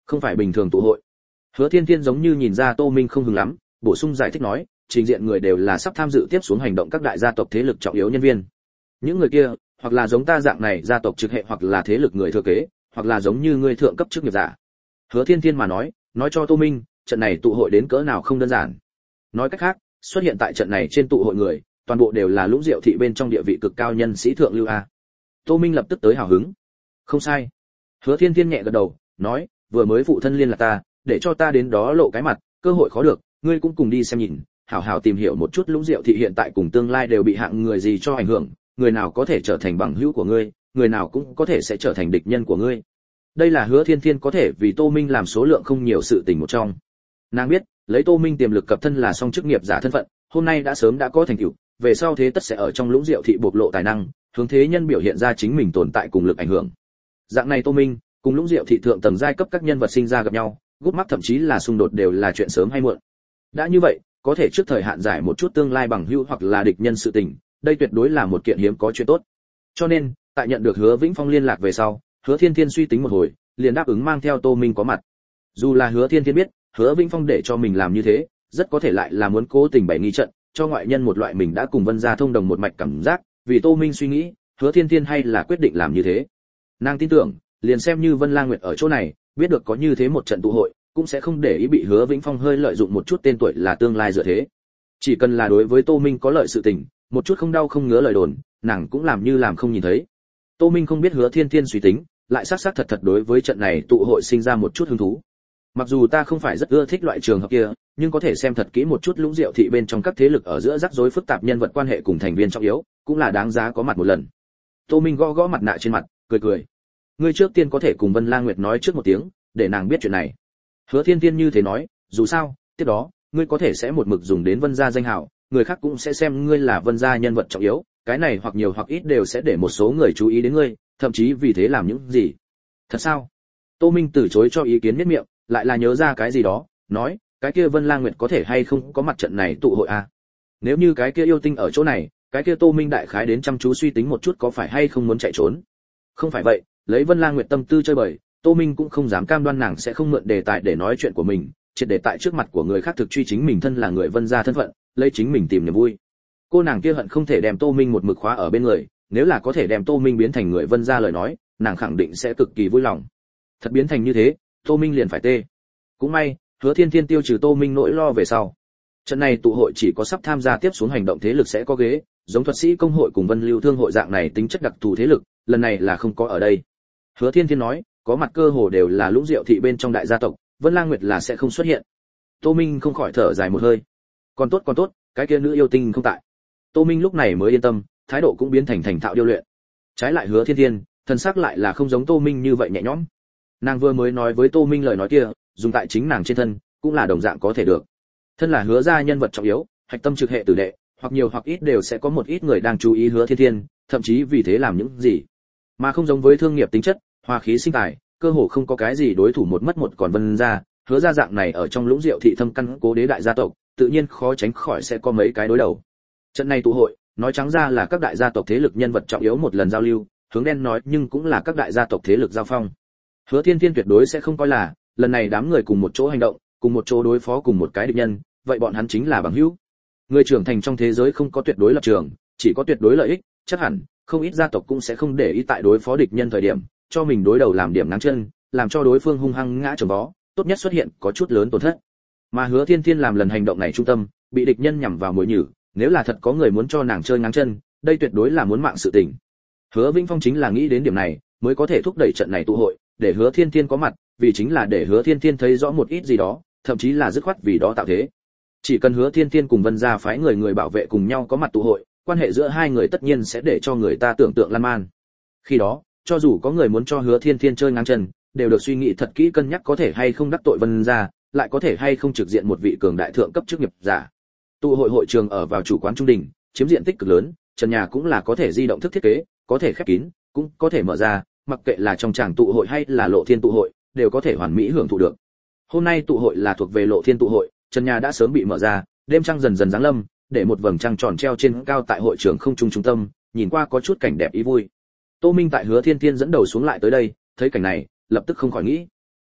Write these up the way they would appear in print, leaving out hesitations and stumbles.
Không phải bình thường tụ hội. Hứa Thiên Thiên giống như nhìn ra Tô Minh không hứng lắm, bổ sung giải thích nói, trình diện người đều là sắp tham dự tiếp xuống hành động các đại gia tộc thế lực trọng yếu nhân viên. Những người kia, hoặc là giống ta dạng này gia tộc trực hệ hoặc là thế lực người thừa kế, hoặc là giống như người thượng cấp chức nghiệp giả. Hứa Thiên Thiên mà nói cho Tô Minh, trận này tụ hội đến cỡ nào không đơn giản. Nói cách khác, xuất hiện tại trận này trên tụ hội người, toàn bộ đều là Lũng Diệu thị bên trong địa vị cực cao nhân sĩ thượng lưu a. Tô Minh lập tức tới hào hứng. Không sai. Hứa Thiên Thiên nhẹ gật đầu, nói, vừa mới phụ thân liên lạc ta, để cho ta đến đó lộ cái mặt, cơ hội khó được, ngươi cũng cùng đi xem nhìn, hảo hảo tìm hiểu một chút Lũng Diệu thị hiện tại cùng tương lai đều bị hạng người gì cho ảnh hưởng, người nào có thể trở thành bằng hữu của ngươi, người nào cũng có thể sẽ trở thành địch nhân của ngươi. Đây là Hứa Thiên Thiên có thể vì Tô Minh làm số lượng không nhiều sự tình một trong. Nàng biết, lấy Tô Minh tiềm lực cập thân là song chức nghiệp giả thân phận, hôm nay đã sớm đã có thành tựu, về sau thế tất sẽ ở trong Lũng Diệu thị bộc lộ tài năng, hướng thế nhân biểu hiện ra chính mình tồn tại cùng lực ảnh hưởng. Dạng này Tô Minh, cùng Lũng Diệu thị thượng tầng giai cấp các nhân vật sinh ra gặp nhau, gút mắt thậm chí là xung đột đều là chuyện sớm hay muộn. Đã như vậy, có thể trước thời hạn giải một chút tương lai bằng hữu hoặc là địch nhân sự tình, đây tuyệt đối là một kiện hiếm có chuyện tốt. Cho nên, tại nhận được Hứa Vĩnh Phong liên lạc về sau, Hứa Thiên Thiên suy tính một hồi, liền đáp ứng mang theo Tô Minh có mặt. Dù là Hứa Thiên Thiên biết, Hứa Vĩnh Phong để cho mình làm như thế, rất có thể lại là muốn cố tình bày nghi trận, cho ngoại nhân một loại mình đã cùng Vân gia thông đồng một mạch cảm giác, vì Tô Minh suy nghĩ, Hứa Thiên Thiên hay là quyết định làm như thế. Nàng tin tưởng, liền xem như Vân Lang Nguyệt ở chỗ này, biết được có như thế một trận tụ hội, cũng sẽ không để ý bị Hứa Vĩnh Phong hơi lợi dụng một chút tên tuổi là tương lai dựa thế. Chỉ cần là đối với Tô Minh có lợi sự tình, một chút không đau không ngứa lời đồn, nàng cũng làm như làm không nhìn thấy. Tô Minh không biết Hứa Thiên Thiên suy tính, lại xác xác thật thật đối với trận này tụ hội sinh ra một chút hứng thú. Mặc dù ta không phải rất ưa thích loại trường hợp kia, nhưng có thể xem thật kỹ một chút Lũng Diệu thị bên trong các thế lực ở giữa rắc rối phức tạp nhân vật quan hệ cùng thành viên trọng yếu, cũng là đáng giá có mặt một lần. Tô Minh gõ gõ mặt nạ trên mặt, cười. Ngươi trước tiên có thể cùng Vân Lang Nguyệt nói trước một tiếng, để nàng biết chuyện này. Hứa Thiên Thiên như thế nói, dù sao, tiếp đó, ngươi có thể sẽ một mực dùng đến Vân gia danh hào, người khác cũng sẽ xem ngươi là Vân gia nhân vật trọng yếu, cái này hoặc nhiều hoặc ít đều sẽ để một số người chú ý đến ngươi, thậm chí vì thế làm những gì. Thật sao? Tô Minh từ chối cho ý kiến miết miệng, lại là nhớ ra cái gì đó, nói, cái kia Vân Lang Nguyệt có thể hay không có mặt trận này tụ hội à? Nếu như cái kia yêu tinh ở chỗ này, cái kia Tô Minh đại khái đến chăm chú suy tính một chút có phải hay không muốn chạy trốn. Không phải vậy, lấy Vân Lang Nguyệt tâm tư chơi bời, Tô Minh cũng không dám cam đoan nàng sẽ không mượn đề tài để nói chuyện của mình, triệt để tại trước mặt của người khác thực truy chính mình thân là người Vân gia thân phận, lấy chính mình tìm niềm vui. Cô nàng kia hận không thể đem Tô Minh một mực khóa ở bên người, nếu là có thể đem Tô Minh biến thành người Vân gia lời nói, nàng khẳng định sẽ cực kỳ vui lòng. Thật biến thành như thế, Tô Minh liền phải tê. Cũng may, Hứa Thiên Thiên tiêu trừ Tô Minh nỗi lo về sau. Trận này tụ hội chỉ có sắp tham gia tiếp xuống hành động thế lực sẽ có ghế, giống thuật sĩ công hội cùng Vân Lưu thương hội dạng này tính chất đặc thù thế lực, lần này là không có ở đây. Hứa Thiên Thiên nói, có mặt cơ hồ đều là Lũng Diệu thị bên trong đại gia tộc, Vân Lang Nguyệt là sẽ không xuất hiện. Tô Minh không khỏi thở dài một hơi. Còn tốt, cái kia nữ yêu tinh không tại. Tô Minh lúc này mới yên tâm, thái độ cũng biến thành thành thạo điêu luyện. Trái lại Hứa Thiên Thiên, thân xác lại là không giống Tô Minh như vậy nhẹ nhõm. Nàng vừa mới nói với Tô Minh lời nói kia, dùng tại chính nàng trên thân, cũng là đồng dạng có thể được. Thân là Hứa gia nhân vật trọng yếu, hạch tâm trực hệ tử đệ, hoặc nhiều hoặc ít đều sẽ có một ít người đang chú ý Hứa Thiên Thiên, thậm chí vì thế làm những gì. Mà không giống với thương nghiệp tính chất, hòa khí sinh tài, cơ hồ không có cái gì đối thủ một mất một còn Vân gia, Hứa gia dạng này ở trong Lũng Diệu thị thâm căn cố đế đại gia tộc, tự nhiên khó tránh khỏi sẽ có mấy cái đối đầu. Trận này tụ hội, nói trắng ra là các đại gia tộc thế lực nhân vật trọng yếu một lần giao lưu, hướng đen nói nhưng cũng là các đại gia tộc thế lực giao phong. Hứa Thiên Thiên tuyệt đối sẽ không coi là, lần này đám người cùng một chỗ hành động, cùng một chỗ đối phó cùng một cái địch nhân, vậy bọn hắn chính là bằng hữu. Người trưởng thành trong thế giới không có tuyệt đối lập trường, chỉ có tuyệt đối lợi ích, chắc hẳn không ít gia tộc cũng sẽ không để ý tại đối phó địch nhân thời điểm, cho mình đối đầu làm điểm nắng chân, làm cho đối phương hung hăng ngã chồng vó, tốt nhất xuất hiện có chút lớn tổn thất. Mà Hứa Thiên Thiên làm lần hành động này trung tâm, bị địch nhân nhằm vào mồi nhử, nếu là thật có người muốn cho nàng chơi ngang chân, đây tuyệt đối là muốn mạng sự tình. Hứa Vĩnh Phong chính là nghĩ đến điểm này, mới có thể thúc đẩy trận này tụ hội, để Hứa Thiên Thiên có mặt, vì chính là để Hứa Thiên Thiên thấy rõ một ít gì đó, thậm chí là dứt khoát vì đó tạo thế. Chỉ cần Hứa Thiên Thiên cùng Vân gia phái người bảo vệ cùng nhau có mặt tụ hội, quan hệ giữa hai người tất nhiên sẽ để cho người ta tưởng tượng lan man. Khi đó, cho dù có người muốn cho Hứa Thiên Thiên chơi ngang chân, đều được suy nghĩ thật kỹ cân nhắc có thể hay không đắc tội Vân gia, lại có thể hay không trực diện một vị cường đại thượng cấp chức nghiệp giả. Tụ hội hội trường ở vào chủ quán trung đình, chiếm diện tích cực lớn, trần nhà cũng là có thể di động thức thiết kế, có thể khép kín, cũng có thể mở ra, mặc kệ là trong tràng tụ hội hay là lộ thiên tụ hội, đều có thể hoàn mỹ hưởng thụ được. Hôm nay tụ hội là thuộc về lộ thiên tụ hội, trần nhà đã sớm bị mở ra, đêm trăng dần dần giáng lâm, để một vầng trăng tròn treo trên cao tại hội trường không trung trung tâm, nhìn qua có chút cảnh đẹp ý vui. Tô Minh tại Hứa Thiên Thiên dẫn đầu xuống lại tới đây, thấy cảnh này, lập tức không khỏi nghĩ,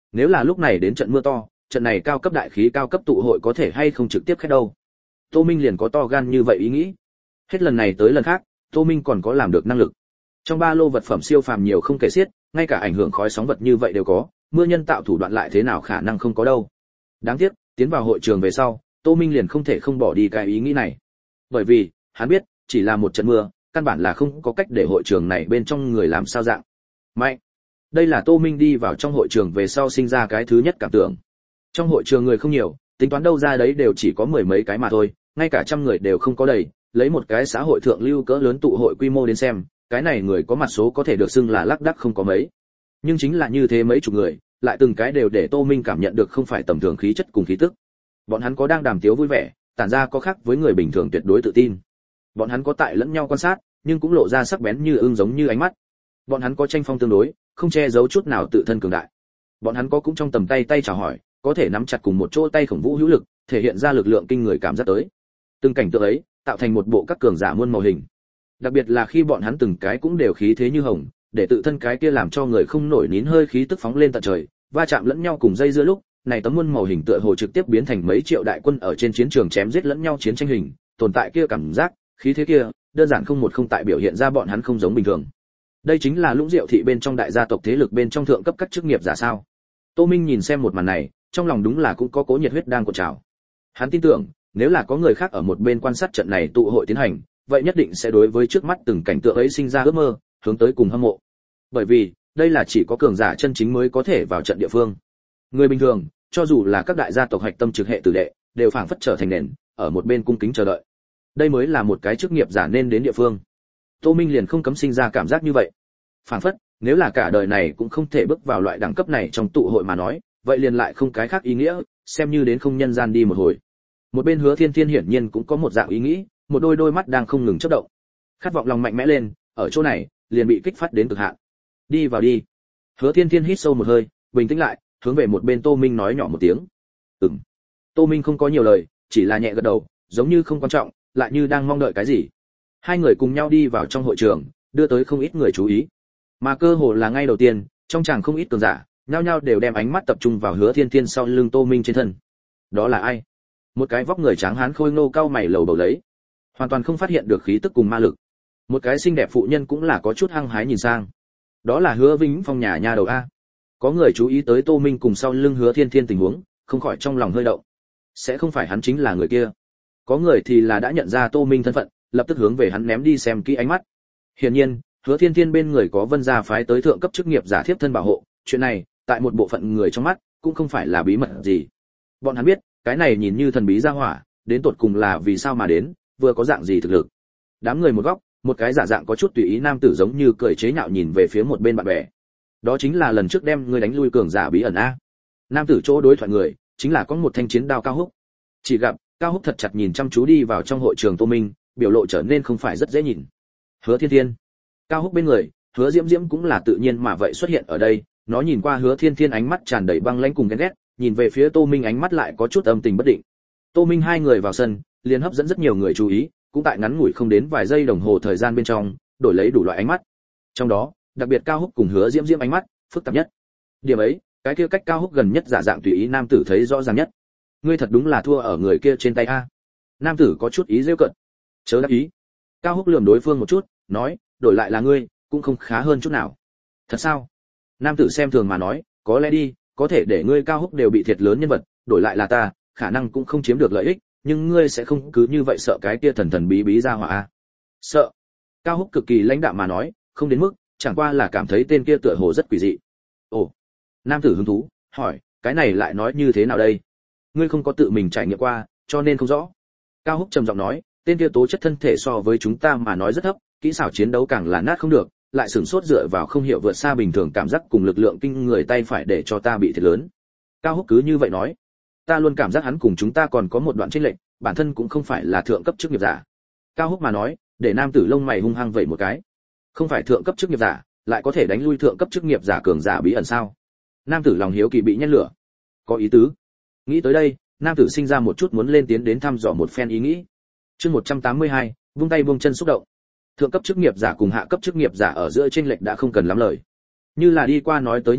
Nếu là lúc này đến trận mưa to, trận này cao cấp đại khí cao cấp tụ hội có thể hay không trực tiếp khét đâu. Tô Minh liền có to gan như vậy ý nghĩ. Hết lần này tới lần khác, Tô Minh còn có làm được năng lực. Trong ba lô vật phẩm siêu phàm nhiều không kể xiết, ngay cả ảnh hưởng khói sóng vật như vậy đều có, mưa nhân tạo thủ đoạn lại thế nào khả năng không có đâu. Đáng tiếc, tiến vào hội trường về sau, Tô Minh liền không thể không bỏ đi cái ý nghĩ này. Bởi vì, hắn biết, chỉ là một trận mưa, căn bản là không có cách để hội trường này bên trong người làm sao dạng. Mạnh. Đây là Tô Minh đi vào trong hội trường về sau sinh ra cái thứ nhất cảm tưởng. Trong hội trường người không nhiều, tính toán đâu ra đấy đều chỉ có mười mấy cái mà thôi, ngay cả trăm người đều không có đầy, lấy một cái xã hội thượng lưu cỡ lớn tụ hội quy mô đến xem, cái này người có mặt số có thể được xưng là lác đác không có mấy. Nhưng chính là như thế mấy chục người, lại từng cái đều để Tô Minh cảm nhận được không phải tầm thường khí chất cùng khí tức. Bọn hắn có đang đàm tiếu vui vẻ, tản ra có khác với người bình thường tuyệt đối tự tin. Bọn hắn có tại lẫn nhau quan sát, nhưng cũng lộ ra sắc bén như ưng giống như ánh mắt. Bọn hắn có tranh phong tương đối, không che giấu chút nào tự thân cường đại. Bọn hắn có cũng trong tầm tay tay chào hỏi, có thể nắm chặt cùng một chỗ tay khổng vũ hữu lực, thể hiện ra lực lượng kinh người cảm giác tới. Từng cảnh tượng ấy, tạo thành một bộ các cường giả muôn màu hình. Đặc biệt là khi bọn hắn từng cái cũng đều khí thế như hồng, để tự thân cái kia làm cho người không nổi nín hơi khí tức phóng lên tận trời, va chạm lẫn nhau cùng dây dưa lúc, này tấm muôn màu hình tựa hồ trực tiếp biến thành mấy triệu đại quân ở trên chiến trường chém giết lẫn nhau chiến tranh hình, tồn tại kia cảm giác, khí thế kia, đơn giản không một không tại biểu hiện ra bọn hắn không giống bình thường. Đây chính là Lũng Diệu thị bên trong đại gia tộc thế lực bên trong thượng cấp các chức nghiệp giả sao? Tô Minh nhìn xem một màn này, trong lòng đúng là cũng có cố nhiệt huyết đang cuộn trào. Hắn tin tưởng, nếu là có người khác ở một bên quan sát trận này tụ hội tiến hành, vậy nhất định sẽ đối với trước mắt từng cảnh tượng ấy sinh ra ước mơ, hướng tới cùng hâm mộ. Bởi vì, đây là chỉ có cường giả chân chính mới có thể vào trận địa phương. Người bình thường, cho dù là các đại gia tộc hạch tâm trực hệ tử đệ, đều phảng phất trở thành nền, ở một bên cung kính chờ đợi. Đây mới là một cái chức nghiệp giả nên đến địa phương. Tô Minh liền không cấm sinh ra cảm giác như vậy. Phảng phất, nếu là cả đời này cũng không thể bước vào loại đẳng cấp này trong tụ hội mà nói, vậy liền lại không cái khác ý nghĩa, xem như đến không nhân gian đi một hồi. Một bên Hứa Thiên Thiên hiển nhiên cũng có một dạng ý nghĩ, một đôi mắt đang không ngừng chớp động. Khát vọng lòng mạnh mẽ lên, ở chỗ này, liền bị kích phát đến cực hạn. Đi vào đi. Hứa Thiên Thiên hít sâu một hơi, bình tĩnh lại, hướng về một bên Tô Minh nói nhỏ một tiếng. Ừm. Tô Minh không có nhiều lời, chỉ là nhẹ gật đầu, giống như không quan trọng, lại như đang mong đợi cái gì. Hai người cùng nhau đi vào trong hội trường, đưa tới không ít người chú ý. Mà cơ hồ là ngay đầu tiên, trong chàng không ít cường giả, nhao nhao đều đem ánh mắt tập trung vào Hứa Thiên Thiên sau lưng Tô Minh trên thân. Đó là ai? Một cái vóc người tráng hán khôi ngô cao mày lầu bầu lấy, hoàn toàn không phát hiện được khí tức cùng ma lực. Một cái xinh đẹp phụ nhân cũng là có chút hăng hái nhìn sang. Đó là Hứa Vĩnh Phong nhà nha đầu a. Có người chú ý tới Tô Minh cùng sau lưng Hứa Thiên Thiên tình huống, không khỏi trong lòng hơi động. Sẽ không phải hắn chính là người kia. Có người thì là đã nhận ra Tô Minh thân phận, lập tức hướng về hắn ném đi xem kỹ ánh mắt. Hiển nhiên, Hứa Thiên Thiên bên người có Vân gia phái tới thượng cấp chức nghiệp giả thiếp thân bảo hộ, chuyện này, tại một bộ phận người trong mắt, cũng không phải là bí mật gì. Bọn hắn biết, cái này nhìn như thần bí gia hỏa, đến tột cùng là vì sao mà đến, vừa có dạng gì thực lực. Đám người một góc, một cái giả dạng có chút tùy ý nam tử giống như cười chế nhạo nhìn về phía một bên bạn bè. Đó chính là lần trước đem ngươi đánh lui cường giả bí ẩn a. Nam tử chỗ đối thoại người, chính là có một thanh chiến đao Cao Húc. Chỉ gặp, Cao Húc thật chặt nhìn chăm chú đi vào trong hội trường Tô Minh, biểu lộ trở nên không phải rất dễ nhìn. Hứa Thiên Thiên. Cao Húc bên người, Hứa Diễm Diễm cũng là tự nhiên mà vậy xuất hiện ở đây, nó nhìn qua Hứa Thiên Thiên ánh mắt tràn đầy băng lãnh cùng ghen ghét, nhìn về phía Tô Minh ánh mắt lại có chút âm tình bất định. Tô Minh hai người vào sân, liền hấp dẫn rất nhiều người chú ý, cũng tại ngắn ngủi không đến vài giây đồng hồ thời gian bên trong, đổi lấy đủ loại ánh mắt. Trong đó, đặc biệt Cao Húc cùng Hứa Diễm Diễm ánh mắt phức tạp nhất. Điểm ấy, cái kia cách Cao Húc gần nhất giả dạng tùy ý nam tử thấy rõ ràng nhất. Ngươi thật đúng là thua ở người kia trên tay a. Nam tử có chút ý giễu cợt. Chớ đắc ý. Cao Húc lườm đối phương một chút, nói, đổi lại là ngươi, cũng không khá hơn chút nào. Thật sao? Nam tử xem thường mà nói, có lẽ đi, có thể để ngươi Cao Húc đều bị thiệt lớn nhân vật, đổi lại là ta, khả năng cũng không chiếm được lợi ích, nhưng ngươi sẽ không cứ như vậy sợ cái kia thần thần bí bí ra hỏa a. Sợ? Cao Húc cực kỳ lãnh đạm mà nói, không đến mức, chẳng qua là cảm thấy tên kia tựa hồ rất quỷ dị. Ồ. Nam tử hứng thú, hỏi, cái này lại nói như thế nào đây? Ngươi không có tự mình trải nghiệm qua, cho nên không rõ. Cao Húc trầm giọng nói, tên kia tố chất thân thể so với chúng ta mà nói rất thấp, kỹ xảo chiến đấu càng là nát không được, lại sửng sốt dựa vào không hiểu vượt xa bình thường cảm giác cùng lực lượng kinh người tay phải để cho ta bị thiệt lớn. Cao Húc cứ như vậy nói, ta luôn cảm giác hắn cùng chúng ta còn có một đoạn chênh lệch, bản thân cũng không phải là thượng cấp chức nghiệp giả. Cao Húc mà nói, để nam tử lông mày hung hăng vẩy một cái. Không phải thượng cấp chức nghiệp giả, lại có thể đánh lui thượng cấp chức nghiệp giả cường giả bí ẩn sao? Nam tử lòng hiếu kỳ bị nhét lửa. Có ý tứ. Nghĩ tới đây, nam tử sinh ra một chút muốn lên tiến đến thăm dò một phen ý nghĩ. Chương 182, vung tay vung chân xúc động. Thượng cấp chức nghiệp giả cùng hạ cấp chức nghiệp giả ở giữa chênh lệch đã không cần lắm lời. Như là đi qua nói tới như vậy,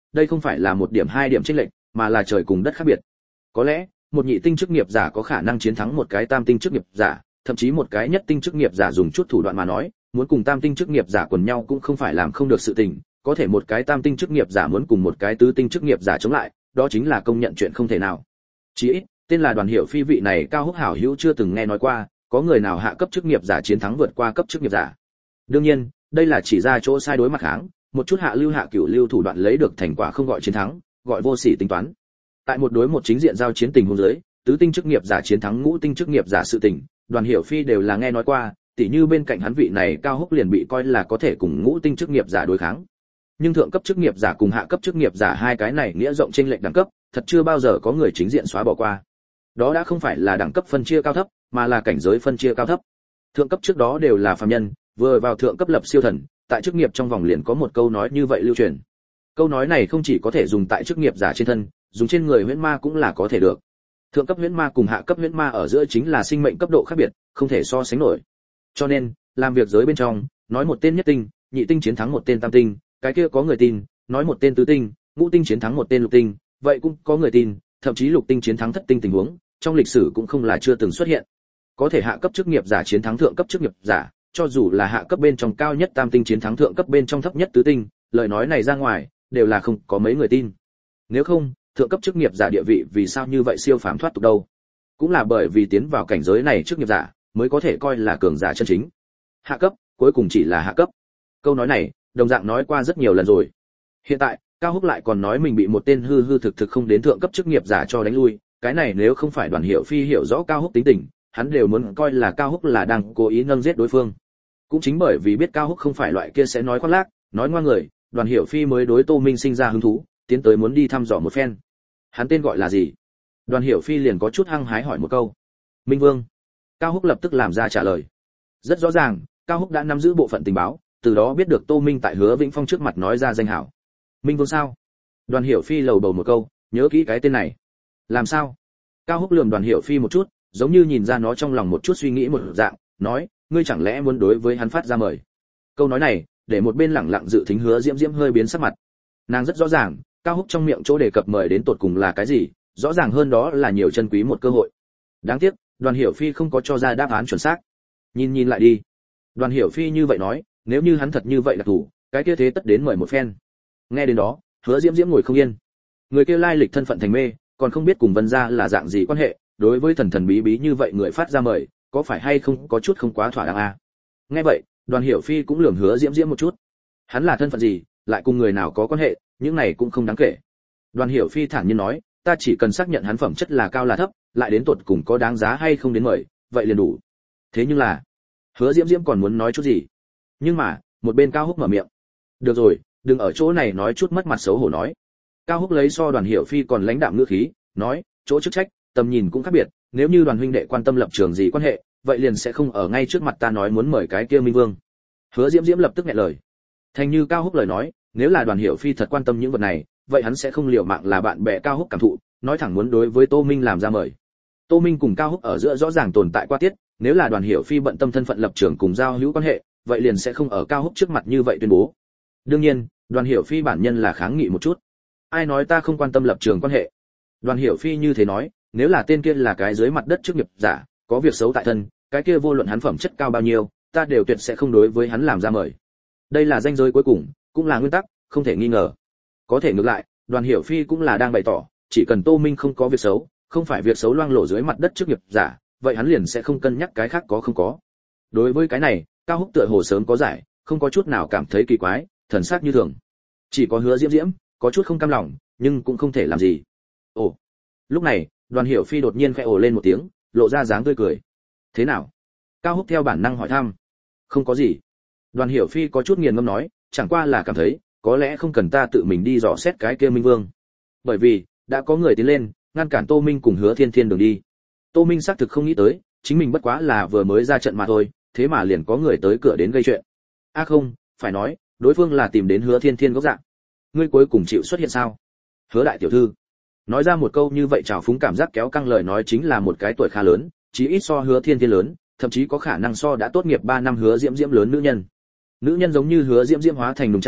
đây không phải là một điểm hai điểm chênh lệch, mà là trời cùng đất khác biệt. Có lẽ, một nhị tinh chức nghiệp giả có khả năng chiến thắng một cái tam tinh chức nghiệp giả, thậm chí một cái nhất tinh chức nghiệp giả dùng chút thủ đoạn mà nói, muốn cùng tam tinh chức nghiệp giả quần nhau cũng không phải làm không được sự tình, có thể một cái tam tinh chức nghiệp giả muốn cùng một cái tứ tinh chức nghiệp giả chống lại, đó chính là công nhận chuyện không thể nào. Chỉ ít, tên là Đoàn Hiểu Phi vị này Cao Húc hảo hữu chưa từng nghe nói qua, có người nào hạ cấp chức nghiệp giả chiến thắng vượt qua cấp chức nghiệp giả. Đương nhiên, đây là chỉ ra chỗ sai đối mặt kháng, một chút hạ lưu hạ cửu lưu thủ đoạn lấy được thành quả không gọi chiến thắng, gọi vô sỉ tính toán. Tại một đối một chính diện giao chiến tình huống dưới, tứ tinh chức nghiệp giả chiến thắng ngũ tinh chức nghiệp giả sự tình, Đoàn Hiểu Phi đều là nghe nói qua, tỉ như bên cạnh hắn vị này Cao Húc liền bị coi là có thể cùng ngũ tinh chức nghiệp giả đối kháng. Nhưng thượng cấp chức nghiệp giả cùng hạ cấp chức nghiệp giả hai cái này nghĩa rộng chênh lệch đẳng cấp, thật chưa bao giờ có người chính diện xóa bỏ qua. Đó đã không phải là đẳng cấp phân chia cao thấp, mà là cảnh giới phân chia cao thấp. Thượng cấp trước đó đều là phàm nhân, vừa vào thượng cấp lập siêu thần, tại chức nghiệp trong vòng liền có một câu nói như vậy lưu truyền. Câu nói này không chỉ có thể dùng tại chức nghiệp giả trên thân, dùng trên người huyễn ma cũng là có thể được. Thượng cấp huyễn ma cùng hạ cấp huyễn ma ở giữa chính là sinh mệnh cấp độ khác biệt, không thể so sánh nổi. Cho nên, làm việc giới bên trong, nói một tên nhất tinh, nhị tinh chiến thắng một tên tam tinh, cái kia có người tin, nói một tên tứ tinh, ngũ tinh chiến thắng một tên lục tinh, vậy cũng có người tin, thậm chí lục tinh chiến thắng thất tinh tình huống, trong lịch sử cũng không là chưa từng xuất hiện. Có thể hạ cấp chức nghiệp giả chiến thắng thượng cấp chức nghiệp giả, cho dù là hạ cấp bên trong cao nhất tam tinh chiến thắng thượng cấp bên trong thấp nhất tứ tinh, lời nói này ra ngoài, đều là không có mấy người tin. Nếu không, thượng cấp chức nghiệp giả địa vị vì sao như vậy siêu phàm thoát tục đâu? Cũng là bởi vì tiến vào cảnh giới này chức nghiệp giả, mới có thể coi là cường giả chân chính. Hạ cấp, cuối cùng chỉ là hạ cấp. Câu nói này, đồng dạng nói qua rất nhiều lần rồi. Hiện tại, Cao Húc lại còn nói mình bị một tên hư hư thực thực không đến thượng cấp chức nghiệp giả cho đánh lui, cái này nếu không phải Đoàn Hiểu Phi hiểu rõ Cao Húc tính tình, hắn đều muốn coi là Cao Húc là đang cố ý nâng giết đối phương. Cũng chính bởi vì biết Cao Húc không phải loại kia sẽ nói khoác lác, nói ngoan người, Đoàn Hiểu Phi mới đối Tô Minh sinh ra hứng thú, tiến tới muốn đi thăm dò một phen. Hắn tên gọi là gì? Đoàn Hiểu Phi liền có chút hăng hái hỏi một câu. Minh Vương. Cao Húc lập tức làm ra trả lời. Rất rõ ràng, Cao Húc đã nắm giữ bộ phận tình báo, từ đó biết được Tô Minh tại Hứa Vĩnh Phong trước mặt nói ra danh hảo. Minh Vương sao? Đoàn Hiểu Phi lầu bầu một câu, nhớ kỹ cái tên này. Làm sao? Cao Húc lườm Đoàn Hiểu Phi một chút, giống như nhìn ra nó trong lòng một chút suy nghĩ một dạng, nói, ngươi chẳng lẽ muốn đối với hắn phát ra mời? Câu nói này, để một bên lẳng lặng dự thính Hứa Diễm Diễm hơi biến sắc mặt. Nàng rất rõ ràng, Cao Húc trong miệng chỗ đề cập mời đến tột cùng là cái gì, rõ ràng hơn đó là nhiều chân quý một cơ hội. Đáng tiếc, Đoàn Hiểu Phi không có cho ra đáp án chuẩn xác. Nhìn lại đi. Đoàn Hiểu Phi như vậy nói, nếu như hắn thật như vậy là thủ, cái kia thế tất đến mời một phen. Nghe đến đó, Hứa Diễm Diễm ngồi không yên. Người kia lai lịch thân phận thành mê, còn không biết cùng Vân gia là dạng gì quan hệ, đối với thần thần bí bí như vậy người phát ra mời, có phải hay không có chút không quá thỏa đáng à? Nghe vậy, Đoàn Hiểu Phi cũng lườm Hứa Diễm Diễm một chút. Hắn là thân phận gì, lại cùng người nào có quan hệ, những này cũng không đáng kể. Đoàn Hiểu Phi thản nhiên nói, ta chỉ cần xác nhận hắn phẩm chất là cao là thấp, lại đến tột cùng có đáng giá hay không đến mời, vậy liền đủ. Thế nhưng là, Hứa Diễm Diễm còn muốn nói chút gì, nhưng mà một bên Cao Húc mở miệng. Được rồi, đừng ở chỗ này nói chút mất mặt xấu hổ nói. Cao Húc lấy so Đoàn Hiểu Phi còn lãnh đạm ngữ khí, nói, chỗ chức trách, tầm nhìn cũng khác biệt, nếu như Đoàn huynh đệ quan tâm lập trường gì quan hệ, vậy liền sẽ không ở ngay trước mặt ta nói muốn mời cái kia Minh Vương. Hứa Diễm Diễm lập tức nghẹn lời. Thành như Cao Húc lời nói, nếu là Đoàn Hiểu Phi thật quan tâm những vật này, vậy hắn sẽ không liều mạng là bạn bè Cao Húc cảm thụ, nói thẳng muốn đối với Tô Minh làm ra mời. Tô Minh cùng Cao Húc ở giữa rõ ràng tồn tại qua tiết, nếu là Đoàn Hiểu Phi bận tâm thân phận lập trường cùng giao hữu quan hệ, vậy liền sẽ không ở Cao Húc trước mặt như vậy tuyên bố. Đương nhiên, Đoàn Hiểu Phi bản nhân là kháng nghị một chút. Ai nói ta không quan tâm lập trường quan hệ? Đoàn Hiểu Phi như thế nói, nếu là tên kia là cái dưới mặt đất chức nghiệp giả, có việc xấu tại thân, cái kia vô luận hắn phẩm chất cao bao nhiêu, ta đều tuyệt sẽ không đối với hắn làm ra mời. Đây là ranh giới cuối cùng, cũng là nguyên tắc, không thể nghi ngờ. Có thể ngược lại, Đoàn Hiểu Phi cũng là đang bày tỏ, chỉ cần Tô Minh không có việc xấu, không phải việc xấu loang lổ dưới mặt đất chức nghiệp giả, vậy hắn liền sẽ không cân nhắc cái khác có không có. Đối với cái này, Cao Húc tựa hồ sớm có giải, không có chút nào cảm thấy kỳ quái, thần sắc như thường. Chỉ có Hứa Diễm Diễm có chút không cam lòng, nhưng cũng không thể làm gì. Ồ. Lúc này, Đoàn Hiểu Phi đột nhiên khẽ ồ lên một tiếng, lộ ra dáng tươi cười. Thế nào? Cao Húc theo bản năng hỏi thăm. Không có gì. Đoàn Hiểu Phi có chút nghiền ngẫm nói, chẳng qua là cảm thấy, có lẽ không cần ta tự mình đi dò xét cái kia Minh Vương. Bởi vì, đã có người tiến lên, ngăn cản Tô Minh cùng Hứa Thiên Thiên đường đi. Tô Minh xác thực không nghĩ tới, chính mình bất quá là vừa mới ra trận mà thôi, thế mà liền có người tới cửa đến gây chuyện. Không, phải nói, đối phương là tìm đến Hứa Thiên Thiên gốc dạng. Ngươi cuối cùng chịu xuất hiện sao? Hứa đại tiểu thư. Nói ra một câu như vậy trào phúng cảm giác kéo căng lời nói chính là một cái tuổi khá lớn, chí ít so Hứa Thiên Thiên lớn, thậm chí có khả năng so đã tốt nghiệp 3 năm Hứa Diễm Diễm lớn nữ nhân. Nữ nhân giống như Hứa Diễm Diễm hóa thành nùng trang,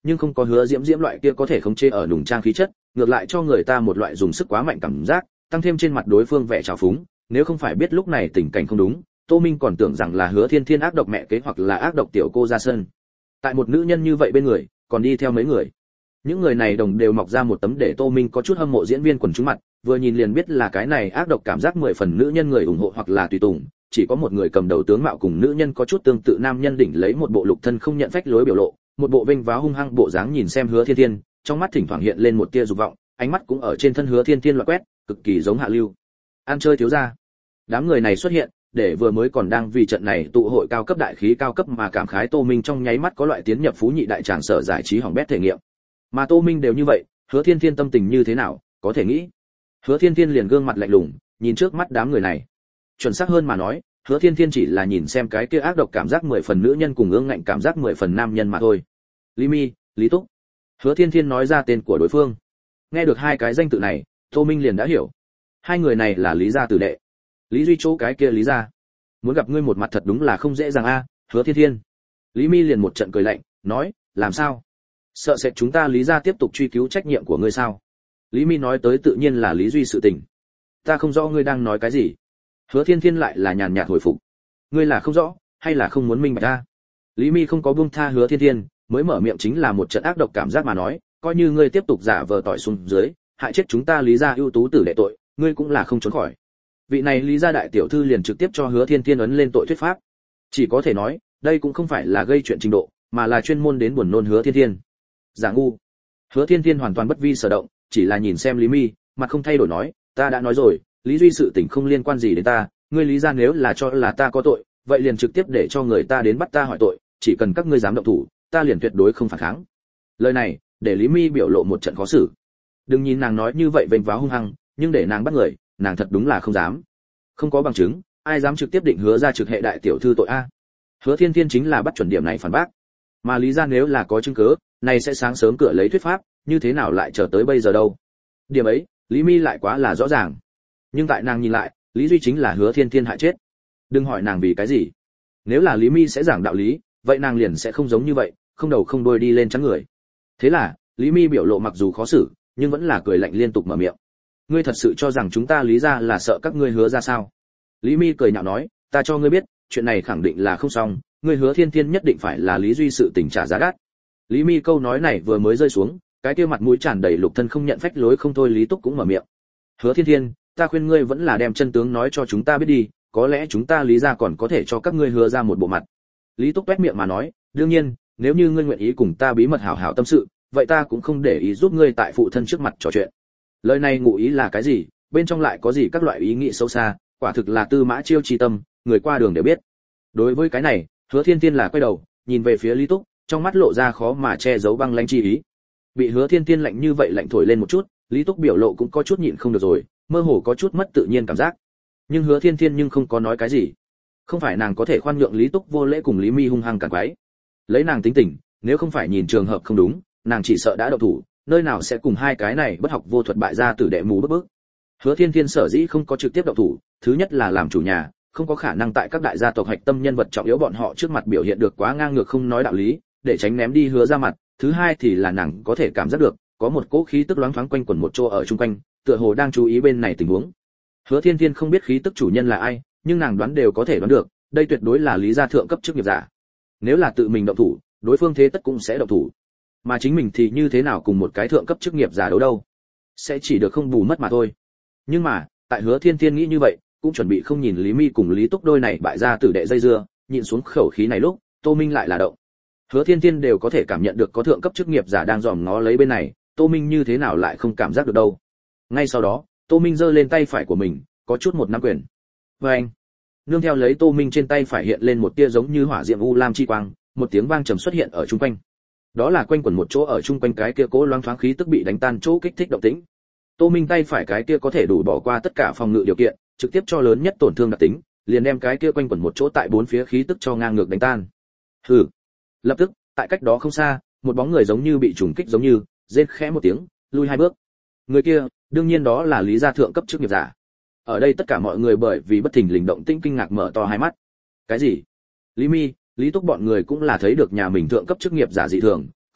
nhưng không có Hứa Diễm Diễm loại kia có thể khống chế ở nùng trang khí chất, ngược lại cho người ta một loại dùng sức quá mạnh cảm giác, tăng thêm trên mặt đối phương vẻ trào phúng, nếu không phải biết lúc này tình cảnh không đúng, Tô Minh còn tưởng rằng là Hứa Thiên Thiên ác độc mẹ kế hoặc là ác độc tiểu cô ra sân. Tại một nữ nhân như vậy bên người, còn đi theo mấy người. Những người này đồng đều mọc ra một tấm để Tô Minh có chút hâm mộ diễn viên quần chúng mặt, vừa nhìn liền biết là cái này ác độc cảm giác 10 phần nữ nhân người ủng hộ hoặc là tùy tùng, chỉ có một người cầm đầu tướng mạo cùng nữ nhân có chút tương tự nam nhân đỉnh lấy một bộ lục thân không nhận phách lối biểu lộ, một bộ vênh váo hung hăng bộ dáng nhìn xem Hứa Thiên Thiên, trong mắt thỉnh thoảng hiện lên một tia dục vọng, ánh mắt cũng ở trên thân Hứa Thiên Thiên loạt quét, cực kỳ giống Hạ Lưu. Ăn chơi thiếu gia. Đám người này xuất hiện, để vừa mới còn đang vì trận này tụ hội cao cấp đại khí cao cấp mà cảm khái Tô Minh trong nháy mắt có loại tiến nhập phú nhị đại tràng sở giải trí hỏng bét thể nghiệm. Mà Tô Minh đều như vậy, Hứa Thiên Thiên tâm tình như thế nào, có thể nghĩ. Hứa Thiên Thiên liền gương mặt lạnh lùng, nhìn trước mắt đám người này. Chuẩn xác hơn mà nói, Hứa Thiên Thiên chỉ là nhìn xem cái kia ác độc cảm giác 10 phần nữ nhân cùng ương ngạnh cảm giác 10 phần nam nhân mà thôi. Lý Mi, Lý Túc. Hứa Thiên Thiên nói ra tên của đối phương. Nghe được hai cái danh tự này, Tô Minh liền đã hiểu. Hai người này là Lý gia tử đệ. Lý Duy chỗ cái kia Lý gia. Muốn gặp ngươi một mặt thật đúng là không dễ dàng a, Hứa Thiên Thiên. Lý Mi liền một trận cười lạnh, nói, làm sao? Sợ sẽ chúng ta Lý gia tiếp tục truy cứu trách nhiệm của ngươi sao? Lý Mi nói tới tự nhiên là Lý Duy sự tình. Ta không rõ ngươi đang nói cái gì. Hứa Thiên Thiên lại là nhàn nhạt hồi phục. Ngươi là không rõ, hay là không muốn minh bạch ta? Lý Mi không có buông tha Hứa Thiên Thiên, mới mở miệng chính là một trận ác độc cảm giác mà nói, coi như ngươi tiếp tục giả vờ tỏi xuống dưới, hại chết chúng ta Lý gia ưu tú tử đệ tội, ngươi cũng là không trốn khỏi. Vị này Lý gia đại tiểu thư liền trực tiếp cho Hứa Thiên Thiên ấn lên tội thuyết pháp. Chỉ có thể nói, đây cũng không phải là gây chuyện trình độ, mà là chuyên môn đến buồn nôn Hứa Thiên Thiên. Giả ngu. Hứa Thiên Thiên hoàn toàn bất vi sở động, chỉ là nhìn xem Lý Mi, mặt không thay đổi nói, ta đã nói rồi, Lý Duy sự tình không liên quan gì đến ta, ngươi Lý gia nếu là cho là ta có tội, vậy liền trực tiếp để cho người ta đến bắt ta hỏi tội, chỉ cần các ngươi dám động thủ, ta liền tuyệt đối không phản kháng. Lời này, để Lý Mi biểu lộ một trận khó xử. Đừng nhìn nàng nói như vậy vênh váo hung hăng, nhưng để nàng bắt người, nàng thật đúng là không dám. Không có bằng chứng, ai dám trực tiếp định Hứa gia trực hệ đại tiểu thư tội a? Hứa Thiên Thiên chính là bắt chuẩn điểm này phản bác. Mà Lý gia nếu là có chứng cứ, này sẽ sáng sớm cửa lấy thuyết pháp, như thế nào lại chờ tới bây giờ đâu? Điểm ấy, Lý Mi lại quá là rõ ràng. Nhưng tại nàng nhìn lại, Lý Duy chính là Hứa Thiên Thiên hại chết. Đừng hỏi nàng vì cái gì. Nếu là Lý Mi sẽ giảng đạo lý, vậy nàng liền sẽ không giống như vậy, không đầu không đuôi đi lên chắn người. Thế là, Lý Mi biểu lộ mặc dù khó xử, nhưng vẫn là cười lạnh liên tục mở miệng. Ngươi thật sự cho rằng chúng ta Lý gia là sợ các ngươi Hứa gia sao? Lý Mi cười nhạo nói, ta cho ngươi biết, chuyện này khẳng định là không xong, ngươi Hứa Thiên Thiên nhất định phải là Lý Duy sự tình trả giá đắt. Lý Mi câu nói này vừa mới rơi xuống, cái kia mặt mũi tràn đầy lục thân không nhận phách lối không thôi Lý Túc cũng mở miệng. Hứa Thiên Thiên, ta khuyên ngươi vẫn là đem chân tướng nói cho chúng ta biết đi, có lẽ chúng ta Lý gia còn có thể cho các ngươi Hứa ra một bộ mặt. Lý Túc quét miệng mà nói, đương nhiên, nếu như ngươi nguyện ý cùng ta bí mật hảo hảo tâm sự, vậy ta cũng không để ý giúp ngươi tại phụ thân trước mặt trò chuyện. Lời này ngụ ý là cái gì, bên trong lại có gì các loại ý nghĩ sâu xa, quả thực là tư mã chiêu chi tâm, người qua đường đều biết. Đối với cái này, Hứa Thiên Thiên là quay đầu, nhìn về phía Lý Túc, trong mắt lộ ra khó mà che giấu băng lãnh chi ý. Bị Hứa Thiên Thiên lạnh như vậy lạnh thổi lên một chút, Lý Túc biểu lộ cũng có chút nhịn không được rồi, mơ hồ có chút mất tự nhiên cảm giác. Nhưng Hứa Thiên Thiên nhưng không có nói cái gì. Không phải nàng có thể khoan nhượng Lý Túc vô lễ cùng Lý Mi hung hăng cản quái. Lấy nàng tính tình, nếu không phải nhìn trường hợp không đúng, nàng chỉ sợ đã động thủ, nơi nào sẽ cùng hai cái này bất học vô thuật bại gia tử đệ mù bức bức. Hứa Thiên Thiên sở dĩ không có trực tiếp động thủ, thứ nhất là làm chủ nhà, không có khả năng tại các đại gia tộc hạch tâm nhân vật trọng yếu bọn họ trước mặt biểu hiện được quá ngang ngược không nói đạo lý, để tránh ném đi Hứa ra mặt. Thứ hai thì là nàng có thể cảm giác được, có một cỗ khí tức loáng thoáng quanh quẩn một chỗ ở chung quanh, tựa hồ đang chú ý bên này tình huống. Hứa Thiên Thiên không biết khí tức chủ nhân là ai, nhưng nàng đoán đều có thể đoán được, đây tuyệt đối là Lý gia thượng cấp chức nghiệp giả. Nếu là tự mình động thủ, đối phương thế tất cũng sẽ động thủ. Mà chính mình thì như thế nào cùng một cái thượng cấp chức nghiệp giả đấu đâu? Sẽ chỉ được không bù mất mà thôi. Nhưng mà, tại Hứa Thiên Thiên nghĩ như vậy, cũng chuẩn bị không nhìn Lý Mi cùng Lý Túc đôi này bại gia tử đệ dây dưa, nhìn xuống khẩu khí này lúc, Tô Minh lại là động. Hứa Thiên Thiên đều có thể cảm nhận được có thượng cấp chức nghiệp giả đang dòm ngó lấy bên này, Tô Minh như thế nào lại không cảm giác được đâu. Ngay sau đó, Tô Minh giơ lên tay phải của mình, có chút một nắm quyền. Và anh, nương theo lấy Tô Minh trên tay phải hiện lên một tia giống như hỏa diệm u lam chi quang, một tiếng vang trầm xuất hiện ở trung quanh. Đó là quanh quẩn một chỗ ở trung quanh cái kia cố loáng thoáng khí tức bị đánh tan chỗ kích thích động tĩnh. Tô Minh tay phải cái kia có thể đủ bỏ qua tất cả phòng ngự điều kiện, trực tiếp cho lớn nhất tổn thương đặc tính, liền đem cái kia quanh quẩn một chỗ tại bốn phía khí tức cho ngang ngược đánh tan. Hừ. Lập tức, tại cách đó không xa, một bóng người giống như bị trùng kích giống như, rên khẽ một tiếng, lui hai bước. Người kia, đương nhiên đó là Lý gia thượng cấp chức nghiệp giả. Ở đây tất cả mọi người bởi vì bất thình lình động tĩnh kinh ngạc mở to hai mắt. Cái gì? Lý Mi, Lý Túc bọn người cũng là thấy được nhà mình thượng cấp chức nghiệp giả dị thường,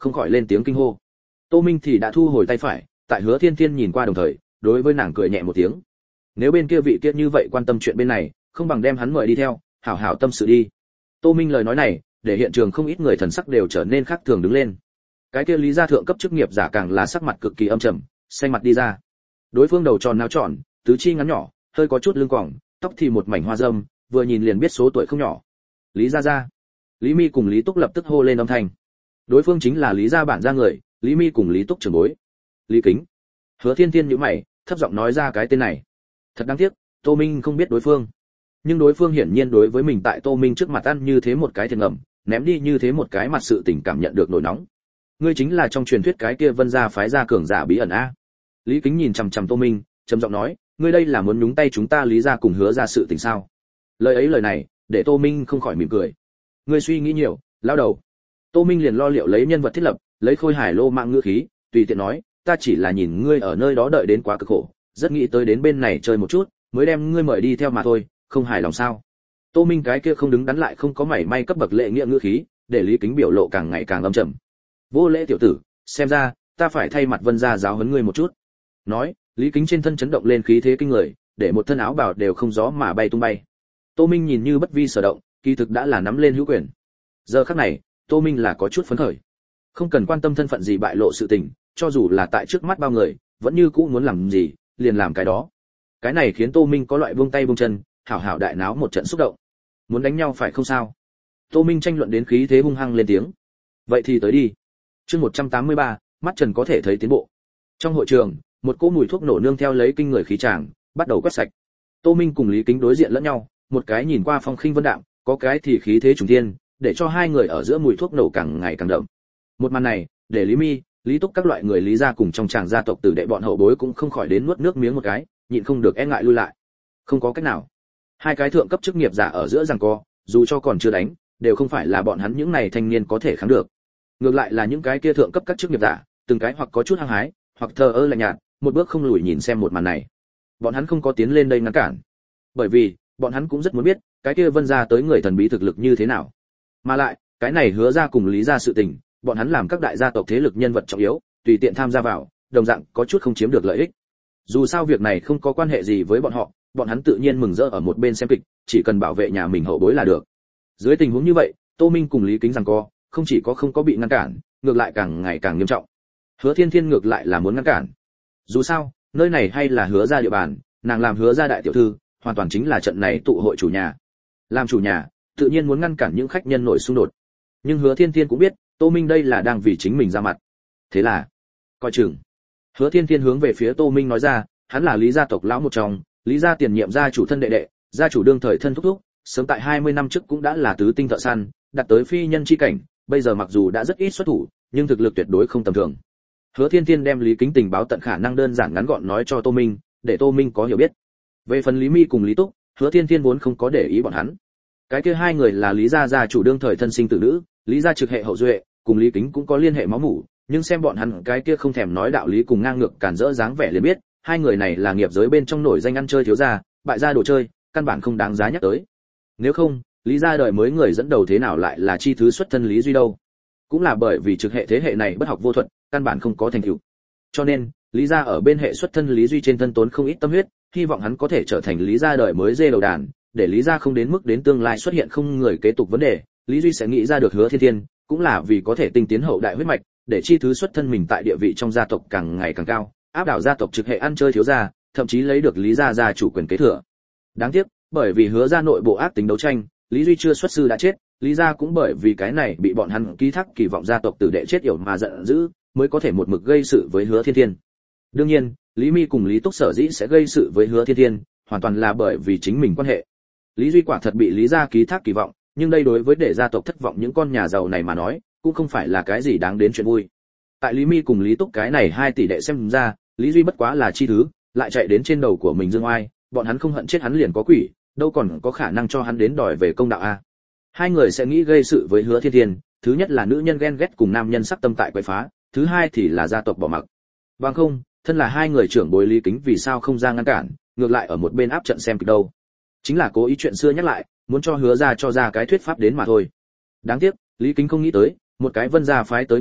không khỏi lên tiếng kinh hô. Tô Minh thì đã thu hồi tay phải, tại Hứa Thiên Thiên nhìn qua đồng thời, đối với nàng cười nhẹ một tiếng. Nếu bên kia vị kia như vậy quan tâm chuyện bên này, không bằng đem hắn mời đi theo, hảo hảo tâm sự đi. Tô Minh lời nói này, để hiện trường không ít người thần sắc đều trở nên khác thường đứng lên. Cái kia Lý gia thượng cấp chức nghiệp giả càng là sắc mặt cực kỳ âm trầm, xanh mặt đi ra. Đối phương đầu tròn nao tròn, tứ chi ngắn nhỏ, hơi có chút lưng quòng, tóc thì một mảnh hoa râm, vừa nhìn liền biết số tuổi không nhỏ. Lý gia gia. Lý Mi cùng Lý Túc lập tức hô lên âm thanh. Đối phương chính là Lý gia bản gia người, Lý Mi cùng Lý Túc trưởng bối. Lý Kính. Hứa Thiên Thiên nhíu mày, thấp giọng nói ra cái tên này. Thật đáng tiếc, Tô Minh không biết đối phương. Nhưng đối phương hiển nhiên đối với mình tại Tô Minh trước mặt ăn như thế một cái thiệt ngầm, ném đi như thế một cái mặt sự tình cảm nhận được nổi nóng. Ngươi chính là trong truyền thuyết cái kia Vân gia phái gia cường giả bí ẩn a? Lý Kính nhìn chằm chằm Tô Minh, trầm giọng nói, ngươi đây là muốn nhúng tay chúng ta Lý gia cùng Hứa gia sự tình sao? Lời này, để Tô Minh không khỏi mỉm cười. Ngươi suy nghĩ nhiều, lão đầu. Tô Minh liền lo liệu lấy nhân vật thiết lập, lấy Khôi Hải lô mạng ngữ khí, tùy tiện nói, ta chỉ là nhìn ngươi ở nơi đó đợi đến quá cực khổ, rất nghĩ tới đến bên này chơi một chút, mới đem ngươi mời đi theo mà thôi, không hài lòng sao? Tô Minh cái kia không đứng đắn lại không có mảy may cấp bậc lễ nghĩa ngữ khí, để Lý Kính biểu lộ càng ngày càng âm trầm. Vô lễ tiểu tử, xem ra ta phải thay mặt Vân gia giáo huấn ngươi một chút. Nói, Lý Kính trên thân chấn động lên khí thế kinh người, để một thân áo bào đều không gió mà bay tung bay. Tô Minh nhìn như bất vi sở động, kỳ thực đã là nắm lên hữu quyền. Giờ khắc này, Tô Minh là có chút phấn khởi. Không cần quan tâm thân phận gì bại lộ sự tình, cho dù là tại trước mắt bao người, vẫn như cũ muốn làm gì, liền làm cái đó. Cái này khiến Tô Minh có loại buông tay buông chân, hảo hảo đại náo một trận xúc động. Muốn đánh nhau phải không sao? Tô Minh tranh luận đến khí thế hung hăng lên tiếng. Vậy thì tới đi. Chương 183, mắt Trần có thể thấy tiến bộ. Trong hội trường, một cỗ mùi thuốc nổ nương theo lấy kinh người khí tràng, bắt đầu quét sạch. Tô Minh cùng Lý Kính đối diện lẫn nhau, một cái nhìn qua phong khinh vân đạm, có cái thì khí thế trùng thiên, để cho hai người ở giữa mùi thuốc nổ càng ngày càng đậm. Một màn này, để Lý Mi, Lý Túc các loại người Lý gia cùng trong tràng gia tộc tử đệ bọn hậu bối cũng không khỏi đến nuốt nước miếng một cái, nhịn không được e ngại lui lại. Không có cách nào. Hai cái thượng cấp chức nghiệp giả ở giữa giằng co, dù cho còn chưa đánh, đều không phải là bọn hắn những này thanh niên có thể kháng được. Ngược lại là những cái kia thượng cấp các chức nghiệp giả, từng cái hoặc có chút hăng hái, hoặc thờ ơ lạnh nhạt, một bước không lùi nhìn xem một màn này. Bọn hắn không có tiến lên đây ngăn cản, bởi vì bọn hắn cũng rất muốn biết, cái kia Vân gia tới người thần bí thực lực như thế nào. Mà lại, cái này Hứa gia cùng Lý gia sự tình, bọn hắn làm các đại gia tộc thế lực nhân vật trọng yếu, tùy tiện tham gia vào, đồng dạng có chút không chiếm được lợi ích. Dù sao việc này không có quan hệ gì với bọn họ, bọn hắn tự nhiên mừng rỡ ở một bên xem kịch, chỉ cần bảo vệ nhà mình hậu bối là được. Dưới tình huống như vậy, Tô Minh cùng Lý Kính giằng co, không chỉ có không có bị ngăn cản, ngược lại càng ngày càng nghiêm trọng. Hứa Thiên Thiên ngược lại là muốn ngăn cản. Dù sao, nơi này hay là Hứa gia địa bàn, nàng làm Hứa gia đại tiểu thư, hoàn toàn chính là trận này tụ hội chủ nhà. Làm chủ nhà, tự nhiên muốn ngăn cản những khách nhân nổi xung đột. Nhưng Hứa Thiên Thiên cũng biết, Tô Minh đây là đang vì chính mình ra mặt. Thế là, coi chừng. Hứa Thiên Thiên hướng về phía Tô Minh nói ra, hắn là Lý gia tộc lão một trong, Lý gia tiền nhiệm gia chủ thân đệ đệ, gia chủ đương thời thân thúc thúc, sớm tại 20 năm trước cũng đã là tứ tinh thợ săn, đạt tới phi nhân chi cảnh, bây giờ mặc dù đã rất ít xuất thủ, nhưng thực lực tuyệt đối không tầm thường. Hứa Thiên Thiên đem Lý Kính tình báo tận khả năng đơn giản ngắn gọn nói cho Tô Minh, để Tô Minh có hiểu biết. Về phần Lý Mi cùng Lý Túc, Hứa Thiên Thiên vốn không có để ý bọn hắn. Cái kia hai người là Lý gia gia chủ đương thời thân sinh tử nữ, Lý gia trực hệ hậu duệ, cùng Lý Kính cũng có liên hệ máu mủ, nhưng xem bọn hắn cái kia không thèm nói đạo lý cùng ngang ngược cản rỡ dáng vẻ liền biết, hai người này là nghiệp giới bên trong nổi danh ăn chơi thiếu gia, bại gia đồ chơi, căn bản không đáng giá nhắc tới. Nếu không, Lý gia đời mới người dẫn đầu thế nào lại là chi thứ xuất thân Lý Duy đâu? Cũng là bởi vì trực hệ thế hệ này bất học vô thuật, căn bản không có thành tựu. Cho nên, Lý gia ở bên hệ xuất thân Lý Duy trên thân tốn không ít tâm huyết, hy vọng hắn có thể trở thành Lý gia đời mới dê đầu đàn, để Lý gia không đến mức đến tương lai xuất hiện không người kế tục vấn đề, Lý Duy sẽ nghĩ ra được Hứa Thiên Thiên, cũng là vì có thể tinh tiến hậu đại huyết mạch, để chi thứ xuất thân mình tại địa vị trong gia tộc càng ngày càng cao, áp đảo gia tộc trực hệ ăn chơi thiếu gia, thậm chí lấy được Lý gia gia chủ quyền kế thừa. Đáng tiếc, bởi vì Hứa gia nội bộ ác tính đấu tranh, Lý Duy chưa xuất sư đã chết, Lý gia cũng bởi vì cái này bị bọn hắn ký thác kỳ vọng gia tộc tử đệ chết yểu mà giận dữ, mới có thể một mực gây sự với Hứa Thiên Thiên. Đương nhiên, Lý Mi cùng Lý Túc sở dĩ sẽ gây sự với Hứa Thiên Thiên, hoàn toàn là bởi vì chính mình quan hệ. Lý Duy quả thật bị Lý gia ký thác kỳ vọng, nhưng đây đối với để gia tộc thất vọng những con nhà giàu này mà nói, cũng không phải là cái gì đáng đến chuyện vui. Tại Lý Mi cùng Lý Túc cái này hai tỷ đệ xem ra, Lý Duy bất quá là chi thứ, lại chạy đến trên đầu của mình dương oai, bọn hắn không hận chết hắn liền có quỷ, đâu còn có khả năng cho hắn đến đòi về công đạo a. Hai người sẽ nghĩ gây sự với Hứa Thiên Thiên, thứ nhất là nữ nhân ghen ghét cùng nam nhân sắc tâm tại quậy phá, thứ hai thì là gia tộc bỏ mặc. Bằng không, thân là hai người trưởng bối Lý Kính vì sao không ra ngăn cản, ngược lại ở một bên áp trận xem kịch đâu. Chính là cố ý chuyện xưa nhắc lại, muốn cho Hứa gia cho ra cái thuyết pháp đến mà thôi. Đáng tiếc, Lý Kính không nghĩ tới, một cái Vân gia phái tới ngoại viện,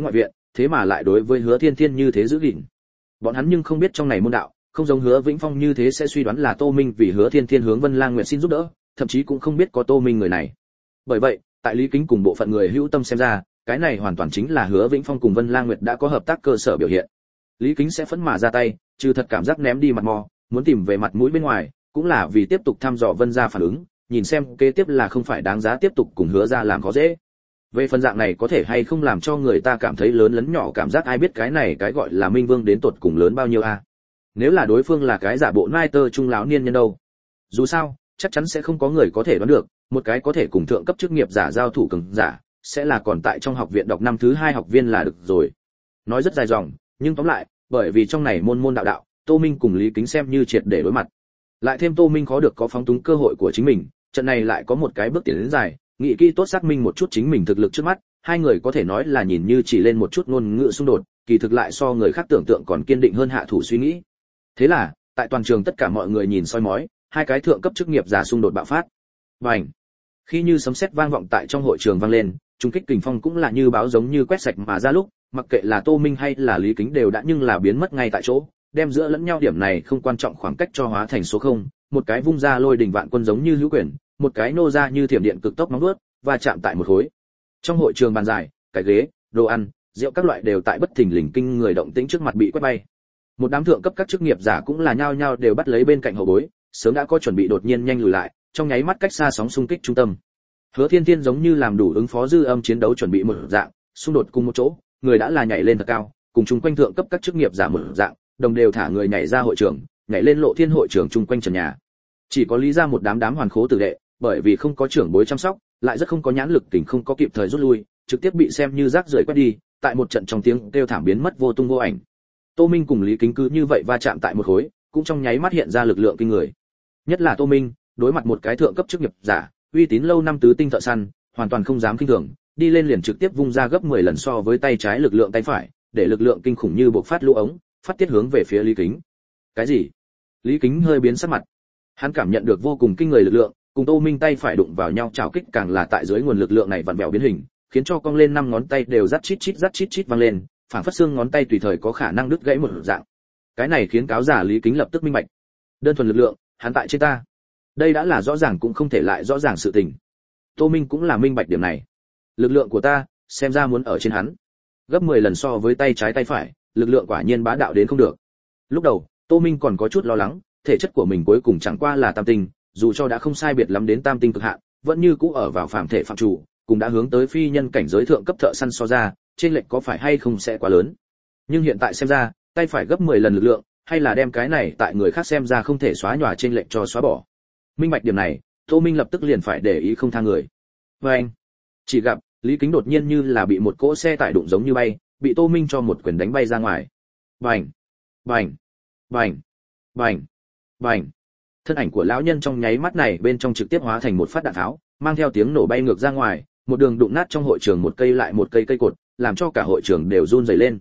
thế mà lại đối với Hứa Thiên Thiên như thế giữ gìn. Bọn hắn nhưng không biết trong này môn đạo, không giống Hứa Vĩnh Phong như thế sẽ suy đoán là Tô Minh vì Hứa Thiên Thiên hướng Vân Lang Nguyệt xin giúp đỡ, thậm chí cũng không biết có Tô Minh người này. Bởi vậy, tại Lý Kính cùng bộ phận người hữu tâm xem ra, cái này hoàn toàn chính là Hứa Vĩnh Phong cùng Vân Lang Nguyệt đã có hợp tác cơ sở biểu hiện. Lý Kính sẽ phẫn mà ra tay, trừ thật cảm giác ném đi mặt mò, muốn tìm về mặt mũi bên ngoài, cũng là vì tiếp tục thăm dò Vân gia phản ứng, nhìn xem kế tiếp là không phải đáng giá tiếp tục cùng Hứa gia làm khó dễ. Về phần dạng này có thể hay không làm cho người ta cảm thấy lớn lấn nhỏ cảm giác, ai biết cái này cái gọi là Minh Vương đến tột cùng lớn bao nhiêu a. Nếu là đối phương là cái giả bộ nai tơ trung lão niên nhân đâu. Dù sao, chắc chắn sẽ không có người có thể đoán được, một cái có thể cùng thượng cấp chức nghiệp giả giao thủ cường giả, sẽ là còn tại trong học viện đọc năm thứ 2 học viên là được rồi. Nói rất dài dòng, nhưng tóm lại, bởi vì trong này môn đạo đạo, Tô Minh cùng Lý Kính xem như triệt để đối mặt. Lại thêm Tô Minh khó được có phóng túng cơ hội của chính mình, trận này lại có một cái bước tiến đến dài, nghĩ kỹ tốt xác minh một chút chính mình thực lực trước mắt, hai người có thể nói là nhìn như chỉ lên một chút ngôn ngữ xung đột, kỳ thực lại so người khác tưởng tượng còn kiên định hơn hạ thủ suy nghĩ. Thế là, tại toàn trường tất cả mọi người nhìn soi mói, hai cái thượng cấp chức nghiệp giả xung đột bạo phát. Bành! Khi như sấm sét vang vọng tại trong hội trường vang lên, trung kích kình phong cũng là như báo giống như quét sạch mà ra lúc, mặc kệ là Tô Minh hay là Lý Kính đều đã nhưng là biến mất ngay tại chỗ, đem giữa lẫn nhau điểm này không quan trọng khoảng cách cho hóa thành số 0, một cái vung ra lôi đỉnh vạn quân giống như hữu quyền, một cái nô ra như thiểm điện cực tốc nóng đuốt, và chạm tại một khối. Trong hội trường bàn dài, cái ghế, đồ ăn, rượu các loại đều tại bất thình lình kinh người động tĩnh trước mặt bị quét bay. Một đám thượng cấp các chức nghiệp giả cũng là nhao nhao đều bắt lấy bên cạnh hậu bối, sớm đã có chuẩn bị đột nhiên nhanh lùi lại, trong nháy mắt cách xa sóng xung kích trung tâm. Hứa Thiên Thiên giống như làm đủ ứng phó dư âm chiến đấu chuẩn bị một dạng, xung đột cùng một chỗ, người đã là nhảy lên thật cao, cùng chung quanh thượng cấp các chức nghiệp giả một dạng, đồng đều thả người nhảy ra hội trường, nhảy lên Lộ Thiên hội trường chung quanh trần nhà. Chỉ có Lý ra một đám hoàn khố tử đệ, bởi vì không có trưởng bối chăm sóc, lại rất không có nhãn lực, tỉnh không có kịp thời rút lui, trực tiếp bị xem như rác rưởi quét đi, tại một trận trong tiếng kêu thảm biến mất vô tung vô ảnh. Tô Minh cùng Lý Kính cứ như vậy va chạm tại một khối, cũng trong nháy mắt hiện ra lực lượng kinh người. Nhất là Tô Minh, đối mặt một cái thượng cấp chức nghiệp giả, uy tín lâu năm tứ tinh thợ săn, hoàn toàn không dám khinh thường, đi lên liền trực tiếp vung ra gấp 10 lần so với tay trái lực lượng tay phải, để lực lượng kinh khủng như bộc phát lũ ống, phát tiết hướng về phía Lý Kính. Cái gì? Lý Kính hơi biến sắc mặt. Hắn cảm nhận được vô cùng kinh người lực lượng, cùng Tô Minh tay phải đụng vào nhau chảo kích càng là tại dưới nguồn lực lượng này vặn vẹo biến hình, khiến cho cong lên 5 ngón tay đều rát chít vang lên, phảng phất xương ngón tay tùy thời có khả năng đứt gãy một dạng. Cái này khiến cáo giả Lý Kính lập tức minh bạch. Đơn thuần lực lượng, hắn tại trên ta. Đây đã là rõ ràng cũng không thể lại rõ ràng sự tình. Tô Minh cũng là minh bạch điểm này. Lực lượng của ta, xem ra muốn ở trên hắn. Gấp 10 lần so với tay trái tay phải, lực lượng quả nhiên bá đạo đến không được. Lúc đầu, Tô Minh còn có chút lo lắng, thể chất của mình cuối cùng chẳng qua là tam tinh, dù cho đã không sai biệt lắm đến tam tinh cực hạn, vẫn như cũ ở vào phàm thể phạm chủ, cũng đã hướng tới phi nhân cảnh giới thượng cấp thợ săn so ra, trên lệch có phải hay không sẽ quá lớn. Nhưng hiện tại xem ra, tay phải gấp 10 lần lực lượng, hay là đem cái này tại người khác xem ra không thể xóa nhòa trên lệch cho xóa bỏ. Minh bạch điểm này, Tô Minh lập tức liền phải để ý không tha người. Và anh, chỉ gặp Lý Kính đột nhiên như là bị một cỗ xe tải đụng giống như bay, bị Tô Minh cho một quyền đánh bay ra ngoài. Bành, bành, bành, bành, bành. Thân ảnh của lão nhân trong nháy mắt này bên trong trực tiếp hóa thành một phát đạn tháo, mang theo tiếng nổ bay ngược ra ngoài, một đường đụng nát trong hội trường một cây lại một cây cây cột, làm cho cả hội trường đều run rẩy lên.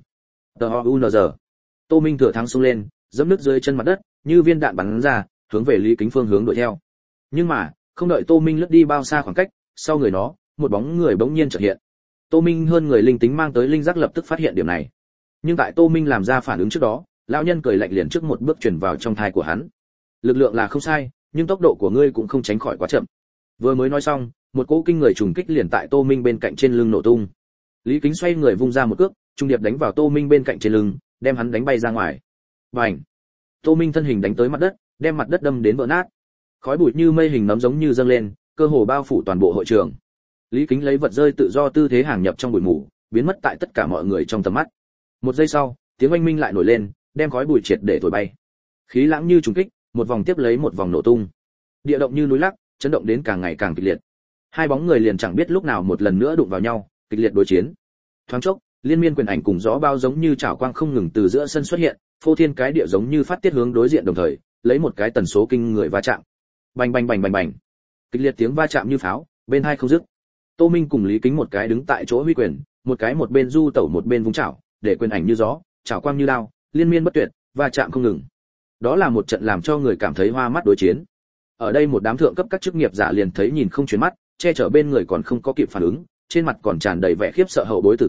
TOUNZ. Tô Minh thừa thắng xông lên, giẫm nứt dưới chân mặt đất, như viên đạn bắn ra, hướng về Lý Kính phương hướng đuổi theo. Nhưng mà, không đợi Tô Minh lướt đi bao xa khoảng cách, sau người nó, một bóng người bỗng nhiên chợt hiện. Tô Minh hơn người linh tính mang tới linh giác lập tức phát hiện điểm này. Nhưng tại Tô Minh làm ra phản ứng trước đó, lão nhân cười lạnh liền trước một bước truyền vào trong tai của hắn. Lực lượng là không sai, nhưng tốc độ của ngươi cũng không tránh khỏi quá chậm. Vừa mới nói xong, một cỗ kinh người trùng kích liền tại Tô Minh bên cạnh trên lưng nổ tung. Lý Kính xoay người vung ra một cước, trung điệp đánh vào Tô Minh bên cạnh trên lưng, đem hắn đánh bay ra ngoài. Bành! Tô Minh thân hình đánh tới mặt đất, đem mặt đất đâm đến vỡ nát. Khói bụi như mây hình nấm giống như dâng lên, cơ hồ bao phủ toàn bộ hội trường. Lý Kính lấy vật rơi tự do tư thế hàng nhập trong bụi mù, biến mất tại tất cả mọi người trong tầm mắt. Một giây sau, tiếng oanh minh lại nổi lên, đem khói bụi triệt để thổi bay. Khí lãng như trùng kích, một vòng tiếp lấy một vòng nổ tung. Địa động như núi lắc, chấn động đến càng ngày càng kịch liệt. Hai bóng người liền chẳng biết lúc nào một lần nữa đụng vào nhau, kịch liệt đối chiến. Thoáng chốc, liên miên quyền ảnh cùng gió bao giống như chảo quang không ngừng từ giữa sân xuất hiện, phô thiên cái địa giống như phát tiết hướng đối diện đồng thời, lấy một cái tần số kinh người va chạm. Bành bành bành bành bành. Kịch liệt tiếng va chạm như pháo, bên hai không dứt. Tô Minh cùng Lý Kính một cái đứng tại chỗ huy quyền, một cái một bên du tẩu một bên vung chảo, để quyền ảnh như gió, chảo quang như đao, liên miên bất tuyệt, va chạm không ngừng. Đó là một trận làm cho người cảm thấy hoa mắt đối chiến. Ở đây một đám thượng cấp các chức nghiệp giả liền thấy nhìn không chuyển mắt, che chở bên người còn không có kịp phản ứng, trên mặt còn tràn đầy vẻ khiếp sợ hậu bối tử tôn,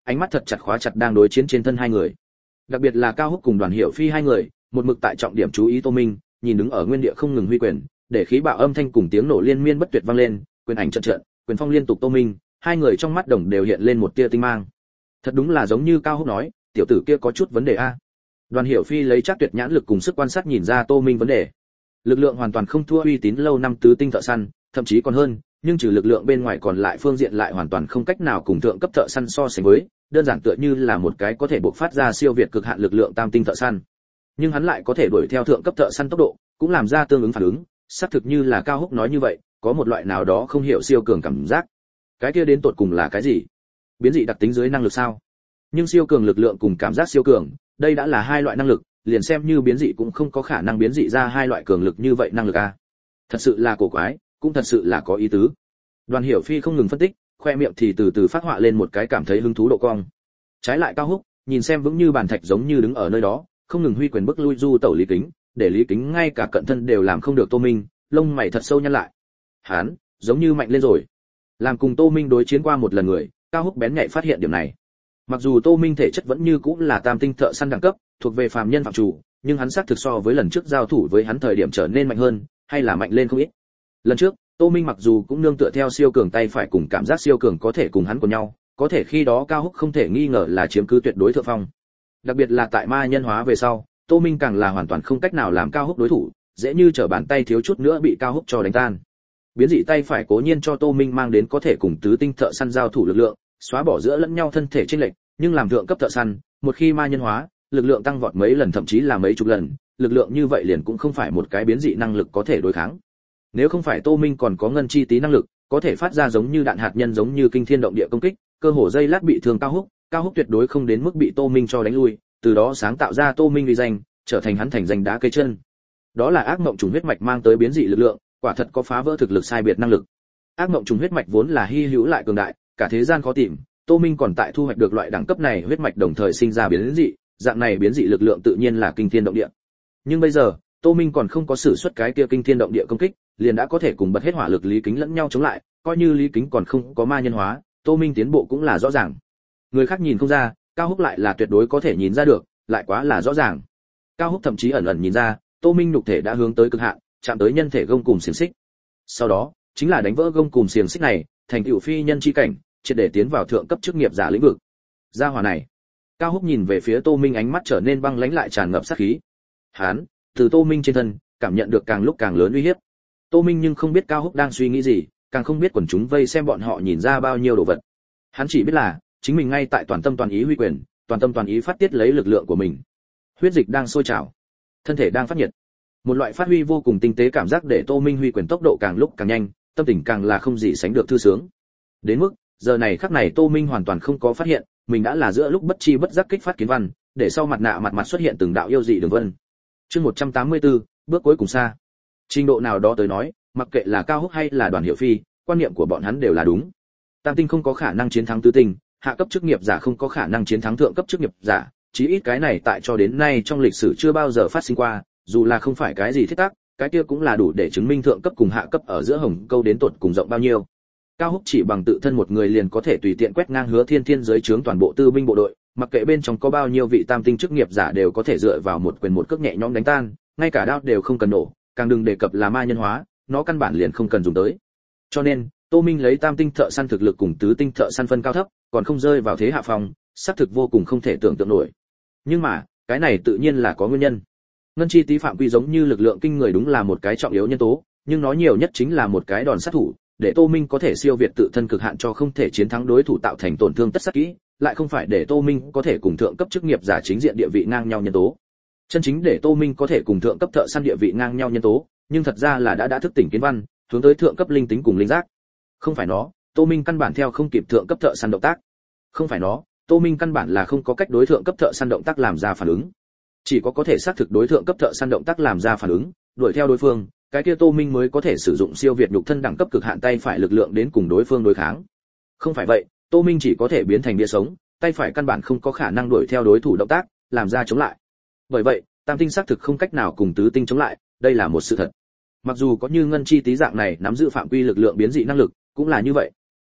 ánh mắt thật chặt khóa chặt đang đối chiến trên thân hai người. Đặc biệt là Cao Húc cùng Đoàn Hiểu Phi hai người, một mực tại trọng điểm chú ý Tô Minh, nhìn đứng ở nguyên địa không ngừng huy quyền, để khí bạo âm thanh cùng tiếng nổ liên miên bất tuyệt vang lên, quyền ảnh trận trận, quyền phong liên tục Tô Minh, hai người trong mắt đồng đều hiện lên một tia tinh mang. Thật đúng là giống như Cao Húc nói, tiểu tử kia có chút vấn đề a. Đoàn Hiểu Phi lấy chắc tuyệt nhãn lực cùng sức quan sát nhìn ra Tô Minh vấn đề. Lực lượng hoàn toàn không thua uy tín lâu năm tứ tinh thợ săn, thậm chí còn hơn, nhưng trừ lực lượng bên ngoài còn lại phương diện lại hoàn toàn không cách nào cùng thượng cấp thợ săn so sánh với, đơn giản tựa như là một cái có thể bộc phát ra siêu việt cực hạn lực lượng tam tinh thợ săn. Nhưng hắn lại có thể đuổi theo thượng cấp thợ săn tốc độ, cũng làm ra tương ứng phản ứng, xác thực như là Cao Húc nói như vậy, có một loại nào đó không hiểu siêu cường cảm giác. Cái kia đến tột cùng là cái gì? Biến dị đặc tính dưới năng lực sao? Nhưng siêu cường lực lượng cùng cảm giác siêu cường, đây đã là hai loại năng lực, liền xem như biến dị cũng không có khả năng biến dị ra hai loại cường lực như vậy năng lực a. Thật sự là cổ quái, cũng thật sự là có ý tứ. Đoàn Hiểu Phi không ngừng phân tích, khoe miệng thì từ từ phát họa lên một cái cảm thấy hứng thú độ cong. Trái lại Cao Húc, nhìn xem vững như bàn thạch giống như đứng ở nơi đó, không ngừng huy quyền bức lui du tẩu Lý Kính, để Lý Kính ngay cả cận thân đều làm không được Tô Minh, lông mày thật sâu nhăn lại. Hắn, giống như mạnh lên rồi. Làm cùng Tô Minh đối chiến qua một lần người, Cao Húc bén nhạy phát hiện điểm này. Mặc dù Tô Minh thể chất vẫn như cũ là tam tinh thợ săn đẳng cấp, thuộc về phàm nhân phạm chủ, nhưng hắn xác thực so với lần trước giao thủ với hắn thời điểm trở nên mạnh hơn, hay là mạnh lên không ít. Lần trước, Tô Minh mặc dù cũng nương tựa theo siêu cường tay phải cùng cảm giác siêu cường có thể cùng hắn cùng nhau, có thể khi đó Cao Húc không thể nghi ngờ là chiếm cứ tuyệt đối thượng phong. Đặc biệt là tại ma nhân hóa về sau, Tô Minh càng là hoàn toàn không cách nào làm Cao Húc đối thủ, dễ như trở bàn tay thiếu chút nữa bị Cao Húc cho đánh tan. Biến dị tay phải cố nhiên cho Tô Minh mang đến có thể cùng tứ tinh thợ săn giao thủ lực lượng, xóa bỏ giữa lẫn nhau thân thể chênh lệch, nhưng làm thượng cấp thợ săn, một khi ma nhân hóa, lực lượng tăng vọt mấy lần thậm chí là mấy chục lần, lực lượng như vậy liền cũng không phải một cái biến dị năng lực có thể đối kháng. Nếu không phải Tô Minh còn có ngân chi tí năng lực, có thể phát ra giống như đạn hạt nhân giống như kinh thiên động địa công kích, cơ hồ dây lát bị thương Cao Húc tuyệt đối không đến mức bị Tô Minh cho đánh lui, từ đó sáng tạo ra Tô Minh uy danh, trở thành hắn thành danh đá cây chân. Đó là ác mộng trùng huyết mạch mang tới biến dị lực lượng, quả thật có phá vỡ thực lực sai biệt năng lực. Ác mộng trùng huyết mạch vốn là hy hữu lại cường đại, cả thế gian khó tìm, Tô Minh còn tại thu hoạch được loại đẳng cấp này huyết mạch đồng thời sinh ra biến dị, dạng này biến dị lực lượng tự nhiên là kinh thiên động địa. Nhưng bây giờ, Tô Minh còn không có sử xuất cái kia kinh thiên động địa công kích, liền đã có thể cùng bật hết hỏa lực Lý Kính lẫn nhau chống lại, coi như Lý Kính còn không có ma nhân hóa, Tô Minh tiến bộ cũng là rõ ràng. Người khác nhìn không ra, Cao Húc lại là tuyệt đối có thể nhìn ra được, lại quá là rõ ràng. Cao Húc thậm chí ẩn ẩn nhìn ra, Tô Minh nhục thể đã hướng tới cực hạn, chạm tới nhân thể gông cùm xiềng xích. Sau đó, chính là đánh vỡ gông cùm xiềng xích này, thành tựu phi nhân chi cảnh, triệt để tiến vào thượng cấp chức nghiệp giả lĩnh vực. Gia hỏa này, Cao Húc nhìn về phía Tô Minh ánh mắt trở nên băng lãnh lại tràn ngập sát khí. Hán, từ Tô Minh trên thân, cảm nhận được càng lúc càng lớn uy hiếp. Tô Minh nhưng không biết Cao Húc đang suy nghĩ gì, càng không biết quần chúng vây xem bọn họ nhìn ra bao nhiêu đồ vật. Hắn chỉ biết là, chính mình ngay tại toàn tâm toàn ý huy quyền, toàn tâm toàn ý phát tiết lấy lực lượng của mình. Huyết dịch đang sôi trào, thân thể đang phát nhiệt. Một loại phát huy vô cùng tinh tế cảm giác để Tô Minh huy quyền tốc độ càng lúc càng nhanh, tâm tình càng là không gì sánh được thư sướng. Đến mức, giờ này khắc này Tô Minh hoàn toàn không có phát hiện, mình đã là giữa lúc bất chi bất giác kích phát kiến văn, để sau mặt nạ mặt xuất hiện từng đạo yêu dị đường vân. Chương 184, bước cuối cùng xa. Trình độ nào đó tới nói, mặc kệ là Cao Húc hay là Đoàn Hiểu Phi, quan niệm của bọn hắn đều là đúng. Tam tinh không có khả năng chiến thắng tứ tinh, hạ cấp chức nghiệp giả không có khả năng chiến thắng thượng cấp chức nghiệp giả, chí ít cái này tại cho đến nay trong lịch sử chưa bao giờ phát sinh qua, dù là không phải cái gì thiết tác, cái kia cũng là đủ để chứng minh thượng cấp cùng hạ cấp ở giữa hồng câu đến tột cùng rộng bao nhiêu. Cao Húc chỉ bằng tự thân một người liền có thể tùy tiện quét ngang Hứa Thiên Thiên dưới trướng toàn bộ tư binh bộ đội, mặc kệ bên trong có bao nhiêu vị tam tinh chức nghiệp giả đều có thể dựa vào một quyền một cước nhẹ nhõm đánh tan, ngay cả đao đều không cần nổ, càng đừng đề cập là ma nhân hóa, nó căn bản liền không cần dùng tới. Cho nên, Tô Minh lấy tam tinh thợ săn thực lực cùng tứ tinh thợ săn phân cao thấp, còn không rơi vào thế hạ phong, xác thực vô cùng không thể tưởng tượng nổi. Nhưng mà, cái này tự nhiên là có nguyên nhân. Ngân chi tí phạm quy giống như lực lượng kinh người đúng là một cái trọng yếu nhân tố, nhưng nó nhiều nhất chính là một cái đòn sát thủ, để Tô Minh có thể siêu việt tự thân cực hạn cho không thể chiến thắng đối thủ tạo thành tổn thương tất sát kỹ, lại không phải để Tô Minh có thể cùng thượng cấp chức nghiệp giả chính diện địa vị ngang nhau nhân tố. Chân chính để Tô Minh có thể cùng thượng cấp thợ săn địa vị ngang nhau nhân tố, nhưng thật ra là đã thức tỉnh kiến văn, hướng tới thượng cấp linh tính cùng linh giác. Không phải nó, Tô Minh căn bản theo không kịp thượng cấp thợ săn động tác. Không phải nó, Tô Minh căn bản là không có cách đối thượng cấp thợ săn động tác làm ra phản ứng. Chỉ có thể xác thực đối thượng cấp thợ săn động tác làm ra phản ứng, đuổi theo đối phương, cái kia Tô Minh mới có thể sử dụng siêu việt nhục thân đẳng cấp cực hạn tay phải lực lượng đến cùng đối phương đối kháng. Không phải vậy, Tô Minh chỉ có thể biến thành bia sống, tay phải căn bản không có khả năng đuổi theo đối thủ động tác, làm ra chống lại. Bởi vậy, tam tinh xác thực không cách nào cùng tứ tinh chống lại, đây là một sự thật. Mặc dù có như ngân chi tí dạng này nắm giữ phạm quy lực lượng biến dị năng lực, cũng là như vậy.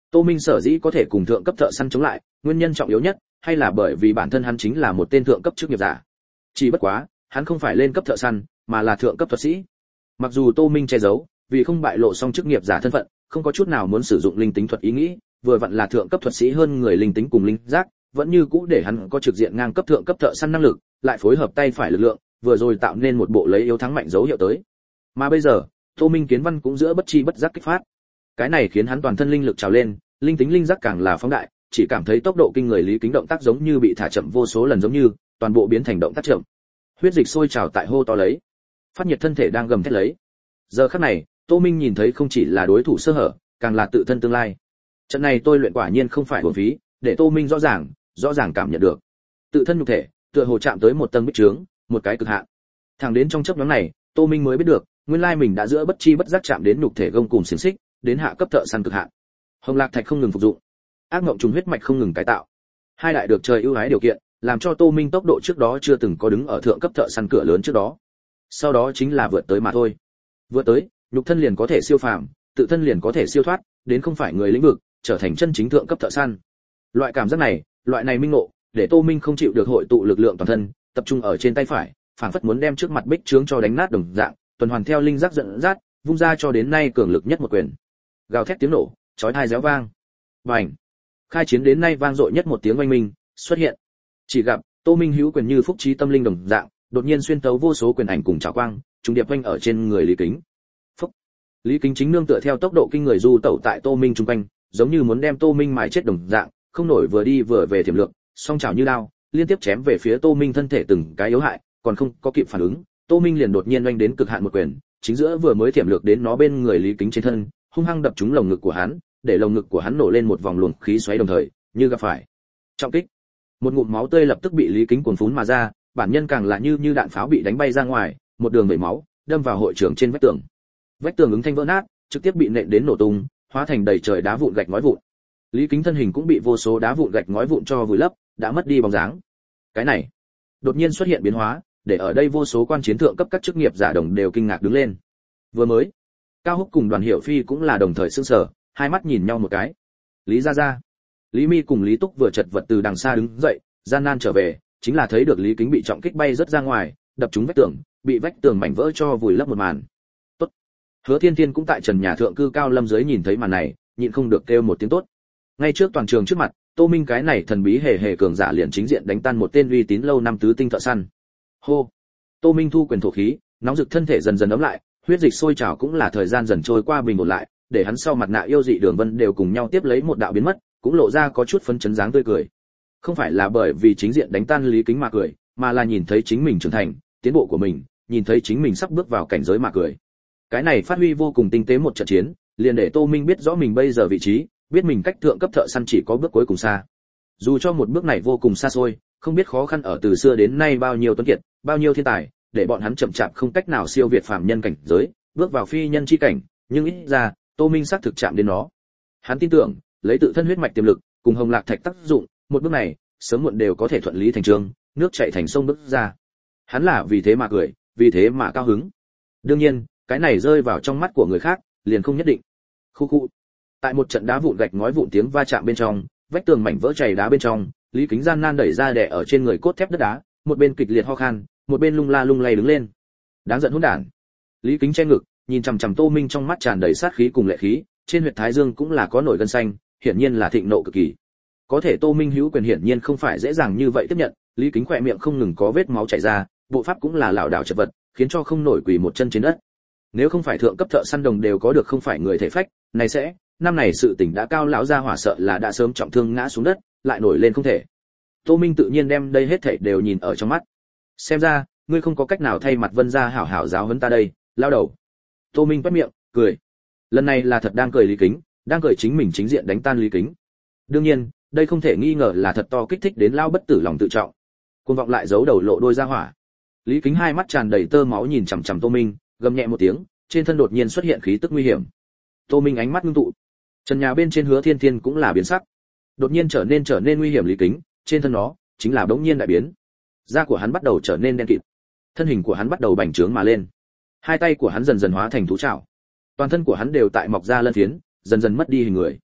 Tô Minh sở dĩ có thể cùng thượng cấp thợ săn chống lại, nguyên nhân trọng yếu nhất hay là bởi vì bản thân hắn chính là một tên thượng cấp chức nghiệp giả. Chỉ bất quá, hắn không phải lên cấp thợ săn, mà là thượng cấp thuật sĩ. Mặc dù Tô Minh che giấu, vì không bại lộ xong chức nghiệp giả thân phận, không có chút nào muốn sử dụng linh tính thuật ý nghĩ, vừa vặn là thượng cấp thuật sĩ hơn người linh tính cùng linh giác, vẫn như cũ để hắn có trực diện ngang cấp thượng cấp thợ săn năng lực, lại phối hợp tay phải lực lượng, vừa rồi tạo nên một bộ lấy yếu thắng mạnh dấu hiệu tới. Mà bây giờ, Tô Minh kiến văn cũng giữa bất chi bất giác kích phát. Cái này khiến hắn toàn thân linh lực trào lên, linh tính linh giác càng là phóng đại, chỉ cảm thấy tốc độ kinh người Lý Kính động tác giống như bị thả chậm vô số lần giống như, toàn bộ biến thành động tác chậm. Huyết dịch sôi trào tại hô to lấy, phát nhiệt thân thể đang gầm thét lấy. Giờ khắc này, Tô Minh nhìn thấy không chỉ là đối thủ sơ hở, càng là tự thân tương lai. Trận này tôi luyện quả nhiên không phải uổng phí, để Tô Minh rõ ràng cảm nhận được. Tự thân nhục thể, tựa hồ chạm tới một tầng bích trướng, một cái cực hạn. Thẳng đến trong chốc ngắn này, Tô Minh mới biết được, nguyên lai mình đã giữa bất chi bất giác chạm đến nhục thể gông cùng xiềng xích, đến hạ cấp thợ săn cực hạn. Hồng Lạc Thạch không ngừng phục dụng, ác ngộng trùng huyết mạch không ngừng cải tạo. Hai đại được trời ưu ái điều kiện, làm cho Tô Minh tốc độ trước đó chưa từng có đứng ở thượng cấp thợ săn cửa lớn trước đó. Sau đó chính là vượt tới mà thôi. Vượt tới, nhục thân liền có thể siêu phàm, tự thân liền có thể siêu thoát, đến không phải người lĩnh vực, trở thành chân chính thượng cấp thợ săn. Loại cảm giác này, loại này minh ngộ, để Tô Minh không chịu được hội tụ lực lượng toàn thân, tập trung ở trên tay phải, phảng phất muốn đem trước mặt bích trướng cho đánh nát đồng dạng, tuần hoàn theo linh giác dẫn dắt, vung ra cho đến nay cường lực nhất một quyền. Gào thét tiếng nổ, chói tai réo vang. Bành! Khai chiến đến nay vang dội nhất một tiếng oanh minh xuất hiện. Chỉ gặp Tô Minh hữu quyền như phúc trí tâm linh đồng dạng, đột nhiên xuyên tấu vô số quyền ảnh cùng trảo quang, trùng điệp quanh ở trên người Lý Kính. Phúc! Lý Kính chính nương tựa theo tốc độ kinh người du tẩu tại Tô Minh trung quanh, giống như muốn đem Tô Minh mài chết đồng dạng, không nổi vừa đi vừa về thiểm lượng, song chảo như đao, liên tiếp chém về phía Tô Minh thân thể từng cái yếu hại, còn không có kịp phản ứng, Tô Minh liền đột nhiên oanh đến cực hạn một quyền, chính giữa vừa mới thiểm lược đến nó bên người Lý Kính trên thân, hung hăng đập trúng lồng ngực của hắn, để lồng ngực của hắn nổ lên một vòng luồng khí xoáy đồng thời, như gặp phải trọng kích. Một ngụm máu tươi lập tức bị Lý Kính cuồn phún mà ra, bản nhân càng là như đạn pháo bị đánh bay ra ngoài, một đường vẩy máu, đâm vào hội trường trên vách tường. Vách tường ứng thanh vỡ nát, trực tiếp bị nện đến nổ tung, hóa thành đầy trời đá vụn gạch ngói vụn. Lý Kính thân hình cũng bị vô số đá vụn gạch ngói vụn cho vùi lấp, đã mất đi bóng dáng. Cái này, đột nhiên xuất hiện biến hóa, để ở đây vô số quan chiến thượng cấp các chức nghiệp giả đồng đều kinh ngạc đứng lên. Vừa mới, Cao Húc cùng Đoàn Hiểu Phi cũng là đồng thời sững sờ, hai mắt nhìn nhau một cái. Lý Gia Gia, Lý Mi cùng Lý Túc vừa chật vật từ đằng xa đứng dậy, gian nan trở về, chính là thấy được Lý Kính bị trọng kích bay rất ra ngoài, đập trúng vách tường, bị vách tường mảnh vỡ cho vùi lấp một màn. Tốt. Hứa Thiên Thiên cũng tại trần nhà thượng cư cao lâm dưới nhìn thấy màn này, nhịn không được kêu một tiếng tốt. Ngay trước toàn trường trước mặt, Tô Minh cái này thần bí hề cường giả liền chính diện đánh tan một tên uy tín lâu năm tứ tinh thợ săn. Hô. Tô Minh thu quyền thổ khí, nóng rực thân thể dần dần ấm lại, huyết dịch sôi trào cũng là thời gian dần trôi qua bình ổn lại, để hắn sau mặt nạ yêu dị Đường Vân đều cùng nhau tiếp lấy một đạo biến mất, cũng lộ ra có chút phấn chấn dáng tươi cười. Không phải là bởi vì chính diện đánh tan Lý Kính mà cười, mà là nhìn thấy chính mình trưởng thành, tiến bộ của mình, nhìn thấy chính mình sắp bước vào cảnh giới mà cười. Cái này phát huy vô cùng tinh tế một trận chiến, liền để Tô Minh biết rõ mình bây giờ vị trí, biết mình cách thượng cấp thợ săn chỉ có bước cuối cùng xa. Dù cho một bước này vô cùng xa xôi, không biết khó khăn ở từ xưa đến nay bao nhiêu tuấn kiệt, bao nhiêu thiên tài, để bọn hắn chậm chạp không cách nào siêu việt phàm nhân cảnh giới, bước vào phi nhân chi cảnh, nhưng ít ra, Tô Minh xác thực chạm đến nó. Hắn tin tưởng, lấy tự thân huyết mạch tiềm lực, cùng Hồng Lạc Thạch tác dụng, một bước này, sớm muộn đều có thể thuận lý thành chương, nước chảy thành sông bước ra. Hắn là vì thế mà cười, vì thế mà cao hứng. Đương nhiên, cái này rơi vào trong mắt của người khác, liền không nhất định. Khu khu. Tại một trận đá vụn gạch ngói vụn tiếng va chạm bên trong, vách tường mảnh vỡ chảy đá bên trong, Lý Kính gian nan đẩy ra đè ở trên người cốt thép đất đá, một bên kịch liệt ho khan, một bên lung la lung lay đứng lên. Đáng giận hỗn đản. Lý Kính che ngực, nhìn chằm chằm Tô Minh trong mắt tràn đầy sát khí cùng lệ khí, trên huyệt thái dương cũng là có nổi gân xanh, hiển nhiên là thịnh nộ cực kỳ. Có thể Tô Minh hữu quyền hiển nhiên không phải dễ dàng như vậy tiếp nhận, Lý Kính khỏe miệng không ngừng có vết máu chảy ra, bộ pháp cũng là lảo đảo chật vật, khiến cho không nổi quỳ một chân trên đất. Nếu không phải thượng cấp thợ săn đồng đều có được không phải người thể phách, này sẽ, năm này sự tình đã cao lão gia hỏa sợ là đã sớm trọng thương ngã xuống đất, lại nổi lên không thể. Tô Minh tự nhiên đem đây hết thảy đều nhìn ở trong mắt. Xem ra, ngươi không có cách nào thay mặt Vân gia hảo hảo giáo huấn ta đây, lao đầu. Tô Minh bắt miệng, cười. Lần này là thật đang cười Lý Kính, đang cười chính mình chính diện đánh tan Lý Kính. Đương nhiên, đây không thể nghi ngờ là thật to kích thích đến lao bất tử lòng tự trọng. Cuồng vọng lại giấu đầu lộ đôi ra hỏa. Lý Kính hai mắt tràn đầy tơ máu nhìn chằm chằm Tô Minh, gầm nhẹ một tiếng, trên thân đột nhiên xuất hiện khí tức nguy hiểm. Tô Minh ánh mắt ngưng tụ. Trần nhà bên trên Hứa Thiên Thiên cũng là biến sắc. Đột nhiên trở nên nguy hiểm Lý Kính, trên thân nó chính là bỗng nhiên đại biến. Da của hắn bắt đầu trở nên đen kịt, thân hình của hắn bắt đầu bành trướng mà lên. Hai tay của hắn dần dần hóa thành thú trảo. Toàn thân của hắn đều tại mọc ra lân phiến, dần dần mất đi hình người.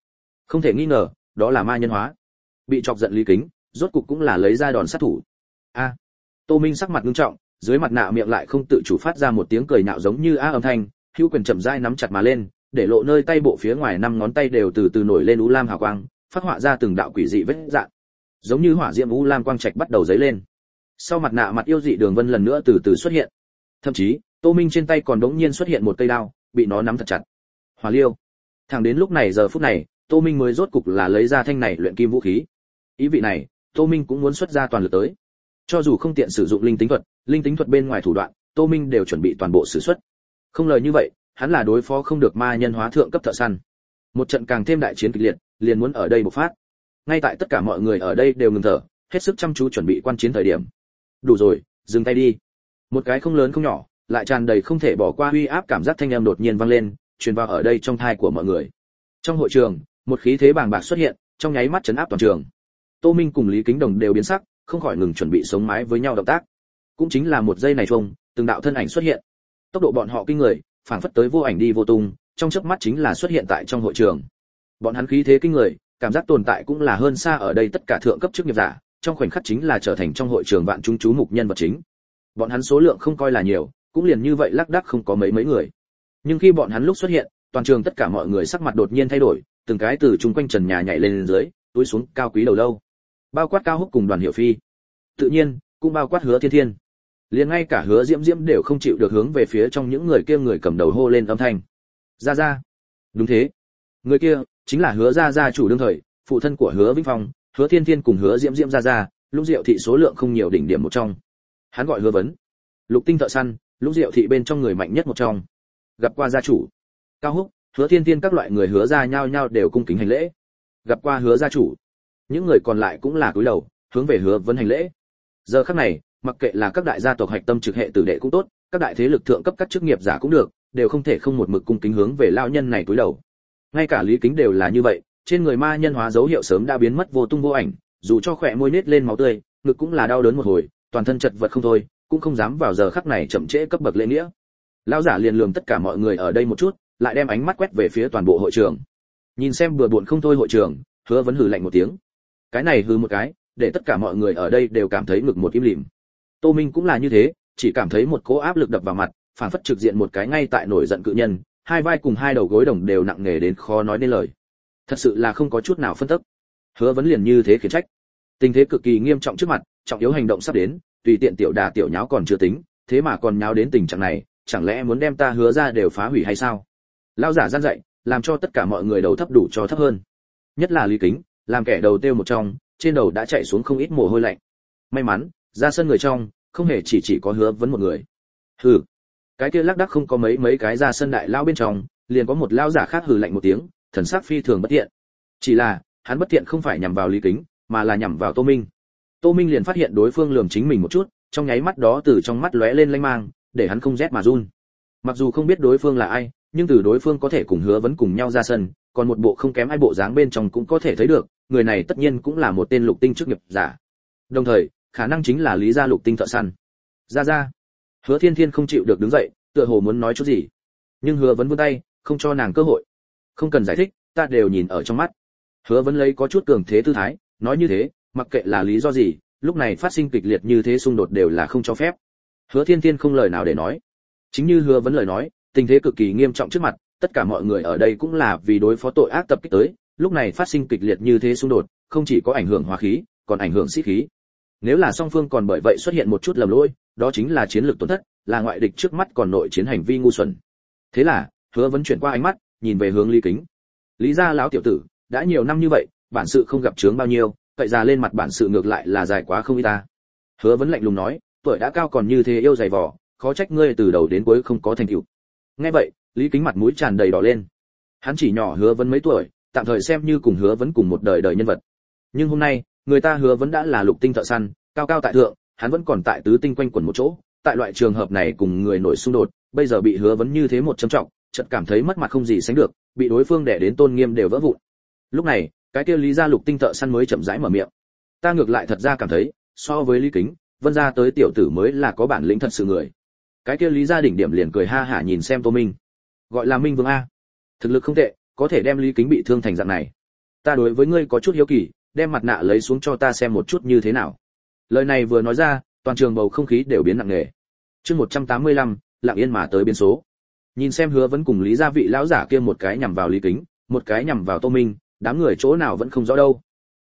Không thể nghi ngờ, đó là ma nhân hóa. Bị chọc giận Lý Kính, rốt cục cũng là lấy ra đòn sát thủ. A. Tô Minh sắc mặt nghiêm trọng, dưới mặt nạ miệng lại không tự chủ phát ra một tiếng cười nhạo giống như a âm thanh, hữu quyền chậm rãi nắm chặt mà lên, để lộ nơi tay bộ phía ngoài 5 ngón tay đều từ từ nổi lên u lam hào quang, phát họa ra từng đạo quỷ dị vết rạn. Giống như hỏa diễm u lam quang trạch bắt đầu dấy lên. Sau mặt nạ mặt yêu dị đường vân lần nữa từ từ xuất hiện. Thậm chí, Tô Minh trên tay còn đống nhiên xuất hiện một cây đao, bị nó nắm thật chặt. Hỏa liêu. Thẳng đến lúc này giờ phút này, Tô Minh mới rốt cục là lấy ra thanh này luyện kim vũ khí. Ý vị này, Tô Minh cũng muốn xuất ra toàn lực tới. Cho dù không tiện sử dụng linh tính thuật bên ngoài thủ đoạn, Tô Minh đều chuẩn bị toàn bộ sử xuất. Không lời như vậy, hắn là đối phó không được ma nhân hóa thượng cấp thợ săn. Một trận càng thêm đại chiến kịch liệt, liền muốn ở đây bộc phát. Ngay tại tất cả mọi người ở đây đều ngừng thở, hết sức chăm chú chuẩn bị quan chiến thời điểm. Đủ rồi, dừng tay đi. Một cái không lớn không nhỏ, lại tràn đầy không thể bỏ qua uy áp cảm giác thanh âm đột nhiên vang lên, truyền vào ở đây trong tai của mọi người. Trong hội trường, một khí thế bàng bạc xuất hiện, trong nháy mắt chấn áp toàn trường. Tô Minh cùng Lý Kính Đồng đều biến sắc, không khỏi ngừng chuẩn bị sống mái với nhau động tác. Cũng chính là một giây này chung, từng đạo thân ảnh xuất hiện. Tốc độ bọn họ kinh người, phảng phất tới vô ảnh đi vô tung, trong chớp mắt chính là xuất hiện tại trong hội trường. Bọn hắn khí thế kinh người, cảm giác tồn tại cũng là hơn xa ở đây tất cả thượng cấp chức nghiệp giả, trong khoảnh khắc chính là trở thành trong hội trường vạn chúng chú mục nhân vật chính. Bọn hắn số lượng không coi là nhiều, cũng liền như vậy lác đác không có mấy người. Nhưng khi bọn hắn lúc xuất hiện, toàn trường tất cả mọi người sắc mặt đột nhiên thay đổi, từng cái từ chung quanh trần nhà nhảy lên dưới, túi xuống cao quý đầu lâu. Bao quát Cao Húc cùng Đoàn Hiểu Phi. Tự nhiên, cũng bao quát Hứa Thiên Thiên. Liền ngay cả Hứa Diễm Diễm đều không chịu được hướng về phía trong những người kia người cầm đầu hô lên âm thanh. Ra ra. Đúng thế. Người kia chính là Hứa gia chủ đương thời, phụ thân của Hứa Vĩnh Phong, Hứa Thiên Thiên cùng Hứa Diễm Diễm ra, Lũng Diệu thị số lượng không nhiều đỉnh điểm một trong. Hắn gọi Hứa Vấn. Lục tinh thợ săn, Lũng Diệu thị bên trong người mạnh nhất một trong. Gặp qua gia chủ. Cao Húc, Hứa Thiên Thiên các loại người Hứa gia nhao nhao đều cung kính hành lễ. Gặp qua Hứa gia chủ. Những người còn lại cũng là cúi đầu, hướng về Hứa Vấn hành lễ. Giờ khắc này, mặc kệ là các đại gia tộc hạch tâm trực hệ tử đệ cũng tốt, các đại thế lực thượng cấp các chức nghiệp giả cũng được, đều không thể không một mực cung kính hướng về lão nhân này cúi đầu. Ngay cả Lý Kính đều là như vậy, trên người ma nhân hóa dấu hiệu sớm đã biến mất vô tung vô ảnh, dù cho khỏe môi nết lên máu tươi, ngực cũng là đau đớn một hồi, toàn thân chật vật không thôi, cũng không dám vào giờ khắc này chậm trễ cấp bậc lễ nghĩa. Lão giả liền lườm tất cả mọi người ở đây một chút, lại đem ánh mắt quét về phía toàn bộ hội trường. Nhìn xem bừa bộn không thôi hội trường, Hứa Vấn hừ lạnh một tiếng. Cái này hừ một cái, để tất cả mọi người ở đây đều cảm thấy ngực một im lìm. Tô Minh cũng là như thế, chỉ cảm thấy một cỗ áp lực đập vào mặt, phản phất trực diện một cái ngay tại nổi giận cự nhân, hai vai cùng hai đầu gối đồng đều nặng nề đến khó nói nên lời. Thật sự là không có chút nào phân tức. Hứa Vấn liền như thế khiển trách. Tình thế cực kỳ nghiêm trọng trước mặt, trọng yếu hành động sắp đến, tùy tiện tiểu đà tiểu nháo còn chưa tính, thế mà còn nháo đến tình trạng này, chẳng lẽ muốn đem ta Hứa ra đều phá hủy hay sao? Lão giả gian dạy, làm cho tất cả mọi người đầu thấp đủ cho thấp hơn. Nhất là Lý Kính, làm kẻ đầu tiêu một trong, trên đầu đã chạy xuống không ít mồ hôi lạnh. May mắn, ra sân người trong, không hề chỉ có Hứa Vấn một người. Hừ, cái kia lác đác không có mấy cái ra sân đại lao bên trong, liền có một lao giả khác hừ lạnh một tiếng, thần sắc phi thường bất thiện. Chỉ là, hắn bất thiện không phải nhằm vào Lý Kính, mà là nhằm vào Tô Minh. Tô Minh liền phát hiện đối phương lườm chính mình một chút, trong nháy mắt đó từ trong mắt lóe lên lanh mang, để hắn không rét mà run. Mặc dù không biết đối phương là ai, nhưng từ đối phương có thể cùng Hứa Vấn cùng nhau ra sân, còn một bộ không kém ai bộ dáng bên trong cũng có thể thấy được, người này tất nhiên cũng là một tên lục tinh chức nghiệp giả. Đồng thời, khả năng chính là Lý gia lục tinh thợ săn. Ra. Hứa Thiên Thiên không chịu được đứng dậy, tựa hồ muốn nói chút gì, nhưng Hứa Vấn vươn tay, không cho nàng cơ hội. Không cần giải thích, ta đều nhìn ở trong mắt. Hứa Vấn lấy có chút cường thế tư thái, nói như thế, mặc kệ là lý do gì, lúc này phát sinh kịch liệt như thế xung đột đều là không cho phép. Hứa Thiên Thiên không lời nào để nói. Chính như Hứa Vấn lời nói, tình thế cực kỳ nghiêm trọng trước mặt, tất cả mọi người ở đây cũng là vì đối phó tội ác tập kích tới, lúc này phát sinh kịch liệt như thế xung đột, không chỉ có ảnh hưởng hóa khí, còn ảnh hưởng sĩ khí. Nếu là song phương còn bởi vậy xuất hiện một chút lầm lỗi, đó chính là chiến lược tổn thất, là ngoại địch trước mắt còn nội chiến hành vi ngu xuẩn. Thế là, Hứa Vấn chuyển qua ánh mắt, nhìn về hướng Lý Kính. Lý gia lão tiểu tử, đã nhiều năm như vậy, bản sự không gặp chướng bao nhiêu, vậy ra lên mặt bản sự ngược lại là dài quá không ít ta. Hứa Vấn lạnh lùng nói, tuổi đã cao còn như thế yêu dày vò, khó trách ngươi từ đầu đến cuối không có thành tựu. Nghe vậy, Lý Kính mặt mũi tràn đầy đỏ lên. Hắn chỉ nhỏ Hứa Vấn mấy tuổi, tạm thời xem như cùng Hứa Vấn cùng một đời nhân vật. Nhưng hôm nay, người ta Hứa Vấn đã là lục tinh thợ săn, cao cao tại thượng, hắn vẫn còn tại tứ tinh quanh quẩn một chỗ, tại loại trường hợp này cùng người nổi xung đột, bây giờ bị Hứa Vấn như thế một châm trọng, chợt cảm thấy mất mặt không gì sánh được, bị đối phương đè đến tôn nghiêm đều vỡ vụn. Lúc này, cái kia Lý gia lục tinh thợ săn mới chậm rãi mở miệng. Ta ngược lại thật ra cảm thấy, so với Lý Kính, Vân gia tới tiểu tử mới là có bản lĩnh thật sự người. Cái kia Lý gia đỉnh điểm liền cười ha hả nhìn xem Tô Minh. Gọi là Minh Vương a. Thực lực không tệ, có thể đem Lý Kính bị thương thành dạng này. ta đối với ngươi có chút hiếu kỳ, đem mặt nạ lấy xuống cho ta xem một chút như thế nào. Lời này vừa nói ra, toàn trường bầu không khí đều biến nặng nề. Chương 185, lặng yên mà tới biến số. Nhìn xem Hứa Vấn cùng Lý Gia vị lão giả kia, một cái nhằm vào Lý Kính, một cái nhằm vào Tô Minh, đám người chỗ nào vẫn không rõ đâu.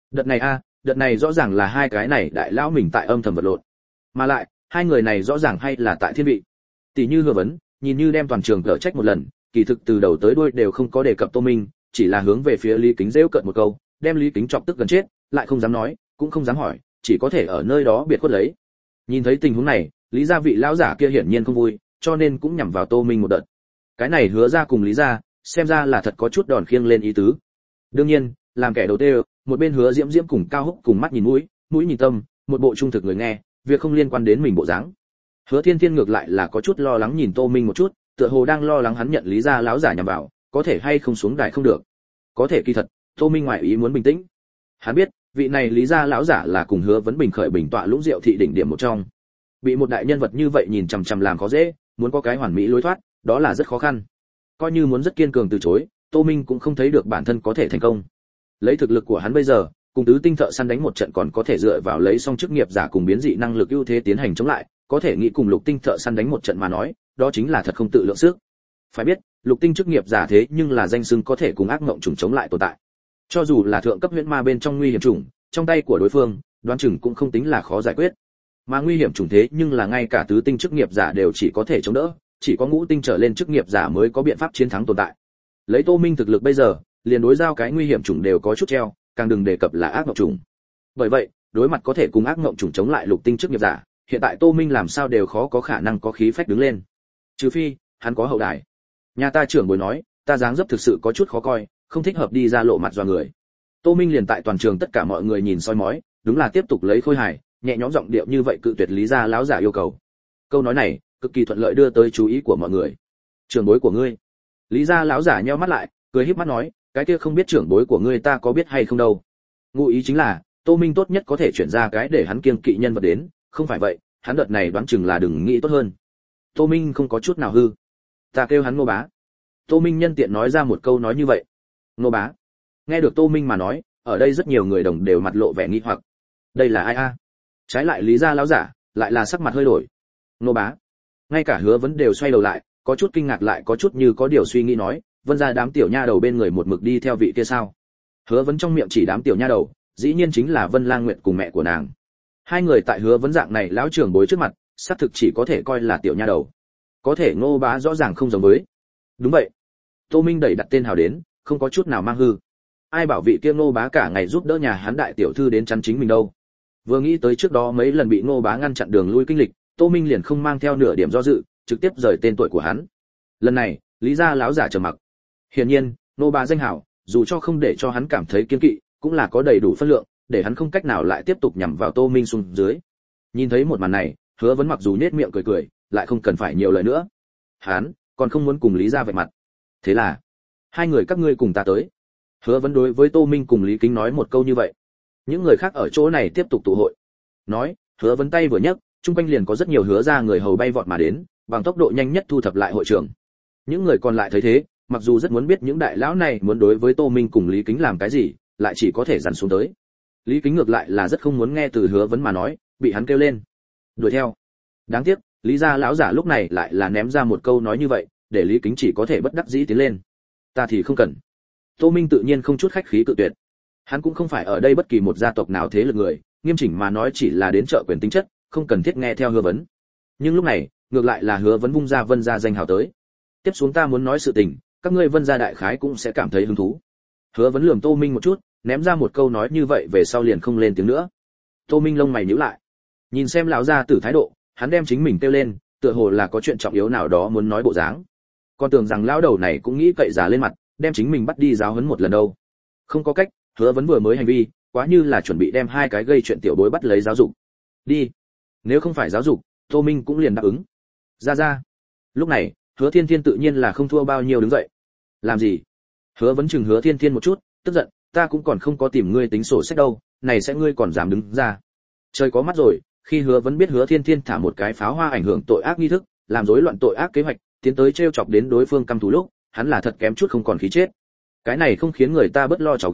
Đợt này rõ ràng là hai cái này đại lão mình tại âm thầm vật lộn. Mà lại, hai người này rõ ràng hay là tại thiên vị. Tỷ như Hứa Vấn, nhìn như đem toàn trường cở trách một lần, kỳ thực từ đầu tới đuôi đều không có đề cập Tô Minh, chỉ là hướng về phía Lý Kính giễu cợt một câu, đem Lý Kính chọc tức gần chết, lại không dám nói, cũng không dám hỏi, chỉ có thể ở nơi đó biệt khuất lấy. Nhìn thấy tình huống này, Lý Gia vị lão giả kia hiển nhiên không vui, cho nên cũng nhằm vào Tô Minh một đợt. Cái này Hứa Gia cùng Lý Gia, xem ra là thật có chút đòn khiêng lên ý tứ. Đương nhiên, làm kẻ đầu tiên, một bên Hứa Diễm Diễm cùng Cao Húc cùng mắt nhìn mũi, mũi nhìn tâm, một bộ trung thực người nghe, việc không liên quan đến mình bộ dáng. Hứa Thiên Thiên ngược lại là có chút lo lắng nhìn Tô Minh một chút, tựa hồ đang lo lắng hắn nhận Lý Gia lão giả nhằm vào, có thể hay không xuống đài không được. Có thể kỳ thật, Tô Minh ngoại ý muốn bình tĩnh. Hắn biết, vị này Lý Gia lão giả là cùng Hứa Vấn bình khởi bình tọa lũng rượu thị đỉnh điểm một trong. Bị một đại nhân vật như vậy nhìn chằm chằm làm khó dễ, muốn có cái hoàn mỹ lối thoát, đó là rất khó khăn. Coi như muốn rất kiên cường từ chối, Tô Minh cũng không thấy được bản thân có thể thành công. Lấy thực lực của hắn bây giờ, cùng tứ tinh thợ săn đánh một trận còn có thể dựa vào lấy song chức nghiệp giả cùng biến dị năng lực ưu thế tiến hành chống lại, có thể nghĩ cùng lục tinh thợ săn đánh một trận mà nói, đó chính là thật không tự lượng sức. Phải biết, lục tinh chức nghiệp giả thế nhưng là danh xưng có thể cùng ác mộng trùng chống lại tồn tại. Cho dù là thượng cấp huyễn ma bên trong nguy hiểm trùng, trong tay của đối phương, đoán chừng cũng không tính là khó giải quyết. Mà nguy hiểm trùng thế nhưng là ngay cả tứ tinh chức nghiệp giả đều chỉ có thể chống đỡ, chỉ có ngũ tinh trở lên chức nghiệp giả mới có biện pháp chiến thắng tồn tại. Lấy Tô Minh thực lực bây giờ, liền đối giao cái nguy hiểm trùng đều có chút treo, càng đừng đề cập là ác mộng trùng. Bởi vậy, đối mặt có thể cùng ác mộng trùng chống lại lục tinh chức nghiệp giả, hiện tại Tô Minh làm sao đều khó có khả năng có khí phách đứng lên. Trừ phi, hắn có hậu đài. Nhà ta trưởng bối nói, ta dáng dấp thực sự có chút khó coi, không thích hợp đi ra lộ mặt dọa người. Tô Minh liền tại toàn trường tất cả mọi người nhìn soi mói, đúng là tiếp tục lấy khôi hài, nhẹ nhõm giọng điệu như vậy cự tuyệt Lý Gia lão giả yêu cầu. Câu nói này, cực kỳ thuận lợi đưa tới chú ý của mọi người. Trưởng bối của ngươi? Lý Gia lão giả nheo mắt lại, cười híp mắt nói, cái kia không biết trưởng bối của ngươi ta có biết hay không đâu. Ngụ ý chính là, Tô Minh tốt nhất có thể chuyển ra cái để hắn kiêng kỵ nhân vật đến, không phải vậy, hắn đợt này đoán chừng là đừng nghĩ tốt hơn. Tô Minh không có chút nào hư. Ta kêu hắn Ngô Bá. Tô Minh nhân tiện nói ra một câu nói như vậy. Ngô Bá. Nghe được Tô Minh mà nói, ở đây rất nhiều người đồng đều mặt lộ vẻ nghi hoặc. Đây là ai a? Trái lại Lý Gia lão giả, lại là sắc mặt hơi đổi. Ngô Bá. Ngay cả Hứa Vấn đều xoay đầu lại, có chút kinh ngạc lại có chút như có điều suy nghĩ nói, Vân gia đám tiểu nha đầu bên người một mực đi theo vị kia sao? Hứa Vấn trong miệng chỉ đám tiểu nha đầu, dĩ nhiên chính là Vân Lang Nguyệt cùng mẹ của nàng. Hai người tại Hứa Vấn dạng này lão trưởng bối trước mặt, xác thực chỉ có thể coi là tiểu nha đầu. Có thể Ngô Bá rõ ràng không giống với. Đúng vậy. Tô Minh đẩy đặt tên hào đến, không có chút nào mang hư. Ai bảo vị kia Ngô Bá cả ngày giúp đỡ nhà hắn đại tiểu thư đến chắn chính mình đâu. Vừa nghĩ tới trước đó mấy lần bị Ngô Bá ngăn chặn đường lui kinh lịch, Tô Minh liền không mang theo nửa điểm do dự, trực tiếp rời tên tuổi của hắn. Lần này, Lý Gia lão giả trầm mặc. Hiển nhiên, Ngô Bá danh hảo, dù cho không để cho hắn cảm thấy kiêng kỵ, cũng là có đầy đủ phân lượng, để hắn không cách nào lại tiếp tục nhằm vào Tô Minh xuống dưới. Nhìn thấy một màn này, Hứa Vấn mặc dù nhếch miệng cười cười, lại không cần phải nhiều lời nữa. Hắn còn không muốn cùng Lý Gia vạch mặt. Thế là, hai người các ngươi cùng ta tới. Hứa Vấn đối với Tô Minh cùng Lý Kính nói một câu như vậy. Những người khác ở chỗ này tiếp tục tụ hội. Nói, Hứa Vấn tay vừa nhấc, chung quanh liền có rất nhiều Hứa Gia người hầu bay vọt mà đến, bằng tốc độ nhanh nhất thu thập lại hội trường. Những người còn lại thấy thế, mặc dù rất muốn biết những đại lão này muốn đối với Tô Minh cùng Lý Kính làm cái gì, lại chỉ có thể dằn xuống tới. Lý Kính ngược lại là rất không muốn nghe từ Hứa Vấn mà nói, bị hắn kêu lên đuổi theo. Đáng tiếc, Lý Gia lão giả lúc này lại là ném ra một câu nói như vậy, để Lý Kính chỉ có thể bất đắc dĩ tiến lên. Ta thì không cần. Tô Minh tự nhiên không chút khách khí cự tuyệt. Hắn cũng không phải ở đây bất kỳ một gia tộc nào thế lực người, nghiêm chỉnh mà nói chỉ là đến trợ quyền tính chất, không cần thiết nghe theo Hứa Vấn. Nhưng lúc này, ngược lại là Hứa Vấn vung ra Vân gia danh hào tới. Tiếp xuống ta muốn nói sự tình, các ngươi Vân gia đại khái cũng sẽ cảm thấy hứng thú. Hứa Vấn lườm Tô Minh một chút, ném ra một câu nói như vậy về sau liền không lên tiếng nữa. Tô Minh lông mày nhíu lại, nhìn xem lão gia tử thái độ, hắn đem chính mình kêu lên, tựa hồ là có chuyện trọng yếu nào đó muốn nói bộ dáng. Còn tưởng rằng lão đầu này cũng nghĩ cậy giả lên mặt, đem chính mình bắt đi giáo huấn một lần đâu. Không có cách, Hứa Vấn vừa mới hành vi, quá như là chuẩn bị đem hai cái gây chuyện tiểu bối bắt lấy giáo dục. Đi. Nếu không phải giáo dục, Tô Minh cũng liền đáp ứng. Ra. Lúc này, Hứa Thiên Thiên tự nhiên là không thua bao nhiêu đứng dậy. Làm gì? Hứa Vấn chừng Hứa Thiên Thiên một chút, tức giận, ta cũng còn không có tìm ngươi tính sổ sách đâu, này sẽ ngươi còn dám đứng ra. Trời có mắt rồi, khi Hứa Vấn biết Hứa Thiên Thiên thả một cái pháo hoa ảnh hưởng tội ác nghi thức, làm rối loạn tội ác kế hoạch, tiến tới trêu chọc đến đối phương căm thù lúc, hắn là thật kém chút không còn khí chết. Cái này không khiến người ta bớt lo cháu gái,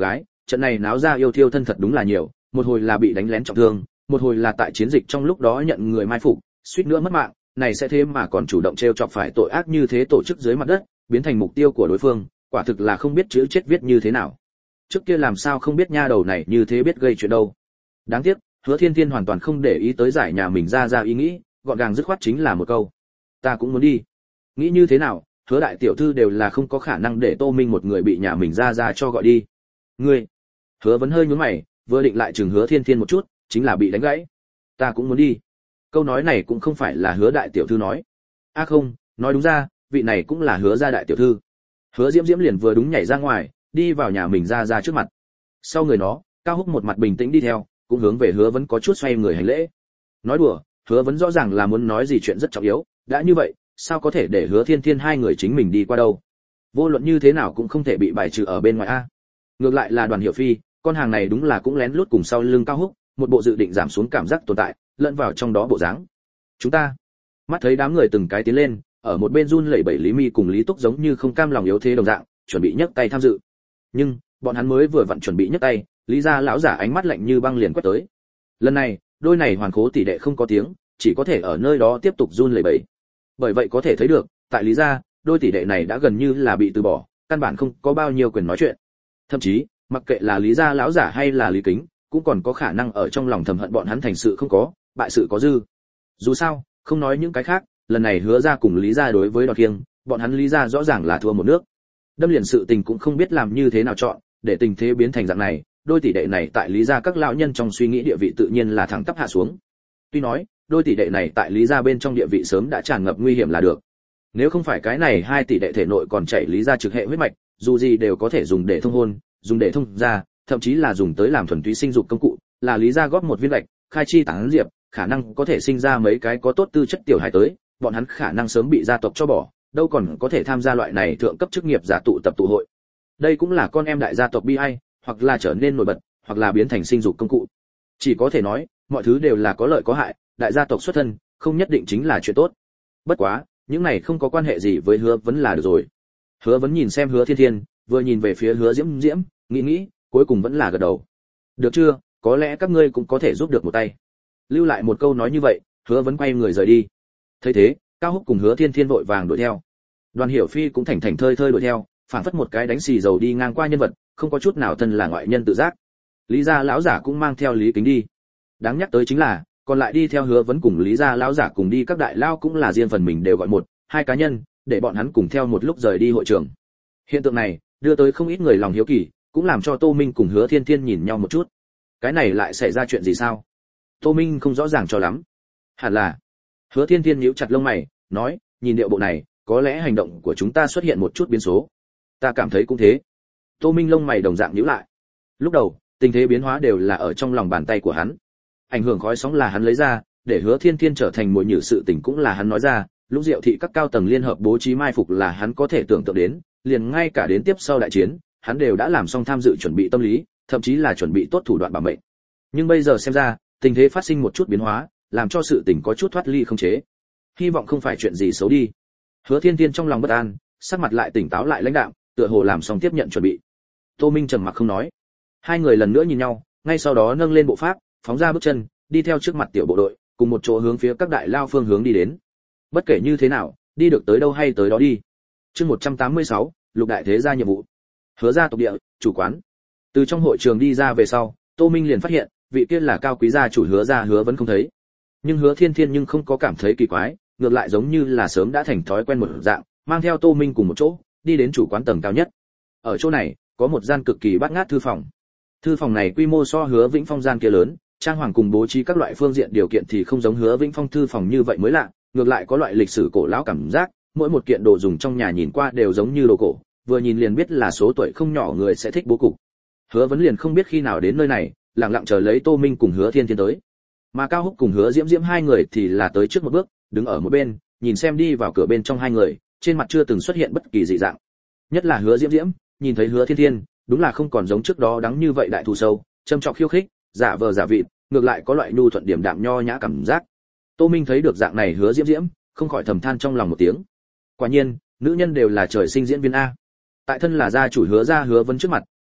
trận này náo ra yêu thiêu thân thật đúng là nhiều, một hồi là bị đánh lén trọng thương, một hồi là tại chiến dịch trong lúc đó nhận người mai phục, suýt nữa mất mạng, này sẽ thế mà còn chủ động trêu chọc phải tội ác như thế tổ chức dưới mặt đất, biến thành mục tiêu của đối phương, quả thực là không biết chữ chết viết như thế nào. Trước kia làm sao không biết nha đầu này như thế biết gây chuyện đâu. Đáng tiếc, Hứa Thiên Thiên hoàn toàn không để ý tới giải nhà mình ra ý nghĩ, gọn gàng dứt khoát chính là một câu: "Ta cũng muốn đi." Nghĩ như thế nào, Hứa đại tiểu thư đều là không có khả năng để Tô Minh một người bị nhà mình ra cho gọi đi. "Ngươi?" Hứa Vấn hơi nhướng mày, vừa định lại chừng Hứa Thiên Thiên một chút, chính là bị đánh gãy. "Ta cũng muốn đi." Câu nói này cũng không phải là Hứa đại tiểu thư nói. A không, nói đúng ra, vị này cũng là Hứa gia đại tiểu thư. Hứa Diễm Diễm liền vừa đúng nhảy ra ngoài, đi vào nhà mình ra trước mặt. Sau người nó, Cao Húc một mặt bình tĩnh đi theo, cũng hướng về Hứa Vấn có chút xoay người hành lễ. Nói đùa, Hứa Vấn rõ ràng là muốn nói gì chuyện rất trọng yếu, đã như vậy, sao có thể để Hứa Thiên Thiên hai người chính mình đi qua đâu? Vô luận như thế nào cũng không thể bị bài trừ ở bên ngoài a. Ngược lại là Đoàn Hiểu Phi, con hàng này đúng là cũng lén lút cùng sau lưng Cao Húc, một bộ dự định giảm xuống cảm giác tồn tại, lẫn vào trong đó bộ dáng. Chúng ta, mắt thấy đám người từng cái tiến lên, ở một bên run lẩy bẩy Lý Mi cùng Lý Túc giống như không cam lòng yếu thế đồng dạng, chuẩn bị nhấc tay tham dự. Nhưng, bọn hắn mới vừa vặn chuẩn bị nhấc tay, Lý gia lão giả ánh mắt lạnh như băng liền quét tới. Lần này, đôi này hoàn khố tỷ đệ không có tiếng, chỉ có thể ở nơi đó tiếp tục run lẩy bẩy. Bởi vậy có thể thấy được, tại Lý gia, đôi tỷ đệ này đã gần như là bị từ bỏ, căn bản không có bao nhiêu quyền nói chuyện. Thậm chí, mặc kệ là Lý gia lão giả hay là Lý Kính, cũng còn có khả năng ở trong lòng thầm hận bọn hắn thành sự không có, bại sự có dư. Dù sao, không nói những cái khác, lần này Hứa gia cùng Lý gia đối với Đoạt Kiêng, bọn hắn Lý gia rõ ràng là thua một nước. Đâm liền sự tình cũng không biết làm như thế nào chọn, để tình thế biến thành dạng này, đôi tỷ đệ này tại Lý gia các lão nhân trong suy nghĩ địa vị tự nhiên là thẳng tắp hạ xuống. Tuy nói, đôi tỷ đệ này tại Lý gia bên trong địa vị sớm đã tràn ngập nguy hiểm là được. Nếu không phải cái này hai tỷ đệ thể nội còn chảy Lý gia trực hệ huyết mạch, dù gì đều có thể dùng để thông hôn, dùng để thông gia, thậm chí là dùng tới làm thuần túy sinh dục công cụ, là Lý gia góp một viên gạch, khai chi tán diệp, khả năng có thể sinh ra mấy cái có tốt tư chất tiểu hài tới, bọn hắn khả năng sớm bị gia tộc cho bỏ, đâu còn có thể tham gia loại này thượng cấp chức nghiệp giả tụ tập tụ hội. Đây cũng là con em đại gia tộc bi ai, hoặc là trở nên nổi bật, hoặc là biến thành sinh dục công cụ. Chỉ có thể nói, mọi thứ đều là có lợi có hại, đại gia tộc xuất thân, không nhất định chính là chuyện tốt. Bất quá, những này không có quan hệ gì với Hứa Vấn là được rồi. Hứa Vấn nhìn xem Hứa Thiên Thiên, vừa nhìn về phía Hứa Diễm Diễm, nghĩ, cuối cùng vẫn là gật đầu. Được chưa, có lẽ các ngươi cũng có thể giúp được một tay. Lưu lại một câu nói như vậy, Hứa Vấn quay người rời đi. Thấy thế, Cao Húc cùng Hứa Thiên Thiên vội vàng đuổi theo. Đoàn Hiểu Phi cũng thành thơi đuổi theo, phản phất một cái đánh xì dầu đi ngang qua nhân vật, không có chút nào thân là ngoại nhân tự giác. Lý gia lão giả cũng mang theo Lý Kính đi. Đáng nhắc tới chính là, còn lại đi theo Hứa Vấn cùng Lý gia lão giả cùng đi các đại lao cũng là riêng phần mình đều gọi một, hai cá nhân, để bọn hắn cùng theo một lúc rời đi hội trường. Hiện tượng này đưa tới không ít người lòng hiếu kỳ, cũng làm cho Tô Minh cùng Hứa Thiên Thiên nhìn nhau một chút. Cái này lại xảy ra chuyện gì sao? Tô Minh không rõ ràng cho lắm. Hẳn là. Hứa Thiên Thiên nhíu chặt lông mày, nói, nhìn điệu bộ này, có lẽ hành động của chúng ta xuất hiện một chút biến số. Ta cảm thấy cũng thế. Tô Minh lông mày đồng dạng nhíu lại. Lúc đầu, tình thế biến hóa đều là ở trong lòng bàn tay của hắn. Ảnh hưởng khói sóng là hắn lấy ra, để Hứa Thiên Thiên trở thành mồi nhử sự tình cũng là hắn nói ra, lúc Diệu thị các cao tầng liên hợp bố trí mai phục là hắn có thể tưởng tượng đến, liền ngay cả đến tiếp sau đại chiến, hắn đều đã làm xong tham dự chuẩn bị tâm lý, thậm chí là chuẩn bị tốt thủ đoạn bảo mệnh. Nhưng bây giờ xem ra, tình thế phát sinh một chút biến hóa, làm cho sự tình có chút thoát ly không chế. Hy vọng không phải chuyện gì xấu đi. Hứa Thiên Thiên trong lòng bất an, sắc mặt lại tỉnh táo lại lãnh đạm, tựa hồ làm xong tiếp nhận chuẩn bị. Tô Minh trầm mặc không nói. Hai người lần nữa nhìn nhau, ngay sau đó nâng lên bộ pháp, phóng ra bước chân, đi theo trước mặt tiểu bộ đội, cùng một chỗ hướng phía các đại lao phương hướng đi đến. Bất kể như thế nào, đi được tới đâu hay tới đó đi. Chương 186, Lục đại thế gia nhiệm vụ. Hứa gia tộc địa, chủ quán. Từ trong hội trường đi ra về sau, Tô Minh liền phát hiện, vị kia là cao quý gia chủ Hứa gia Hứa vẫn không thấy. Nhưng Hứa Thiên Thiên nhưng không có cảm thấy kỳ quái, ngược lại giống như là sớm đã thành thói quen một dạng, mang theo Tô Minh cùng một chỗ, đi đến chủ quán tầng cao nhất. Ở chỗ này, có một gian cực kỳ bát ngát thư phòng. Thư phòng này quy mô so Hứa Vĩnh Phong gian kia lớn, trang hoàng cùng bố trí các loại phương diện điều kiện thì không giống Hứa Vĩnh Phong thư phòng như vậy mới lạ, ngược lại có loại lịch sử cổ lão cảm giác, mỗi một kiện đồ dùng trong nhà nhìn qua đều giống như đồ cổ, vừa nhìn liền biết là số tuổi không nhỏ người sẽ thích bố cục. Hứa Vấn liền không biết khi nào đến nơi này, lặng lặng chờ lấy Tô Minh cùng Hứa Thiên Thiên tới. Mà Cao Húc cùng Hứa Diễm Diễm hai người thì là tới trước một bước, đứng ở một bên, nhìn xem đi vào cửa bên trong hai người, trên mặt chưa từng xuất hiện bất kỳ dị dạng. Nhất là Hứa Diễm Diễm, nhìn thấy Hứa Thiên Thiên, đúng là không còn giống trước đó đắng như vậy đại thù sâu, châm trọng khiêu khích, giả vờ giả vịt, ngược lại có loại nhu thuận điềm đạm nho nhã cảm giác. Tô Minh thấy được dạng này Hứa Diễm Diễm, không khỏi thầm than trong lòng một tiếng. Quả nhiên, nữ nhân đều là trời sinh diễn viên a. Tại thân là gia chủ Hứa gia Hứa Vân trước mặt,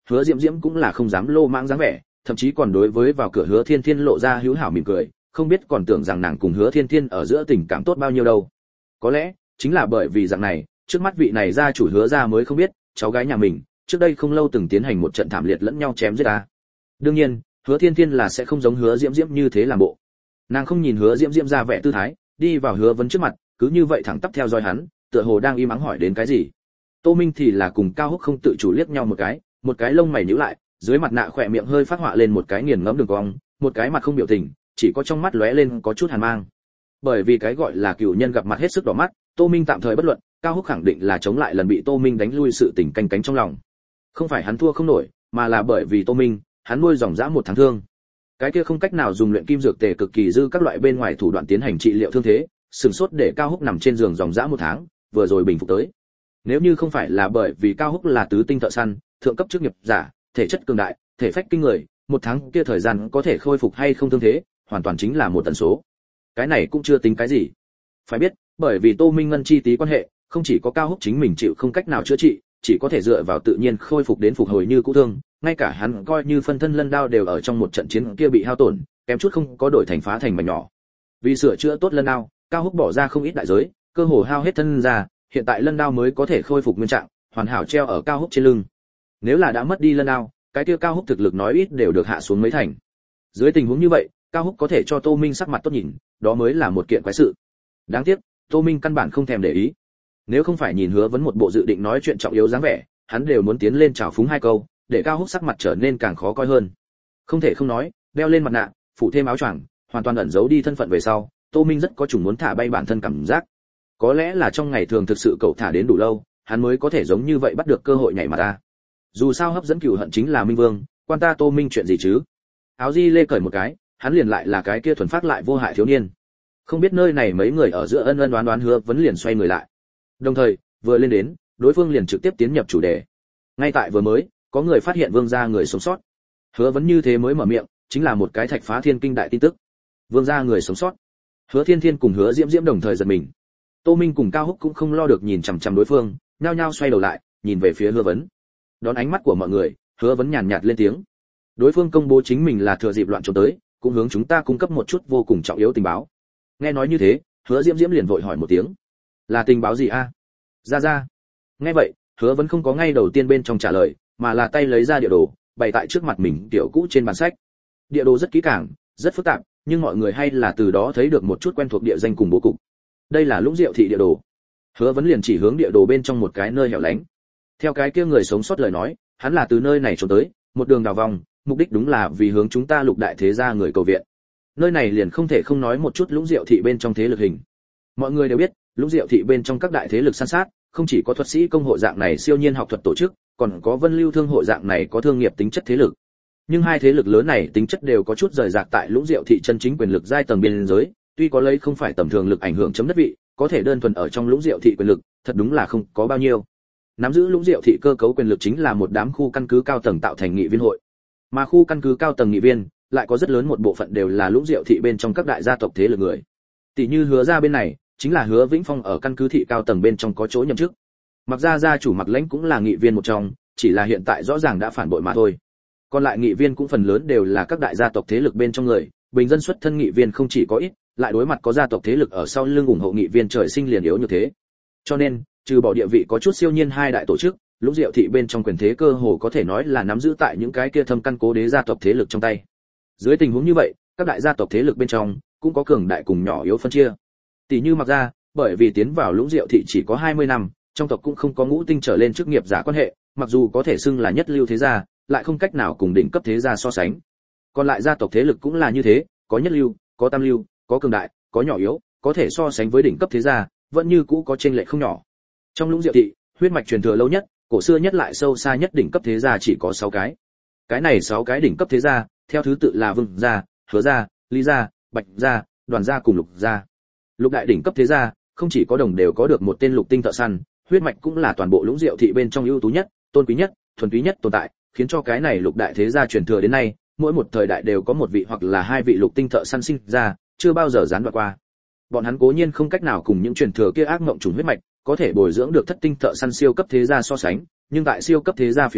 Hứa Diễm Diễm cũng là không dám lô mãng dáng vẻ, thậm chí còn đối với vào cửa Hứa Thiên Thiên lộ ra hữu hảo mỉm cười, không biết còn tưởng rằng nàng cùng Hứa Thiên Thiên ở giữa tình cảm tốt bao nhiêu đâu. Có lẽ chính là bởi vì dạng này, trước mắt vị này gia chủ Hứa gia mới không biết, cháu gái nhà mình trước đây không lâu từng tiến hành một trận thảm liệt lẫn nhau chém giết ta. Đương nhiên, Hứa Thiên Thiên là sẽ không giống Hứa Diễm Diễm như thế làm bộ. Nàng không nhìn Hứa Diễm Diễm ra vẻ tư thái, đi vào Hứa Vấn trước mặt, cứ như vậy thẳng tắp theo dõi hắn, tựa hồ đang im ắng hỏi đến cái gì. Tô Minh thì là cùng Cao Húc không tự chủ liếc nhau một cái lông mày nhíu lại, dưới mặt nạ khỏe miệng hơi phát họa lên một cái nghiền ngẫm đường cong, một cái mặt không biểu tình, chỉ có trong mắt lóe lên có chút hàn mang. Bởi vì cái gọi là cửu nhân gặp mặt hết sức đỏ mắt, Tô Minh tạm thời bất luận, Cao Húc khẳng định là chống lại lần bị Tô Minh đánh lui sự tình canh cánh trong lòng. Không phải hắn thua không nổi, mà là bởi vì Tô Minh, hắn nuôi dòng dã một tháng thương. Cái kia không cách nào dùng luyện kim dược tề cực kỳ dư các loại bên ngoài thủ đoạn tiến hành trị liệu thương thế, sừng sốt để Cao Húc nằm trên giường dòng dã một tháng, vừa rồi bình phục tới. Nếu như không phải là bởi vì Cao Húc là tứ tinh thợ săn, thượng cấp chức nghiệp giả, thể chất cường đại, thể phách kinh người, một tháng kia thời gian có thể khôi phục hay không thương thế, hoàn toàn chính là một tần số. Cái này cũng chưa tính cái gì. Phải biết, bởi vì Tô Minh ngân chi tí quan hệ, không chỉ có Cao Húc chính mình chịu không cách nào chữa trị, chỉ có thể dựa vào tự nhiên khôi phục đến phục hồi như cũ thương, ngay cả hắn coi như phân thân lân đao đều ở trong một trận chiến kia bị hao tổn, kém chút không có đổi thành phá thành mảnh nhỏ. Vì sửa chữa tốt lân đao, Cao Húc bỏ ra không ít đại giới, cơ hồ hao hết thân ra, hiện tại lân đao mới có thể khôi phục nguyên trạng, hoàn hảo treo ở Cao Húc trên lưng. Nếu là đã mất đi lân đao, cái kia Cao Húc thực lực nói ít đều được hạ xuống mấy thành. Dưới tình huống như vậy, Cao Húc có thể cho Tô Minh sắc mặt tốt nhìn, đó mới là một kiện quái sự. Đáng tiếc, Tô Minh căn bản không thèm để ý. Nếu không phải nhìn Hứa Vấn một bộ dự định nói chuyện trọng yếu dáng vẻ, hắn đều muốn tiến lên chào phúng hai câu, để Cao Húc sắc mặt trở nên càng khó coi hơn. Không thể không nói, đeo lên mặt nạ, phủ thêm áo choàng, hoàn toàn ẩn giấu đi thân phận về sau, Tô Minh rất có chủng muốn thả bay bản thân cảm giác. Có lẽ là trong ngày thường thực sự cậu thả đến đủ lâu, hắn mới có thể giống như vậy bắt được cơ hội nhảy mặt ta. Dù sao hấp dẫn cừu hận chính là Minh Vương, quan ta Tô Minh chuyện gì chứ? Áo di lê cởi một cái, hắn liền lại là cái kia thuần phát lại vô hại thiếu niên. Không biết nơi này mấy người ở giữa ân ân đoán đoán Hứa Vấn liền xoay người lại. Đồng thời, vừa lên đến, đối phương liền trực tiếp tiến nhập chủ đề. Ngay tại vừa mới, có người phát hiện Vương gia người sống sót. Hứa Vấn như thế mới mở miệng, chính là một cái thạch phá thiên kinh đại tin tức. Vương gia người sống sót. Hứa Thiên Thiên cùng Hứa Diễm Diễm đồng thời giật mình. Tô Minh cùng Cao Húc cũng không lo được nhìn chằm chằm đối phương, nhao nhao xoay đầu lại, nhìn về phía Hứa Vấn. Đón ánh mắt của mọi người, Hứa Vấn nhàn nhạt lên tiếng. Đối phương công bố chính mình là thừa dịp loạn trốn tới, cũng hướng chúng ta cung cấp một chút vô cùng trọng yếu tình báo. Nghe nói như thế, Hứa Diễm Diễm liền vội hỏi một tiếng. Là tình báo gì a? Ra. Nghe vậy, Hứa Vấn không có ngay đầu tiên bên trong trả lời, mà là tay lấy ra địa đồ, bày tại trước mặt mình tiểu cũ trên bàn sách. Địa đồ rất kỹ càng, rất phức tạp, nhưng mọi người hay là từ đó thấy được một chút quen thuộc địa danh cùng bố cục. Đây là Lũng Diệu thị địa đồ. Hứa Vấn liền chỉ hướng địa đồ bên trong một cái nơi hẻo lánh. Theo cái kia người sống sót lời nói, hắn là từ nơi này trốn tới, một đường đào vòng, mục đích đúng là vì hướng chúng ta Lục đại thế gia người cầu viện. Nơi này liền không thể không nói một chút Lũng Diệu thị bên trong thế lực hình. Mọi người đều biết, Lũng Diệu thị bên trong các đại thế lực san sát, không chỉ có thuật sĩ công hội dạng này siêu nhiên học thuật tổ chức, còn có Vân Lưu thương hội dạng này có thương nghiệp tính chất thế lực. Nhưng hai thế lực lớn này tính chất đều có chút rời rạc tại Lũng Diệu thị chân chính quyền lực giai tầng biên giới, tuy có lấy không phải tầm thường lực ảnh hưởng chấm đất vị, có thể đơn thuần ở trong Lũng Diệu thị quyền lực, thật đúng là không có bao nhiêu. Nắm giữ Lũng Diệu thị cơ cấu quyền lực chính là một đám khu căn cứ cao tầng tạo thành nghị viên hội. Mà khu căn cứ cao tầng nghị viên lại có rất lớn một bộ phận đều là Lũng Diệu thị bên trong các đại gia tộc thế lực người. Tỷ như Hứa gia bên này, chính là Hứa Vĩnh Phong ở căn cứ thị cao tầng bên trong có chỗ nhậm chức. Mặc ra gia chủ Mặc Lãnh cũng là nghị viên một trong, chỉ là hiện tại rõ ràng đã phản bội mà thôi. Còn lại nghị viên cũng phần lớn đều là các đại gia tộc thế lực bên trong người, bình dân xuất thân nghị viên không chỉ có ít, lại đối mặt có gia tộc thế lực ở sau lưng ủng hộ nghị viên trời sinh liền yếu như thế. Cho nên, trừ bỏ địa vị có chút siêu nhiên hai đại tổ chức, Lũng Diệu thị bên trong quyền thế cơ hồ có thể nói là nắm giữ tại những cái kia thâm căn cố đế gia tộc thế lực trong tay. Dưới tình huống như vậy, các đại gia tộc thế lực bên trong cũng có cường đại cùng nhỏ yếu phân chia. Tỷ như Mặc gia, bởi vì tiến vào Lũng Diệu thị chỉ có 20 năm, trong tộc cũng không có ngũ tinh trở lên chức nghiệp giả quan hệ, mặc dù có thể xưng là nhất lưu thế gia, lại không cách nào cùng đỉnh cấp thế gia so sánh. Còn lại gia tộc thế lực cũng là như thế, có nhất lưu, có tam lưu, có cường đại, có nhỏ yếu, có thể so sánh với đỉnh cấp thế gia, vẫn như cũ có chênh lệch không nhỏ. Trong Lũng Diệu thị, huyết mạch truyền thừa lâu nhất, cổ xưa nhất lại sâu xa nhất đỉnh cấp thế gia chỉ có 6 cái. Cái này 6 cái đỉnh cấp thế gia, theo thứ tự là Vương gia, Hứa gia, Lý gia, Bạch gia, Đoàn gia cùng Lục gia. Lục đại đỉnh cấp thế gia, không chỉ có đồng đều có được một tên lục tinh thợ săn, huyết mạch cũng là toàn bộ Lũng Diệu thị bên trong ưu tú nhất, tôn quý nhất, thuần túy nhất tồn tại, khiến cho cái này lục đại thế gia truyền thừa đến nay, mỗi một thời đại đều có một vị hoặc là hai vị lục tinh thợ săn sinh ra, chưa bao giờ gián đoạn qua. Bọn hắn cố nhiên không cách nào cùng những truyền thừa kia ác mộng trùng huyết mạch, có thể bồi dưỡng được thất tinh thợ săn siêu cấp thế gia so sánh, nhưng tại siêu cấp thế gia phía dưới,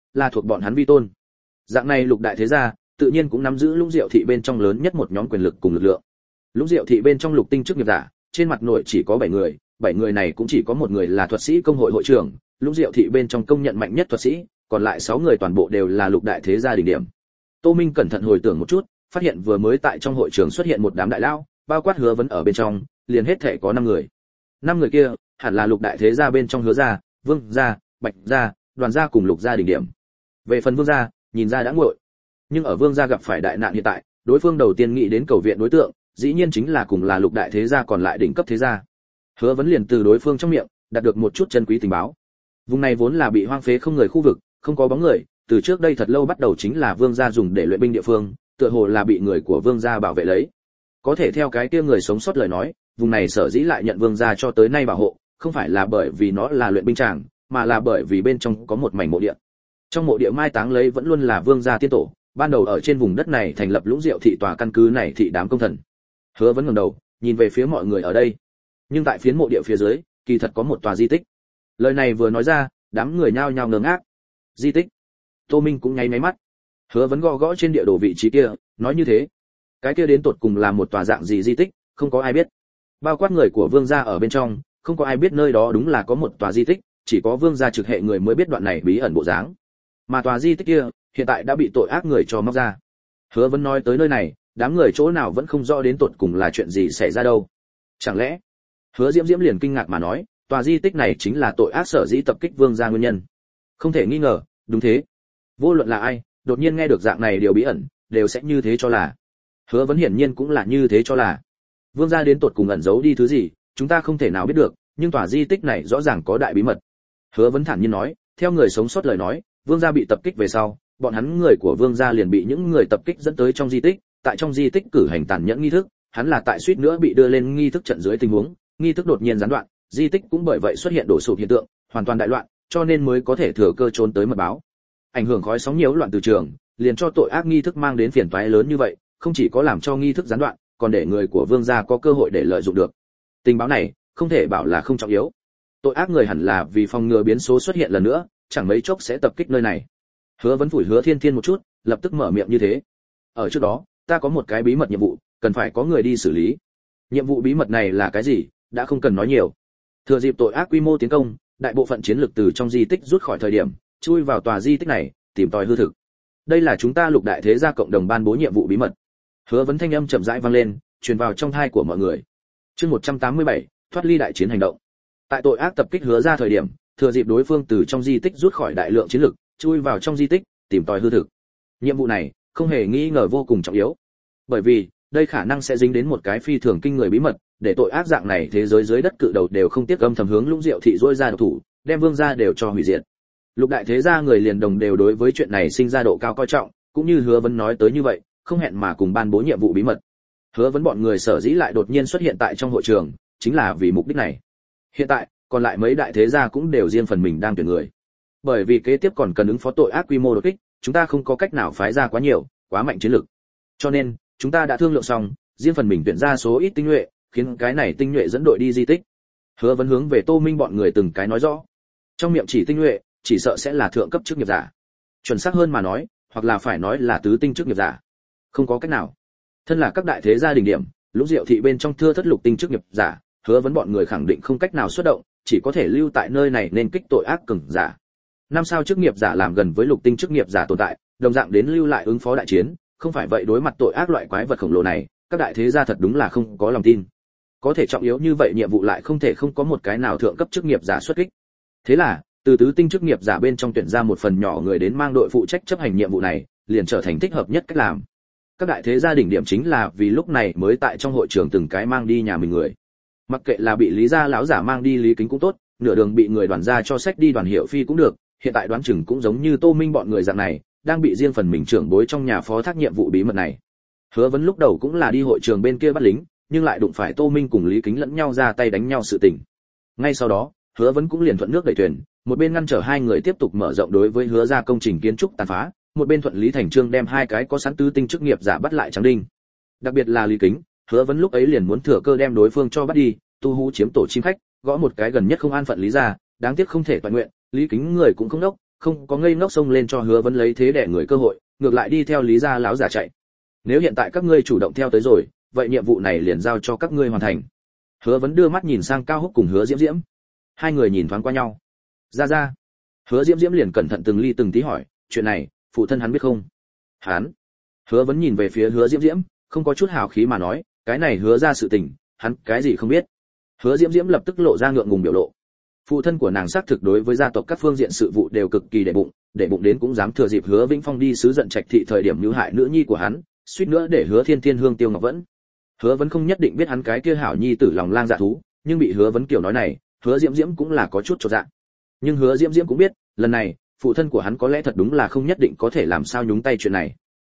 là thuộc bọn hắn vi tôn. Dạng này lục đại thế gia tự nhiên cũng nắm giữ Lũng Diệu thị bên trong lớn nhất một nhóm quyền lực cùng lực lượng. Lũng Diệu thị bên trong lục tinh chức nghiệp giả, trên mặt nội chỉ có 7 người, 7 người này cũng chỉ có một người là thuật sĩ công hội hội trưởng, Lũng Diệu thị bên trong công nhận mạnh nhất thuật sĩ, còn lại 6 người toàn bộ đều là lục đại thế gia đỉnh điểm. Tô Minh cẩn thận hồi tưởng một chút, phát hiện vừa mới tại trong hội trường xuất hiện một đám đại lão, bao quát Hứa Vấn ở bên trong, liền hết thể có 5 người. 5 người kia hẳn là lục đại thế gia bên trong Hứa gia, Vương gia, Bạch gia, Đoàn gia cùng Lục gia đỉnh điểm. Về phần Vương gia, nhìn ra đã nguội. Nhưng ở Vương gia gặp phải đại nạn hiện tại, đối phương đầu tiên nghĩ đến cầu viện đối tượng, dĩ nhiên chính là cùng là lục đại thế gia còn lại đỉnh cấp thế gia. Hứa Vấn liền từ đối phương trong miệng đạt được một chút chân quý tình báo. Vùng này vốn là bị hoang phế không người khu vực, không có bóng người, từ trước đây thật lâu bắt đầu chính là Vương gia dùng để luyện binh địa phương, tựa hồ là bị người của Vương gia bảo vệ lấy. Có thể theo cái kia người sống sót lời nói, vùng này sở dĩ lại nhận Vương gia cho tới nay bảo hộ, không phải là bởi vì nó là luyện binh tràng, mà là bởi vì bên trong có một mảnh mộ địa. Trong mộ địa mai táng lấy vẫn luôn là Vương gia tiên tổ, ban đầu ở trên vùng đất này thành lập Lũng Diệu thị tòa căn cứ này thị đám công thần. Hứa Vấn ngẩng đầu, nhìn về phía mọi người ở đây. Nhưng tại phiến mộ địa phía dưới, kỳ thật có một tòa di tích. Lời này vừa nói ra, đám người nhao nhao ngơ ngác. Di tích? Tô Minh cũng nháy máy mắt. Hứa Vấn gõ gõ trên địa đồ vị trí kia, nói như thế. Cái kia đến tột cùng là một tòa dạng gì di tích, không có ai biết. Bao quát người của Vương gia ở bên trong, không có ai biết nơi đó đúng là có một tòa di tích, chỉ có Vương gia trực hệ người mới biết đoạn này bí ẩn bộ dáng. Mà tòa di tích kia, hiện tại đã bị tội ác người cho móc ra. Hứa Vấn nói tới nơi này, đám người chỗ nào vẫn không rõ đến tột cùng là chuyện gì xảy ra đâu. Chẳng lẽ? Hứa Diễm Diễm liền kinh ngạc mà nói, tòa di tích này chính là tội ác sở dĩ tập kích Vương gia nguyên nhân. Không thể nghi ngờ, đúng thế. Vô luận là ai, đột nhiên nghe được dạng này điều bí ẩn, đều sẽ như thế cho là. Hứa Vấn hiển nhiên cũng là như thế cho là. Vương gia đến tột cùng ẩn giấu đi thứ gì, chúng ta không thể nào biết được, nhưng tòa di tích này rõ ràng có đại bí mật. Hứa Vấn thản nhiên nói, theo người sống sót lời nói, Vương gia bị tập kích về sau, bọn hắn người của Vương gia liền bị những người tập kích dẫn tới trong di tích, tại trong di tích cử hành tàn nhẫn nghi thức, hắn là tại suýt nữa bị đưa lên nghi thức trận dưới tình huống, nghi thức đột nhiên gián đoạn, di tích cũng bởi vậy xuất hiện đổ sụp hiện tượng, hoàn toàn đại loạn, cho nên mới có thể thừa cơ trốn tới mật báo. Ảnh hưởng khói sóng nhiễu loạn từ trường, liền cho tội ác nghi thức mang đến phiền toái lớn như vậy, không chỉ có làm cho nghi thức gián đoạn, còn để người của Vương gia có cơ hội để lợi dụng được. Tình báo này, không thể bảo là không trọng yếu. Tội ác người hẳn là vì phòng ngừa biến số xuất hiện lần nữa, chẳng mấy chốc sẽ tập kích nơi này. Hứa Vấn phủi Hứa Thiên Thiên một chút, lập tức mở miệng như thế. Ở trước đó, ta có một cái bí mật nhiệm vụ, cần phải có người đi xử lý. Nhiệm vụ bí mật này là cái gì, đã không cần nói nhiều. Thừa dịp tội ác quy mô tiến công, đại bộ phận chiến lực từ trong di tích rút khỏi thời điểm, chui vào tòa di tích này, tìm tòi hư thực. Đây là chúng ta lục đại thế gia cộng đồng ban bố nhiệm vụ bí mật. Hứa Vấn thanh âm chậm rãi vang lên, truyền vào trong tai của mọi người. Chương 187, thoát ly đại chiến hành động. Tại tội ác tập kích Hứa gia thời điểm, thừa dịp đối phương từ trong di tích rút khỏi đại lượng chiến lực, chui vào trong di tích, tìm tòi hư thực. Nhiệm vụ này, không hề nghi ngờ vô cùng trọng yếu. Bởi vì, đây khả năng sẽ dính đến một cái phi thường kinh người bí mật, để tội ác dạng này thế giới dưới đất cự đầu đều không tiếc âm thầm hướng Lũng Diệu thị rỗi ra độc thủ, đem Vương gia đều cho hủy diệt. Lục đại thế gia người liền đồng đều đối với chuyện này sinh ra độ cao coi trọng, cũng như Hứa Vấn nói tới như vậy, không hẹn mà cùng ban bố nhiệm vụ bí mật. Hứa Vấn bọn người sở dĩ lại đột nhiên xuất hiện tại trong hội trường, chính là vì mục đích này. Hiện tại, còn lại mấy đại thế gia cũng đều riêng phần mình đang tuyển người. Bởi vì kế tiếp còn cần ứng phó tội ác quy mô đột kích, chúng ta không có cách nào phái ra quá nhiều, quá mạnh chiến lực. Cho nên, chúng ta đã thương lượng xong, riêng phần mình tuyển ra số ít tinh nhuệ, khiến cái này tinh nhuệ dẫn đội đi di tích. Hứa Vấn hướng về Tô Minh bọn người từng cái nói rõ. Trong miệng chỉ tinh nhuệ, chỉ sợ sẽ là thượng cấp chức nghiệp giả. Chuẩn xác hơn mà nói, hoặc là phải nói là tứ tinh chức nghiệp giả. Không có cách nào. Thân là các đại thế gia đỉnh điểm, Lũng Diệu thị bên trong thưa thất lục tinh chức nghiệp giả, Hứa Vấn bọn người khẳng định không cách nào xuất động, chỉ có thể lưu tại nơi này nên kích tội ác cường giả. Năm sao chức nghiệp giả làm gần với lục tinh chức nghiệp giả tồn tại, đồng dạng đến lưu lại ứng phó đại chiến, không phải vậy đối mặt tội ác loại quái vật khổng lồ này, các đại thế gia thật đúng là không có lòng tin. Có thể trọng yếu như vậy nhiệm vụ lại không thể không có một cái nào thượng cấp chức nghiệp giả xuất kích. Thế là, từ tứ tinh chức nghiệp giả bên trong tuyển ra một phần nhỏ người đến mang đội phụ trách chấp hành nhiệm vụ này, liền trở thành thích hợp nhất cách làm. Các đại thế gia đỉnh điểm chính là vì lúc này mới tại trong hội trường từng cái mang đi nhà mình người. Mặc kệ là bị Lý gia lão giả mang đi Lý Kính cũng tốt, nửa đường bị người Đoàn gia cho sách đi Đoàn Hiệu Phi cũng được, hiện tại đoán chừng cũng giống như Tô Minh bọn người dạng này, đang bị riêng phần mình trưởng bối trong nhà phó thác nhiệm vụ bí mật này. Hứa Vấn lúc đầu cũng là đi hội trường bên kia bắt lính, nhưng lại đụng phải Tô Minh cùng Lý Kính lẫn nhau ra tay đánh nhau sự tình. Ngay sau đó, Hứa Vấn cũng liền thuận nước đẩy thuyền, một bên ngăn trở hai người tiếp tục mở rộng đối với Hứa gia công trình kiến trúc tàn phá, một bên thuận lý thành chương đem hai cái có sẵn tứ tinh chức nghiệp giả bắt lại trắng đinh. Đặc biệt là Lý Kính, Hứa Vấn lúc ấy liền muốn thừa cơ đem đối phương cho bắt đi, tu hú chiếm tổ chim khách, gõ một cái gần nhất không an phận Lý gia, đáng tiếc không thể toàn nguyện, Lý Kính người cũng không đốc, không có ngây ngốc xông lên cho Hứa Vân lấy thế đẻ người cơ hội, ngược lại đi theo Lý gia lão giả chạy. Nếu hiện tại các ngươi chủ động theo tới rồi, vậy nhiệm vụ này liền giao cho các ngươi hoàn thành. Hứa Vân đưa mắt nhìn sang Cao Húc cùng Hứa Diễm Diễm. Hai người nhìn thoáng qua nhau. Ra. Hứa Diễm Diễm liền cẩn thận từng ly từng tí hỏi, chuyện này, phụ thân hắn biết không? Hắn. Hứa Vân nhìn về phía Hứa Diễm Diễm, không có chút hào khí mà nói, cái này Hứa ra sự tình, hắn cái gì không biết. Hứa Diễm Diễm lập tức lộ ra ngượng ngùng biểu lộ. Phụ thân của nàng xác thực đối với gia tộc các phương diện sự vụ đều cực kỳ để bụng đến cũng dám thừa dịp Hứa Vĩnh Phong đi sứ giận Trạch thị thời điểm mưu hại nữ nhi của hắn, suýt nữa để Hứa Thiên Thiên hương tiêu ngọc vẫn. Hứa Vân không nhất định biết hắn cái kia hảo nhi tử lòng lang dạ thú, nhưng bị Hứa Vân kiểu nói này, Hứa Diễm Diễm cũng là có chút chột dạ. Nhưng Hứa Diễm Diễm cũng biết, lần này, phụ thân của hắn có lẽ thật đúng là không nhất định có thể làm sao nhúng tay chuyện này.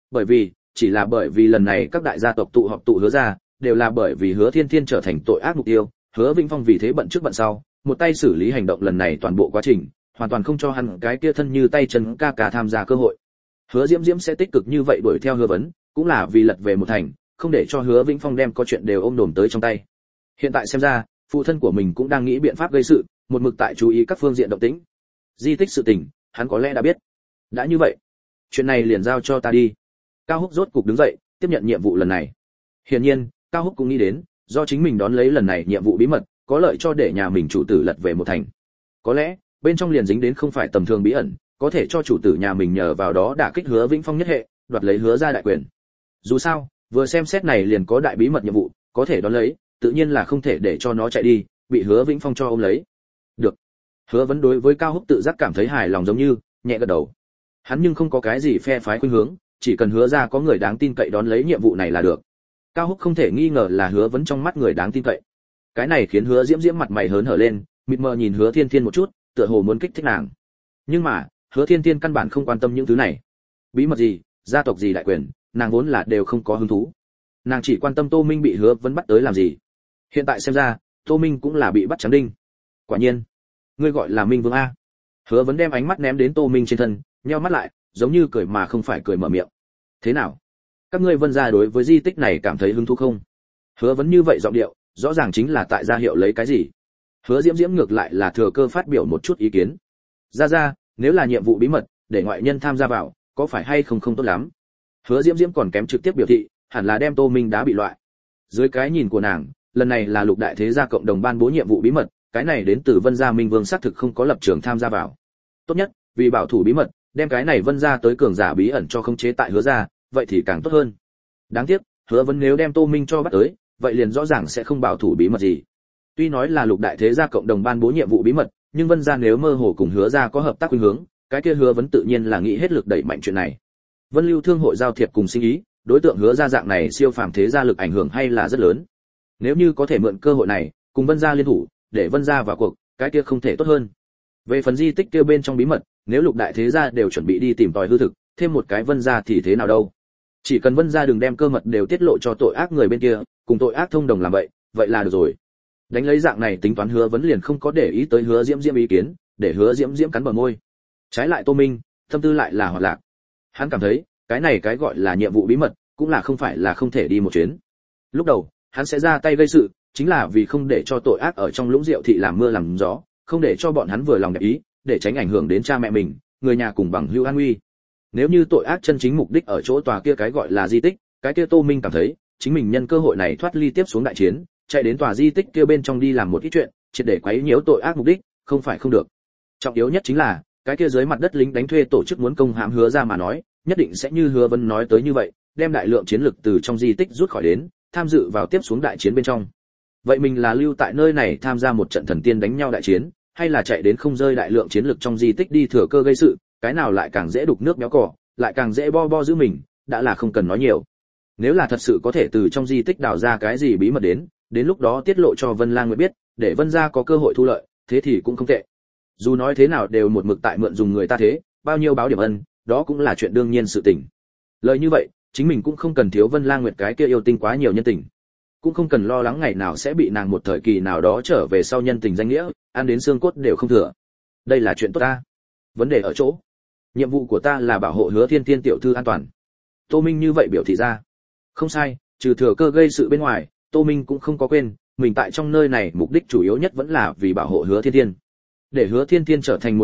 Chỉ là bởi vì lần này các đại gia tộc tụ họp tụ Hứa ra, đều là bởi vì Hứa Thiên Thiên trở thành tội ác mục tiêu, Hứa Vĩnh Phong vì thế bận trước bận sau, một tay xử lý hành động lần này toàn bộ quá trình, hoàn toàn không cho hắn cái kia thân như tay chân ca ca tham gia cơ hội. Hứa Diễm Diễm sẽ tích cực như vậy đuổi theo Hứa Vấn, cũng là vì lật về một thành, không để cho Hứa Vĩnh Phong đem có chuyện đều ôm đồm tới trong tay. Hiện tại xem ra, phụ thân của mình cũng đang nghĩ biện pháp gây sự, một mực tại chú ý các phương diện động tĩnh. Di tích sự tình, hắn có lẽ đã biết. Đã như vậy, chuyện này liền giao cho ta đi. Cao Húc rốt cục đứng dậy, tiếp nhận nhiệm vụ lần này. Hiển nhiên, Cao Húc cũng nghĩ đến, do chính mình đón lấy lần này nhiệm vụ bí mật, có lợi cho để nhà mình chủ tử lật về một thành. Có lẽ, bên trong liền dính đến không phải tầm thường bí ẩn, có thể cho chủ tử nhà mình nhờ vào đó đả kích Hứa Vĩnh Phong nhất hệ, đoạt lấy Hứa ra đại quyền. Dù sao, vừa xem xét này liền có đại bí mật nhiệm vụ, có thể đón lấy, tự nhiên là không thể để cho nó chạy đi, bị Hứa Vĩnh Phong cho ôm lấy. Được. Hứa Vấn đối với Cao Húc tự giác cảm thấy hài lòng giống như, nhẹ gật đầu. Hắn nhưng không có cái gì phe phái khuynh hướng, chỉ cần Hứa ra có người đáng tin cậy đón lấy nhiệm vụ này là được. Cao Húc không thể nghi ngờ là Hứa Vấn trong mắt người đáng tin cậy. Cái này khiến Hứa Diễm Diễm mặt mày hớn hở lên, mịt mờ nhìn Hứa Thiên Thiên một chút, tựa hồ muốn kích thích nàng. Nhưng mà, Hứa Thiên Thiên căn bản không quan tâm những thứ này. Bí mật gì, gia tộc gì đại quyền, nàng vốn là đều không có hứng thú. Nàng chỉ quan tâm Tô Minh bị Hứa Vấn bắt tới làm gì. Hiện tại xem ra, Tô Minh cũng là bị bắt trắng đinh. Quả nhiên, ngươi gọi là Minh Vương a? Hứa Vấn đem ánh mắt ném đến Tô Minh trên thân, nheo mắt lại, giống như cười mà không phải cười mở miệng. Thế nào? Các ngươi Vân gia đối với di tích này cảm thấy hứng thú không? Hứa Vấn như vậy giọng điệu, rõ ràng chính là tại gia hiệu lấy cái gì. Hứa Diễm Diễm ngược lại là thừa cơ phát biểu một chút ý kiến. Ra, nếu là nhiệm vụ bí mật, để ngoại nhân tham gia vào, có phải hay không tốt lắm. Hứa Diễm Diễm còn kém trực tiếp biểu thị, hẳn là đem Tô Minh đá bị loại. Dưới cái nhìn của nàng, lần này là lục đại thế gia cộng đồng ban bố nhiệm vụ bí mật, cái này đến từ Vân gia Minh Vương xác thực không có lập trường tham gia vào. Tốt nhất, vì bảo thủ bí mật, đem cái này Vân gia tới cường giả bí ẩn cho khống chế tại Hứa gia, vậy thì càng tốt hơn. Đáng tiếc, Hứa Vân nếu đem Tô Minh cho bắt tới, vậy liền rõ ràng sẽ không bảo thủ bí mật gì. Tuy nói là lục đại thế gia cộng đồng ban bố nhiệm vụ bí mật, nhưng Vân gia nếu mơ hồ cùng Hứa gia có hợp tác khuynh hướng, cái kia Hứa Vân tự nhiên là nghĩ hết lực đẩy mạnh chuyện này. Vân Lưu Thương hội giao thiệp cùng sinh ý, đối tượng Hứa gia dạng này siêu phàm thế gia lực ảnh hưởng hay là rất lớn. Nếu như có thể mượn cơ hội này, cùng Vân gia liên thủ, để Vân gia vào cuộc, cái kia không thể tốt hơn. Về phần di tích kia bên trong bí mật, nếu lục đại thế gia đều chuẩn bị đi tìm tòi hư thực, thêm một cái Vân gia thì thế nào đâu? Chỉ cần Vân gia đừng đem cơ mật đều tiết lộ cho tội ác người bên kia, cùng tội ác thông đồng làm vậy là được rồi. Đánh lấy dạng này tính toán Hứa Vấn liền không có để ý tới Hứa Diễm Diễm ý kiến, để Hứa Diễm Diễm cắn bờ môi. Trái lại Tô Minh, tâm tư lại là hoạt lạc. Hắn cảm thấy, cái này cái gọi là nhiệm vụ bí mật, cũng là không phải là không thể đi một chuyến. Lúc đầu, hắn sẽ ra tay gây sự, chính là vì không để cho tội ác ở trong lũng rượu thị làm mưa làm gió, không để cho bọn hắn vừa lòng đẹp ý, để tránh ảnh hưởng đến cha mẹ mình, người nhà cùng bằng hữu an nguy. Nếu như tội ác chân chính mục đích ở chỗ tòa kia cái gọi là di tích, cái kia Tô Minh cảm thấy, chính mình nhân cơ hội này thoát ly tiếp xuống đại chiến, chạy đến tòa di tích kia bên trong đi làm một ít chuyện, triệt để quấy nhiễu tội ác mục đích, không phải không được. Trọng yếu nhất chính là, cái kia dưới mặt đất lính đánh thuê tổ chức muốn công hãm Hứa ra mà nói, nhất định sẽ như Hứa Vân nói tới như vậy, đem đại lượng chiến lực từ trong di tích rút khỏi đến, tham dự vào tiếp xuống đại chiến bên trong. Vậy mình là lưu tại nơi này tham gia một trận thần tiên đánh nhau đại chiến, hay là chạy đến không rơi đại lượng chiến lực trong di tích đi thừa cơ gây sự, cái nào lại càng dễ đục nước béo cỏ, lại càng dễ bo giữ mình, đã là không cần nói nhiều. Nếu là thật sự có thể từ trong di tích đào ra cái gì bí mật đến lúc đó tiết lộ cho Vân Lang Nguyệt biết, để Vân gia có cơ hội thu lợi, thế thì cũng không tệ. Dù nói thế nào đều một mực tại mượn dùng người ta thế, bao nhiêu báo điểm ân, đó cũng là chuyện đương nhiên sự tình. Lời như vậy, chính mình cũng không cần thiếu Vân Lang Nguyệt cái kia yêu tinh quá nhiều nhân tình, cũng không cần lo lắng ngày nào sẽ bị nàng một thời kỳ nào đó trở về sau nhân tình danh nghĩa, ăn đến xương cốt đều không thừa. Đây là chuyện tốt ta. Vấn đề ở chỗ, nhiệm vụ của ta là bảo hộ Hứa Thiên Tiên tiểu thư an toàn. Tô Minh như vậy biểu thị ra. Không sai, trừ thừa cơ gây sự bên ngoài, Tô Minh cũng không có quên, mình tại trong nơi này mục đích chủ yếu nhất vẫn là vì bảo hộ Hứa Thiên Tiên. Để Hứa Thiên Tiên trở thành mồi nhử,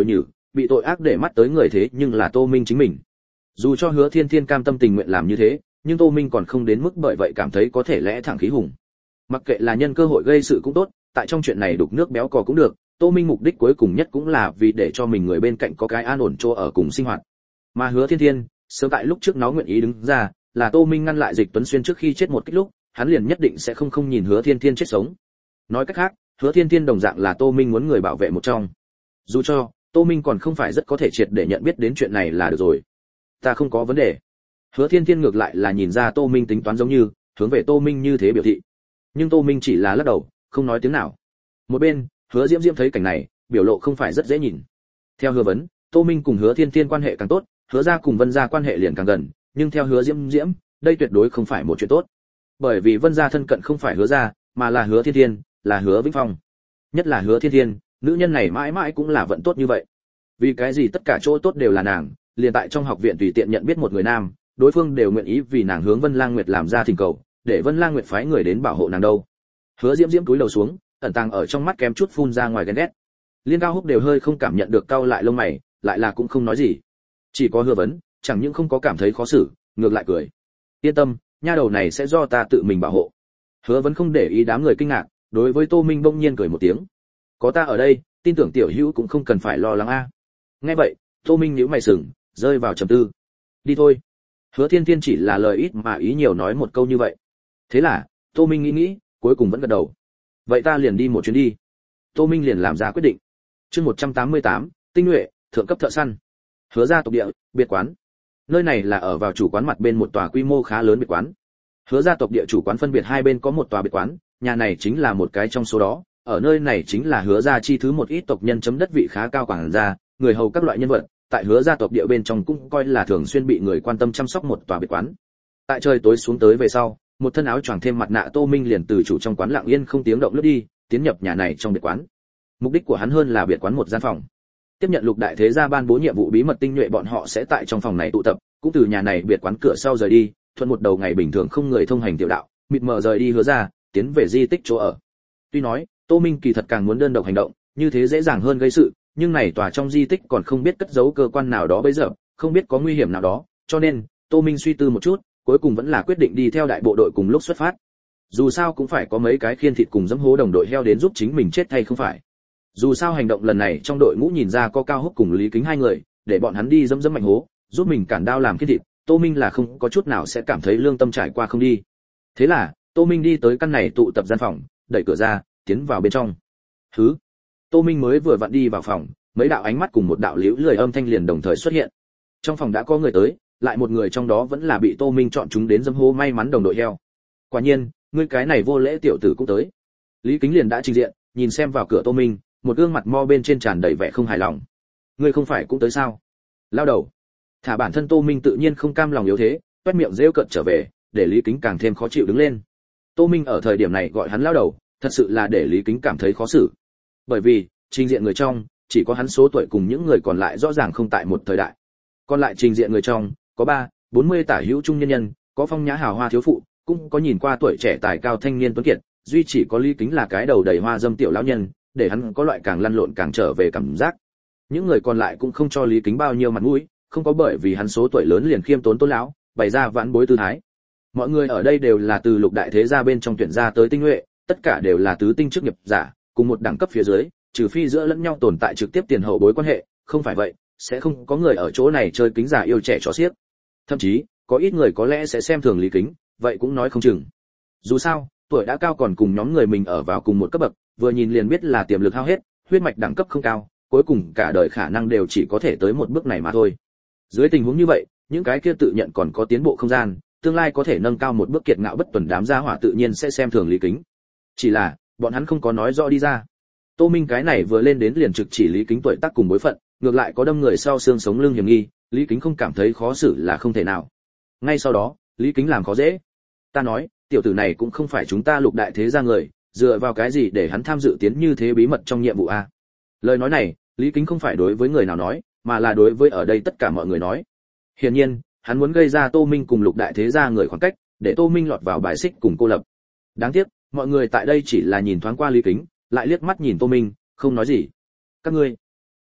bị tội ác để mắt tới người thế nhưng là Tô Minh chính mình. Dù cho Hứa Thiên Thiên cam tâm tình nguyện làm như thế, nhưng Tô Minh còn không đến mức bởi vậy cảm thấy có thể lẽ thẳng khí hùng. Mặc kệ là nhân cơ hội gây sự cũng tốt, tại trong chuyện này đục nước béo cò cũng được, Tô Minh mục đích cuối cùng nhất cũng là vì để cho mình người bên cạnh có cái an ổn chỗ ở cùng sinh hoạt. Mà Hứa Thiên Thiên, sớm tại lúc trước nó nguyện ý đứng ra, là Tô Minh ngăn lại Dịch Tuấn Xuyên trước khi chết một kích lúc, hắn liền nhất định sẽ không nhìn Hứa Thiên Thiên chết sống. Nói cách khác, Hứa Thiên Thiên đồng dạng là Tô Minh muốn người bảo vệ một trong. Dù cho Tô Minh còn không phải rất có thể triệt để nhận biết đến chuyện này là được rồi. Ta không có vấn đề. Hứa Thiên Thiên ngược lại là nhìn ra Tô Minh tính toán giống như, hướng về Tô Minh như thế biểu thị. Nhưng Tô Minh chỉ là lắc đầu, không nói tiếng nào. Một bên, Hứa Diễm Diễm thấy cảnh này, biểu lộ không phải rất dễ nhìn. Theo Hứa Vấn, Tô Minh cùng Hứa Thiên Thiên quan hệ càng tốt, Hứa gia cùng Vân gia quan hệ liền càng gần, nhưng theo Hứa Diễm Diễm, đây tuyệt đối không phải một chuyện tốt. Bởi vì Vân gia thân cận không phải Hứa gia, mà là Hứa Thiên Thiên, là Hứa Vĩnh Phong. Nhất là Hứa Thiên Thiên, nữ nhân này mãi mãi cũng là vận tốt như vậy. Vì cái gì tất cả chỗ tốt đều là nàng, liền tại trong học viện tùy tiện nhận biết một người nam, đối phương đều nguyện ý vì nàng hướng Vân Lang Nguyệt làm ra thỉnh cầu, để Vân Lang Nguyệt phái người đến bảo hộ nàng đâu. Hứa Diễm Diễm cúi đầu xuống, ẩn tàng ở trong mắt kém chút phun ra ngoài ghen ghét. Liên Cao Húc đều hơi không cảm nhận được cau lại lông mày, lại là cũng không nói gì. Chỉ có Hứa Vấn, chẳng những không có cảm thấy khó xử, ngược lại cười. Yên tâm, nha đầu này sẽ do ta tự mình bảo hộ. Hứa Vấn không để ý đám người kinh ngạc, đối với Tô Minh bỗng nhiên cười một tiếng. Có ta ở đây, tin tưởng tiểu hữu cũng không cần phải lo lắng a. Nghe vậy, Tô Minh nhíu mày sừng, rơi vào trầm tư. Đi thôi. Hứa Thiên Thiên chỉ là lời ít mà ý nhiều nói một câu như vậy. Thế là, Tô Minh nghĩ, cuối cùng vẫn gật đầu. Vậy ta liền đi một chuyến đi. Tô Minh liền làm ra quyết định. Chương 188, tinh nhuệ, thượng cấp thợ săn. Hứa gia tộc địa, biệt quán. Nơi này là ở vào chủ quán mặt bên một tòa quy mô khá lớn biệt quán. Hứa gia tộc địa chủ quán phân biệt hai bên có một tòa biệt quán, nhà này chính là một cái trong số đó. Ở nơi này chính là Hứa gia chi thứ một ít tộc nhân chấm đất vị khá cao quản gia, người hầu các loại nhân vật, tại Hứa gia tộc địa bên trong cũng coi là thường xuyên bị người quan tâm chăm sóc một tòa biệt quán. Tại trời tối xuống tới về sau, một thân áo choàng thêm mặt nạ Tô Minh liền từ chủ trong quán lặng yên không tiếng động lướt đi, tiến nhập nhà này trong biệt quán. Mục đích của hắn hơn là biệt quán một gian phòng. Tiếp nhận Lục đại thế gia ban bố nhiệm vụ bí mật tinh nhuệ bọn họ sẽ tại trong phòng này tụ tập, cũng từ nhà này biệt quán cửa sau rời đi, thuận một đầu ngày bình thường không người thông hành tiểu đạo, mịt mờ rời đi Hứa gia, tiến về di tích chỗ ở. Tuy nói, Tô Minh kỳ thật càng muốn đơn độc hành động, như thế dễ dàng hơn gây sự, nhưng này tòa trong di tích còn không biết cất giấu cơ quan nào đó bây giờ, không biết có nguy hiểm nào đó, cho nên Tô Minh suy tư một chút, cuối cùng vẫn là quyết định đi theo đại bộ đội cùng lúc xuất phát. Dù sao cũng phải có mấy cái khiên thịt cùng dẫm hố đồng đội heo đến giúp chính mình chết thay không phải. Dù sao hành động lần này trong đội ngũ nhìn ra có Cao Húc cùng Lý Kính hai người, để bọn hắn đi dẫm dẫm mạnh hố, giúp mình cản đao làm khiên thịt, Tô Minh là không có chút nào sẽ cảm thấy lương tâm trải qua không đi. Thế là, Tô Minh đi tới căn này tụ tập gian phòng, đẩy cửa ra, tiến vào bên trong. Hứ. Tô Minh mới vừa vặn đi vào phòng, mấy đạo ánh mắt cùng một đạo liễu lười âm thanh liền đồng thời xuất hiện. Trong phòng đã có người tới, lại một người trong đó vẫn là bị Tô Minh chọn chúng đến dâm hô may mắn đồng đội heo. Quả nhiên, ngươi cái này vô lễ tiểu tử cũng tới. Lý Kính liền đã trình diện, nhìn xem vào cửa Tô Minh, một gương mặt mo bên trên tràn đầy vẻ không hài lòng. Ngươi không phải cũng tới sao? Lao đầu. Thả bản thân Tô Minh tự nhiên không cam lòng yếu thế, toét miệng rêu cợt trở về, để Lý Kính càng thêm khó chịu đứng lên. Tô Minh ở thời điểm này gọi hắn lao đầu, thật sự là để Lý Kính cảm thấy khó xử. Bởi vì, trình diện người trong, chỉ có hắn số tuổi cùng những người còn lại rõ ràng không tại một thời đại. Còn lại trình diện người trong, có 40 tả hữu trung nhân nhân, có phong nhã hào hoa thiếu phụ, cũng có nhìn qua tuổi trẻ tài cao thanh niên tuấn kiệt, duy chỉ có Lý Kính là cái đầu đầy hoa dâm tiểu lão nhân, để hắn có loại càng lăn lộn càng trở về cảm giác. Những người còn lại cũng không cho Lý Kính bao nhiêu mặt mũi, không có bởi vì hắn số tuổi lớn liền khiêm tốn tôn lão, bày ra vãn bối tư thái. Mọi người ở đây đều là từ Lục đại thế gia bên trong tuyển ra tới tinh nhuệ, tất cả đều là tứ tinh chức nghiệp giả, cùng một đẳng cấp phía dưới, trừ phi giữa lẫn nhau tồn tại trực tiếp tiền hậu bối quan hệ, không phải vậy sẽ không có người ở chỗ này chơi kính giả yêu trẻ chó xiếc. Thậm chí có ít người có lẽ sẽ xem thường Lý Kính, vậy cũng nói không chừng. Dù sao tuổi đã cao còn cùng nhóm người mình ở vào cùng một cấp bậc, vừa nhìn liền biết là tiềm lực hao hết, huyết mạch đẳng cấp không cao, cuối cùng cả đời khả năng đều chỉ có thể tới một bước này mà thôi. Dưới tình huống như vậy, những cái kia tự nhận còn có tiến bộ không gian, tương lai có thể nâng cao một bước kiệt ngạo bất tuần đám gia hỏa tự nhiên sẽ xem thường Lý Kính. Chỉ là bọn hắn không có nói rõ đi ra. Tô Minh cái này vừa lên đến liền trực chỉ Lý Kính tuổi tác cùng bối phận, ngược lại có đâm người sau xương sống lưng hiểm nghi, Lý Kính không cảm thấy khó xử là không thể nào. Ngay sau đó, Lý Kính làm khó dễ. Ta nói, tiểu tử này cũng không phải chúng ta Lục đại thế gia người, dựa vào cái gì để hắn tham dự tiến như thế bí mật trong nhiệm vụ a? Lời nói này, Lý Kính không phải đối với người nào nói, mà là đối với ở đây tất cả mọi người nói. Hiển nhiên, hắn muốn gây ra Tô Minh cùng Lục đại thế gia người khoảng cách, để Tô Minh lọt vào bài xích cùng cô lập. Đáng tiếc, mọi người tại đây chỉ là nhìn thoáng qua Lý Kính, lại liếc mắt nhìn Tô Minh, không nói gì. Các ngươi,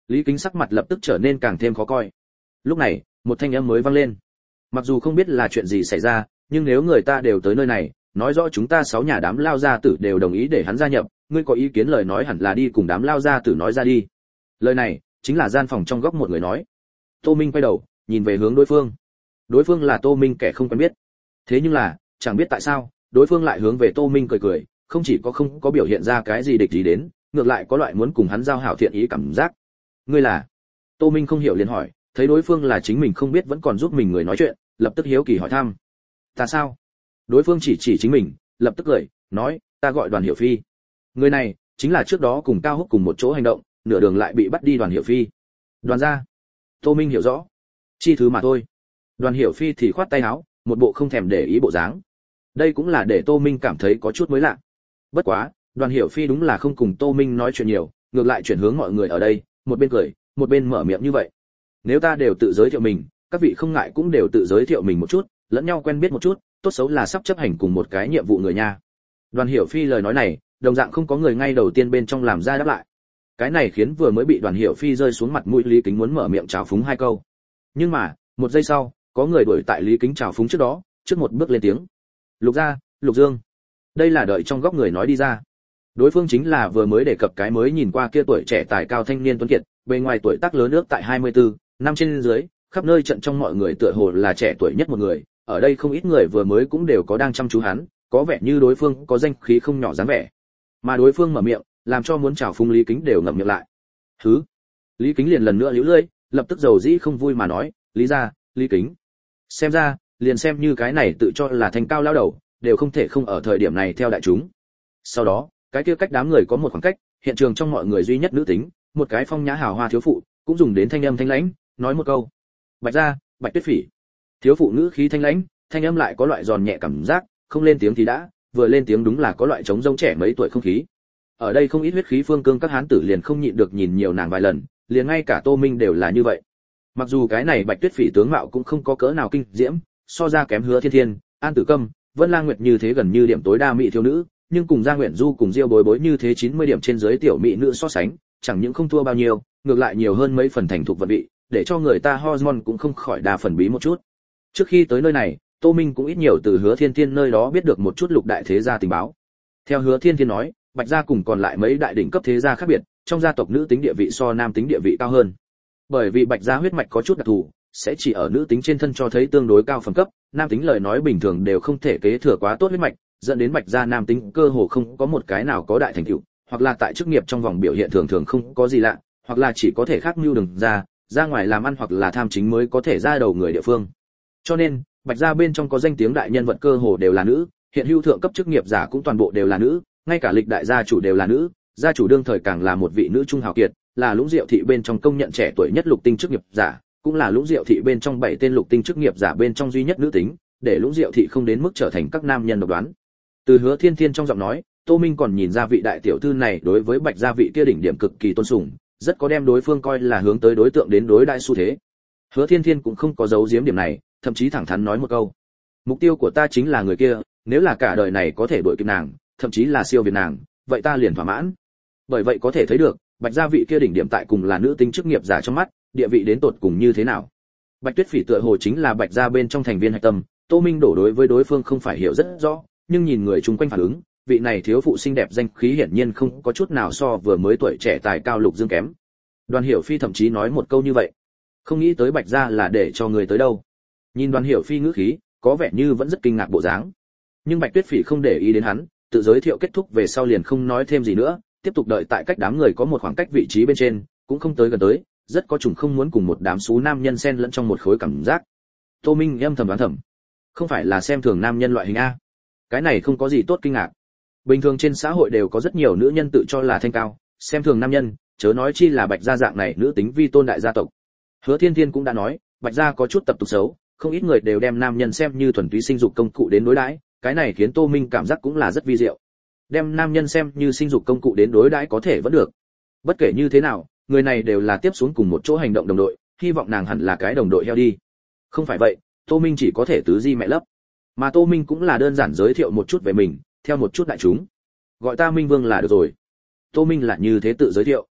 Lý Kính sắc mặt lập tức trở nên càng thêm khó coi. Lúc này, một thanh âm mới vang lên. Mặc dù không biết là chuyện gì xảy ra, nhưng nếu người ta đều tới nơi này, nói rõ chúng ta 6 nhà đám lao gia tử đều đồng ý để hắn gia nhập, ngươi có ý kiến lời nói hẳn là đi cùng đám lao gia tử nói ra đi. Lời này chính là gian phòng trong góc một người nói. Tô Minh quay đầu, nhìn về hướng đối phương. Đối phương là Tô Minh kẻ không quen biết. Thế nhưng là, chẳng biết tại sao, đối phương lại hướng về Tô Minh cười cười, không chỉ có không có biểu hiện ra cái gì địch gì đến, ngược lại có loại muốn cùng hắn giao hảo thiện ý cảm giác. Ngươi là? Tô Minh không hiểu liền hỏi, thấy đối phương là chính mình không biết vẫn còn giúp mình người nói chuyện, lập tức hiếu kỳ hỏi thăm. Ta sao? Đối phương chỉ chính mình, lập tức cười, nói, ta gọi Đoàn Hiểu Phi. Người này chính là trước đó cùng Cao Húc cùng một chỗ hành động, nửa đường lại bị bắt đi Đoàn Hiểu Phi. Đoàn gia. Tô Minh hiểu rõ, chi thứ mà thôi. Đoàn Hiểu Phi thì khoát tay áo, một bộ không thèm để ý bộ dáng. Đây cũng là để Tô Minh cảm thấy có chút mới lạ. Bất quá, Đoàn Hiểu Phi đúng là không cùng Tô Minh nói chuyện nhiều, ngược lại chuyển hướng mọi người ở đây, một bên cười, một bên mở miệng như vậy. Nếu ta đều tự giới thiệu mình, các vị không ngại cũng đều tự giới thiệu mình một chút, lẫn nhau quen biết một chút, tốt xấu là sắp chấp hành cùng một cái nhiệm vụ người nha. Đoàn Hiểu Phi lời nói này, đồng dạng không có người ngay đầu tiên bên trong làm ra đáp lại. Cái này khiến vừa mới bị Đoàn Hiểu Phi rơi xuống mặt mũi Lý Kính muốn mở miệng chào phúng hai câu. Nhưng mà, một giây sau, có người đuổi tại Lý Kính chào phúng trước đó, trước một bước lên tiếng. Lục gia, Lục Dương. Đây là đợi trong góc người nói đi ra. Đối phương chính là vừa mới đề cập cái mới nhìn qua kia tuổi trẻ tài cao thanh niên tuấn kiệt, bề ngoài tuổi tác lớn ước tại 24, năm trên dưới, khắp nơi trận trong mọi người tựa hồ là trẻ tuổi nhất một người, ở đây không ít người vừa mới cũng đều có đang chăm chú hắn, có vẻ như đối phương có danh khí không nhỏ dáng vẻ. Mà đối phương mở miệng, làm cho muốn chào phúng Lý Kính đều ngậm miệng lại. Hứ. Lý Kính liền lần nữa liễu lưỡi, lập tức dầu dĩ không vui mà nói, Lý gia, Lý Kính. Xem ra, liền xem như cái này tự cho là thành cao lao đầu, đều không thể không ở thời điểm này theo đại chúng. Sau đó, cái kia cách đám người có một khoảng cách, hiện trường trong mọi người duy nhất nữ tính, một cái phong nhã hào hoa thiếu phụ, cũng dùng đến thanh âm thanh lãnh, nói một câu. Bạch gia, Bạch Tuyết Phỉ. Thiếu phụ nữ khí thanh lãnh, thanh âm lại có loại giòn nhẹ cảm giác, không lên tiếng thì đã, vừa lên tiếng đúng là có loại trống rỗng trẻ mấy tuổi không khí. Ở đây không ít huyết khí phương cương các hán tử liền không nhịn được nhìn nhiều nàng vài lần, liền ngay cả Tô Minh đều là như vậy. Mặc dù cái này Bạch Tuyết Phỉ tướng mạo cũng không có cỡ nào kinh diễm, so ra kém Hứa Thiên Thiên, An Tử Câm, Vân Lang Nguyệt như thế gần như điểm tối đa mỹ thiếu nữ, nhưng cùng Gia Nguyện Du cùng Diêu Bối Bối như thế 90 điểm trên dưới tiểu mỹ nữ so sánh, chẳng những không thua bao nhiêu, ngược lại nhiều hơn mấy phần thành thục vận vị, để cho người ta hormone cũng không khỏi đa phần bí một chút. Trước khi tới nơi này, Tô Minh cũng ít nhiều từ Hứa Thiên Thiên nơi đó biết được một chút lục đại thế gia tình báo. Theo Hứa Thiên Thiên nói, Bạch gia cùng còn lại mấy đại đỉnh cấp thế gia khác biệt, trong gia tộc nữ tính địa vị so nam tính địa vị cao hơn. Bởi vì Bạch gia huyết mạch có chút đặc thù, sẽ chỉ ở nữ tính trên thân cho thấy tương đối cao phẩm cấp, nam tính lời nói bình thường đều không thể kế thừa quá tốt huyết mạch, dẫn đến Bạch gia nam tính cơ hồ không có một cái nào có đại thành tựu, hoặc là tại chức nghiệp trong vòng biểu hiện thường thường không có gì lạ, hoặc là chỉ có thể khác mưu đường ra ngoài làm ăn hoặc là tham chính mới có thể ra đầu người địa phương. Cho nên, Bạch gia bên trong có danh tiếng đại nhân vật cơ hồ đều là nữ, hiện hữu thượng cấp chức nghiệp giả cũng toàn bộ đều là nữ, ngay cả lịch đại gia chủ đều là nữ, gia chủ đương thời càng là một vị nữ trung hào kiệt, là Lũng Diệu thị bên trong công nhận trẻ tuổi nhất lục tinh chức nghiệp giả, cũng là Lũng Diệu thị bên trong 7 tên lục tinh chức nghiệp giả bên trong duy nhất nữ tính, để Lũng Diệu thị không đến mức trở thành các nam nhân độc đoán. Từ Hứa Thiên Thiên trong giọng nói, Tô Minh còn nhìn ra vị đại tiểu thư này đối với Bạch gia vị kia đỉnh điểm cực kỳ tôn sùng, rất có đem đối phương coi là hướng tới đối tượng đến đối đại xu thế. Hứa Thiên Thiên cũng không có giấu giếm điểm này, thậm chí thẳng thắn nói một câu: mục tiêu của ta chính là người kia, nếu là cả đời này có thể đuổi kịp nàng, thậm chí là siêu việt nàng, vậy ta liền thỏa mãn. Bởi vậy có thể thấy được, Bạch gia vị kia đỉnh điểm tại cùng là nữ tính chức nghiệp giả trong mắt, địa vị đến tột cùng như thế nào. Bạch Tuyết Phỉ tựa hồ chính là Bạch gia bên trong thành viên hạch tâm, Tô Minh đổ đối với đối phương không phải hiểu rất rõ, nhưng nhìn người chung quanh phản ứng, vị này thiếu phụ xinh đẹp danh khí hiển nhiên không có chút nào so vừa mới tuổi trẻ tài cao Lục Dương kém. Đoàn Hiểu Phi thậm chí nói một câu như vậy, không nghĩ tới Bạch gia là để cho người tới đâu. Nhìn Đoàn Hiểu Phi ngữ khí, có vẻ như vẫn rất kinh ngạc bộ dáng. Nhưng Bạch Tuyết Phỉ không để ý đến hắn, tự giới thiệu kết thúc về sau liền không nói thêm gì nữa, tiếp tục đợi tại cách đám người có một khoảng cách vị trí bên trên, cũng không tới gần tới, rất có chủng không muốn cùng một đám xú nam nhân xen lẫn trong một khối cảm giác. Tô Minh âm thầm đoán thầm, không phải là xem thường nam nhân loại hình a. Cái này không có gì tốt kinh ngạc. Bình thường trên xã hội đều có rất nhiều nữ nhân tự cho là thanh cao, xem thường nam nhân, chớ nói chi là Bạch gia dạng này nữ tính vi tôn đại gia tộc. Hứa Thiên Thiên cũng đã nói, Bạch gia có chút tập tục xấu, không ít người đều đem nam nhân xem như thuần túy sinh dục công cụ đến đối đãi, cái này khiến Tô Minh cảm giác cũng là rất vi diệu. Đem nam nhân xem như sinh dục công cụ đến đối đãi có thể vẫn được. Bất kể như thế nào, người này đều là tiếp xuống cùng một chỗ hành động đồng đội, hy vọng nàng hẳn là cái đồng đội heo đi. Không phải vậy, Tô Minh chỉ có thể tứ di mẹ lấp. Mà Tô Minh cũng là đơn giản giới thiệu một chút về mình, theo một chút đại chúng. Gọi ta Minh Vương là được rồi. Tô Minh là như thế tự giới thiệu.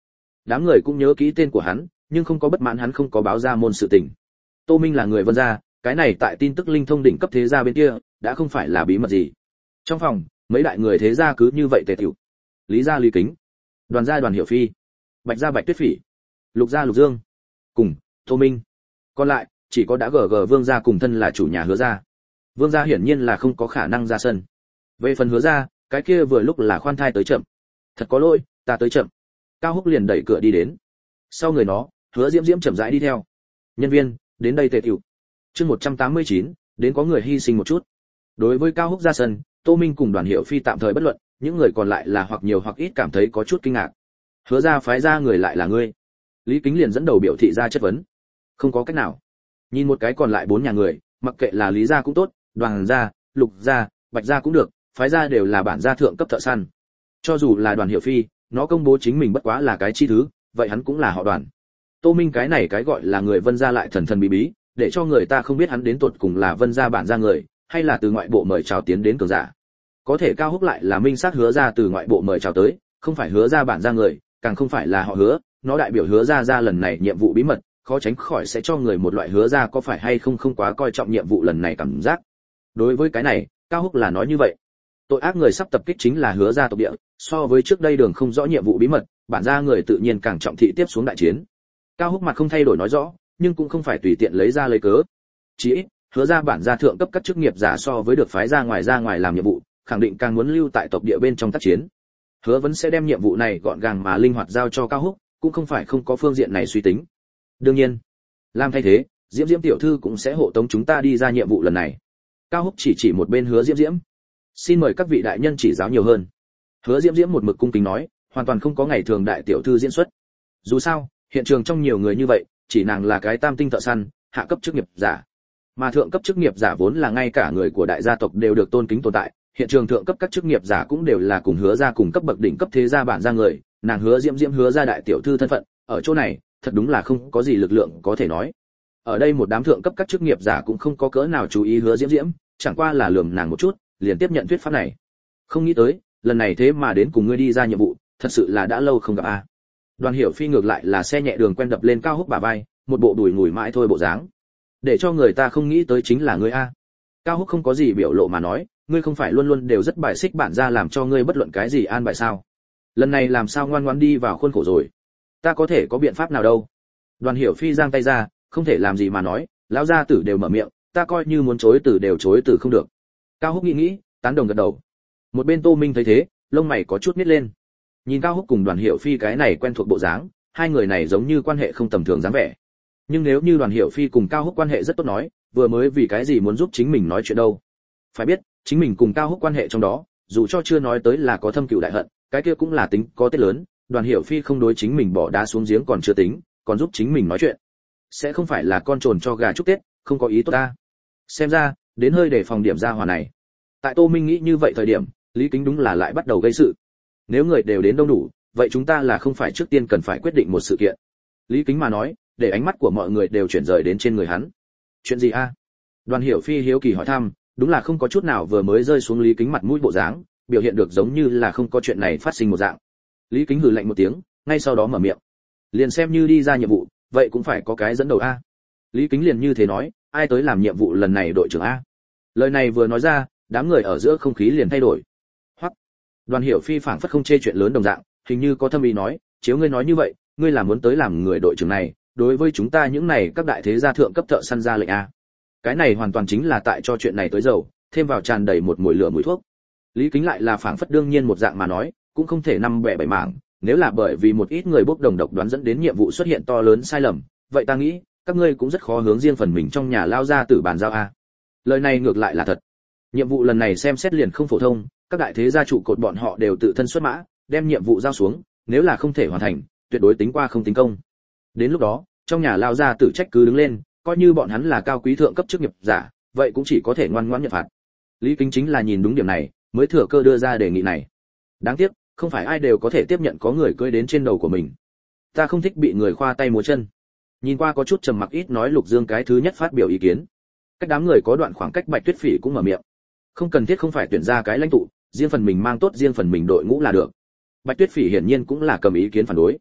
Đám người cũng nhớ kỹ tên của hắn, nhưng không có bất mãn hắn không có báo ra môn sự tình. Tô Minh là người Vân gia, cái này tại tin tức linh thông đỉnh cấp thế gia bên kia, đã không phải là bí mật gì. Trong phòng, mấy đại người thế gia cứ như vậy tề tựu. Lý gia Lý Kính, Đoàn gia Đoàn Hiểu Phi, Bạch gia Bạch Tuyết Phỉ, Lục gia Lục Dương, cùng Tô Minh. Còn lại, chỉ có đã GG Vương gia cùng thân là chủ nhà Hứa gia. Vương gia hiển nhiên là không có khả năng ra sân. Về phần Hứa gia, cái kia vừa lúc là khoan thai tới chậm. Thật có lỗi, ta tới chậm. Cao Húc liền đẩy cửa đi đến. Sau người nó, Hứa Diễm Diễm chậm rãi đi theo. Nhân viên, đến đây tề tựu. Chương 189, đến có người hy sinh một chút. Đối với Cao Húc ra sân, Tô Minh cùng Đoàn Hiểu Phi tạm thời bất luận, những người còn lại là hoặc nhiều hoặc ít cảm thấy có chút kinh ngạc. Hứa gia phái ra người lại là ngươi? Lý Kính liền dẫn đầu biểu thị ra chất vấn. Không có cách nào. Nhìn một cái còn lại 4 nhà người, mặc kệ là Lý gia cũng tốt, Đoàn gia, Lục gia, Bạch gia cũng được, phái gia đều là bản gia thượng cấp thợ săn. Cho dù là Đoàn Hiểu Phi, nó công bố chính mình bất quá là cái chi thứ, vậy hắn cũng là họ Đoàn. Tô Minh cái này cái gọi là người Vân gia lại thần thần bí bí, để cho người ta không biết hắn đến tột cùng là Vân gia bản gia người, hay là từ ngoại bộ mời chào tiến đến cường giả. Có thể Cao Húc lại là minh xác Hứa gia từ ngoại bộ mời chào tới, không phải Hứa gia bản gia người, càng không phải là họ Hứa, nó đại biểu Hứa gia lần này nhiệm vụ bí mật, khó tránh khỏi sẽ cho người một loại Hứa gia có phải hay không quá coi trọng nhiệm vụ lần này cảm giác. Đối với cái này, Cao Húc là nói như vậy. Tội ác người sắp tập kích chính là Hứa gia tộc địa, so với trước đây đường không rõ nhiệm vụ bí mật, bản gia người tự nhiên càng trọng thị tiếp xuống đại chiến. Cao Húc mặt không thay đổi nói rõ, nhưng cũng không phải tùy tiện lấy ra lấy cớ. Chỉ ít, Hứa gia bản gia thượng cấp các chức nghiệp giả so với được phái ra ngoài làm nhiệm vụ, khẳng định càng muốn lưu tại tộc địa bên trong tác chiến. Hứa vẫn sẽ đem nhiệm vụ này gọn gàng mà linh hoạt giao cho Cao Húc, cũng không phải không có phương diện này suy tính. Đương nhiên, làm thay thế, Diễm Diễm tiểu thư cũng sẽ hộ tống chúng ta đi ra nhiệm vụ lần này. Cao Húc chỉ một bên Hứa Diễm Diễm. Xin mời các vị đại nhân chỉ giáo nhiều hơn. Hứa Diễm Diễm một mực cung kính nói, hoàn toàn không có ngày thường đại tiểu thư diễn xuất. Dù sao, hiện trường trong nhiều người như vậy, chỉ nàng là cái tam tinh thợ săn, hạ cấp chức nghiệp giả. Mà thượng cấp chức nghiệp giả vốn là ngay cả người của đại gia tộc đều được tôn kính tồn tại, hiện trường thượng cấp các chức nghiệp giả cũng đều là cùng Hứa gia cùng cấp bậc đỉnh cấp thế gia bản gia người, nàng Hứa Diễm Diễm Hứa gia đại tiểu thư thân phận, ở chỗ này, thật đúng là không có gì lực lượng có thể nói. Ở đây một đám thượng cấp các chức nghiệp giả cũng không có cỡ nào chú ý Hứa Diễm Diễm, chẳng qua là lườm nàng một chút, liền tiếp nhận thuyết pháp này. Không nghĩ tới, lần này thế mà đến cùng ngươi đi ra nhiệm vụ, thật sự là đã lâu không gặp a. Đoàn Hiểu Phi ngược lại là xe nhẹ đường quen đập lên Cao Húc bả vai, một bộ đùi ngùi mãi thôi bộ dáng. Để cho người ta không nghĩ tới chính là ngươi a. Cao Húc không có gì biểu lộ mà nói, ngươi không phải luôn luôn đều rất bài xích bản gia làm cho ngươi bất luận cái gì an bài sao? Lần này làm sao ngoan ngoãn đi vào khuôn khổ rồi? Ta có thể có biện pháp nào đâu? Đoàn Hiểu Phi giang tay ra, không thể làm gì mà nói, lão gia tử đều mở miệng, ta coi như muốn chối từ đều chối từ không được. Cao Húc nghĩ, tán đồng gật đầu. Một bên Tô Minh thấy thế, lông mày có chút nhếch lên. Nhìn Cao Húc cùng Đoàn Hiểu Phi cái này quen thuộc bộ dáng, hai người này giống như quan hệ không tầm thường dáng vẻ. Nhưng nếu như Đoàn Hiểu Phi cùng Cao Húc quan hệ rất tốt nói, vừa mới vì cái gì muốn giúp chính mình nói chuyện đâu? Phải biết, chính mình cùng Cao Húc quan hệ trong đó, dù cho chưa nói tới là có thâm cừu đại hận, cái kia cũng là tính có tết lớn, Đoàn Hiểu Phi không đối chính mình bỏ đá xuống giếng còn chưa tính, còn giúp chính mình nói chuyện. Sẽ không phải là con trồn cho gà chúc Tết, không có ý tốt ta. Xem ra, đến hơi để phòng điểm ra hòa này. Tại Tô Minh nghĩ như vậy thời điểm, Lý Kính đúng là lại bắt đầu gây sự. Nếu người đều đến đông đủ, vậy chúng ta là không phải trước tiên cần phải quyết định một sự kiện. Lý Kính mà nói, để ánh mắt của mọi người đều chuyển rời đến trên người hắn. Chuyện gì a? Đoàn Hiểu Phi hiếu kỳ hỏi thăm, đúng là không có chút nào vừa mới rơi xuống Lý Kính mặt mũi bộ dáng, biểu hiện được giống như là không có chuyện này phát sinh một dạng. Lý Kính hừ lạnh một tiếng, ngay sau đó mở miệng. Liền xem như đi ra nhiệm vụ, vậy cũng phải có cái dẫn đầu a. Lý Kính liền như thế nói, ai tới làm nhiệm vụ lần này đội trưởng a? Lời này vừa nói ra, đám người ở giữa không khí liền thay đổi. Hoặc, Đoàn Hiểu Phi phảng phất không chê chuyện lớn đồng dạng, hình như có thâm ý nói, chiếu ngươi nói như vậy, ngươi là muốn tới làm người đội trưởng này, đối với chúng ta những này các đại thế gia thượng cấp thợ săn ra lệnh a. Cái này hoàn toàn chính là tại cho chuyện này tới dầu, thêm vào tràn đầy một mùi lửa mùi thuốc. Lý Kính lại là phảng phất đương nhiên một dạng mà nói, cũng không thể năm bẻ bảy mảng, nếu là bởi vì một ít người bốc đồng độc đoán dẫn đến nhiệm vụ xuất hiện to lớn sai lầm, vậy ta nghĩ, các ngươi cũng rất khó hướng riêng phần mình trong nhà lao ra tử bàn giao a. Lời này ngược lại là thật. Nhiệm vụ lần này xem xét liền không phổ thông, các đại thế gia trụ cột bọn họ đều tự thân xuất mã, đem nhiệm vụ giao xuống, nếu là không thể hoàn thành, tuyệt đối tính qua không tính công. Đến lúc đó, trong nhà lao ra tử trách cứ đứng lên, coi như bọn hắn là cao quý thượng cấp chức nghiệp giả, vậy cũng chỉ có thể ngoan ngoãn nhận phạt. Lý Kính chính là nhìn đúng điểm này, mới thừa cơ đưa ra đề nghị này. Đáng tiếc, không phải ai đều có thể tiếp nhận có người cưỡi đến trên đầu của mình. Ta không thích bị người khoa tay múa chân. Nhìn qua có chút trầm mặc ít nói Lục Dương cái thứ nhất phát biểu ý kiến. Cách đám người có đoạn khoảng cách Bạch Tuyết Phỉ cũng mở miệng. Không cần thiết không phải tuyển ra cái lãnh tụ, riêng phần mình mang tốt riêng phần mình đội ngũ là được. Bạch Tuyết Phỉ hiển nhiên cũng là cầm ý kiến phản đối.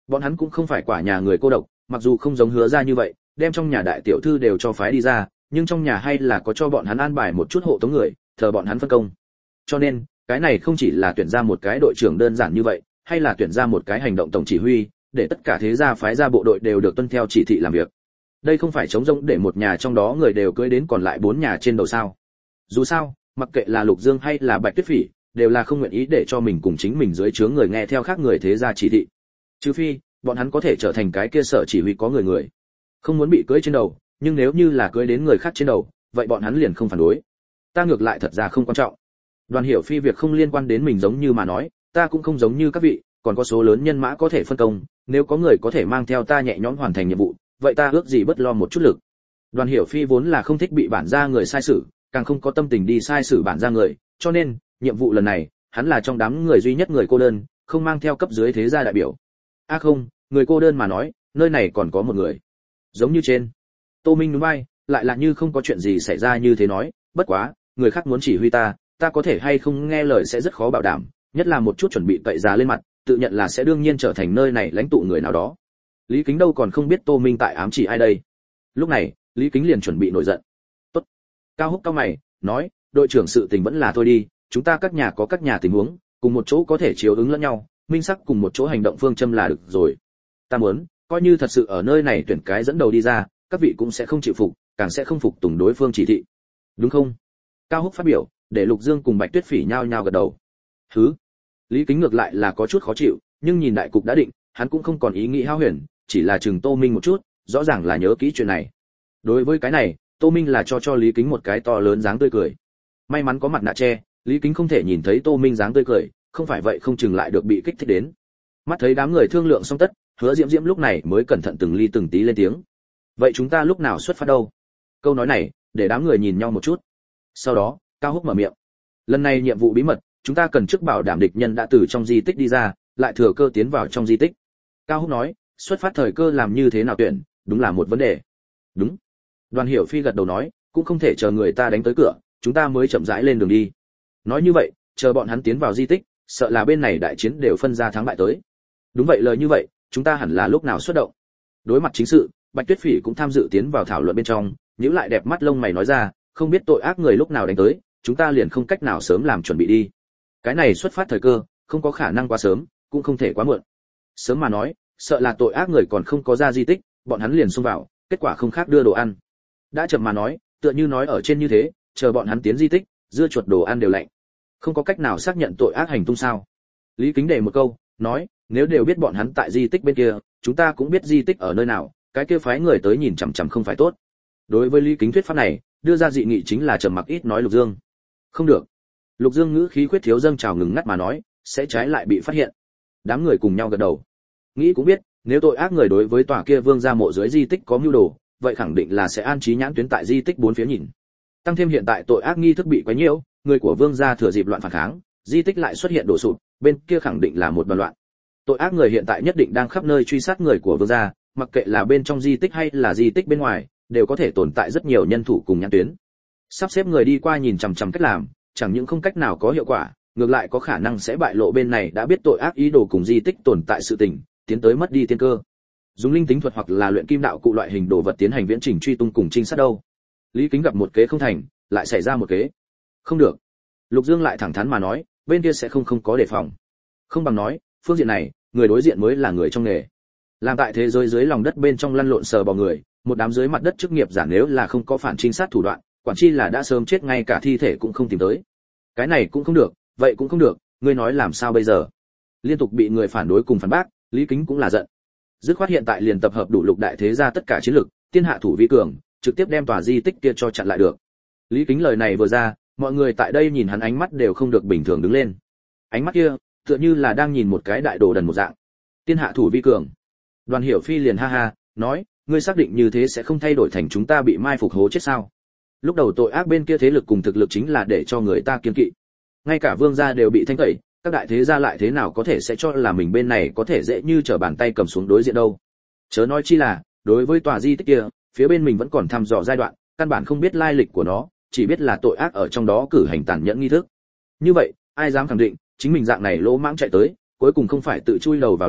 Bọn hắn cũng không phải quả nhà người cô độc, mặc dù không giống Hứa gia như vậy, đem trong nhà đại tiểu thư đều cho phái đi ra, nhưng trong nhà hay là có cho bọn hắn an bài một chút hộ tống người, thờ bọn hắn phân công. Cho nên, cái này không chỉ là tuyển ra một cái đội trưởng đơn giản như vậy, hay là tuyển ra một cái hành động tổng chỉ huy, để tất cả thế gia phái ra bộ đội đều được tuân theo chỉ thị làm việc. Đây không phải chống rỗng để một nhà trong đó người đều cưới đến còn lại 4 nhà trên đầu sao? Dù sao, mặc kệ là Lục Dương hay là Bạch Tuyết Phỉ, đều là không nguyện ý để cho mình cùng chính mình dưới trướng người nghe theo khác người thế gia chỉ thị. Trừ phi, bọn hắn có thể trở thành cái kia sở chỉ huy có người, không muốn bị cưới trên đầu, nhưng nếu như là cưới đến người khác trên đầu, vậy bọn hắn liền không phản đối. Ta ngược lại thật ra không quan trọng. Đoàn Hiểu Phi việc không liên quan đến mình giống như mà nói, ta cũng không giống như các vị, còn có số lớn nhân mã có thể phân công, nếu có người có thể mang theo ta nhẹ nhõm hoàn thành nhiệm vụ, vậy ta ước gì bất lo một chút lực. Đoàn Hiểu Phi vốn là không thích bị bản gia người sai xử, càng không có tâm tình đi sai xử bản gia người, cho nên, nhiệm vụ lần này, hắn là trong đám người duy nhất người cô đơn, không mang theo cấp dưới thế gia đại biểu. Không, người cô đơn mà nói, nơi này còn có một người. Giống như trên. Tô Minh nhún vai, lại là như không có chuyện gì xảy ra như thế nói, bất quá, người khác muốn chỉ huy ta có thể hay không nghe lời sẽ rất khó bảo đảm, nhất là một chút chuẩn bị cậy giá lên mặt, tự nhận là sẽ đương nhiên trở thành nơi này lãnh tụ người nào đó. Lý Kính đâu còn không biết Tô Minh tại ám chỉ ai đây. Lúc này, Lý Kính liền chuẩn bị nổi giận. Tốt. Cao Húc cao mày, nói, đội trưởng sự tình vẫn là thôi đi, chúng ta các nhà có các nhà tình huống, cùng một chỗ có thể chiếu ứng lẫn nhau, minh sắc cùng một chỗ hành động phương châm là được rồi. Ta muốn, coi như thật sự ở nơi này tuyển cái dẫn đầu đi ra, các vị cũng sẽ không chịu phục, càng sẽ không phục tùng đối phương chỉ thị. Đúng không? Cao Húc phát biểu, để Lục Dương cùng Bạch Tuyết Phỉ nhao nhao gật đầu. Hứ. Lý Kính ngược lại là có chút khó chịu, nhưng nhìn đại cục đã định, hắn cũng không còn ý nghĩ hao huyền, chỉ là chừng Tô Minh một chút, rõ ràng là nhớ kỹ chuyện này. Đối với cái này, Tô Minh là cho Lý Kính một cái to lớn dáng tươi cười. May mắn có mặt nạ che, Lý Kính không thể nhìn thấy Tô Minh dáng tươi cười, không phải vậy không chừng lại được bị kích thích đến. Mắt thấy đám người thương lượng xong tất, Hứa Diễm Diễm lúc này mới cẩn thận từng ly từng tí lên tiếng. Vậy chúng ta lúc nào xuất phát đâu? Câu nói này, để đám người nhìn nhau một chút. Sau đó, Cao Húc mở miệng. Lần này nhiệm vụ bí mật, chúng ta cần trước bảo đảm địch nhân đã từ trong di tích đi ra, lại thừa cơ tiến vào trong di tích. Cao Húc nói, xuất phát thời cơ làm như thế nào tuyển, đúng là một vấn đề. Đúng. Đoàn Hiểu Phi gật đầu nói, cũng không thể chờ người ta đánh tới cửa, chúng ta mới chậm rãi lên đường đi. Nói như vậy, chờ bọn hắn tiến vào di tích, sợ là bên này đại chiến đều phân ra thắng bại tới. Đúng vậy, lời như vậy, chúng ta hẳn là lúc nào xuất động? Đối mặt chính sự, Bạch Tuyết Phỉ cũng tham dự tiến vào thảo luận bên trong, nhíu lại đẹp mắt lông mày nói ra, không biết tội ác người lúc nào đánh tới, chúng ta liền không cách nào sớm làm chuẩn bị đi. Cái này xuất phát thời cơ, không có khả năng quá sớm, cũng không thể quá muộn. Sớm mà nói, sợ là tội ác người còn không có ra di tích, bọn hắn liền xông vào, kết quả không khác đưa đồ ăn. Đã chậm mà nói, tựa như nói ở trên như thế, chờ bọn hắn tiến di tích, dưa chuột đồ ăn đều lạnh. Không có cách nào xác nhận tội ác hành tung sao? Lý Kính đề một câu, nói, nếu đều biết bọn hắn tại di tích bên kia, chúng ta cũng biết di tích ở nơi nào, cái kia phái người tới nhìn chằm chằm không phải tốt. Đối với Lý Kính thuyết pháp này, đưa ra dị nghị chính là trầm mặc ít nói Lục Dương. Không được. Lục Dương ngữ khí khuyết thiếu dâng trào ngừng ngắt mà nói, sẽ trái lại bị phát hiện. Đám người cùng nhau gật đầu. Nghĩ cũng biết, nếu tội ác người đối với tòa kia vương gia mộ dưới di tích có mưu đồ, vậy khẳng định là sẽ an trí nhãn tuyến tại di tích bốn phía nhìn. Tăng thêm hiện tại tội ác nghi thức bị quấy nhiễu, người của vương gia thừa dịp loạn phản kháng, di tích lại xuất hiện đổ sụp, bên kia khẳng định là một đoàn loạn. Tội ác người hiện tại nhất định đang khắp nơi truy sát người của vương gia, mặc kệ là bên trong di tích hay là di tích bên ngoài, đều có thể tồn tại rất nhiều nhân thủ cùng nhãn tuyến. Sắp xếp người đi qua nhìn chằm chằm cách làm, chẳng những không cách nào có hiệu quả, ngược lại có khả năng sẽ bại lộ bên này đã biết tội ác ý đồ cùng di tích tồn tại sự tình, tiến tới mất đi tiên cơ. Dùng linh tính thuật hoặc là luyện kim đạo cụ loại hình đồ vật tiến hành viễn trình truy tung cùng trinh sát đâu. Lý Kính gặp một kế không thành, lại xảy ra một kế. Không được. Lục Dương lại thẳng thắn mà nói, bên kia sẽ không có đề phòng. Không bằng nói, phương diện này, người đối diện mới là người trong nghề. Làm tại thế giới dưới lòng đất bên trong lăn lộn sờ bò người, một đám dưới mặt đất chức nghiệp giả nếu là không có phản trinh sát thủ đoạn, quản chi là đã sớm chết ngay cả thi thể cũng không tìm tới. Cái này cũng không được, vậy cũng không được, ngươi nói làm sao bây giờ? Liên tục bị người phản đối cùng phản bác, Lý Kính cũng là giận. Dứt khoát hiện tại liền tập hợp đủ lục đại thế gia tất cả chiến lực, tiên hạ thủ vi cường, trực tiếp đem tòa di tích kia cho chặn lại được. Lý Kính lời này vừa ra, mọi người tại đây nhìn hắn ánh mắt đều không được bình thường đứng lên. Ánh mắt kia, tựa như là đang nhìn một cái đại đồ đần một dạng. Tiên hạ thủ vi cường. Đoàn Hiểu Phi liền ha ha, nói, ngươi xác định như thế sẽ không thay đổi thành chúng ta bị mai phục hố chết sao? Lúc đầu tội ác bên kia thế lực cùng thực lực chính là để cho người ta kiêng kỵ. Ngay cả vương gia đều bị thanh tẩy, các đại thế gia lại thế nào có thể sẽ cho là mình bên này có thể dễ như trở bàn tay cầm xuống đối diện đâu. Chớ nói chi là, đối với tòa di tích kia, phía bên mình vẫn còn thăm dò giai đoạn, căn bản không biết lai lịch của nó, chỉ biết là tội ác ở trong đó cử hành tàn nhẫn nghi thức. Như vậy, ai dám khẳng định, chính mình dạng này lỗ mãng chạy tới, cuối cùng không phải tự chui đầu vào lưới,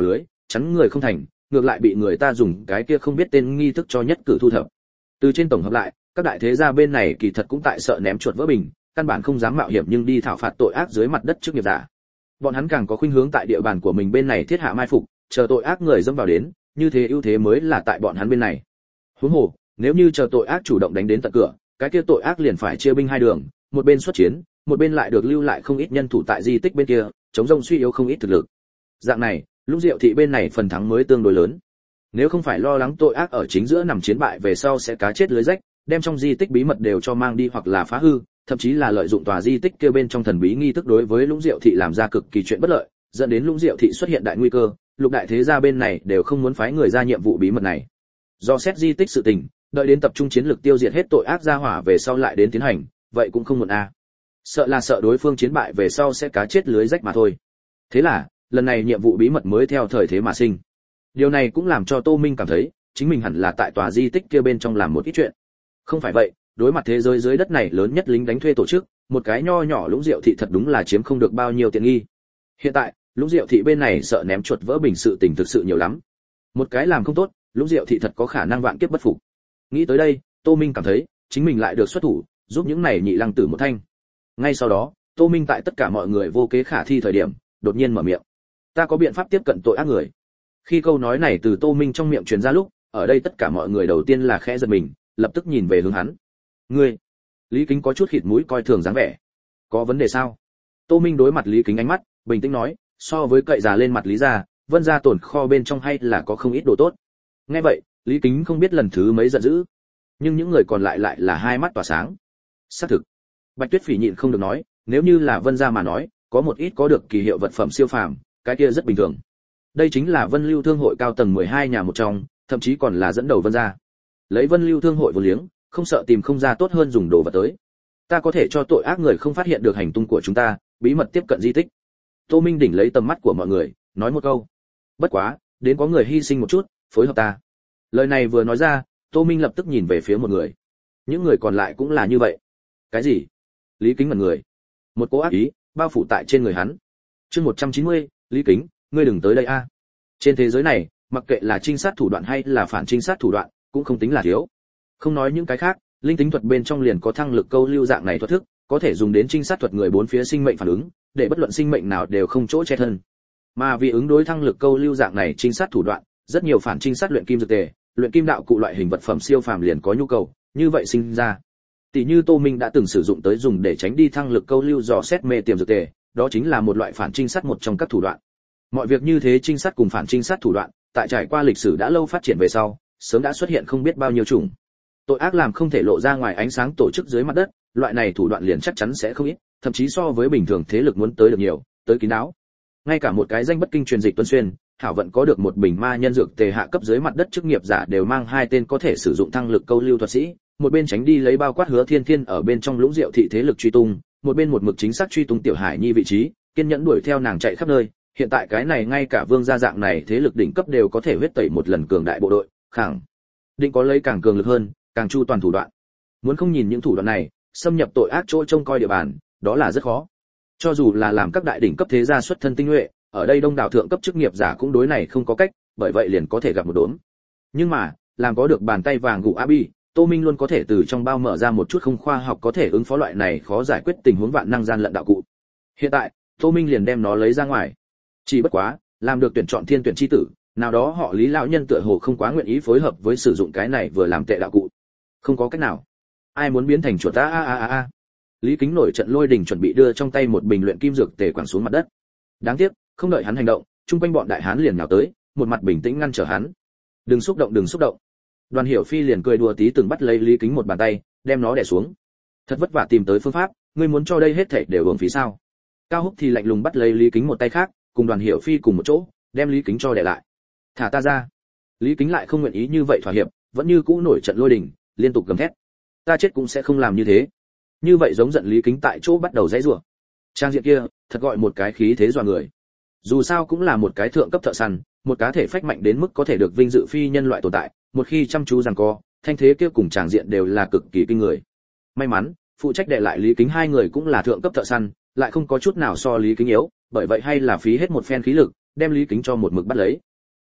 chắn người không thành, ngược lại bị người ta dùng cái kia không biết tên nghi thức cho nhất cử thu thập. Từ trên tổng hợp lại, các đại thế gia bên này kỳ thật cũng tại sợ ném chuột vỡ bình, căn bản không dám mạo hiểm nhưng đi thảo phạt tội ác dưới mặt đất trước nghiệp giả. Bọn hắn càng có khuynh hướng tại địa bàn của mình bên này thiết hạ mai phục, chờ tội ác người dâm vào đến, như thế ưu thế mới là tại bọn hắn bên này. Huống hồ, nếu như chờ tội ác chủ động đánh đến tận cửa, cái kia tội ác liền phải chia binh hai đường, một bên xuất chiến, một bên lại được lưu lại không ít nhân thủ tại di tích bên kia, chống rông suy yếu không ít thực lực. Dạng này, Lũng Diệu thị bên này phần thắng mới tương đối lớn. Nếu không phải lo lắng tội ác ở chính giữa nằm chiến bại về sau sẽ cá chết lưới rách, đem trong di tích bí mật đều cho mang đi hoặc là phá hư, thậm chí là lợi dụng tòa di tích kia bên trong thần bí nghi thức đối với Lũng Diệu thị làm ra cực kỳ chuyện bất lợi, dẫn đến Lũng Diệu thị xuất hiện đại nguy cơ, lục đại thế gia bên này đều không muốn phái người ra nhiệm vụ bí mật này. Do xét di tích sự tình, đợi đến tập trung chiến lược tiêu diệt hết tội ác gia hỏa về sau lại đến tiến hành, vậy cũng không muộn a. Sợ là sợ đối phương chiến bại về sau sẽ cá chết lưới rách mà thôi. Thế là, lần này nhiệm vụ bí mật mới theo thời thế mà sinh. Điều này cũng làm cho Tô Minh cảm thấy, chính mình hẳn là tại tòa di tích kia bên trong làm một ít chuyện. Không phải vậy, đối mặt thế giới dưới đất này lớn nhất lính đánh thuê tổ chức, một cái nho nhỏ Lũng Diệu thị thật đúng là chiếm không được bao nhiêu tiện nghi. Hiện tại, Lũng Diệu thị bên này sợ ném chuột vỡ bình sự tình thực sự nhiều lắm. Một cái làm không tốt, Lũng Diệu thị thật có khả năng vạn kiếp bất phục. Nghĩ tới đây, Tô Minh cảm thấy, chính mình lại được xuất thủ, giúp những này nhị lăng tử một thanh. Ngay sau đó, Tô Minh tại tất cả mọi người vô kế khả thi thời điểm, đột nhiên mở miệng. Ta có biện pháp tiếp cận tội ác người. Khi câu nói này từ Tô Minh trong miệng truyền ra lúc, ở đây tất cả mọi người đầu tiên là khẽ giật mình, lập tức nhìn về hướng hắn. Ngươi? Lý Kính có chút khịt mũi coi thường dáng vẻ. Có vấn đề sao? Tô Minh đối mặt Lý Kính ánh mắt, bình tĩnh nói, so với cậy già lên mặt Lý gia, Vân gia tổn kho bên trong hay là có không ít đồ tốt. Nghe vậy, Lý Kính không biết lần thứ mấy giận dữ, nhưng những người còn lại lại là hai mắt tỏa sáng. Xác thực. Bạch Tuyết Phỉ nhịn không được nói, nếu như là Vân gia mà nói, có một ít có được kỳ hiệu vật phẩm siêu phàm, cái kia rất bình thường. Đây chính là Vân Lưu Thương hội cao tầng 12 nhà một trong, thậm chí còn là dẫn đầu Vân gia. Lấy Vân Lưu Thương hội vô liếng, không sợ tìm không ra tốt hơn dùng đồ vật tới. Ta có thể cho tội ác người không phát hiện được hành tung của chúng ta, bí mật tiếp cận di tích. Tô Minh đỉnh lấy tầm mắt của mọi người, nói một câu. Bất quá, đến có người hy sinh một chút, phối hợp ta. Lời này vừa nói ra, Tô Minh lập tức nhìn về phía một người. Những người còn lại cũng là như vậy. Cái gì? Lý Kính ngẩn người. Một cỗ ác ý bao phủ tại trên người hắn. Chương 190, Lý Kính, ngươi đừng tới đây a. Trên thế giới này, mặc kệ là trinh sát thủ đoạn hay là phản trinh sát thủ đoạn, cũng không tính là thiếu. Không nói những cái khác, linh tính thuật bên trong liền có thăng lực câu lưu dạng này thuật thức, có thể dùng đến trinh sát thuật người bốn phía sinh mệnh phản ứng, để bất luận sinh mệnh nào đều không chỗ che thân. Mà vì ứng đối thăng lực câu lưu dạng này trinh sát thủ đoạn, rất nhiều phản trinh sát luyện kim dược tề, luyện kim đạo cụ loại hình vật phẩm siêu phàm liền có nhu cầu, như vậy sinh ra. Tỷ như Tô Minh đã từng sử dụng tới dùng để tránh đi thăng lực câu lưu dò xét mê tiềm dược tề, đó chính là một loại phản trinh sát một trong các thủ đoạn. Mọi việc như thế trinh sát cùng phản trinh sát thủ đoạn, tại trải qua lịch sử đã lâu phát triển về sau, sớm đã xuất hiện không biết bao nhiêu chủng. Tội ác làm không thể lộ ra ngoài ánh sáng tổ chức dưới mặt đất, loại này thủ đoạn liền chắc chắn sẽ không ít, thậm chí so với bình thường thế lực muốn tới được nhiều, tới kín đáo. Ngay cả một cái danh bất kinh truyền dịch tuân xuyên, hảo vận có được một bình ma nhân dược tề hạ cấp dưới mặt đất chức nghiệp giả đều mang hai tên có thể sử dụng thăng lực câu lưu thuật sĩ, một bên tránh đi lấy bao quát Hứa Thiên Thiên ở bên trong Lũng Diệu thị thế lực truy tung, một bên một mực chính xác truy tung Tiểu Hải Nhi vị trí, kiên nhẫn đuổi theo nàng chạy khắp nơi. Hiện tại cái này ngay cả vương gia dạng này thế lực đỉnh cấp đều có thể huyết tẩy một lần cường đại bộ đội, khẳng định có lấy càng cường lực hơn, càng chu toàn thủ đoạn. Muốn không nhìn những thủ đoạn này, xâm nhập tội ác chỗ trông coi địa bàn, đó là rất khó. Cho dù là làm các đại đỉnh cấp thế gia xuất thân tinh nhuệ, ở đây đông đảo thượng cấp chức nghiệp giả cũng đối này không có cách, bởi vậy liền có thể gặp một đốm. Nhưng mà, làm có được bàn tay vàng gụ Abi, Tô Minh luôn có thể từ trong bao mở ra một chút không khoa học có thể ứng phó loại này khó giải quyết tình huống vạn năng gian lận đạo cụ. Hiện tại, Tô Minh liền đem nó lấy ra ngoài. Chỉ bất quá, làm được tuyển chọn thiên tuyển chi tử, nào đó họ Lý lão nhân tựa hồ không quá nguyện ý phối hợp với sử dụng cái này vừa làm tệ đạo cụ. Không có cách nào. Ai muốn biến thành chuột a. Lý Kính nổi trận lôi đình chuẩn bị đưa trong tay một bình luyện kim dược tề quẳng xuống mặt đất. Đáng tiếc, không đợi hắn hành động, chung quanh bọn đại hán liền nhào tới, một mặt bình tĩnh ngăn trở hắn. Đừng xúc động. Đoàn Hiểu Phi liền cười đùa tí từng bắt lấy Lý Kính một bàn tay, đem nó đè xuống. Thật vất vả tìm tới phương pháp, ngươi muốn cho đây hết thảy đều uổng phí sao? Cao Húc thì lạnh lùng bắt lấy Lý Kính một tay khác, cùng Đoàn Hiểu Phi cùng một chỗ, đem Lý Kính cho đè lại. Thả ta ra. Lý Kính lại không nguyện ý như vậy thỏa hiệp, vẫn như cũ nổi trận lôi đình, liên tục gầm thét. Ta chết cũng sẽ không làm như thế. Như vậy giống giận Lý Kính tại chỗ bắt đầu giãy giụa. Trang diện kia, thật gọi một cái khí thế dọa người. Dù sao cũng là một cái thượng cấp thợ săn, một cá thể phách mạnh đến mức có thể được vinh dự phi nhân loại tồn tại, một khi chăm chú giằng co, thanh thế kia cùng tràng diện đều là cực kỳ kinh người. May mắn, phụ trách đệ lại Lý Kính hai người cũng là thượng cấp thợ săn, lại không có chút nào so Lý Kính yếu, bởi vậy hay là phí hết một phen khí lực, đem Lý Kính cho một mực bắt lấy.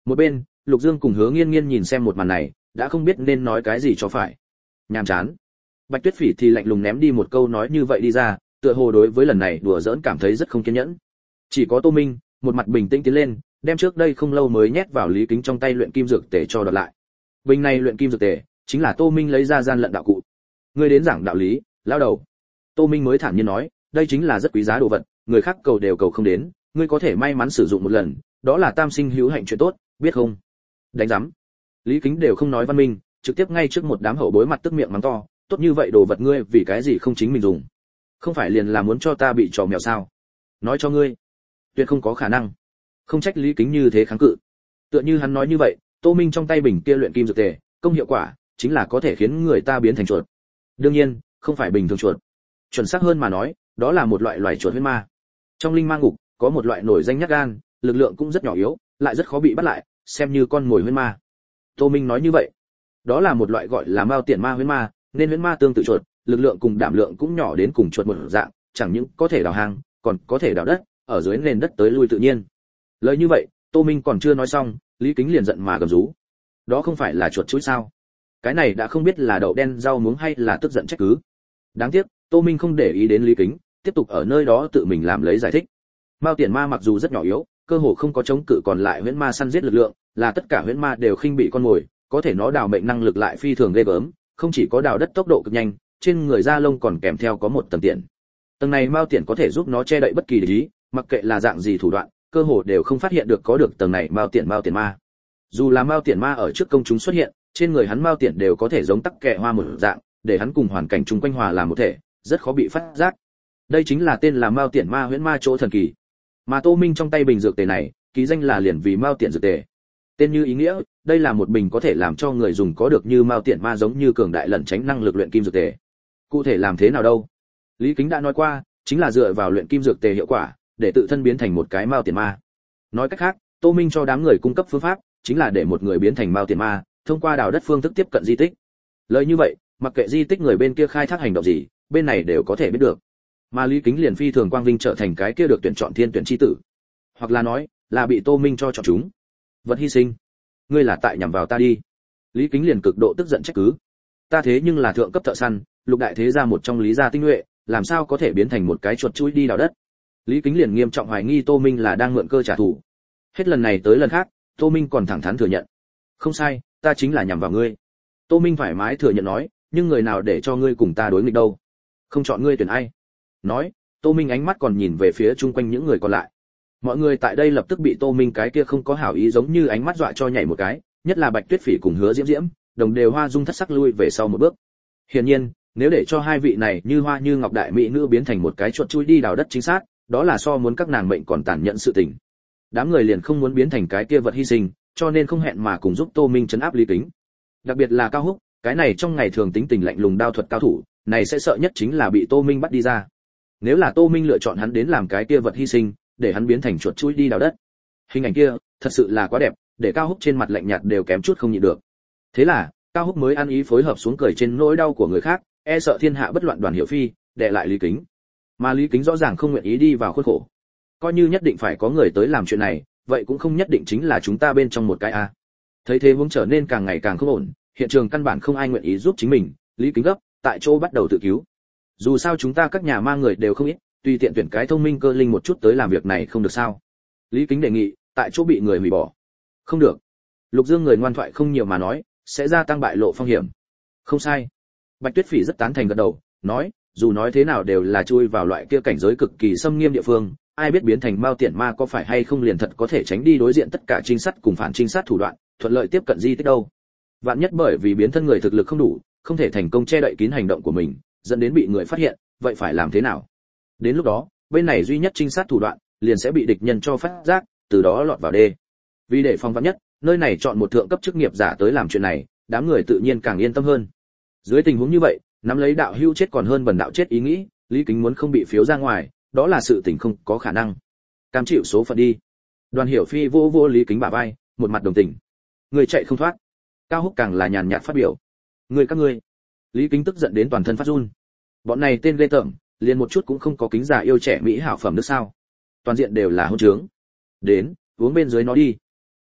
Một bên, Lục Dương cùng Hứa Nghiên Nghiên nhìn xem một màn này, đã không biết nên nói cái gì cho phải. Nhàm chán. Bạch Tuyết Phỉ thì lạnh lùng ném đi một câu nói như vậy đi ra, tựa hồ đối với lần này đùa giỡn cảm thấy rất không kiên nhẫn. Chỉ có Tô Minh, một mặt bình tĩnh tiến lên, đem trước đây không lâu mới nhét vào Lý Kính trong tay luyện kim dược tề cho đoạt lại. Bình này luyện kim dược tề, chính là Tô Minh lấy ra gian lận đạo cụ. Ngươi đến giảng đạo lý, lão đầu. Tô Minh mới thản nhiên nói, đây chính là rất quý giá đồ vật, người khác cầu đều cầu không đến, ngươi có thể may mắn sử dụng một lần, đó là tam sinh hữu hạnh chuyện tốt, biết không? Đánh rắm. Lý Kính đều không nói văn minh, trực tiếp ngay trước một đám hậu bối mặt tức miệng mắng to, tốt như vậy đồ vật ngươi vì cái gì không chính mình dùng? Không phải liền là muốn cho ta bị trò mèo sao? Nói cho ngươi, tuyệt không có khả năng. Không trách Lý Kính như thế kháng cự. Tựa như hắn nói như vậy, Tô Minh trong tay bình kia luyện kim dược tề, công hiệu quả chính là có thể khiến người ta biến thành chuột. Đương nhiên, không phải bình thường chuột. Chuẩn xác hơn mà nói, đó là một loại loài chuột huyết ma. Trong linh ma ngục, có một loại nổi danh nhát gan, lực lượng cũng rất nhỏ yếu, lại rất khó bị bắt lại, xem như con mồi huyết ma. Tô Minh nói như vậy, đó là một loại gọi là mao tiện ma huyết ma, nên huyết ma tương tự chuột, lực lượng cùng đảm lượng cũng nhỏ đến cùng chuột một dạng, chẳng những có thể đào hang, còn có thể đào đất, ở dưới nền đất tới lui tự nhiên. Lời như vậy, Tô Minh còn chưa nói xong, Lý Kính liền giận mà gầm rú. Đó không phải là chuột chuối sao? Cái này đã không biết là đậu đen rau muống hay là tức giận trách cứ. Đáng tiếc, Tô Minh không để ý đến Lý Kính, tiếp tục ở nơi đó tự mình làm lấy giải thích. Mao Tiện Ma mặc dù rất nhỏ yếu, cơ hồ không có chống cự còn lại huyễn ma săn giết lực lượng, là tất cả huyễn ma đều khinh bị con mồi, có thể nó đào mệnh năng lực lại phi thường ghê gớm, không chỉ có đào đất tốc độ cực nhanh, trên người da lông còn kèm theo có một tầng tiện. Tầng này Mao Tiện có thể giúp nó che đậy bất kỳ địch ý, mặc kệ là dạng gì thủ đoạn, cơ hồ đều không phát hiện được có được tầng này Mao Tiện Ma. Dù là Mao Tiện Ma ở trước công chúng xuất hiện, trên người hắn Mao Tiện đều có thể giống tắc kẹ hoa một dạng, để hắn cùng hoàn cảnh chung quanh hòa làm một thể, rất khó bị phát giác. Đây chính là tên là Mao Tiện Ma huyễn ma chỗ thần kỳ. Mà Tô Minh trong tay bình dược tề này, ký danh là liền vì Mao Tiện dược tề. Tên như ý nghĩa, đây là một bình có thể làm cho người dùng có được như Mao Tiện Ma giống như cường đại lẩn tránh năng lực luyện kim dược tề. Cụ thể làm thế nào đâu? Lý Kính đã nói qua, chính là dựa vào luyện kim dược tề hiệu quả, để tự thân biến thành một cái Mao Tiện Ma. Nói cách khác, Tô Minh cho đám người cung cấp phương pháp, chính là để một người biến thành Mao Tiện Ma, thông qua đào đất phương thức tiếp cận di tích. Lời như vậy, mặc kệ di tích người bên kia khai thác hành động gì, bên này đều có thể biết được. Mà Lý Kính liền phi thường quang vinh trở thành cái kia được tuyển chọn thiên tuyển chi tử, hoặc là nói, là bị Tô Minh cho chọn chúng. Vật hy sinh, ngươi là tại nhằm vào ta đi. Lý Kính liền cực độ tức giận trách cứ. Ta thế nhưng là thượng cấp thợ săn, lục đại thế gia một trong Lý gia tinh nhuệ, làm sao có thể biến thành một cái chuột chui đi đào đất? Lý Kính liền nghiêm trọng hoài nghi Tô Minh là đang mượn cơ trả thù. Hết lần này tới lần khác, Tô Minh còn thẳng thắn thừa nhận. Không sai, ta chính là nhằm vào ngươi. Tô Minh thoải mái thừa nhận nói, nhưng người nào để cho ngươi cùng ta đối nghịch đâu? Không chọn ngươi tuyển ai? Nói, Tô Minh ánh mắt còn nhìn về phía chung quanh những người còn lại. Mọi người tại đây lập tức bị Tô Minh cái kia không có hảo ý giống như ánh mắt dọa cho nhảy một cái, nhất là Bạch Tuyết Phỉ cùng Hứa Diễm Diễm, đồng đều hoa dung thất sắc lui về sau một bước. Hiển nhiên, nếu để cho hai vị này như hoa như ngọc đại mỹ nữ biến thành một cái chuột chui đi đào đất chính xác, đó là so muốn các nàng mệnh còn tàn nhẫn sự tình. Đám người liền không muốn biến thành cái kia vật hy sinh, cho nên không hẹn mà cùng giúp Tô Minh trấn áp Lý Kính. Đặc biệt là Cao Húc, cái này trong ngày thường tính tình lạnh lùng đao thuật cao thủ, này sẽ sợ nhất chính là bị Tô Minh bắt đi ra. Nếu là Tô Minh lựa chọn hắn đến làm cái kia vật hy sinh, để hắn biến thành chuột chui đi đào đất. Hình ảnh kia, thật sự là quá đẹp, để Cao Húc trên mặt lạnh nhạt đều kém chút không nhịn được. Thế là, Cao Húc mới ăn ý phối hợp xuống cười trên nỗi đau của người khác, e sợ thiên hạ bất loạn Đoàn Hiểu Phi, đè lại Lý Kính. Mà Lý Kính rõ ràng không nguyện ý đi vào khuôn khổ. Coi như nhất định phải có người tới làm chuyện này, vậy cũng không nhất định chính là chúng ta bên trong một cái a. Thấy thế huống trở nên càng ngày càng không ổn, hiện trường căn bản không ai nguyện ý giúp chính mình, Lý Kính gấp, tại chỗ bắt đầu tự cứu. Dù sao chúng ta các nhà ma người đều không ít, tùy tiện tuyển cái thông minh cơ linh một chút tới làm việc này không được sao? Lý Kính đề nghị, tại chỗ bị người hủy bỏ. Không được. Lục Dương người ngoan thoại không nhiều mà nói, sẽ gia tăng bại lộ phong hiểm. Không sai. Bạch Tuyết Phỉ rất tán thành gật đầu, nói, dù nói thế nào đều là chui vào loại kia cảnh giới cực kỳ xâm nghiêm địa phương, ai biết biến thành Mao Tiện Ma có phải hay không liền thật có thể tránh đi đối diện tất cả trinh sát cùng phản trinh sát thủ đoạn, thuận lợi tiếp cận di tích đâu. Vạn nhất bởi vì biến thân người thực lực không đủ, không thể thành công che đậy kín hành động của mình, dẫn đến bị người phát hiện, vậy phải làm thế nào? Đến lúc đó, bên này duy nhất trinh sát thủ đoạn, liền sẽ bị địch nhân cho phát giác, từ đó lọt vào đê. Vì để phòng vạn nhất, nơi này chọn một thượng cấp chức nghiệp giả tới làm chuyện này, đám người tự nhiên càng yên tâm hơn. Dưới tình huống như vậy, nắm lấy đạo hưu chết còn hơn bần đạo chết ý nghĩ, Lý Kính muốn không bị phiếu ra ngoài, đó là sự tình không có khả năng. Cam chịu số phận đi. Đoàn Hiểu Phi vô vô Lý Kính bả vai, một mặt đồng tình. Người chạy không thoát. Cao Húc càng là nhàn nhạt phát biểu. Các ngươi. Lý Kính tức giận đến toàn thân phát run. Bọn này tên ghê tởm, liền một chút cũng không có kính già yêu trẻ mỹ hảo phẩm nước sao? Toàn diện đều là hỗn trướng. Đến, uống bên dưới nó đi.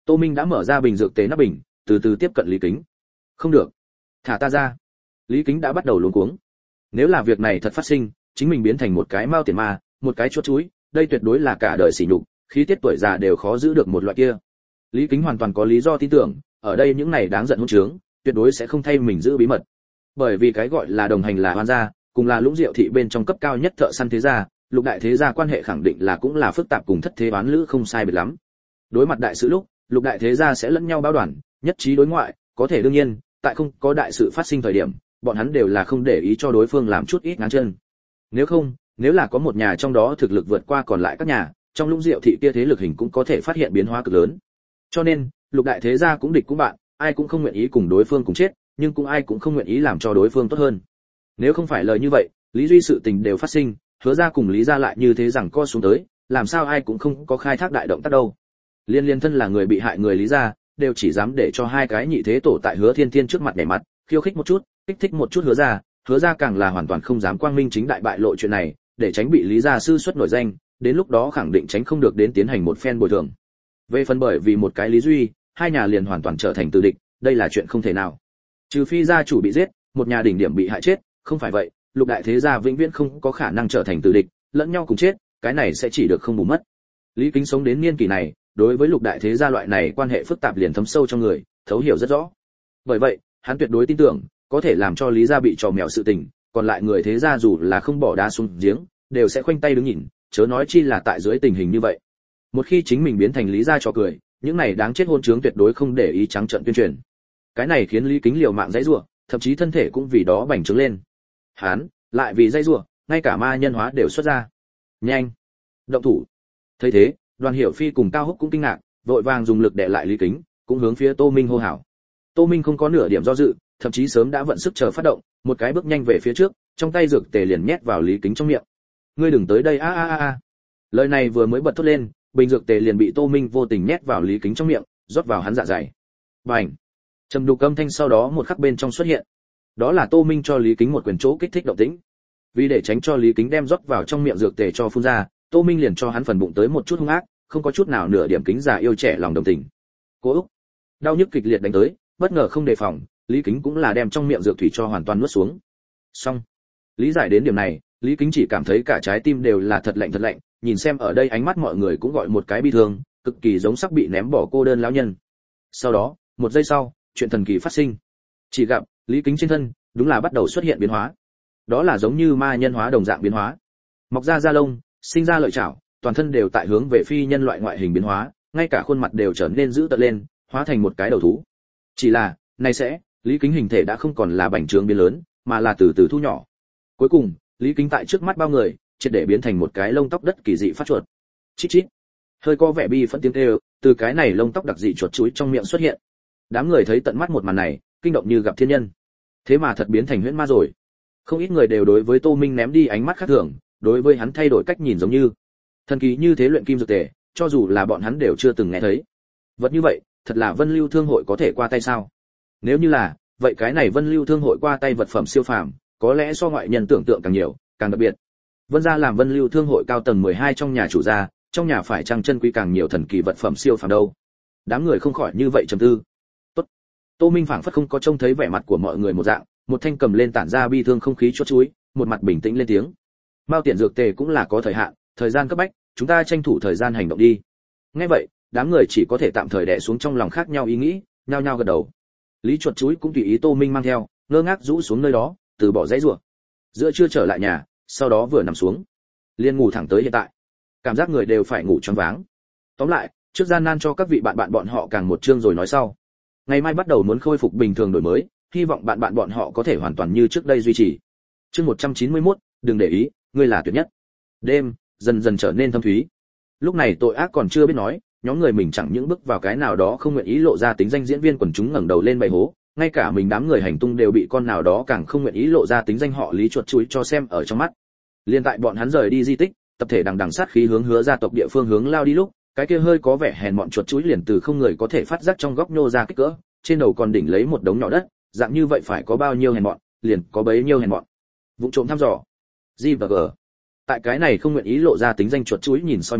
Tô Minh đã mở ra bình dược tề nắp bình, từ từ tiếp cận Lý Kính. Không được, thả ta ra. Lý Kính đã bắt đầu luống cuống. Nếu là việc này thật phát sinh, chính mình biến thành một cái mao tiền ma, một cái chuột chuối, đây tuyệt đối là cả đời sỉ nhục, khí tiết tuổi già đều khó giữ được một loại kia. Lý Kính hoàn toàn có lý do tin tưởng, ở đây những này đáng giận hỗn trướng, tuyệt đối sẽ không thay mình giữ bí mật. Bởi vì cái gọi là đồng hành là hoan gia, cùng là Lũng Diệu thị bên trong cấp cao nhất thợ săn thế gia, Lục đại thế gia quan hệ khẳng định là cũng là phức tạp cùng thất thế oán lữ không sai biệt lắm. Đối mặt đại sự lúc, Lục đại thế gia sẽ lẫn nhau báo đoàn, nhất trí đối ngoại, có thể đương nhiên, tại không có đại sự phát sinh thời điểm, bọn hắn đều là không để ý cho đối phương làm chút ít ngáng chân. Nếu không, nếu là có một nhà trong đó thực lực vượt qua còn lại các nhà, trong Lũng Diệu thị kia thế lực hình cũng có thể phát hiện biến hóa cực lớn. Cho nên, Lục đại thế gia cũng địch cũng bạn, ai cũng không nguyện ý cùng đối phương cùng chết, nhưng cũng ai cũng không nguyện ý làm cho đối phương tốt hơn. Nếu không phải lời như vậy, Lý Duy sự tình đều phát sinh, Hứa gia cùng Lý gia lại như thế rằng co xuống tới, làm sao ai cũng không có khai thác đại động tác đâu. Liên thân là người bị hại người Lý gia, đều chỉ dám để cho hai cái nhị thế tổ tại Hứa Thiên Thiên trước mặt nhảy mặt, khiêu khích một chút, kích thích một chút Hứa gia càng là hoàn toàn không dám quang minh chính đại bại lộ chuyện này, để tránh bị Lý gia sư xuất nổi danh, đến lúc đó khẳng định tránh không được đến tiến hành một phen bồi thường. Về phần bởi vì một cái Lý Duy, hai nhà liền hoàn toàn trở thành tử địch, đây là chuyện không thể nào. Trừ phi gia chủ bị giết, một nhà đỉnh điểm bị hại chết, không phải vậy, Lục đại thế gia vĩnh viễn không có khả năng trở thành tử địch, lẫn nhau cùng chết, cái này sẽ chỉ được không bù mất. Lý Kính sống đến niên kỷ này, đối với Lục đại thế gia loại này quan hệ phức tạp liền thấm sâu trong người, thấu hiểu rất rõ. Bởi vậy, hắn tuyệt đối tin tưởng, có thể làm cho Lý gia bị trò mèo sự tình, còn lại người thế gia dù là không bỏ đá xuống giếng, đều sẽ khoanh tay đứng nhìn, chớ nói chi là tại dưới tình hình như vậy. Một khi chính mình biến thành Lý gia trò cười, những này đáng chết hôn trướng tuyệt đối không để ý trắng trợn tuyên truyền. Cái này khiến Lý Kính liều mạng dãy rủa, thậm chí thân thể cũng vì đó bành trướng lên. Hắn lại vì dãy rủa, ngay cả ma nhân hóa đều xuất ra. Nhanh, động thủ. Thấy thế, Đoàn Hiểu Phi cùng Cao Húc cũng kinh ngạc, vội vàng dùng lực đè lại Lý Kính, cũng hướng phía Tô Minh hô hào. Tô Minh không có nửa điểm do dự, thậm chí sớm đã vận sức chờ phát động, một cái bước nhanh về phía trước, trong tay dược tề liền nhét vào Lý Kính trong miệng. Ngươi đừng tới đây a a a a. Lời này vừa mới bật thốt lên, bình dược tề liền bị Tô Minh vô tình nhét vào Lý Kính trong miệng, rót vào hắn dạ dày. Bành! Trầm đục âm thanh sau đó một khắc bên trong xuất hiện. Đó là Tô Minh cho Lý Kính một quyền chỗ kích thích động tĩnh. Vì để tránh cho Lý Kính đem rót vào trong miệng dược tề cho phun ra, Tô Minh liền cho hắn phần bụng tới một chút hung ác, không có chút nào nửa điểm kính già yêu trẻ lòng đồng tình. Cố Úc! Đau nhức kịch liệt đánh tới, bất ngờ không đề phòng, Lý Kính cũng là đem trong miệng dược thủy cho hoàn toàn nuốt xuống. Xong. Lý giải đến điểm này, Lý Kính chỉ cảm thấy cả trái tim đều là thật lạnh, nhìn xem ở đây ánh mắt mọi người cũng gọi một cái bi thương, cực kỳ giống sắp bị ném bỏ cô đơn lão nhân. Sau đó, một giây sau, chuyện thần kỳ phát sinh. Chỉ gặp, Lý Kính trên thân, đúng là bắt đầu xuất hiện biến hóa. Đó là giống như ma nhân hóa đồng dạng biến hóa. Mọc ra da lông, sinh ra lợi chảo, toàn thân đều tại hướng về phi nhân loại ngoại hình biến hóa, ngay cả khuôn mặt đều trở nên dữ tợn lên, hóa thành một cái đầu thú. Chỉ là, nay sẽ, Lý Kính hình thể đã không còn là bành trướng biến lớn, mà là từ từ thu nhỏ. Cuối cùng, Lý Kính tại trước mắt bao người, triệt để biến thành một cái lông tóc đất kỳ dị phát chuột. Chít chít. Hơi có vẻ bi phẫn tiếng kêu, từ cái này lông tóc đặc dị chuột chuối trong miệng xuất hiện. Đám người thấy tận mắt một màn này, kinh động như gặp thiên nhân. Thế mà thật biến thành huyễn ma rồi. Không ít người đều đối với Tô Minh ném đi ánh mắt khác thường, đối với hắn thay đổi cách nhìn giống như thần kỳ như thế luyện kim dược tề, cho dù là bọn hắn đều chưa từng nghe thấy. Vật như vậy, thật là Vân Lưu Thương hội có thể qua tay sao? Nếu như là, vậy cái này Vân Lưu Thương hội qua tay vật phẩm siêu phàm, có lẽ so ngoại nhân tưởng tượng càng nhiều, càng đặc biệt. Vân gia làm Vân Lưu Thương hội cao tầng 12 trong nhà chủ gia, trong nhà phải trang chân quý càng nhiều thần kỳ vật phẩm siêu phàm đâu. Đám người không khỏi như vậy trầm tư. Tốt. Tô Minh phảng phất không có trông thấy vẻ mặt của mọi người một dạng, một thanh cầm lên tản ra bi thương không khí chốt chuối, một mặt bình tĩnh lên tiếng. Mao tiền dược tề cũng là có thời hạn, thời gian cấp bách, chúng ta tranh thủ thời gian hành động đi. Nghe vậy, đám người chỉ có thể tạm thời đè xuống trong lòng khác nhau ý nghĩ, nhao nhao gật đầu. Lý chuột chuối cũng tùy ý Tô Minh mang theo, ngơ ngác rũ xuống nơi đó, từ bỏ dãy rủa. Giữa trưa trở lại nhà, sau đó vừa nằm xuống, liền ngủ thẳng tới hiện tại. Cảm giác người đều phải ngủ choáng váng. Tóm lại, trước gian nan cho các vị bạn bọn họ càng một chương rồi nói sau. Ngày mai bắt đầu muốn khôi phục bình thường đổi mới, hy vọng bạn bọn họ có thể hoàn toàn như trước đây duy trì. Chương 191, đừng để ý, ngươi là tuyệt nhất. Đêm dần dần trở nên thâm thúy. Lúc này tội ác còn chưa biết nói, nhóm người mình chẳng những bước vào cái nào đó không nguyện ý lộ ra tính danh diễn viên quần chúng ngẩng đầu lên bày hố, ngay cả mình đám người hành tung đều bị con nào đó càng không nguyện ý lộ ra tính danh họ Lý chuột chuối cho xem ở trong mắt. Liên tại bọn hắn rời đi di tích, tập thể đằng đằng sát khí hướng Hứa gia tộc địa phương hướng lao đi lúc, cái kia hơi có vẻ hèn mọn chuột chuối liền từ không người có thể phát giác trong góc nhô ra kích cỡ, trên đầu còn đỉnh lấy một đống nhỏ đất, dạng như vậy phải có bao nhiêu hèn mọn, liền có bấy nhiêu hèn mọn. Vụng trộm thăm dò. G và G. Tại cái này không nguyện ý lộ ra tính danh chuột chuối nhìn soi mói,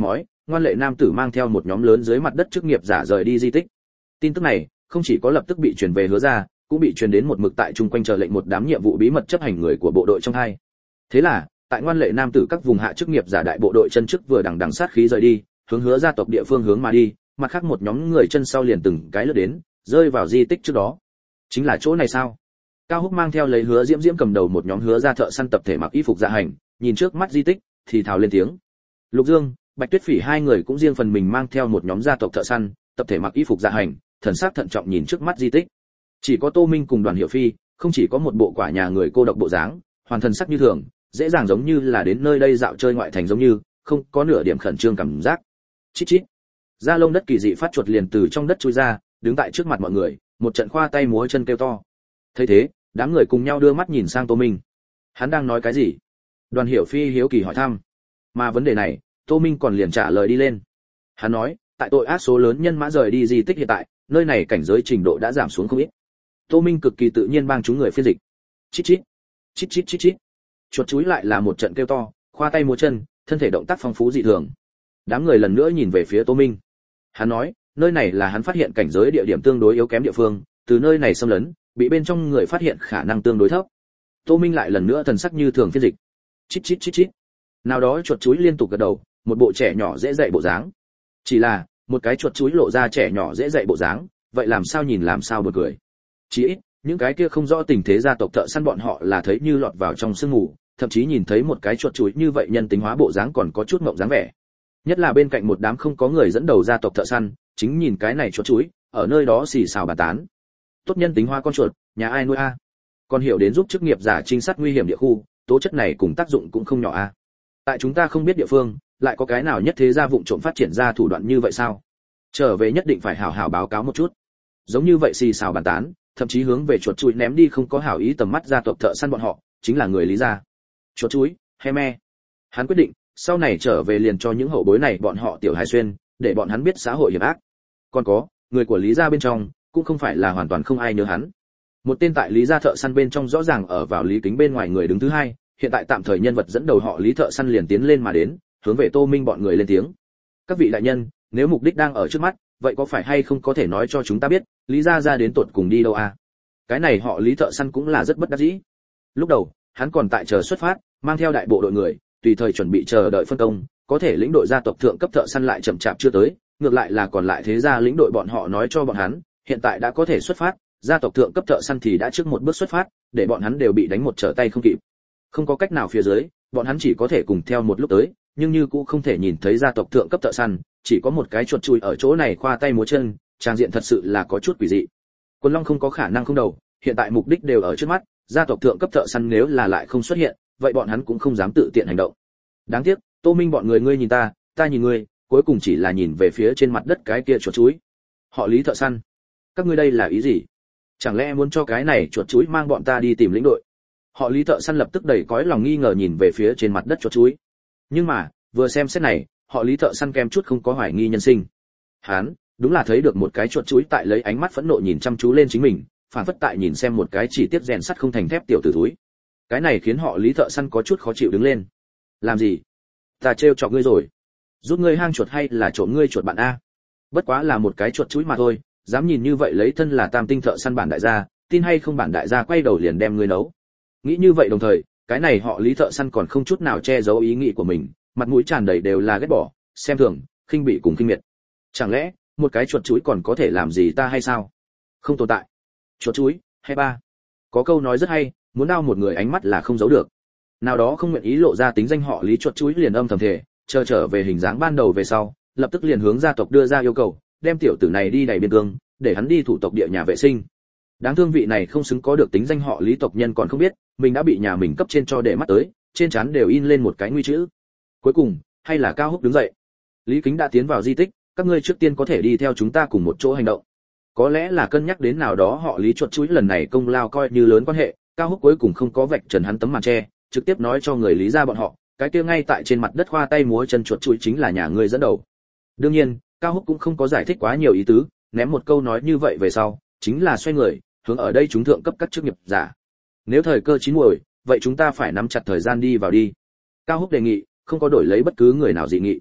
Ngoan Lệ nam tử mang theo một nhóm lớn dưới mặt đất chức nghiệp giả rời đi di tích. Tin tức này không chỉ có lập tức bị truyền về Hứa ra, cũng bị truyền đến một mực tại chung quanh chờ lệnh một đám nhiệm vụ bí mật chấp hành người của bộ đội trong hai. Thế là, tại Ngoan Lệ nam tử các vùng hạ chức nghiệp giả đại bộ đội chân trước vừa đằng sát khí rời đi, hướng Hứa gia tộc địa phương hướng mà đi, mặt khác một nhóm người chân sau liền từng cái lướt đến, rơi vào di tích trước đó. Chính là chỗ này sao? Cao Húc mang theo lấy Hứa Diễm Diễm cầm đầu một nhóm Hứa gia thợ săn tập thể mặc y phục dạ hành, nhìn trước mắt di tích, thì thào lên tiếng. Lục Dương, Bạch Tuyết Phỉ hai người cũng riêng phần mình mang theo một nhóm gia tộc thợ săn, tập thể mặc y phục dạ hành, thần sắc thận trọng nhìn trước mắt di tích. Chỉ có Tô Minh cùng Đoàn Hiểu Phi, không chỉ có một bộ quả nhà người cô độc bộ dáng, hoàn thần sắc như thường, dễ dàng giống như là đến nơi đây dạo chơi ngoại thành giống như, không có nửa điểm khẩn trương cảm giác. Chít chít. Da lông đất kỳ dị phát chuột liền từ trong đất chui ra, đứng tại trước mặt mọi người, một trận khoa tay múa chân kêu to. Thấy thế, đám người cùng nhau đưa mắt nhìn sang Tô Minh. Hắn đang nói cái gì? Đoàn Hiểu Phi hiếu kỳ hỏi thăm. Mà vấn đề này, Tô Minh còn liền trả lời đi lên. Hắn nói, tại tội ác số lớn nhân mã rời đi di tích hiện tại, nơi này cảnh giới trình độ đã giảm xuống không ít. Tô Minh cực kỳ tự nhiên bang chúng người phiên dịch. Chít chít, chít chít chít chít. Chuột chúi lại là một trận kêu to, khoa tay múa chân, thân thể động tác phong phú dị thường. Đám người lần nữa nhìn về phía Tô Minh. Hắn nói, nơi này là hắn phát hiện cảnh giới địa điểm tương đối yếu kém địa phương, từ nơi này xâm lấn, bị bên trong người phát hiện khả năng tương đối thấp. Tô Minh lại lần nữa thần sắc như thường phiên dịch. Chít chít chít chít. Nào đó chuột chúi liên tục gật đầu, một bộ trẻ nhỏ dễ dạy bộ dáng. Chỉ là, một cái chuột chúi lộ ra trẻ nhỏ dễ dạy bộ dáng, vậy làm sao nhìn làm sao buồn cười. Chỉ ít, những cái kia không rõ tình thế gia tộc thợ săn bọn họ là thấy như lọt vào trong sương mù, thậm chí nhìn thấy một cái chuột chúi như vậy nhân tính hóa bộ dáng còn có chút mộng dáng vẻ. Nhất là bên cạnh một đám không có người dẫn đầu gia tộc thợ săn, chính nhìn cái này chuột chúi, ở nơi đó xì xào bàn tán. Tốt nhân tính hóa con chuột, nhà ai nuôi a? Còn hiểu đến giúp chức nghiệp giả trinh sát nguy hiểm địa khu, tố chất này cùng tác dụng cũng không nhỏ a. Tại chúng ta không biết địa phương, lại có cái nào nhất thế gia vụng trộm phát triển ra thủ đoạn như vậy sao? Trở về nhất định phải hảo hảo báo cáo một chút. Giống như vậy xì xào bàn tán, thậm chí hướng về chuột chuối ném đi không có hảo ý tầm mắt gia tộc thợ săn bọn họ, chính là người Lý gia. Chuột chuối, he me. Hắn quyết định, sau này trở về liền cho những hậu bối này bọn họ tiểu hài xuyên, để bọn hắn biết xã hội hiểm ác. Còn có, người của Lý gia bên trong, cũng không phải là hoàn toàn không ai nhớ hắn. Một tên tại Lý gia thợ săn bên trong rõ ràng ở vào Lý Kính bên ngoài người đứng thứ hai, hiện tại tạm thời nhân vật dẫn đầu họ Lý thợ săn liền tiến lên mà đến, hướng về Tô Minh bọn người lên tiếng. Các vị đại nhân, nếu mục đích đang ở trước mắt, vậy có phải hay không có thể nói cho chúng ta biết, Lý gia ra đến tột cùng đi đâu à? Cái này họ Lý thợ săn cũng là rất bất đắc dĩ. Lúc đầu, hắn còn tại chờ xuất phát, mang theo đại bộ đội người, tùy thời chuẩn bị chờ đợi phân công, có thể lĩnh đội gia tộc thượng cấp thợ săn lại chậm chạp chưa tới, ngược lại là còn lại thế gia lĩnh đội bọn họ nói cho bọn hắn, hiện tại đã có thể xuất phát, gia tộc thượng cấp thợ săn thì đã trước một bước xuất phát, để bọn hắn đều bị đánh một trở tay không kịp. Không có cách nào phía dưới, bọn hắn chỉ có thể cùng theo một lúc tới, nhưng như cũng không thể nhìn thấy gia tộc thượng cấp thợ săn, chỉ có một cái chuột chui ở chỗ này khoa tay múa chân, trang diện thật sự là có chút quỷ dị. Quân Long không có khả năng không đầu, hiện tại mục đích đều ở trước mắt, gia tộc thượng cấp thợ săn nếu là lại không xuất hiện, vậy bọn hắn cũng không dám tự tiện hành động. Đáng tiếc, Tô Minh bọn người ngươi nhìn ta, ta nhìn ngươi, cuối cùng chỉ là nhìn về phía trên mặt đất cái kia chuột chuối. Họ Lý thợ săn, các ngươi đây là ý gì? Chẳng lẽ muốn cho cái này chuột chuối mang bọn ta đi tìm lĩnh đội? Họ Lý thợ săn lập tức đầy cõi lòng nghi ngờ nhìn về phía trên mặt đất chuột chuối. Nhưng mà, vừa xem xét này, họ Lý thợ săn kem chút không có hoài nghi nhân sinh. Hắn, đúng là thấy được một cái chuột chuối tại lấy ánh mắt phẫn nộ nhìn chăm chú lên chính mình, phản phất tại nhìn xem một cái chỉ tiết rèn sắt không thành thép tiểu tử túi. Cái này khiến họ Lý thợ săn có chút khó chịu đứng lên. Làm gì? Ta trêu chọc ngươi rồi. Rút ngươi hang chuột hay là trộm ngươi chuột bạn a? Bất quá là một cái chuột chuối mà thôi, dám nhìn như vậy lấy thân là tam tinh thợ săn bản đại gia, tin hay không bản đại gia quay đầu liền đem ngươi nấu. Nghĩ như vậy đồng thời, cái này họ Lý thợ săn còn không chút nào che giấu ý nghĩ của mình, mặt mũi tràn đầy đều là ghét bỏ, xem thường, khinh bỉ cùng khinh miệt. Chẳng lẽ, một cái chuột chuối còn có thể làm gì ta hay sao? Không tồn tại. Chuột chuối, hay ba. Có câu nói rất hay, muốn đao một người ánh mắt là không giấu được. Nào đó không nguyện ý lộ ra tính danh họ Lý chuột chuối liền âm thầm thề, chờ trở về hình dáng ban đầu về sau, lập tức liền hướng gia tộc đưa ra yêu cầu, đem tiểu tử này đi đẩy biên cương, để hắn đi thủ tộc địa nhà vệ sinh. Đáng thương vị này không xứng có được tính danh họ Lý tộc nhân còn không biết, mình đã bị nhà mình cấp trên cho để mắt tới, trên trán đều in lên một cái nguy chữ. Cuối cùng, hay là Cao Húc đứng dậy. Lý Kính đã tiến vào di tích, các ngươi trước tiên có thể đi theo chúng ta cùng một chỗ hành động. Có lẽ là cân nhắc đến nào đó họ Lý chuột chuối lần này công lao coi như lớn quan hệ, Cao Húc cuối cùng không có vạch trần hắn tấm màn che, trực tiếp nói cho người Lý gia bọn họ, cái kia ngay tại trên mặt đất khoa tay múa chân chuột chuối chính là nhà ngươi dẫn đầu. Đương nhiên, Cao Húc cũng không có giải thích quá nhiều ý tứ, ném một câu nói như vậy về sau, chính là xoay người, hướng ở đây chúng thượng cấp các chức nghiệp giả. Nếu thời cơ chín muồi, vậy chúng ta phải nắm chặt thời gian đi vào đi. Cao Húc đề nghị, không có đổi lấy bất cứ người nào dị nghị.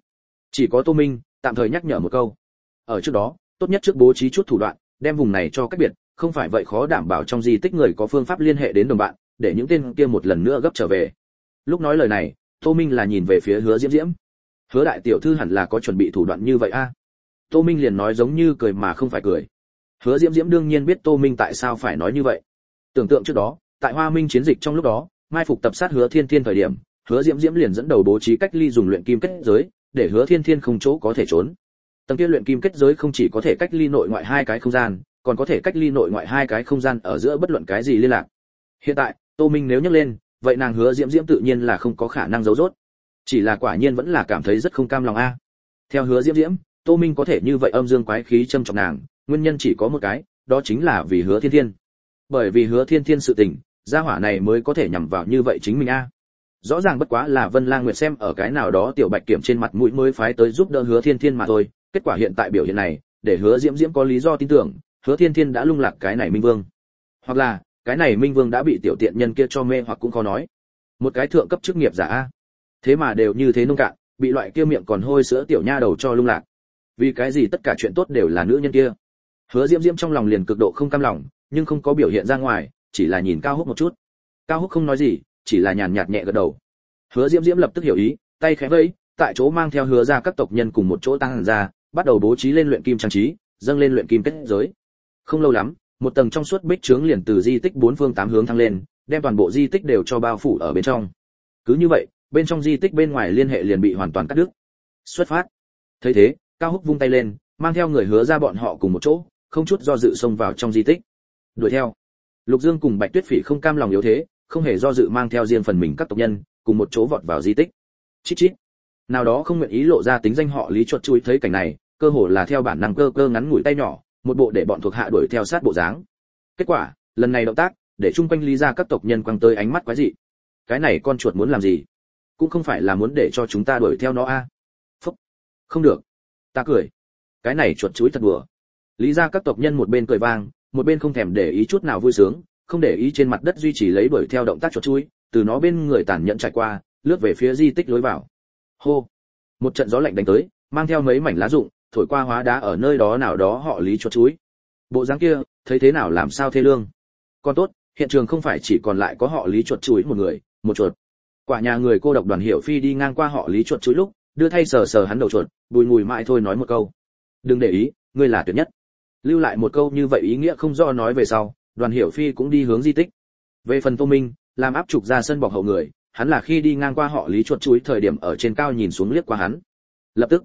Chỉ có Tô Minh tạm thời nhắc nhở một câu. Ở trước đó, tốt nhất trước bố trí chút thủ đoạn, đem vùng này cho cách biệt, không phải vậy khó đảm bảo trong di tích người có phương pháp liên hệ đến đồng bạn, để những tên kia một lần nữa gấp trở về. Lúc nói lời này, Tô Minh là nhìn về phía Hứa Diễm Diễm. Hứa đại tiểu thư hẳn là có chuẩn bị thủ đoạn như vậy a. Tô Minh liền nói giống như cười mà không phải cười. Hứa Diễm Diễm đương nhiên biết Tô Minh tại sao phải nói như vậy. Tưởng tượng trước đó, tại Hoa Minh chiến dịch trong lúc đó, mai phục tập sát Hứa Thiên Thiên thời điểm, Hứa Diễm Diễm liền dẫn đầu bố trí cách ly dùng luyện kim kết giới, để Hứa Thiên Thiên không chỗ có thể trốn. Tầng kia luyện kim kết giới không chỉ có thể cách ly nội ngoại hai cái không gian, còn có thể cách ly nội ngoại hai cái không gian ở giữa bất luận cái gì liên lạc. Hiện tại, Tô Minh nếu nhắc lên, vậy nàng Hứa Diễm Diễm tự nhiên là không có khả năng giấu giốt. Chỉ là quả nhiên vẫn là cảm thấy rất không cam lòng a. Theo Hứa Diễm Diễm, Tô Minh có thể như vậy âm dương quái khí châm chọc nàng, nguyên nhân chỉ có một cái, đó chính là vì Hứa Thiên Thiên. Bởi vì Hứa Thiên Thiên sự tình, gia hỏa này mới có thể nhằm vào như vậy chính mình a. Rõ ràng bất quá là Vân Lang Nguyệt xem ở cái nào đó tiểu bạch kiểm trên mặt mũi mới phái tới giúp đỡ Hứa Thiên Thiên mà thôi, kết quả hiện tại biểu hiện này, để Hứa Diễm Diễm có lý do tin tưởng, Hứa Thiên Thiên đã lung lạc cái này Minh Vương. Hoặc là, cái này Minh Vương đã bị tiểu tiện nhân kia cho mê hoặc cũng khó nói. Một cái thượng cấp chức nghiệp giả a. Thế mà đều như thế nông cạn, bị loại kia miệng còn hôi sữa tiểu nha đầu cho lung lạc. Vì cái gì tất cả chuyện tốt đều là nữ nhân kia? Hứa Diễm Diễm trong lòng liền cực độ không cam lòng, nhưng không có biểu hiện ra ngoài, chỉ là nhìn Cao Húc một chút. Cao Húc không nói gì, chỉ là nhàn nhạt nhẹ gật đầu. Hứa Diễm Diễm lập tức hiểu ý, tay khẽ vẫy, tại chỗ mang theo Hứa ra các tộc nhân cùng một chỗ tăng ra, bắt đầu bố trí lên luyện kim trang trí, dâng lên luyện kim kết giới. Không lâu lắm, một tầng trong suốt bích trướng liền từ di tích bốn phương tám hướng thăng lên, đem toàn bộ di tích đều cho bao phủ ở bên trong. Cứ như vậy, bên trong di tích bên ngoài liên hệ liền bị hoàn toàn cắt đứt. Xuất phát. Thấy thế, Cao Húc vung tay lên, mang theo người Hứa ra bọn họ cùng một chỗ, không chút do dự xông vào trong di tích. Đuổi theo. Lục Dương cùng Bạch Tuyết Phỉ không cam lòng yếu thế, không hề do dự mang theo riêng phần mình các tộc nhân, cùng một chỗ vọt vào di tích. Chít chít. Nào đó không nguyện ý lộ ra tính danh họ Lý chuột chui thấy cảnh này, cơ hồ là theo bản năng cơ ngắn ngủi tay nhỏ, một bộ để bọn thuộc hạ đuổi theo sát bộ dáng. Kết quả, lần này động tác, để chung quanh Lý gia các tộc nhân quăng tới ánh mắt quái dị. Cái này con chuột muốn làm gì? Cũng không phải là muốn để cho chúng ta đuổi theo nó a. Phúc. Không được. Ta cười. Cái này chuột chuối thật đùa. Lý gia các tộc nhân một bên cười vang, một bên không thèm để ý chút nào vui sướng, không để ý trên mặt đất duy trì lấy đuổi theo động tác chuột chuối, từ nó bên người tàn nhẫn trải qua, lướt về phía di tích lối vào. Hô. Một trận gió lạnh đánh tới, mang theo mấy mảnh lá rụng, thổi qua hóa đá ở nơi đó nào đó họ Lý chuột chuối. Bộ dáng kia, thấy thế nào làm sao thê lương. Còn tốt, hiện trường không phải chỉ còn lại có họ Lý chuột chuối một người, một chuột. Quả nhà người cô độc Đoàn Hiểu Phi đi ngang qua họ Lý chuột chuối lúc, đưa thay sờ sờ hắn đầu chuột, bùi ngùi mãi thôi nói một câu. Đừng để ý, ngươi là tuyệt nhất. Lưu lại một câu như vậy ý nghĩa không rõ nói về sau, Đoàn Hiểu Phi cũng đi hướng di tích. Về phần Tô Minh, làm áp trục ra sân bọc hậu người, hắn là khi đi ngang qua họ Lý chuột chuối thời điểm ở trên cao nhìn xuống liếc qua hắn. Lập tức,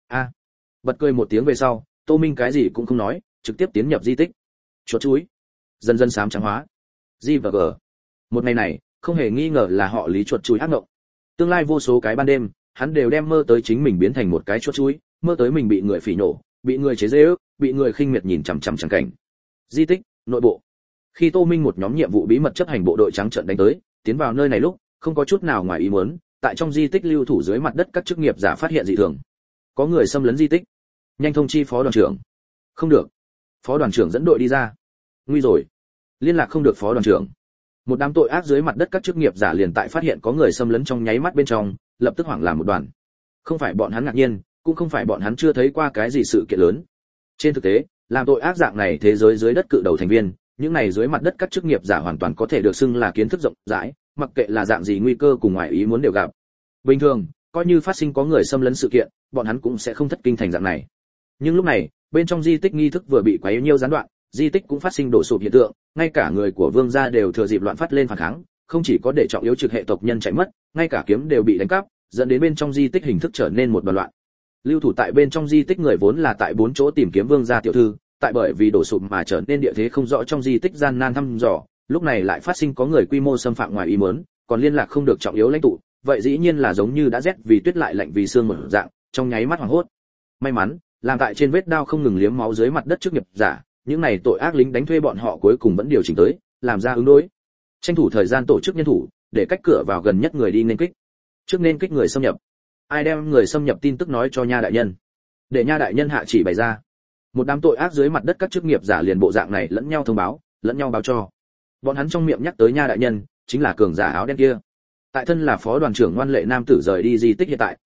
bật cười một tiếng về sau, Tô Minh cái gì cũng không nói, trực tiếp tiến nhập di tích. Chuột chuối, dần dần xám trắng hóa. G và G. Một ngày này, không hề nghi ngờ là họ Lý chuột chuối ác ngộng. Tương lai vô số cái ban đêm, hắn đều đem mơ tới chính mình biến thành một cái chuột chuối, mơ tới mình bị người phỉ nhổ, bị người chế giễu, bị người khinh miệt nhìn chằm chằm chẳng cảnh. Di tích, nội bộ. Khi Tô Minh một nhóm nhiệm vụ bí mật chấp hành bộ đội trắng trợn đánh tới, tiến vào nơi này lúc, không có chút nào ngoài ý muốn, tại trong di tích lưu thủ dưới mặt đất các chức nghiệp giả phát hiện dị thường. Có người xâm lấn di tích. Nhanh thông chi phó đoàn trưởng. Không được. Phó đoàn trưởng dẫn đội đi ra. Nguy rồi. Liên lạc không được phó đoàn trưởng. Một đám tội ác dưới mặt đất các chức nghiệp giả liền tại phát hiện có người xâm lấn trong nháy mắt bên trong, lập tức hoảng làm một đoàn. Không phải bọn hắn ngạc nhiên, cũng không phải bọn hắn chưa thấy qua cái gì sự kiện lớn. Trên thực tế, làm tội ác dạng này thế giới dưới đất cự đầu thành viên, những này dưới mặt đất các chức nghiệp giả hoàn toàn có thể được xưng là kiến thức rộng rãi, mặc kệ là dạng gì nguy cơ cùng ngoại ý muốn đều gặp. Bình thường, coi như phát sinh có người xâm lấn sự kiện, bọn hắn cũng sẽ không thất kinh thành dạng này. Nhưng lúc này, bên trong di tích nghi thức vừa bị quấy nhiêu gián đoạn, di tích cũng phát sinh đổ sụp hiện tượng, ngay cả người của vương gia đều thừa dịp loạn phát lên phản kháng, không chỉ có để trọng yếu trực hệ tộc nhân chạy mất, ngay cả kiếm đều bị đánh cắp, dẫn đến bên trong di tích hình thức trở nên một đoàn loạn. Lưu thủ tại bên trong di tích người vốn là tại bốn chỗ tìm kiếm vương gia tiểu thư, tại bởi vì đổ sụp mà trở nên địa thế không rõ trong di tích gian nan thăm dò, lúc này lại phát sinh có người quy mô xâm phạm ngoài ý muốn, còn liên lạc không được trọng yếu lãnh tụ, vậy dĩ nhiên là giống như đã rét vì tuyết lại lạnh vì sương một dạng, trong nháy mắt hoảng hốt. May mắn, làm tại trên vết đao không ngừng liếm máu dưới mặt đất trước nghiệp giả, những này tội ác lính đánh thuê bọn họ cuối cùng vẫn điều chỉnh tới, làm ra ứng đối. Tranh thủ thời gian tổ chức nhân thủ, để cách cửa vào gần nhất người đi nên kích. Trước nên kích người xâm nhập. Ai đem người xâm nhập tin tức nói cho nha đại nhân, để nha đại nhân hạ chỉ bày ra. Một đám tội ác dưới mặt đất các chức nghiệp giả liền bộ dạng này lẫn nhau thông báo, lẫn nhau báo cho. Bọn hắn trong miệng nhắc tới nha đại nhân, chính là cường giả áo đen kia. Tại thân là phó đoàn trưởng ngoan lệ nam tử rời đi di tích hiện tại,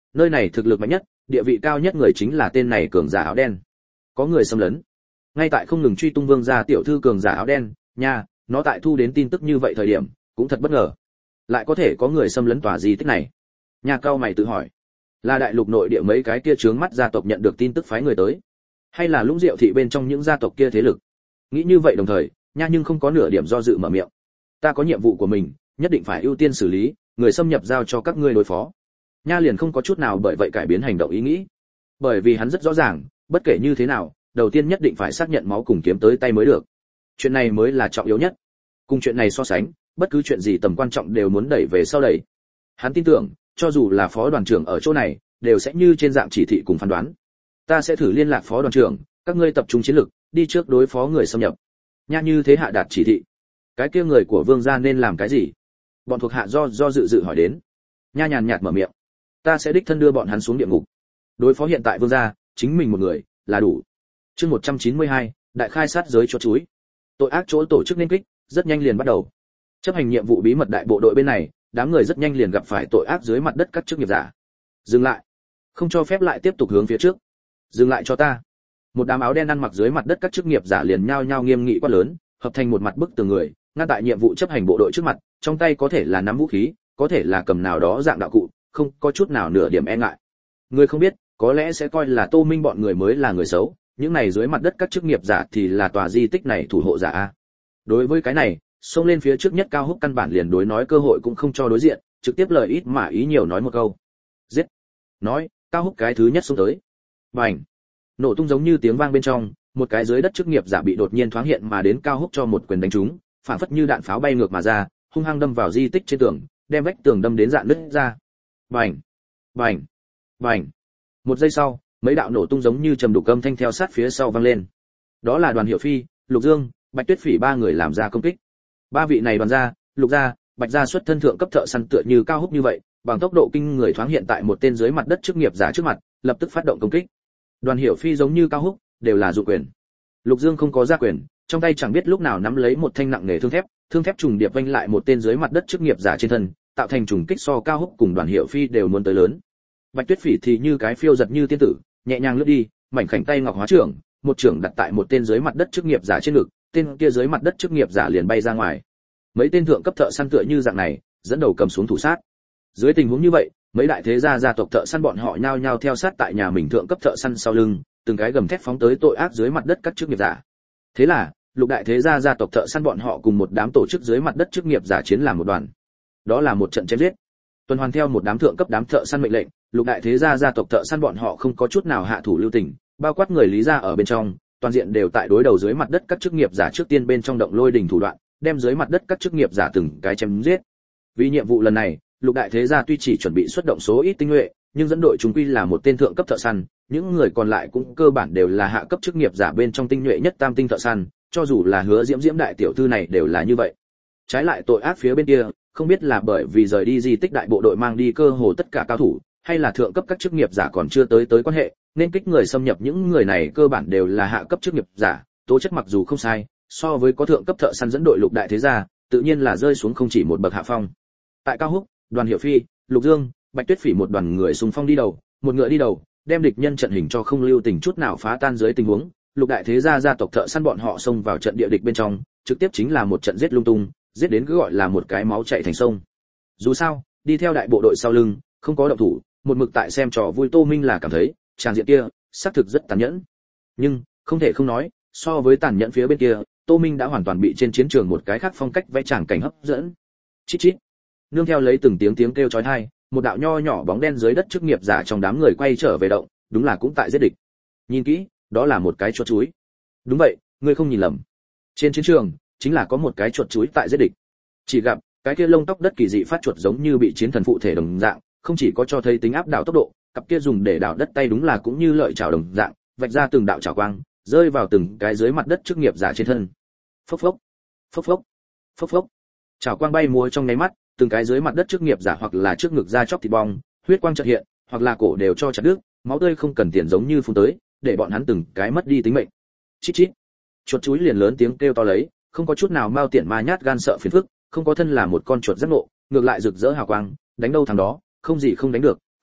nơi này thực lực mạnh nhất, địa vị cao nhất người chính là tên này cường giả áo đen. Có người xâm lấn. Ngay tại không ngừng truy tung vương gia tiểu thư cường giả áo đen, nha, nó tại thu đến tin tức như vậy thời điểm, cũng thật bất ngờ. Lại có thể có người xâm lấn tòa di tích này. Nha cao mày tự hỏi, là đại lục nội địa mấy cái kia trướng mắt gia tộc nhận được tin tức phái người tới, hay là Lũng Diệu thị bên trong những gia tộc kia thế lực? Nghĩ như vậy đồng thời, Nha nhưng không có nửa điểm do dự mở miệng. Ta có nhiệm vụ của mình, nhất định phải ưu tiên xử lý, người xâm nhập giao cho các ngươi đối phó. Nha liền không có chút nào bởi vậy cải biến hành động ý nghĩ, bởi vì hắn rất rõ ràng, bất kể như thế nào, đầu tiên nhất định phải xác nhận máu cùng kiếm tới tay mới được. Chuyện này mới là trọng yếu nhất. Cùng chuyện này so sánh, bất cứ chuyện gì tầm quan trọng đều muốn đẩy về sau đẩy. Hắn tin tưởng, cho dù là phó đoàn trưởng ở chỗ này, đều sẽ như trên dạng chỉ thị cùng phán đoán. Ta sẽ thử liên lạc phó đoàn trưởng, các ngươi tập trung chiến lực, đi trước đối phó người xâm nhập. Nha như thế hạ đạt chỉ thị. Cái kia người của vương gia nên làm cái gì? Bọn thuộc hạ do dự hỏi đến. Nha nhàn nhạt mở miệng. Ta sẽ đích thân đưa bọn hắn xuống địa ngục. Đối phó hiện tại vương gia, chính mình một người là đủ. Chương 192, đại khai sát giới cho chuối. Tội ác chỗ tổ chức nên kích, rất nhanh liền bắt đầu. Chấp hành nhiệm vụ bí mật đại bộ đội bên này, đám người rất nhanh liền gặp phải tội ác dưới mặt đất các chức nghiệp giả. Dừng lại, không cho phép lại tiếp tục hướng phía trước. Dừng lại cho ta. Một đám áo đen ăn mặc dưới mặt đất các chức nghiệp giả liền nhao nhao nghiêm nghị quát lớn, hợp thành một mặt bức tường người, ngăn tại nhiệm vụ chấp hành bộ đội trước mặt, trong tay có thể là nắm vũ khí, có thể là cầm nào đó dạng đạo cụ, không có chút nào nửa điểm e ngại. Người không biết, có lẽ sẽ coi là Tô Minh bọn người mới là người xấu, những này dưới mặt đất các chức nghiệp giả thì là tòa di tích này thủ hộ giả a. Đối với cái này, xông lên phía trước nhất Cao Húc căn bản liền đối nói cơ hội cũng không cho đối diện, trực tiếp lời ít mà ý nhiều nói một câu. Giết. Nói, Cao Húc cái thứ nhất xông tới. Bành. Nổ tung giống như tiếng vang bên trong, một cái dưới đất chức nghiệp giả bị đột nhiên thoáng hiện mà đến Cao Húc cho một quyền đánh trúng, phản phất như đạn pháo bay ngược mà ra, hung hăng đâm vào di tích trên tường, đem vách tường đâm đến rạn nứt ra. Bành. Bành. Bành. Một giây sau, mấy đạo nổ tung giống như trầm đục âm thanh theo sát phía sau vang lên. Đó là Đoàn Hiểu Phi, Lục Dương, Bạch Tuyết Phỉ ba người làm ra công kích. Ba vị này Đoàn gia, Lục gia, Bạch gia xuất thân thượng cấp thợ săn tựa như Cao Húc như vậy, bằng tốc độ kinh người thoáng hiện tại một tên dưới mặt đất chức nghiệp giả trước mặt, lập tức phát động công kích. Đoàn Hiểu Phi giống như Cao Húc, đều là dụ quyền. Lục Dương không có ra quyền, trong tay chẳng biết lúc nào nắm lấy một thanh nặng nghề thương thép trùng điệp vênh lại một tên dưới mặt đất chức nghiệp giả trên thân, tạo thành trùng kích so Cao Húc cùng Đoàn Hiểu Phi đều muốn tới lớn. Bạch Tuyết Phỉ thì như cái phiêu giật như tiên tử, nhẹ nhàng lướt đi, mảnh khảnh tay ngọc hóa trưởng, một trưởng đặt tại một tên dưới mặt đất chức nghiệp giả trên ngực, tên kia dưới mặt đất chức nghiệp giả liền bay ra ngoài. Mấy tên thượng cấp thợ săn tựa như dạng này, dẫn đầu cầm xuống thủ sát. Dưới tình huống như vậy, mấy đại thế gia gia tộc thợ săn bọn họ nhao nhao theo sát tại nhà mình thượng cấp thợ săn sau lưng, từng cái gầm thét phóng tới tội ác dưới mặt đất các chức nghiệp giả. Thế là, lục đại thế gia gia tộc thợ săn bọn họ cùng một đám tổ chức dưới mặt đất chức nghiệp giả chiến làm một đoàn. Đó là một trận chém giết. Tuần hoàn theo một đám thượng cấp đám thợ săn mệnh lệnh, lục đại thế gia gia tộc thợ săn bọn họ không có chút nào hạ thủ lưu tình, bao quát người Lý gia ở bên trong, toàn diện đều tại đối đầu dưới mặt đất các chức nghiệp giả trước tiên bên trong động lôi đỉnh thủ đoạn, đem dưới mặt đất các chức nghiệp giả từng cái chém giết. Vì nhiệm vụ lần này, lục đại thế gia tuy chỉ chuẩn bị xuất động số ít tinh nhuệ, nhưng dẫn đội chúng quy là một tên thượng cấp thợ săn, những người còn lại cũng cơ bản đều là hạ cấp chức nghiệp giả bên trong tinh nhuệ nhất tam tinh thợ săn, cho dù là Hứa Diễm Diễm đại tiểu thư này đều là như vậy. Trái lại tội ác phía bên kia, không biết là bởi vì rời đi di tích đại bộ đội mang đi cơ hồ tất cả cao thủ, hay là thượng cấp các chức nghiệp giả còn chưa tới quan hệ, nên kích người xâm nhập những người này cơ bản đều là hạ cấp chức nghiệp giả, tố chất mặc dù không sai, so với có thượng cấp thợ săn dẫn đội lục đại thế gia, tự nhiên là rơi xuống không chỉ một bậc hạ phong. Tại Cao Húc, Đoàn Hiểu Phi, Lục Dương, Bạch Tuyết Phỉ một đoàn người xung phong đi đầu, một ngựa đi đầu, đem địch nhân trận hình cho không lưu tình chút nào phá tan dưới tình huống, lục đại thế gia gia tộc thợ săn bọn họ xông vào trận địa địch bên trong, trực tiếp chính là một trận giết lung tung, giết đến cứ gọi là một cái máu chảy thành sông. Dù sao, đi theo đại bộ đội sau lưng, không có động thủ, một mực tại xem trò vui Tô Minh là cảm thấy, tràng diện kia, xác thực rất tàn nhẫn. Nhưng, không thể không nói, so với tàn nhẫn phía bên kia, Tô Minh đã hoàn toàn bị trên chiến trường một cái khác phong cách vẽ tràng cảnh hấp dẫn. Chít chít. Nương theo lấy từng tiếng kêu chói tai, một đạo nho nhỏ bóng đen dưới đất chức nghiệp giả trong đám người quay trở về động, đúng là cũng tại giết địch. Nhìn kỹ, đó là một cái chuột chuối. Đúng vậy, ngươi không nhìn lầm. Trên chiến trường, chính là có một cái chuột chuối tại giết địch. Chỉ gặp, cái kia lông tóc đất kỳ dị phát chuột giống như bị chiến thần phụ thể đồng dạng, không chỉ có cho thấy tính áp đảo tốc độ, cặp kia dùng để đảo đất tay đúng là cũng như lợi chảo đồng dạng, vạch ra từng đạo chảo quang, rơi vào từng cái dưới mặt đất chức nghiệp giả trên thân. Phốc phốc, phốc phốc, phốc phốc. Chảo quang bay múa trong nháy mắt, từng cái dưới mặt đất chức nghiệp giả hoặc là trước ngực ra chóc thịt bong, huyết quang chợt hiện, hoặc là cổ đều cho chặt đứt, máu tươi không cần tiền giống như phun tới, để bọn hắn từng cái mất đi tính mệnh. Chít chít. Chuột chuối liền lớn tiếng kêu to lấy, không có chút nào mao tiện ma nhát gan sợ phiền phức, không có thân là một con chuột giác ngộ, ngược lại rực rỡ hào quang, đánh đâu thằng đó, không gì không đánh được,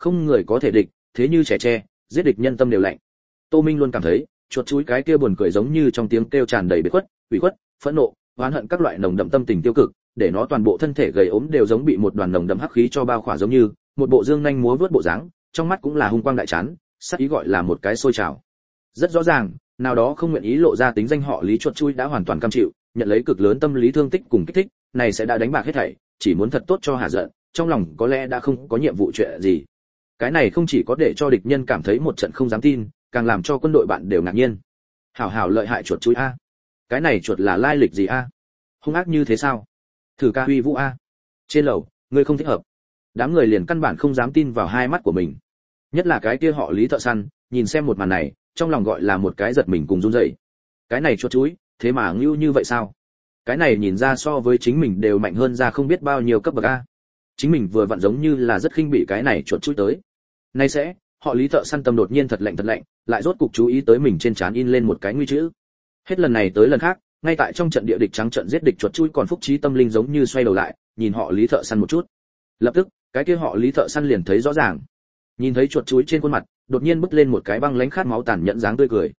không người có thể địch, thế như trẻ tre, giết địch nhân tâm đều lạnh. Tô Minh luôn cảm thấy, chuột chuối cái kia buồn cười giống như trong tiếng kêu tràn đầy bế khuất, ủy khuất, phẫn nộ, oán hận các loại nồng đậm tâm tình tiêu cực, để nó toàn bộ thân thể gầy ốm đều giống bị một đoàn nồng đậm hắc khí cho bao khỏa giống như, một bộ dương nhanh múa vớt bộ dáng, trong mắt cũng là hung quang đại chán, sắc ý gọi là một cái sôi trào. Rất rõ ràng, nào đó không nguyện ý lộ ra tính danh họ Lý chuột chuối đã hoàn toàn cam chịu, nhận lấy cực lớn tâm lý thương tích cùng kích thích, này sẽ đã đánh bạc hết thảy, chỉ muốn thật tốt cho hạ giận, trong lòng có lẽ đã không có nhiệm vụ chuyện gì. Cái này không chỉ có để cho địch nhân cảm thấy một trận không dám tin, càng làm cho quân đội bạn đều ngạc nhiên. Hảo hảo lợi hại chuột chuối a. Cái này chuột là lai lịch gì a? Hung ác như thế sao? Thử ca huy vũ a. Trên lầu, ngươi không thích hợp. Đám người liền căn bản không dám tin vào hai mắt của mình. Nhất là cái kia họ Lý thợ săn, nhìn xem một màn này, trong lòng gọi là một cái giật mình cùng run rẩy. Cái này chuột chuối, thế mà ngưu như vậy sao? Cái này nhìn ra so với chính mình đều mạnh hơn ra không biết bao nhiêu cấp bậc a. Chính mình vừa vặn giống như là rất khinh bị cái này chuột chuối tới. Nay sẽ, họ Lý thợ săn tâm đột nhiên thật lạnh, lại rốt cục chú ý tới mình trên trán in lên một cái nguy chữ. Hết lần này tới lần khác, ngay tại trong trận địa địch trắng trận giết địch chuột chuối còn phúc trí tâm linh giống như xoay đầu lại, nhìn họ Lý thợ săn một chút. Lập tức, cái kia họ Lý thợ săn liền thấy rõ ràng. Nhìn thấy chuột chuối trên khuôn mặt, đột nhiên bứt lên một cái băng lãnh khát máu tàn nhẫn dáng tươi cười.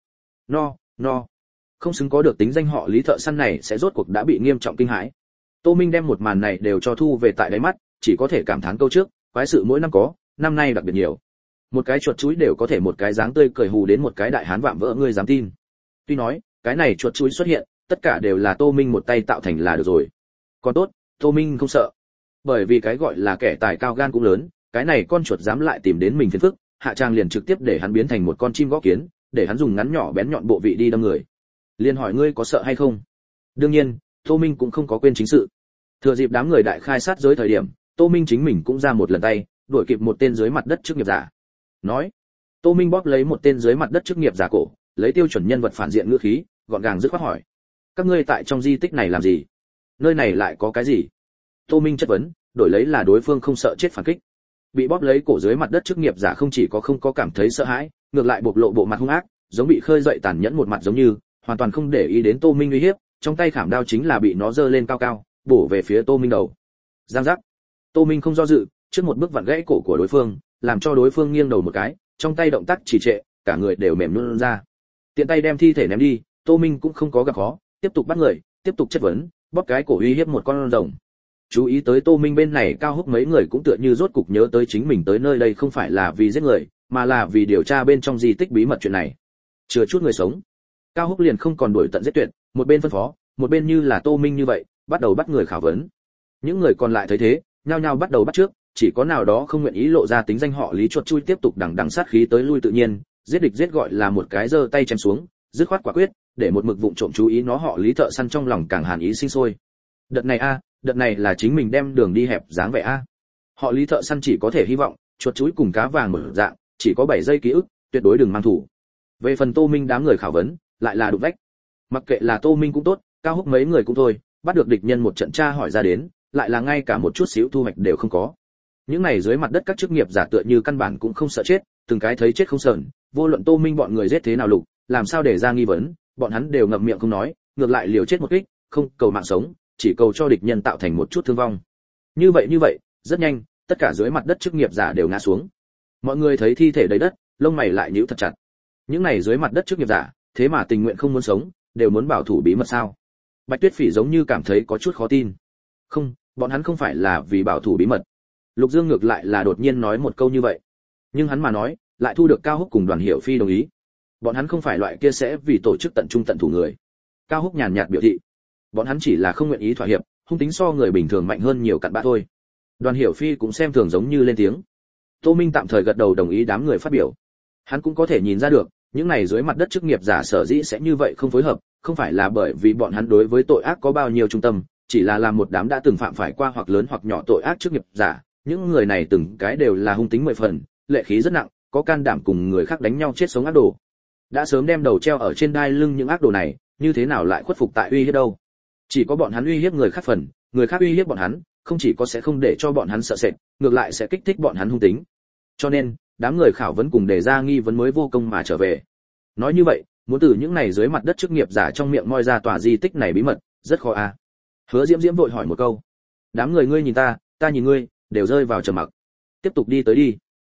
No, không xứng có được tính danh họ Lý thợ săn này sẽ rốt cuộc đã bị nghiêm trọng kinh hãi. Tô Minh đem một màn này đều cho thu về tại đáy mắt, chỉ có thể cảm thán câu trước, quái sự mỗi năm có, năm nay đặc biệt nhiều. Một cái chuột chuối đều có thể một cái dáng tươi cười hù đến một cái đại hán vạm vỡ ngươi dám tin. Tuy nói, cái này chuột chuối xuất hiện, tất cả đều là Tô Minh một tay tạo thành là được rồi. Còn tốt, Tô Minh không sợ. Bởi vì cái gọi là kẻ tài cao gan cũng lớn, cái này con chuột dám lại tìm đến mình phiền phức, hạ trang liền trực tiếp để hắn biến thành một con chim gõ kiến, để hắn dùng ngắn nhỏ bén nhọn bộ vị đi đâm người. Liên hỏi ngươi có sợ hay không? Đương nhiên, Tô Minh cũng không có quên chính sự. Thừa dịp đám người đại khai sát giới thời điểm, Tô Minh chính mình cũng ra một lần tay, đuổi kịp một tên dưới mặt đất chức nghiệp giả. Nói, Tô Minh bóp lấy một tên dưới mặt đất chức nghiệp giả cổ, lấy tiêu chuẩn nhân vật phản diện ngữ khí, gọn gàng dứt khoát hỏi: các ngươi tại trong di tích này làm gì? Nơi này lại có cái gì? Tô Minh chất vấn, đổi lấy là đối phương không sợ chết phản kích. Bị bóp lấy cổ dưới mặt đất chức nghiệp giả không chỉ có không có cảm thấy sợ hãi, ngược lại bộc lộ bộ mặt hung ác, giống bị khơi dậy tàn nhẫn một mặt giống như, hoàn toàn không để ý đến Tô Minh uy hiếp, trong tay khảm đao chính là bị nó giơ lên cao cao, bổ về phía Tô Minh đầu. Giang giác. Tô Minh không do dự, trước một bước vặn gãy cổ của đối phương, làm cho đối phương nghiêng đầu một cái, trong tay động tác trì trệ, cả người đều mềm nhũn ra. Tiện tay đem thi thể ném đi, Tô Minh cũng không có gặp khó, tiếp tục bắt người, tiếp tục chất vấn, bóp cái cổ uy hiếp một con rồng. Chú ý tới Tô Minh bên này Cao Húc mấy người cũng tựa như rốt cục nhớ tới chính mình tới nơi đây không phải là vì giết người, mà là vì điều tra bên trong di tích bí mật chuyện này. Chừa chút người sống. Cao Húc liền không còn đuổi tận giết tuyệt, một bên phân phó, một bên như là Tô Minh như vậy, bắt đầu bắt người khảo vấn. Những người còn lại thấy thế, nhao nhao bắt đầu bắt trước, chỉ có nào đó không nguyện ý lộ ra tính danh họ Lý chuột chui tiếp tục đằng sát khí tới lui tự nhiên, giết địch giết gọi là một cái giơ tay chém xuống, dứt khoát quả quyết, để một mực vụng trộm chú ý nó họ Lý thợ săn trong lòng càng hàn ý sinh sôi. Đợt này là chính mình đem đường đi hẹp dáng vẻ a. Họ Lý thợ săn chỉ có thể hy vọng, chuột chuối cùng cá vàng mở dạng, chỉ có 7 giây ký ức, tuyệt đối đừng mang thủ. Về phần Tô Minh đám người khảo vấn, lại là đụng vách. Mặc kệ là Tô Minh cũng tốt, Cao Húc mấy người cũng thôi, bắt được địch nhân một trận tra hỏi ra đến, lại là ngay cả một chút xíu thu hoạch đều không có. Những này dưới mặt đất các chức nghiệp giả tựa như căn bản cũng không sợ chết, từng cái thấy chết không sờn, vô luận Tô Minh bọn người giết thế nào lục, làm sao để ra nghi vấn, bọn hắn đều ngậm miệng không nói, ngược lại liều chết một kích, không cầu mạng sống, chỉ cầu cho địch nhân tạo thành một chút thương vong. Như vậy, rất nhanh, tất cả dưới mặt đất chức nghiệp giả đều ngã xuống. Mọi người thấy thi thể đầy đất, lông mày lại nhíu thật chặt. Những này dưới mặt đất chức nghiệp giả, thế mà tình nguyện không muốn sống, đều muốn bảo thủ bí mật sao? Bạch Tuyết Phỉ giống như cảm thấy có chút khó tin. Không, bọn hắn không phải là vì bảo thủ bí mật. Lục Dương ngược lại là đột nhiên nói một câu như vậy. Nhưng hắn mà nói, lại thu được Cao Húc cùng Đoàn Hiểu Phi đồng ý. Bọn hắn không phải loại kia sẽ vì tổ chức tận trung tận thủ người. Cao Húc nhàn nhạt biểu thị, bọn hắn chỉ là không nguyện ý thỏa hiệp, hung tính so người bình thường mạnh hơn nhiều cặn bã thôi. Đoàn Hiểu Phi cũng xem thường giống như lên tiếng. Tô Minh tạm thời gật đầu đồng ý đám người phát biểu. Hắn cũng có thể nhìn ra được, những này dưới mặt đất chức nghiệp giả sở dĩ sẽ như vậy không phối hợp, không phải là bởi vì bọn hắn đối với tội ác có bao nhiêu trung tâm, chỉ là làm một đám đã từng phạm phải qua hoặc lớn hoặc nhỏ tội ác chức nghiệp giả, những người này từng cái đều là hung tính 10 phần, lệ khí rất nặng, có can đảm cùng người khác đánh nhau chết sống ác đồ. Đã sớm đem đầu treo ở trên đai lưng những ác đồ này, như thế nào lại khuất phục tại uy hiếp đâu? Chỉ có bọn hắn uy hiếp người khác phần, người khác uy hiếp bọn hắn, không chỉ có sẽ không để cho bọn hắn sợ sệt, ngược lại sẽ kích thích bọn hắn hung tính. Cho nên, đám người khảo vấn cùng đề ra nghi vấn mới vô công mà trở về. Nói như vậy, muốn từ những này dưới mặt đất chức nghiệp giả trong miệng moi ra tòa di tích này bí mật, rất khó à. Hứa Diễm Diễm vội hỏi một câu. Đám người ngươi nhìn ta nhìn ngươi, đều rơi vào trầm mặc. Tiếp tục đi tới đi.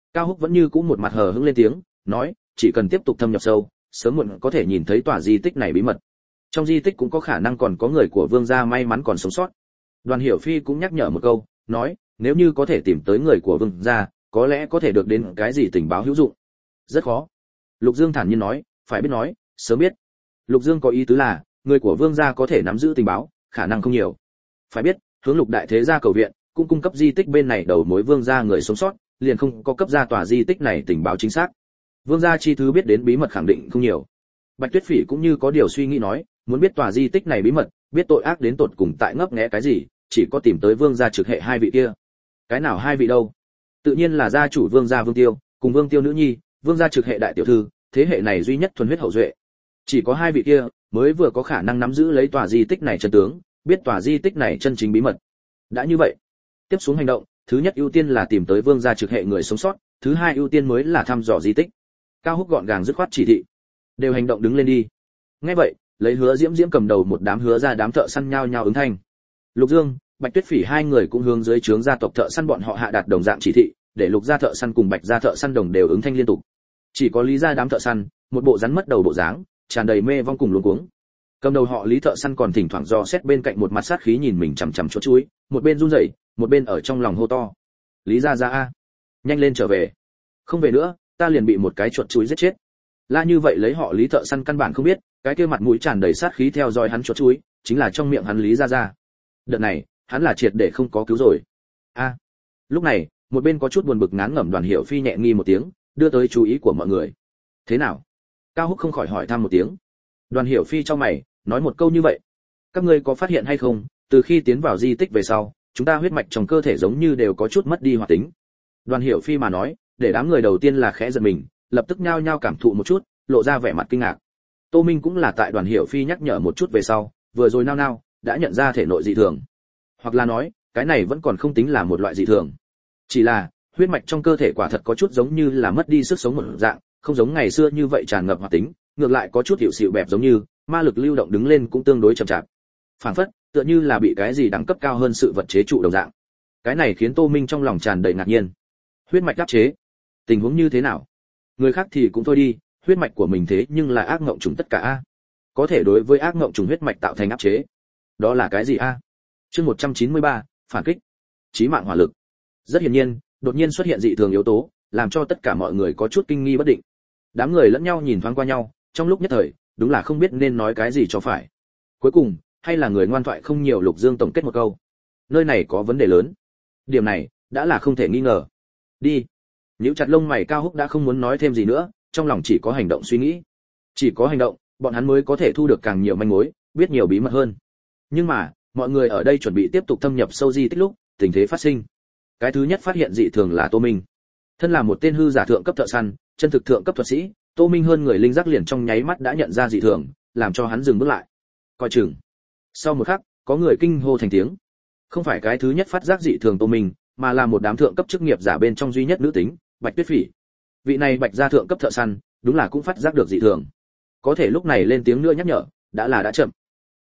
Cao Húc vẫn như cũ một mặt hờ hững lên tiếng, nói, chỉ cần tiếp tục thâm nhập sâu, sớm muộn có thể nhìn thấy tòa di tích này bí mật. Trong di tích cũng có khả năng còn có người của Vương gia may mắn còn sống sót. Đoàn Hiểu Phi cũng nhắc nhở một câu, nói, nếu như có thể tìm tới người của Vương gia, có lẽ có thể được đến cái gì tình báo hữu dụng. Rất khó. Lục Dương thản nhiên nói, phải biết nói, sớm biết. Lục Dương có ý tứ là, người của Vương gia có thể nắm giữ tình báo, khả năng không nhiều. Phải biết, hướng Lục đại thế gia cầu viện, cũng cung cấp di tích bên này đầu mối Vương gia người sống sót, liền không có cấp ra tòa di tích này tình báo chính xác. Vương gia chi thứ biết đến bí mật khẳng định không nhiều. Bạch Tuyết Phỉ cũng như có điều suy nghĩ nói, muốn biết tòa di tích này bí mật, biết tội ác đến tột cùng tại ngấp nghé cái gì, chỉ có tìm tới Vương gia trực hệ hai vị kia. Cái nào hai vị đâu? Tự nhiên là gia chủ Vương gia Vương Tiêu, cùng Vương Tiêu nữ nhi, Vương gia trực hệ đại tiểu thư, thế hệ này duy nhất thuần huyết hậu duệ. Chỉ có hai vị kia mới vừa có khả năng nắm giữ lấy tòa di tích này chân tướng, biết tòa di tích này chân chính bí mật. Đã như vậy, tiếp xuống hành động, thứ nhất ưu tiên là tìm tới Vương gia trực hệ người sống sót, thứ hai ưu tiên mới là thăm dò di tích. Cao Húc gọn gàng dứt khoát chỉ thị, đều hành động đứng lên đi. Nghe vậy, lấy Hứa Diễm Diễm cầm đầu một đám Hứa gia đám thợ săn nhao nhao ứng thanh. Lục Dương, Bạch Tuyết Phỉ hai người cũng hướng dưới trướng gia tộc thợ săn bọn họ hạ đạt đồng dạng chỉ thị, để Lục gia thợ săn cùng Bạch gia thợ săn đồng đều ứng thanh liên tục. Chỉ có Lý gia đám thợ săn, một bộ rắn mất đầu bộ dáng, tràn đầy mê vong cùng luống cuống. Cầm đầu họ Lý thợ săn còn thỉnh thoảng dò xét bên cạnh một mặt sát khí nhìn mình chằm chằm chỗ chuối, một bên run rẩy, một bên ở trong lòng hô to: "Lý gia gia a, nhanh lên trở về. Không về nữa, ta liền bị một cái chuột chuối giết chết." La như vậy lấy họ Lý thợ săn căn bản không biết, cái kia mặt mũi tràn đầy sát khí theo dõi hắn chuột chuối, chính là trong miệng hắn Lý gia gia. Đợt này, hắn là triệt để không có cứu rồi. A. Lúc này, một bên có chút buồn bực ngán ngẩm Đoàn Hiểu Phi nhẹ nghi một tiếng, đưa tới chú ý của mọi người. "Thế nào?" Cao Húc không khỏi hỏi thăm một tiếng. Đoàn Hiểu Phi trong mày, nói một câu như vậy: "Các ngươi có phát hiện hay không, từ khi tiến vào di tích về sau, chúng ta huyết mạch trong cơ thể giống như đều có chút mất đi hoạt tính." Đoàn Hiểu Phi mà nói, để đám người đầu tiên là khẽ giật mình, lập tức nhao nhao cảm thụ một chút, lộ ra vẻ mặt kinh ngạc. Tô Minh cũng là tại Đoàn Hiểu Phi nhắc nhở một chút về sau, vừa rồi nao đã nhận ra thể nội dị thường. Hoặc là nói, cái này vẫn còn không tính là một loại dị thường. Chỉ là, huyết mạch trong cơ thể quả thật có chút giống như là mất đi sức sống một dạng, không giống ngày xưa như vậy tràn ngập hoạt tính, ngược lại có chút hiệu xịu bẹp giống như, ma lực lưu động đứng lên cũng tương đối chậm chạp. Phản phất, tựa như là bị cái gì đẳng cấp cao hơn sự vật chế trụ đồng dạng. Cái này khiến Tô Minh trong lòng tràn đầy ngạc nhiên. Huyết mạch áp chế? Tình huống như thế nào? Người khác thì cũng thôi đi, huyết mạch của mình thế nhưng là ác ngộng trùng tất cả a. Có thể đối với ác ngộng trùng huyết mạch tạo thành áp chế. Đó là cái gì a? Chương 193, phản kích. Chí mạng hỏa lực. Rất hiển nhiên, đột nhiên xuất hiện dị thường yếu tố, làm cho tất cả mọi người có chút kinh nghi bất định. Đám người lẫn nhau nhìn thoáng qua nhau, trong lúc nhất thời, đúng là không biết nên nói cái gì cho phải. Cuối cùng, hay là người ngoan thoại không nhiều Lục Dương tổng kết một câu. Nơi này có vấn đề lớn. Điểm này, đã là không thể nghi ngờ. Đi. Nhíu chặt lông mày Cao Húc đã không muốn nói thêm gì nữa, trong lòng chỉ có hành động suy nghĩ. Chỉ có hành động, bọn hắn mới có thể thu được càng nhiều manh mối, biết nhiều bí mật hơn. Nhưng mà, mọi người ở đây chuẩn bị tiếp tục thâm nhập sâu di tích lúc, tình thế phát sinh. Cái thứ nhất phát hiện dị thường là Tô Minh. Thân là một tên hư giả thượng cấp thợ săn, chân thực thượng cấp thuật sĩ, Tô Minh hơn người linh giác liền trong nháy mắt đã nhận ra dị thường, làm cho hắn dừng bước lại. Coi chừng. Sau một khắc, có người kinh hô thành tiếng. Không phải cái thứ nhất phát giác dị thường Tô Minh, mà là một đám thượng cấp chức nghiệp giả bên trong duy nhất nữ tính, Bạch Tuyết Phỉ. Vị này Bạch gia thượng cấp thợ săn, đúng là cũng phát giác được dị thường. Có thể lúc này lên tiếng nữa nhắc nhở, đã chậm.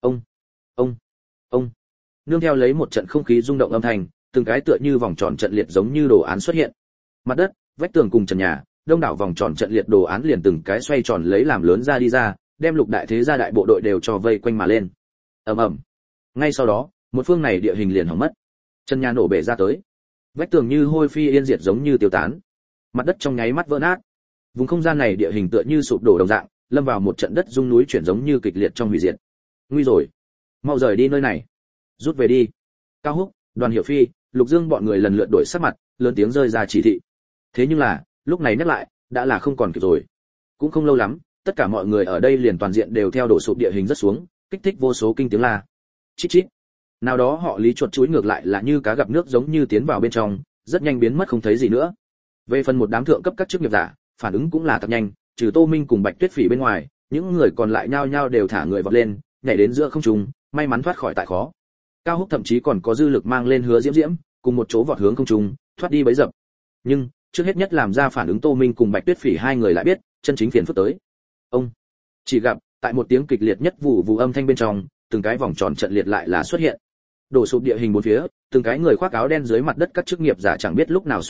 Ông. Nương theo lấy một trận không khí rung động âm thanh, từng cái tựa như vòng tròn trận liệt giống như đồ án xuất hiện. Mặt đất, vách tường cùng trần nhà, đông đảo vòng tròn trận liệt đồ án liền từng cái xoay tròn lấy làm lớn ra đi ra, đem Lục đại thế gia đại bộ đội đều cho vây quanh mà lên. Ầm ầm. Ngay sau đó, một phương này địa hình liền hỏng mất. Trần nhà nổ bể ra tới. Vách tường như hôi phi yên diệt giống như tiêu tán. Mặt đất trong nháy mắt vỡ nát. Vùng không gian này địa hình tựa như sụp đổ đồng dạng, lâm vào một trận đất rung núi chuyển giống như kịch liệt trong hủy diệt. Nguy rồi, mau rời đi nơi này, rút về đi. Cao Húc, Đoàn Hiểu Phi, Lục Dương bọn người lần lượt đổi sắc mặt, lớn tiếng rơi ra chỉ thị. Thế nhưng là, lúc này nhắc lại, đã là không còn kịp rồi. Cũng không lâu lắm, tất cả mọi người ở đây liền toàn diện đều theo đổ sụp địa hình rất xuống, kích thích vô số kinh tiếng la. Chít chít. Nào đó họ Lý chuột chuối ngược lại là như cá gặp nước giống như tiến vào bên trong, rất nhanh biến mất không thấy gì nữa. Về phần một đám thượng cấp các chức nghiệp giả, phản ứng cũng là thật nhanh, trừ Tô Minh cùng Bạch Tuyết Phỉ bên ngoài, những người còn lại nhao nhao đều thả người vọt lên, nhảy đến giữa không trung, may mắn thoát khỏi tại khó. Cao Húc thậm chí còn có dư lực mang lên Hứa Diễm Diễm, cùng một chỗ vọt hướng không trung, thoát đi bấy dập. Nhưng, trước hết nhất làm ra phản ứng Tô Minh cùng Bạch Tuyết Phỉ hai người lại biết, chân chính phiền phức tới. Ông chỉ gặp, tại một tiếng kịch liệt nhất vụ vụ âm thanh bên trong, từng cái vòng tròn trận liệt lại là xuất hiện. Đổ sụp địa hình bốn phía, từng cái người khoác áo đen dưới mặt đất các chức nghiệp giả chẳng biết lúc nào xuất hiện,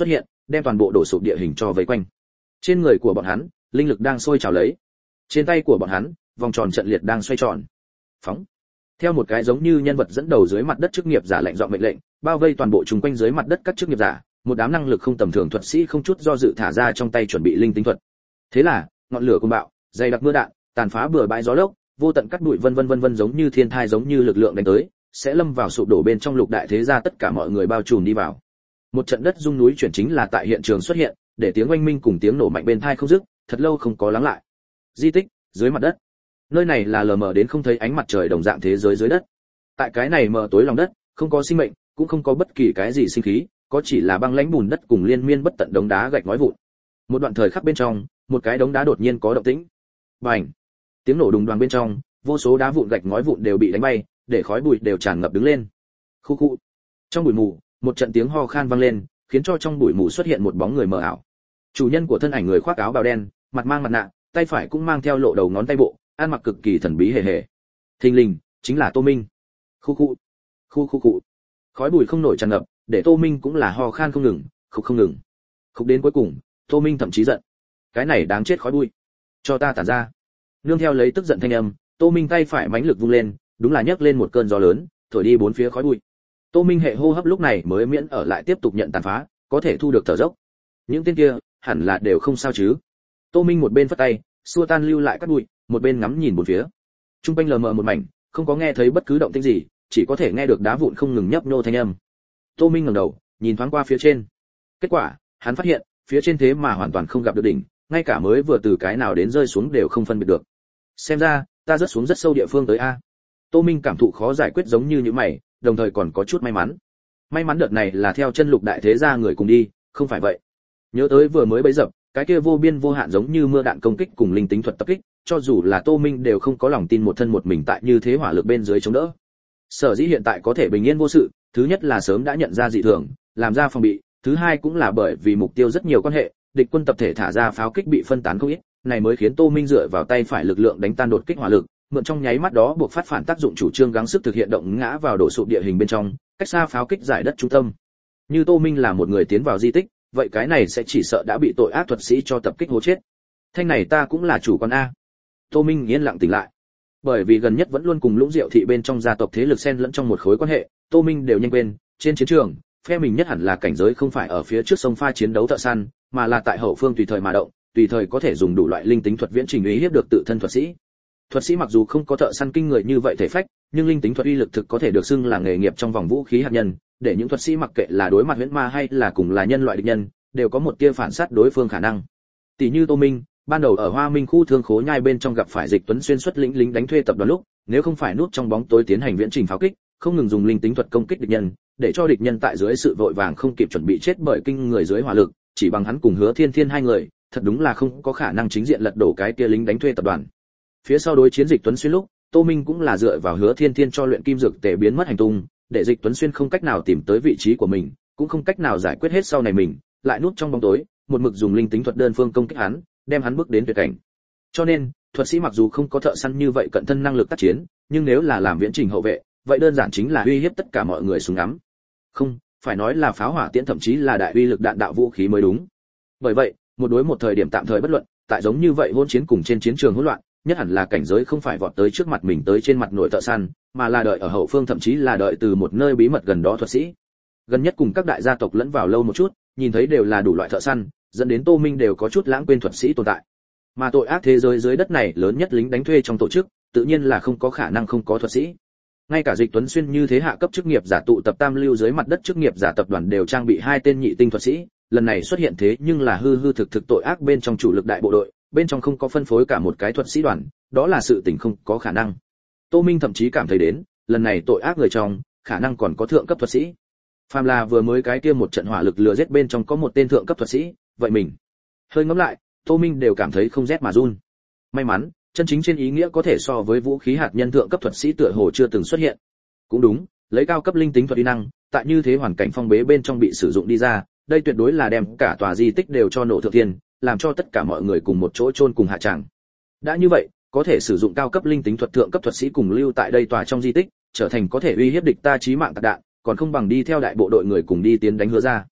đem toàn bộ đổ sụp địa hình cho vây quanh. Trên người của bọn hắn, linh lực đang sôi trào lấy. Trên tay của bọn hắn, vòng tròn trận liệt đang xoay tròn. Phóng. Theo một cái giống như nhân vật dẫn đầu dưới mặt đất chức nghiệp giả lệnh giọng mệnh lệnh, bao vây toàn bộ chung quanh dưới mặt đất các chức nghiệp giả, một đám năng lực không tầm thường thuật sĩ không chút do dự thả ra trong tay chuẩn bị linh tính thuật. Thế là, ngọn lửa cuồng bạo, dày đặc mưa đạn, tàn phá bừa bãi gió lốc, vô tận cắt bụi vân vân giống như thiên thai giống như lực lượng đánh tới, sẽ lâm vào sụp đổ bên trong lục đại thế gia, tất cả mọi người bao trùm đi vào. Một trận đất rung núi chuyển chính là tại hiện trường xuất hiện, để tiếng oanh minh cùng tiếng nổ mạnh bên tai không dứt, thật lâu không có lắng lại. Di tích dưới mặt đất. Nơi này là lờ mờ đến không thấy ánh mặt trời đồng dạng thế giới dưới đất. Tại cái này mờ tối lòng đất, không có sinh mệnh, cũng không có bất kỳ cái gì sinh khí, có chỉ là băng lãnh bùn đất cùng liên miên bất tận đống đá gạch ngói vụn. Một đoạn thời khắc bên trong, một cái đống đá đột nhiên có động tĩnh. Bành! Tiếng nổ đùng đoàng bên trong, vô số đá vụn gạch ngói vụn đều bị đánh bay, để khói bụi đều tràn ngập đứng lên. Khu khu. Trong bụi mù, một trận tiếng ho khan vang lên, khiến cho trong bụi mù xuất hiện một bóng người mờ ảo. Chủ nhân của thân ảnh người khoác áo bào đen, mặt mang mặt nạ, tay phải cũng mang theo lộ đầu ngón tay bộ, ăn mặc cực kỳ thần bí hề hề. Thình lình, chính là Tô Minh. Khu khu. Khu khu khu. Khói bụi không nổi tràn ngập, để Tô Minh cũng là ho khan không ngừng, khục không ngừng. Khục đến cuối cùng, Tô Minh thậm chí giận. Cái này đáng chết khói bụi. Cho ta tản ra. Nương theo lấy tức giận thanh âm, Tô Minh tay phải mãnh lực vung lên, đúng là nhấc lên một cơn gió lớn, thổi đi bốn phía khói bụi. Tô Minh hệ hô hấp lúc này mới miễn ở lại tiếp tục nhận tàn phá, có thể thu được thở dốc. Những tên kia, hẳn là đều không sao chứ? Tô Minh một bên phất tay, xua tan lưu lại cát bụi, một bên ngắm nhìn bốn phía. Trung quanh lờ mờ một mảnh, không có nghe thấy bất cứ động tĩnh gì, chỉ có thể nghe được đá vụn không ngừng nhấp nhô thanh âm. Tô Minh ngẩng đầu, nhìn thoáng qua phía trên. Kết quả, hắn phát hiện, phía trên thế mà hoàn toàn không gặp được đỉnh, ngay cả mới vừa từ cái nào đến rơi xuống đều không phân biệt được. Xem ra, ta rớt xuống rất sâu địa phương tới a. Tô Minh cảm thụ khó giải quyết giống như mày, đồng thời còn có chút may mắn. May mắn đợt này là theo chân lục đại thế gia người cùng đi, không phải vậy. Nhớ tới vừa mới bấy dập, cái kia vô biên vô hạn giống như mưa đạn công kích cùng linh tính thuật tập kích, cho dù là Tô Minh đều không có lòng tin một thân một mình tại như thế hỏa lực bên dưới chống đỡ. Sở dĩ hiện tại có thể bình yên vô sự, thứ nhất là sớm đã nhận ra dị thường, làm ra phòng bị, thứ hai cũng là bởi vì mục tiêu rất nhiều quan hệ, địch quân tập thể thả ra pháo kích bị phân tán không ít, này mới khiến Tô Minh dựa vào tay phải lực lượng đánh tan đột kích hỏa lực, mượn trong nháy mắt đó buộc phát phản tác dụng chủ trương gắng sức thực hiện động ngã vào đổ sụp địa hình bên trong, cách xa pháo kích giải đất trung tâm. Như Tô Minh là một người tiến vào di tích, vậy cái này sẽ chỉ sợ đã bị tội ác thuật sĩ cho tập kích hố chết. Thanh này ta cũng là chủ con a. Tô Minh yên lặng tỉnh lại. Bởi vì gần nhất vẫn luôn cùng Lũng Diệu thị bên trong gia tộc thế lực xen lẫn trong một khối quan hệ, Tô Minh đều nhanh quên, trên chiến trường, phe mình nhất hẳn là cảnh giới không phải ở phía trước sông pha chiến đấu thợ săn, mà là tại hậu phương tùy thời mà động, tùy thời có thể dùng đủ loại linh tính thuật viễn trình uy hiếp được tự thân thuật sĩ. Thuật sĩ mặc dù không có thợ săn kinh người như vậy thể phách, nhưng linh tính thuật uy lực thực có thể được xưng là nghề nghiệp trong vòng vũ khí hạt nhân, để những thuật sĩ mặc kệ là đối mặt huyễn ma hay là cùng là nhân loại địch nhân, đều có một tia phản sát đối phương khả năng. Tỷ như Tô Minh, ban đầu ở Hoa Minh khu thương khố nhai bên trong gặp phải Dịch Tuấn Xuyên xuất lĩnh lính đánh thuê tập đoàn lúc, nếu không phải núp trong bóng tối tiến hành viễn trình pháo kích, không ngừng dùng linh tính thuật công kích địch nhân, để cho địch nhân tại dưới sự vội vàng không kịp chuẩn bị chết bởi kinh người dưới hỏa lực, chỉ bằng hắn cùng Hứa Thiên Thiên hai người, thật đúng là không có khả năng chính diện lật đổ cái kia lính đánh thuê tập đoàn. Phía sau đối chiến Dịch Tuấn Xuyên lúc, Tô Minh cũng là dựa vào Hứa Thiên Thiên cho luyện kim dược tề biến mất hành tung, để Dịch Tuấn Xuyên không cách nào tìm tới vị trí của mình, cũng không cách nào giải quyết hết sau này mình, lại núp trong bóng tối, một mực dùng linh tính thuật đơn phương công kích hắn, đem hắn bước đến tuyệt cảnh. Cho nên, thuật sĩ mặc dù không có thợ săn như vậy cận thân năng lực tác chiến, nhưng nếu là làm viễn trình hậu vệ, vậy đơn giản chính là uy hiếp tất cả mọi người súng ngắm. Không, phải nói là pháo hỏa tiễn thậm chí là đại uy lực đạn đạo vũ khí mới đúng. Bởi vậy, một đối một thời điểm tạm thời bất luận, tại giống như vậy hỗn chiến cùng trên chiến trường hỗn loạn, nhất hẳn là cảnh giới không phải vọt tới trước mặt mình tới trên mặt nội thợ săn, mà là đợi ở hậu phương thậm chí là đợi từ một nơi bí mật gần đó thuật sĩ. Gần nhất cùng các đại gia tộc lẫn vào lâu một chút, nhìn thấy đều là đủ loại thợ săn, dẫn đến Tô Minh đều có chút lãng quên thuật sĩ tồn tại. Mà tội ác thế giới dưới đất này lớn nhất lính đánh thuê trong tổ chức, tự nhiên là không có khả năng không có thuật sĩ. Ngay cả Dịch Tuấn Xuyên như thế hạ cấp chức nghiệp giả tụ tập tam lưu dưới mặt đất chức nghiệp giả tập đoàn đều trang bị hai tên nhị tinh thuật sĩ, lần này xuất hiện thế nhưng là hư hư thực thực tội ác bên trong chủ lực đại bộ đội, bên trong không có phân phối cả một cái thuật sĩ đoàn, đó là sự tình không có khả năng. Tô Minh thậm chí cảm thấy đến, lần này tội ác người trong, khả năng còn có thượng cấp thuật sĩ. Phàm là vừa mới cái kia một trận hỏa lực lừa giết bên trong có một tên thượng cấp thuật sĩ, vậy mình hơi ngẫm lại, Tô Minh đều cảm thấy không rét mà run. May mắn, chân chính trên ý nghĩa có thể so với vũ khí hạt nhân thượng cấp thuật sĩ tựa hồ chưa từng xuất hiện. Cũng đúng, lấy cao cấp linh tính thuật uy năng, tại như thế hoàn cảnh phong bế bên trong bị sử dụng đi ra, đây tuyệt đối là đem cả tòa di tích đều cho nổ thượng thiên, làm cho tất cả mọi người cùng một chỗ chôn cùng hạ tràng. Đã như vậy, có thể sử dụng cao cấp linh tính thuật thượng cấp thuật sĩ cùng lưu tại đây tòa trong di tích, trở thành có thể uy hiếp địch ta chí mạng tạc đạn, còn không bằng đi theo đại bộ đội người cùng đi tiến đánh Hứa ra.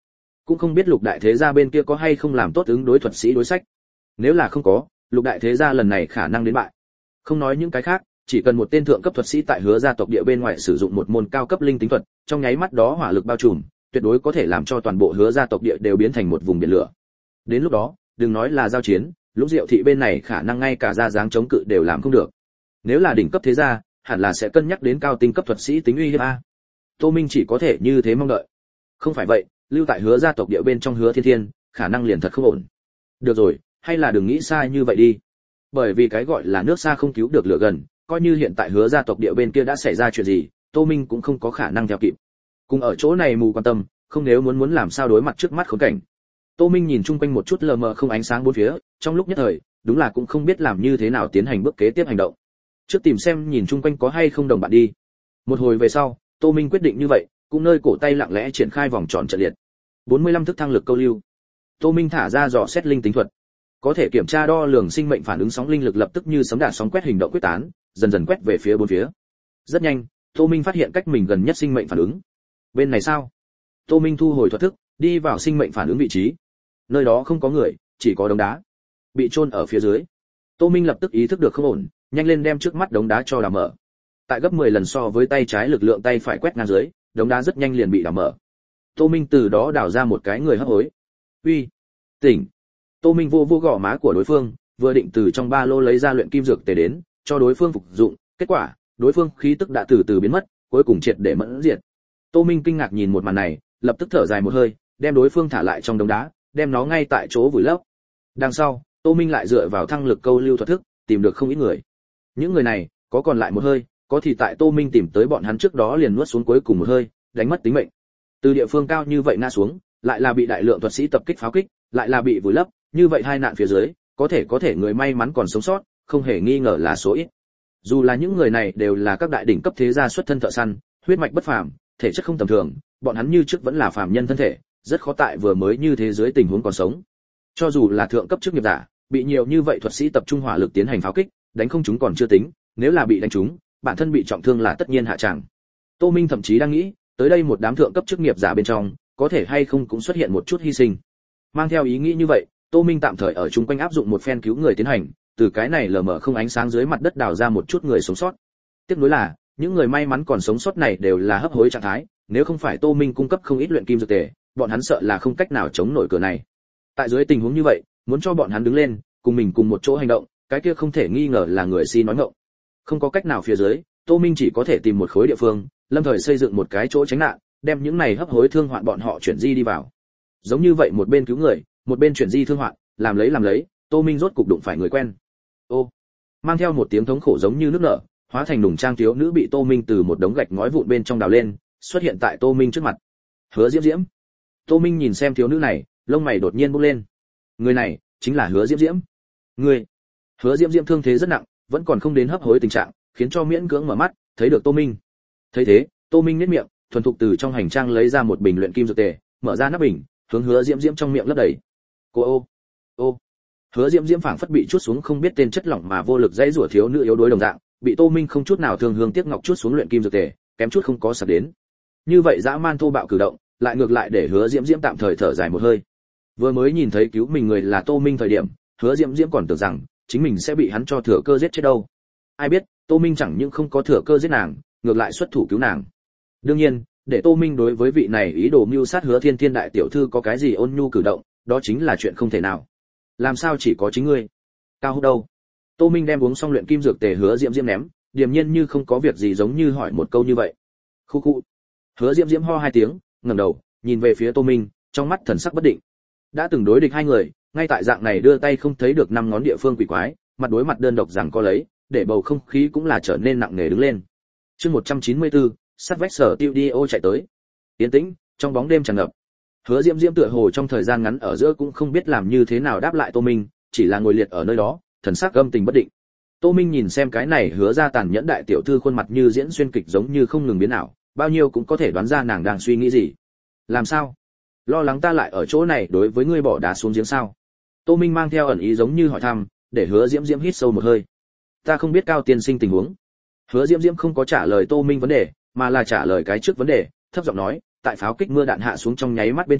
Cũng không biết lục đại thế gia bên kia có hay không làm tốt ứng đối thuật sĩ đối sách. Nếu là không có, lục đại thế gia lần này khả năng đến bại. Không nói những cái khác, chỉ cần một tên thượng cấp thuật sĩ tại Hứa gia tộc địa bên ngoài sử dụng một môn cao cấp linh tính thuật, trong nháy mắt đó hỏa lực bao trùm, tuyệt đối có thể làm cho toàn bộ Hứa gia tộc địa đều biến thành một vùng biển lửa. Đến lúc đó, đừng nói là giao chiến, Lũng Diệu thị bên này khả năng ngay cả ra dáng chống cự đều làm không được. Nếu là đỉnh cấp thế gia, hẳn là sẽ cân nhắc đến cao tinh cấp thuật sĩ tính uy hiếp a. Tô Minh chỉ có thể như thế mong đợi. Không phải vậy, lưu tại Hứa gia tộc địa bên trong Hứa Thiên Thiên, khả năng liền thật không ổn. Được rồi, hay là đừng nghĩ sai như vậy đi. Bởi vì cái gọi là nước xa không cứu được lửa gần, coi như hiện tại Hứa gia tộc địa bên kia đã xảy ra chuyện gì, Tô Minh cũng không có khả năng theo kịp. Cùng ở chỗ này mù quan tâm, không nếu muốn làm sao đối mặt trước mắt khốn cảnh. Tô Minh nhìn chung quanh một chút lờ mờ không ánh sáng bốn phía, trong lúc nhất thời, đúng là cũng không biết làm như thế nào tiến hành bước kế tiếp hành động. Trước tìm xem nhìn chung quanh có hay không đồng bạn đi. Một hồi về sau, Tô Minh quyết định như vậy, cũng nơi cổ tay lặng lẽ triển khai vòng tròn trận liệt. 45 thức thăng lực câu lưu. Tô Minh thả ra dò xét linh tính thuật, có thể kiểm tra đo lường sinh mệnh phản ứng sóng linh lực lập tức như sấm đạn sóng quét hình động quyết tán, dần dần quét về phía bốn phía. Rất nhanh, Tô Minh phát hiện cách mình gần nhất sinh mệnh phản ứng. Bên này sao? Tô Minh thu hồi thuật thức, đi vào sinh mệnh phản ứng vị trí. Nơi đó không có người, chỉ có đống đá bị chôn ở phía dưới. Tô Minh lập tức ý thức được không ổn, nhanh lên đem trước mắt đống đá cho đào mở. Tại gấp 10 lần so với tay trái lực lượng tay phải quét ngang dưới, đống đá rất nhanh liền bị đào mở. Tô Minh từ đó đào ra một cái người hấp hối. Uy, tỉnh. Tô Minh vô gò má của đối phương, vừa định từ trong ba lô lấy ra luyện kim dược tề đến, cho đối phương phục dụng, kết quả, đối phương khí tức đã từ từ biến mất, cuối cùng triệt để mẫn diệt. Tô Minh kinh ngạc nhìn một màn này, lập tức thở dài một hơi, đem đối phương thả lại trong đống đá, đem nó ngay tại chỗ vùi lấp. Đằng sau, Tô Minh lại dựa vào thăng lực câu lưu thuật thức, tìm được không ít người. Những người này, có còn lại một hơi, có thì tại Tô Minh tìm tới bọn hắn trước đó liền nuốt xuống cuối cùng một hơi, đánh mất tính mệnh. Từ địa phương cao như vậy ngã xuống, lại là bị đại lượng thuật sĩ tập kích pháo kích, lại là bị vùi lấp, như vậy hai nạn phía dưới, có thể người may mắn còn sống sót, không hề nghi ngờ là số ít. Dù là những người này đều là các đại đỉnh cấp thế gia xuất thân thợ săn, huyết mạch bất phàm, thể chất không tầm thường, bọn hắn như trước vẫn là phàm nhân thân thể, rất khó tại vừa mới như thế giới tình huống còn sống. Cho dù là thượng cấp chức nghiệp giả, bị nhiều như vậy thuật sĩ tập trung hỏa lực tiến hành pháo kích, đánh không chúng còn chưa tính, nếu là bị đánh trúng, bản thân bị trọng thương là tất nhiên hạ tràng. Tô Minh thậm chí đang nghĩ, tới đây một đám thượng cấp chức nghiệp giả bên trong, có thể hay không cũng xuất hiện một chút hy sinh. Mang theo ý nghĩ như vậy, Tô Minh tạm thời ở chung quanh áp dụng một phen cứu người tiến hành, từ cái này lờ mờ không ánh sáng dưới mặt đất đào ra một chút người sống sót. Tiếp nối là, những người may mắn còn sống sót này đều là hấp hối trạng thái, nếu không phải Tô Minh cung cấp không ít luyện kim dược tề, bọn hắn sợ là không cách nào chống nổi cửa này. Tại dưới tình huống như vậy, muốn cho bọn hắn đứng lên, cùng mình cùng một chỗ hành động, cái kia không thể nghi ngờ là người si nói ngọng. Không có cách nào phía dưới, Tô Minh chỉ có thể tìm một khối địa phương, lâm thời xây dựng một cái chỗ tránh nạn, đem những này hấp hối thương hoạn bọn họ chuyển di đi vào. Giống như vậy một bên cứu người, một bên chuyển di thương hoạn, làm lấy, Tô Minh rốt cục đụng phải người quen. Ô, mang theo một tiếng thống khổ giống như nước nở, hóa thành nùng trang thiếu nữ bị Tô Minh từ một đống gạch ngói vụn bên trong đào lên, xuất hiện tại Tô Minh trước mặt. Hứa Diễm Diễm. Tô Minh nhìn xem thiếu nữ này, lông mày đột nhiên bốc lên. Người này chính là Hứa Diễm Diễm. Người. Hứa Diễm Diễm thương thế rất nặng, vẫn còn không đến hấp hối tình trạng, khiến cho miễn cưỡng mở mắt, thấy được Tô Minh. Thấy thế, Tô Minh nhếch miệng, thuần thục từ trong hành trang lấy ra một bình luyện kim dược tề, mở ra nắp bình, hướng Hứa Diễm Diễm trong miệng lấp đầy. Cô ô. Hứa Diễm Diễm phảng phất bị chuốt xuống không biết tên chất lỏng mà vô lực dãy rủa thiếu nữ yếu đuối đồng dạng, bị Tô Minh không chút nào thương hương tiếc ngọc chuốt xuống luyện kim dược tề, kém chút không có sập đến. Như vậy dã man thô bạo cử động, lại ngược lại để Hứa Diễm Diễm tạm thời thở dài một hơi. Vừa mới nhìn thấy cứu mình người là Tô Minh thời điểm, Hứa Diễm Diễm còn tưởng rằng chính mình sẽ bị hắn cho thừa cơ giết chết đâu. Ai biết, Tô Minh chẳng những không có thừa cơ giết nàng, ngược lại xuất thủ cứu nàng. Đương nhiên, để Tô Minh đối với vị này ý đồ mưu sát Hứa Thiên Thiên đại tiểu thư có cái gì ôn nhu cử động, đó chính là chuyện không thể nào. Làm sao chỉ có chính ngươi? Cao Húc đâu? Tô Minh đem uống xong luyện kim dược tề Hứa Diễm Diễm ném, điềm nhiên như không có việc gì giống như hỏi một câu như vậy. Khu khu. Hứa Diễm Diễm ho hai tiếng, ngẩng đầu, nhìn về phía Tô Minh, trong mắt thần sắc bất định. Đã từng đối địch hai người, ngay tại dạng này đưa tay không thấy được năm ngón địa phương quỷ quái, mặt đối mặt đơn độc rằng có lấy, để bầu không khí cũng là trở nên nặng nề đứng lên. Chương 194, sắt vách sở tiêu đi ô chạy tới. Yên tĩnh, trong bóng đêm tràn ngập. Hứa Diễm Diễm tựa hồ trong thời gian ngắn ở giữa cũng không biết làm như thế nào đáp lại Tô Minh, chỉ là ngồi liệt ở nơi đó, thần sắc âm tình bất định. Tô Minh nhìn xem cái này Hứa ra tàn nhẫn đại tiểu thư khuôn mặt như diễn xuyên kịch giống như không ngừng biến ảo, bao nhiêu cũng có thể đoán ra nàng đang suy nghĩ gì. Làm sao? Lo lắng ta lại ở chỗ này đối với ngươi bỏ đá xuống giếng sao? Tô Minh mang theo ẩn ý giống như hỏi thăm, để Hứa Diễm Diễm hít sâu một hơi. Ta không biết Cao tiên sinh tình huống. Hứa Diễm Diễm không có trả lời Tô Minh vấn đề, mà là trả lời cái trước vấn đề, thấp giọng nói, tại pháo kích mưa đạn hạ xuống trong nháy mắt bên trong,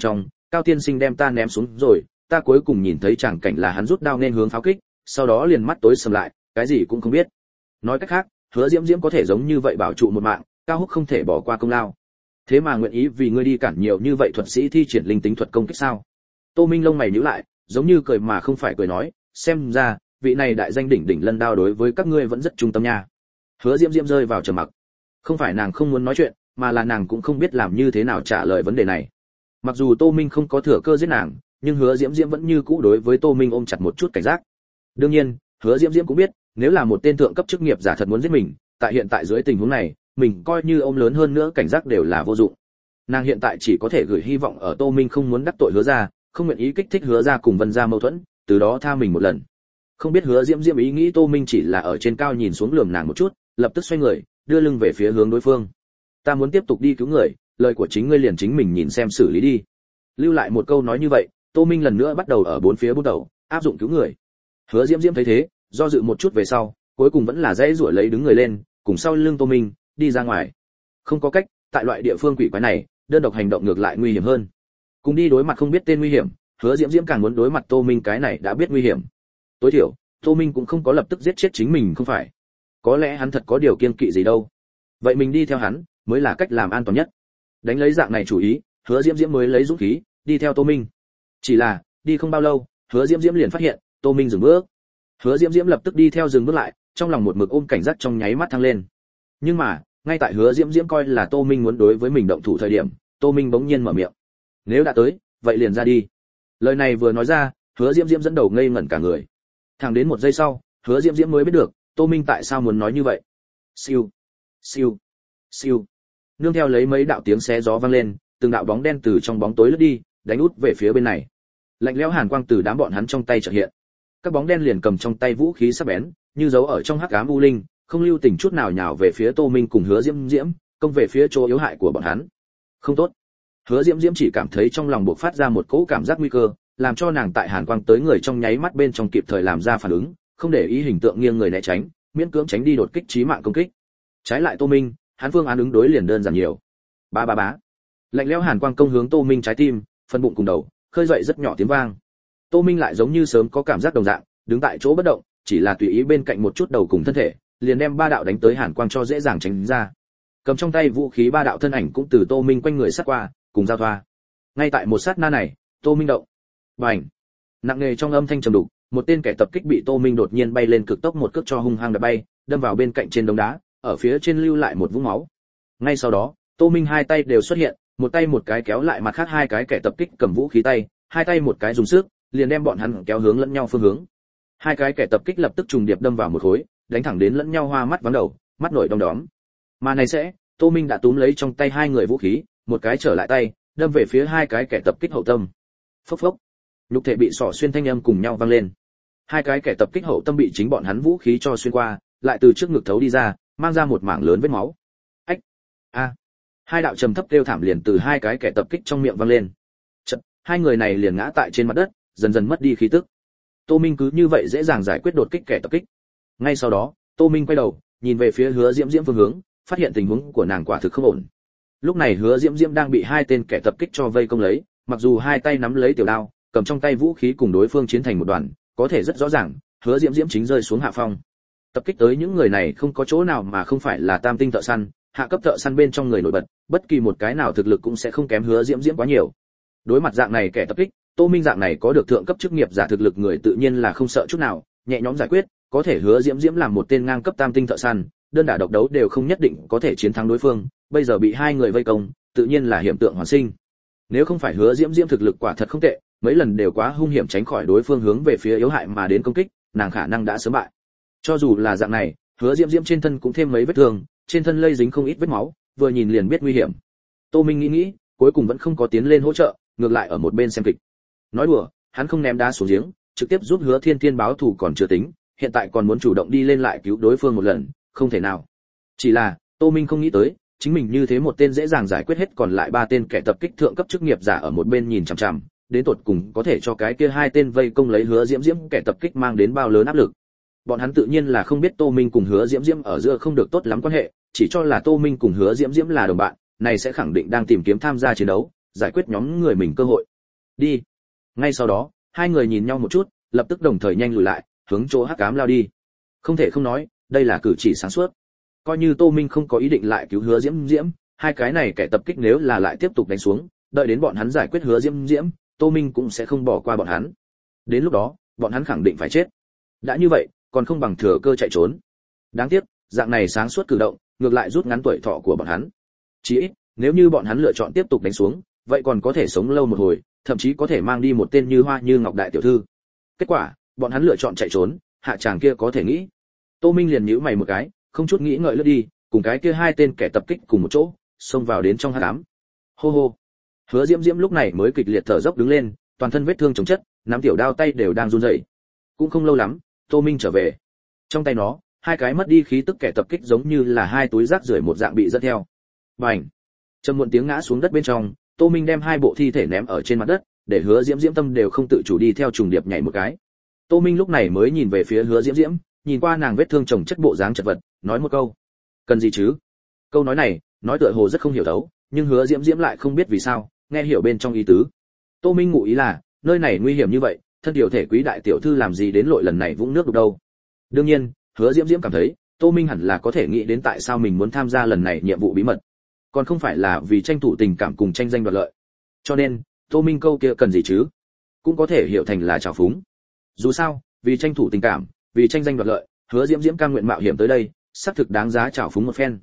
Cao tiên sinh đem ta ném xuống rồi, ta cuối cùng nhìn thấy chẳng cảnh là hắn rút đao nên hướng pháo kích, sau đó liền mắt tối sầm lại, cái gì cũng không biết. Nói cách khác, Hứa Diễm Diễm có thể giống như vậy bảo trụ một mạng, Cao Húc không thể bỏ qua công lao. Thế mà nguyện ý vì ngươi đi cản nhiều như vậy thuật sĩ thi triển linh tính thuật công kích sao? Tô Minh lông mày nhíu lại, giống như cười mà không phải cười nói, xem ra vị này đại danh đỉnh đỉnh Lân Đao đối với các ngươi vẫn rất trung tâm nha. Hứa Diễm Diễm rơi vào trầm mặc. Không phải nàng không muốn nói chuyện, mà là nàng cũng không biết làm như thế nào trả lời vấn đề này. Mặc dù Tô Minh không có thừa cơ giết nàng, nhưng Hứa Diễm Diễm vẫn như cũ đối với Tô Minh ôm chặt một chút cảnh giác. Đương nhiên, Hứa Diễm Diễm cũng biết, nếu là một tên thượng cấp chức nghiệp giả thật muốn giết mình, tại hiện tại dưới tình huống này, mình coi như ôm lớn hơn nữa cảnh giác đều là vô dụng. Nàng hiện tại chỉ có thể gửi hy vọng ở Tô Minh không muốn đắc tội Hứa gia, không nguyện ý kích thích Hứa gia cùng Vân gia mâu thuẫn, từ đó tha mình một lần. Không biết Hứa Diễm Diễm ý nghĩ Tô Minh chỉ là ở trên cao nhìn xuống lườm nàng một chút, lập tức xoay người, đưa lưng về phía hướng đối phương. Ta muốn tiếp tục đi cứu người, lời của chính ngươi liền chính mình nhìn xem xử lý đi. Lưu lại một câu nói như vậy, Tô Minh lần nữa bắt đầu ở bốn phía bút đầu, áp dụng cứu người. Hứa Diễm Diễm thấy thế, do dự một chút về sau, cuối cùng vẫn là dễ dụa lấy đứng người lên, cùng sau lưng Tô Minh, đi ra ngoài. Không có cách, tại loại địa phương quỷ quái này, đơn độc hành động ngược lại nguy hiểm hơn. Cùng đi đối mặt không biết tên nguy hiểm, Hứa Diễm Diễm càng muốn đối mặt Tô Minh cái này đã biết nguy hiểm. Tối thiểu, Tô Minh cũng không có lập tức giết chết chính mình không phải. Có lẽ hắn thật có điều kiêng kỵ gì đâu. Vậy mình đi theo hắn, mới là cách làm an toàn nhất. Đánh lấy dạng này chủ ý, Hứa Diễm Diễm mới lấy dũng khí, đi theo Tô Minh. Chỉ là, đi không bao lâu, Hứa Diễm Diễm liền phát hiện, Tô Minh dừng bước. Hứa Diễm Diễm lập tức đi theo dừng bước lại, trong lòng một mực ôm cảnh giác trong nháy mắt thăng lên. Nhưng mà, ngay tại Hứa Diễm Diễm coi là Tô Minh muốn đối với mình động thủ thời điểm, Tô Minh bỗng nhiên mở miệng. Nếu đã tới, vậy liền ra đi. Lời này vừa nói ra, Hứa Diễm Diễm dẫn đầu ngây ngẩn cả người. Thẳng đến một giây sau, Hứa Diễm Diễm mới biết được, Tô Minh tại sao muốn nói như vậy. Siêu, siêu, siêu. Nương theo lấy mấy đạo tiếng xé gió vang lên, từng đạo bóng đen từ trong bóng tối lướt đi, đánh út về phía bên này. Lạnh lẽo hàn quang từ đám bọn hắn trong tay chợt hiện. Các bóng đen liền cầm trong tay vũ khí sắc bén, như giấu ở trong hắc ám u linh, không lưu tình chút nào nhào về phía Tô Minh cùng Hứa Diễm Diễm, công về phía chỗ yếu hại của bọn hắn. Không tốt. Hứa Diễm Diễm chỉ cảm thấy trong lòng bộc phát ra một cỗ cảm giác nguy cơ, làm cho nàng tại hàn quang tới người trong nháy mắt bên trong kịp thời làm ra phản ứng, không để ý hình tượng nghiêng người né tránh, miễn cưỡng tránh đi đột kích chí mạng công kích. Trái lại Tô Minh, hắn phương án ứng đối liền đơn giản nhiều. Ba ba bá. Lạnh lẽo hàn quang công hướng Tô Minh trái tim, phần bụng cùng đầu, khơi dậy rất nhỏ tiếng vang. Tô Minh lại giống như sớm có cảm giác đồng dạng, đứng tại chỗ bất động, chỉ là tùy ý bên cạnh một chút đầu cùng thân thể, liền đem ba đạo đánh tới hàn quang cho dễ dàng tránh ra. Cầm trong tay vũ khí ba đạo thân ảnh cũng từ Tô Minh quanh người sát qua, cùng giao thoa. Ngay tại một sát na này, Tô Minh động. Bành! Nặng nề trong âm thanh trầm đục, một tên kẻ tập kích bị Tô Minh đột nhiên bay lên cực tốc một cước cho hung hăng đập bay, đâm vào bên cạnh trên đống đá, ở phía trên lưu lại một vũng máu. Ngay sau đó, Tô Minh hai tay đều xuất hiện, một tay một cái kéo lại mặt khác hai cái kẻ tập kích cầm vũ khí tay, hai tay một cái dùng sức, liền đem bọn hắn kéo hướng lẫn nhau phương hướng. Hai cái kẻ tập kích lập tức trùng điệp đâm vào một khối, đánh thẳng đến lẫn nhau hoa mắt vắng đầu, mắt nổi đom đóm. Mà này sẽ, Tô Minh đã túm lấy trong tay hai người vũ khí, một cái trở lại tay, đâm về phía hai cái kẻ tập kích hậu tâm. Phốc phốc. Nhục thể bị xỏ xuyên thanh âm cùng nhau vang lên. Hai cái kẻ tập kích hậu tâm bị chính bọn hắn vũ khí cho xuyên qua, lại từ trước ngực thấu đi ra, mang ra một mảng lớn vết máu. Ách! A! Hai đạo trầm thấp kêu thảm liền từ hai cái kẻ tập kích trong miệng vang lên. Chợt, hai người này liền ngã tại trên mặt đất, dần dần mất đi khí tức. Tô Minh cứ như vậy dễ dàng giải quyết đột kích kẻ tập kích. Ngay sau đó, Tô Minh quay đầu, nhìn về phía Hứa Diễm Diễm phương hướng, phát hiện tình huống của nàng quả thực không ổn. Lúc này Hứa Diễm Diễm đang bị hai tên kẻ tập kích cho vây công lấy, mặc dù hai tay nắm lấy tiểu đao, cầm trong tay vũ khí cùng đối phương chiến thành một đoàn, có thể rất rõ ràng, Hứa Diễm Diễm chính rơi xuống hạ phong. Tập kích tới những người này không có chỗ nào mà không phải là tam tinh thợ săn, hạ cấp thợ săn bên trong người nổi bật, bất kỳ một cái nào thực lực cũng sẽ không kém Hứa Diễm Diễm quá nhiều. Đối mặt dạng này kẻ tập kích, Tô Minh dạng này có được thượng cấp chức nghiệp giả thực lực người tự nhiên là không sợ chút nào, nhẹ nhõm giải quyết, có thể Hứa Diễm Diễm làm một tên ngang cấp tam tinh thợ săn, đơn đả độc đấu đều không nhất định có thể chiến thắng đối phương, bây giờ bị hai người vây công, tự nhiên là hiện tượng hoàn sinh. Nếu không phải Hứa Diễm Diễm thực lực quả thật không tệ, mấy lần đều quá hung hiểm tránh khỏi đối phương hướng về phía yếu hại mà đến công kích, nàng khả năng đã sớm bại. Cho dù là dạng này, Hứa Diễm Diễm trên thân cũng thêm mấy vết thương, trên thân lây dính không ít vết máu, vừa nhìn liền biết nguy hiểm. Tô Minh nghĩ, cuối cùng vẫn không có tiến lên hỗ trợ, ngược lại ở một bên xem kịch. Nói đùa, hắn không ném đá xuống giếng, trực tiếp giúp Hứa Thiên Thiên báo thù còn chưa tính, hiện tại còn muốn chủ động đi lên lại cứu đối phương một lần, không thể nào. Chỉ là, Tô Minh không nghĩ tới, chính mình như thế một tên dễ dàng giải quyết hết còn lại ba tên kẻ tập kích thượng cấp chức nghiệp giả ở một bên nhìn chằm chằm, đến tột cùng có thể cho cái kia hai tên vây công lấy Hứa Diễm Diễm kẻ tập kích mang đến bao lớn áp lực. Bọn hắn tự nhiên là không biết Tô Minh cùng Hứa Diễm Diễm ở giữa không được tốt lắm quan hệ, chỉ cho là Tô Minh cùng Hứa Diễm Diễm là đồng bạn, này sẽ khẳng định đang tìm kiếm tham gia chiến đấu, giải quyết nhóm người mình cơ hội. Đi. Ngay sau đó, hai người nhìn nhau một chút, lập tức đồng thời nhanh lùi lại, hướng chỗ hắc ám lao đi. Không thể không nói, đây là cử chỉ sáng suốt. Coi như Tô Minh không có ý định lại cứu Hứa Diễm Diễm, hai cái này kẻ tập kích nếu là lại tiếp tục đánh xuống, đợi đến bọn hắn giải quyết Hứa Diễm Diễm, Tô Minh cũng sẽ không bỏ qua bọn hắn. Đến lúc đó, bọn hắn khẳng định phải chết. Đã như vậy, còn không bằng thừa cơ chạy trốn. Đáng tiếc, dạng này sáng suốt cử động, ngược lại rút ngắn tuổi thọ của bọn hắn. Chỉ ít, nếu như bọn hắn lựa chọn tiếp tục đánh xuống, vậy còn có thể sống lâu một hồi, thậm chí có thể mang đi một tên như hoa như ngọc đại tiểu thư. Kết quả, bọn hắn lựa chọn chạy trốn, hạ chàng kia có thể nghĩ. Tô Minh liền nhíu mày một cái, không chút nghĩ ngợi lướt đi, cùng cái kia hai tên kẻ tập kích cùng một chỗ, xông vào đến trong hắc ám. Hô hô. Hứa Diễm Diễm lúc này mới kịch liệt thở dốc đứng lên, toàn thân vết thương chồng chất, nắm tiểu đao tay đều đang run rẩy. Cũng không lâu lắm, Tô Minh trở về. Trong tay nó, hai cái mất đi khí tức kẻ tập kích giống như là hai túi rác rưởi một dạng bị dẫn theo. Bành! Trầm muộn tiếng ngã xuống đất bên trong, Tô Minh đem hai bộ thi thể ném ở trên mặt đất, để Hứa Diễm Diễm tâm đều không tự chủ đi theo trùng điệp nhảy một cái. Tô Minh lúc này mới nhìn về phía Hứa Diễm Diễm, nhìn qua nàng vết thương chồng chất bộ dáng chật vật, nói một câu: "Cần gì chứ?" Câu nói này, nói tựa hồ rất không hiểu thấu, nhưng Hứa Diễm Diễm lại không biết vì sao, nghe hiểu bên trong ý tứ. Tô Minh ngụ ý là, nơi này nguy hiểm như vậy, thân tiểu thể quý đại tiểu thư làm gì đến lội lần này vũng nước đục đâu. Đương nhiên, Hứa Diễm Diễm cảm thấy, Tô Minh hẳn là có thể nghĩ đến tại sao mình muốn tham gia lần này nhiệm vụ bí mật, còn không phải là vì tranh thủ tình cảm cùng tranh danh đoạt lợi. Cho nên, Tô Minh câu kia cần gì chứ, cũng có thể hiểu thành là trào phúng. Dù sao, vì tranh thủ tình cảm, vì tranh danh đoạt lợi, Hứa Diễm Diễm cam nguyện mạo hiểm tới đây, xác thực đáng giá trào phúng một phen.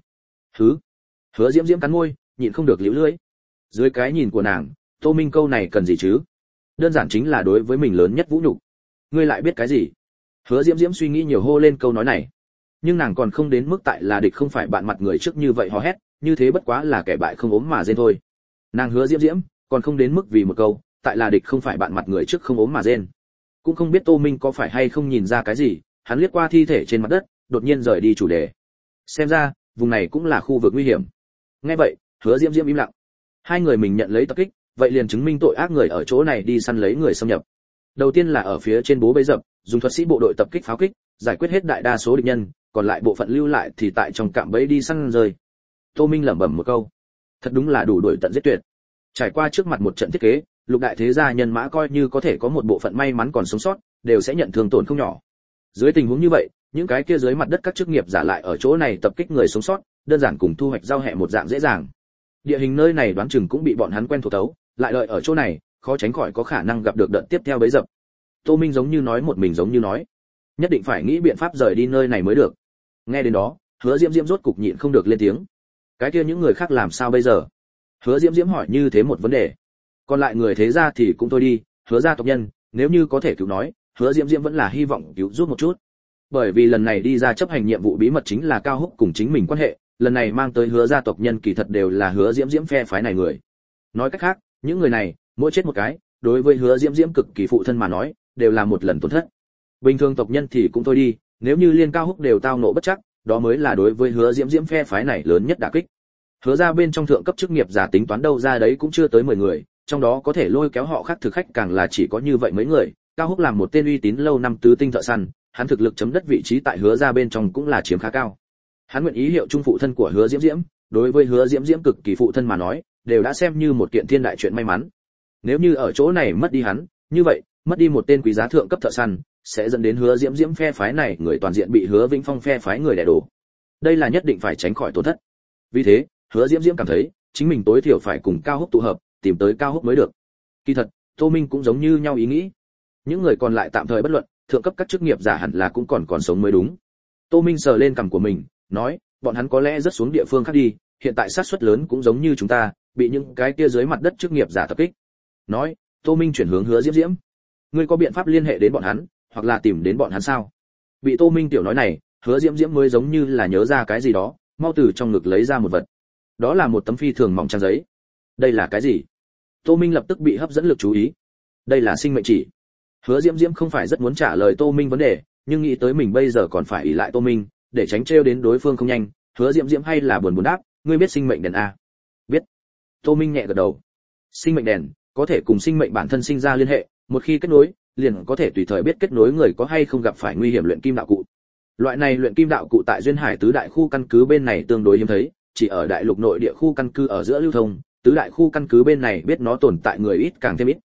Hứa Diễm Diễm cắn môi, nhịn không được liễu lưỡi. Dưới cái nhìn của nàng, Tô Minh câu này cần gì chứ? Đơn giản chính là đối với mình lớn nhất vũ nhục. Ngươi lại biết cái gì? Hứa Diễm Diễm suy nghĩ nhiều hô lên câu nói này. Nhưng nàng còn không đến mức tại là địch không phải bạn mặt người trước như vậy hò hét, như thế bất quá là kẻ bại không ốm mà rên thôi. Nàng Hứa Diễm Diễm còn không đến mức vì một câu, tại là địch không phải bạn mặt người trước không ốm mà rên. Cũng không biết Tô Minh có phải hay không nhìn ra cái gì, hắn liếc qua thi thể trên mặt đất, đột nhiên rời đi chủ đề. Xem ra, vùng này cũng là khu vực nguy hiểm. Nghe vậy, Hứa Diễm Diễm im lặng. Hai người mình nhận lấy tập kích, vậy liền chứng minh tội ác người ở chỗ này đi săn lấy người xâm nhập. Đầu tiên là ở phía trên bố bấy dập, dùng thuật sĩ bộ đội tập kích pháo kích, giải quyết hết đại đa số địch nhân, còn lại bộ phận lưu lại thì tại trong cạm bẫy đi săn rơi. Tô Minh lẩm bẩm một câu, thật đúng là đủ đuổi tận giết tuyệt. Trải qua trước mặt một trận thiết kế, lục đại thế gia nhân mã coi như có thể có một bộ phận may mắn còn sống sót, đều sẽ nhận thương tổn không nhỏ. Dưới tình huống như vậy, những cái kia dưới mặt đất các chức nghiệp giả lại ở chỗ này tập kích người sống sót, đơn giản cùng thu hoạch rau hẹ một dạng dễ dàng. Địa hình nơi này đoán chừng cũng bị bọn hắn quen thuộc tấu, lại đợi ở chỗ này, khó tránh khỏi có khả năng gặp được đợt tiếp theo bấy dập. Tô Minh giống như nói một mình giống như nói, nhất định phải nghĩ biện pháp rời đi nơi này mới được. Nghe đến đó, Hứa Diễm Diễm rốt cục nhịn không được lên tiếng. Cái kia những người khác làm sao bây giờ? Hứa Diễm Diễm hỏi như thế một vấn đề. Còn lại người thế gia thì cũng thôi đi, Hứa gia tộc nhân, nếu như có thể cứu nói, Hứa Diễm Diễm vẫn là hy vọng cứu giúp một chút. Bởi vì lần này đi ra chấp hành nhiệm vụ bí mật chính là Cao Húc cùng chính mình quan hệ, lần này mang tới Hứa gia tộc nhân kỳ thật đều là Hứa Diễm Diễm phe phái này người. Nói cách khác, những người này, mỗi chết một cái, đối với Hứa Diễm Diễm cực kỳ phụ thân mà nói, đều là một lần tổn thất. Bình thường tộc nhân thì cũng thôi đi, nếu như liên Cao Húc đều tao nộ bất trắc, đó mới là đối với Hứa Diễm Diễm phe phái này lớn nhất đả kích. Hứa ra bên trong thượng cấp chức nghiệp giả tính toán đâu ra đấy cũng chưa tới 10 người, trong đó có thể lôi kéo họ khác thực khách càng là chỉ có như vậy mấy người. Cao Húc làm một tên uy tín lâu năm tứ tinh thợ săn, hắn thực lực chấm đất vị trí tại Hứa ra bên trong cũng là chiếm khá cao. Hắn nguyện ý hiệu trung phụ thân của Hứa Diễm Diễm, đối với Hứa Diễm Diễm cực kỳ phụ thân mà nói, đều đã xem như một kiện thiên đại chuyện may mắn. Nếu như ở chỗ này mất đi hắn, như vậy, mất đi một tên quý giá thượng cấp thợ săn, sẽ dẫn đến Hứa Diễm Diễm phe phái này người toàn diện bị Hứa Vĩnh Phong phe phái người đè đổ. Đây là nhất định phải tránh khỏi tổn thất. Vì thế, Hứa Diễm Diễm cảm thấy, chính mình tối thiểu phải cùng Cao Húc tụ hợp, tìm tới Cao Húc mới được. Kỳ thật, Tô Minh cũng giống như nhau ý nghĩ. Những người còn lại tạm thời bất luận, thượng cấp các chức nghiệp giả hẳn là cũng còn sống mới đúng. Tô Minh sờ lên cằm của mình, nói, bọn hắn có lẽ rất xuống địa phương khác đi, hiện tại xác suất lớn cũng giống như chúng ta, bị những cái kia dưới mặt đất chức nghiệp giả tập kích. Nói, Tô Minh chuyển hướng Hứa Diễm Diễm. Ngươi có biện pháp liên hệ đến bọn hắn, hoặc là tìm đến bọn hắn sao? Bị Tô Minh tiểu nói này, Hứa Diễm Diễm mới giống như là nhớ ra cái gì đó, mau từ trong ngực lấy ra một vật. Đó là một tấm phi thường mỏng trang giấy. Đây là cái gì? Tô Minh lập tức bị hấp dẫn lực chú ý. Đây là sinh mệnh chỉ. Hứa Diễm Diễm không phải rất muốn trả lời Tô Minh vấn đề, nhưng nghĩ tới mình bây giờ còn phải ỷ lại Tô Minh, để tránh trêu đến đối phương không nhanh, Hứa Diễm Diễm hay là buồn đáp, ngươi biết sinh mệnh đèn a? Biết. Tô Minh nhẹ gật đầu. Sinh mệnh đèn có thể cùng sinh mệnh bản thân sinh ra liên hệ, một khi kết nối, liền có thể tùy thời biết kết nối người có hay không gặp phải nguy hiểm luyện kim đạo cụ. Loại này luyện kim đạo cụ tại Duyên Hải tứ đại khu căn cứ bên này tương đối hiếm thấy, chỉ ở đại lục nội địa khu căn cứ ở giữa lưu thông, tứ đại khu căn cứ bên này biết nó tồn tại người ít càng thêm ít,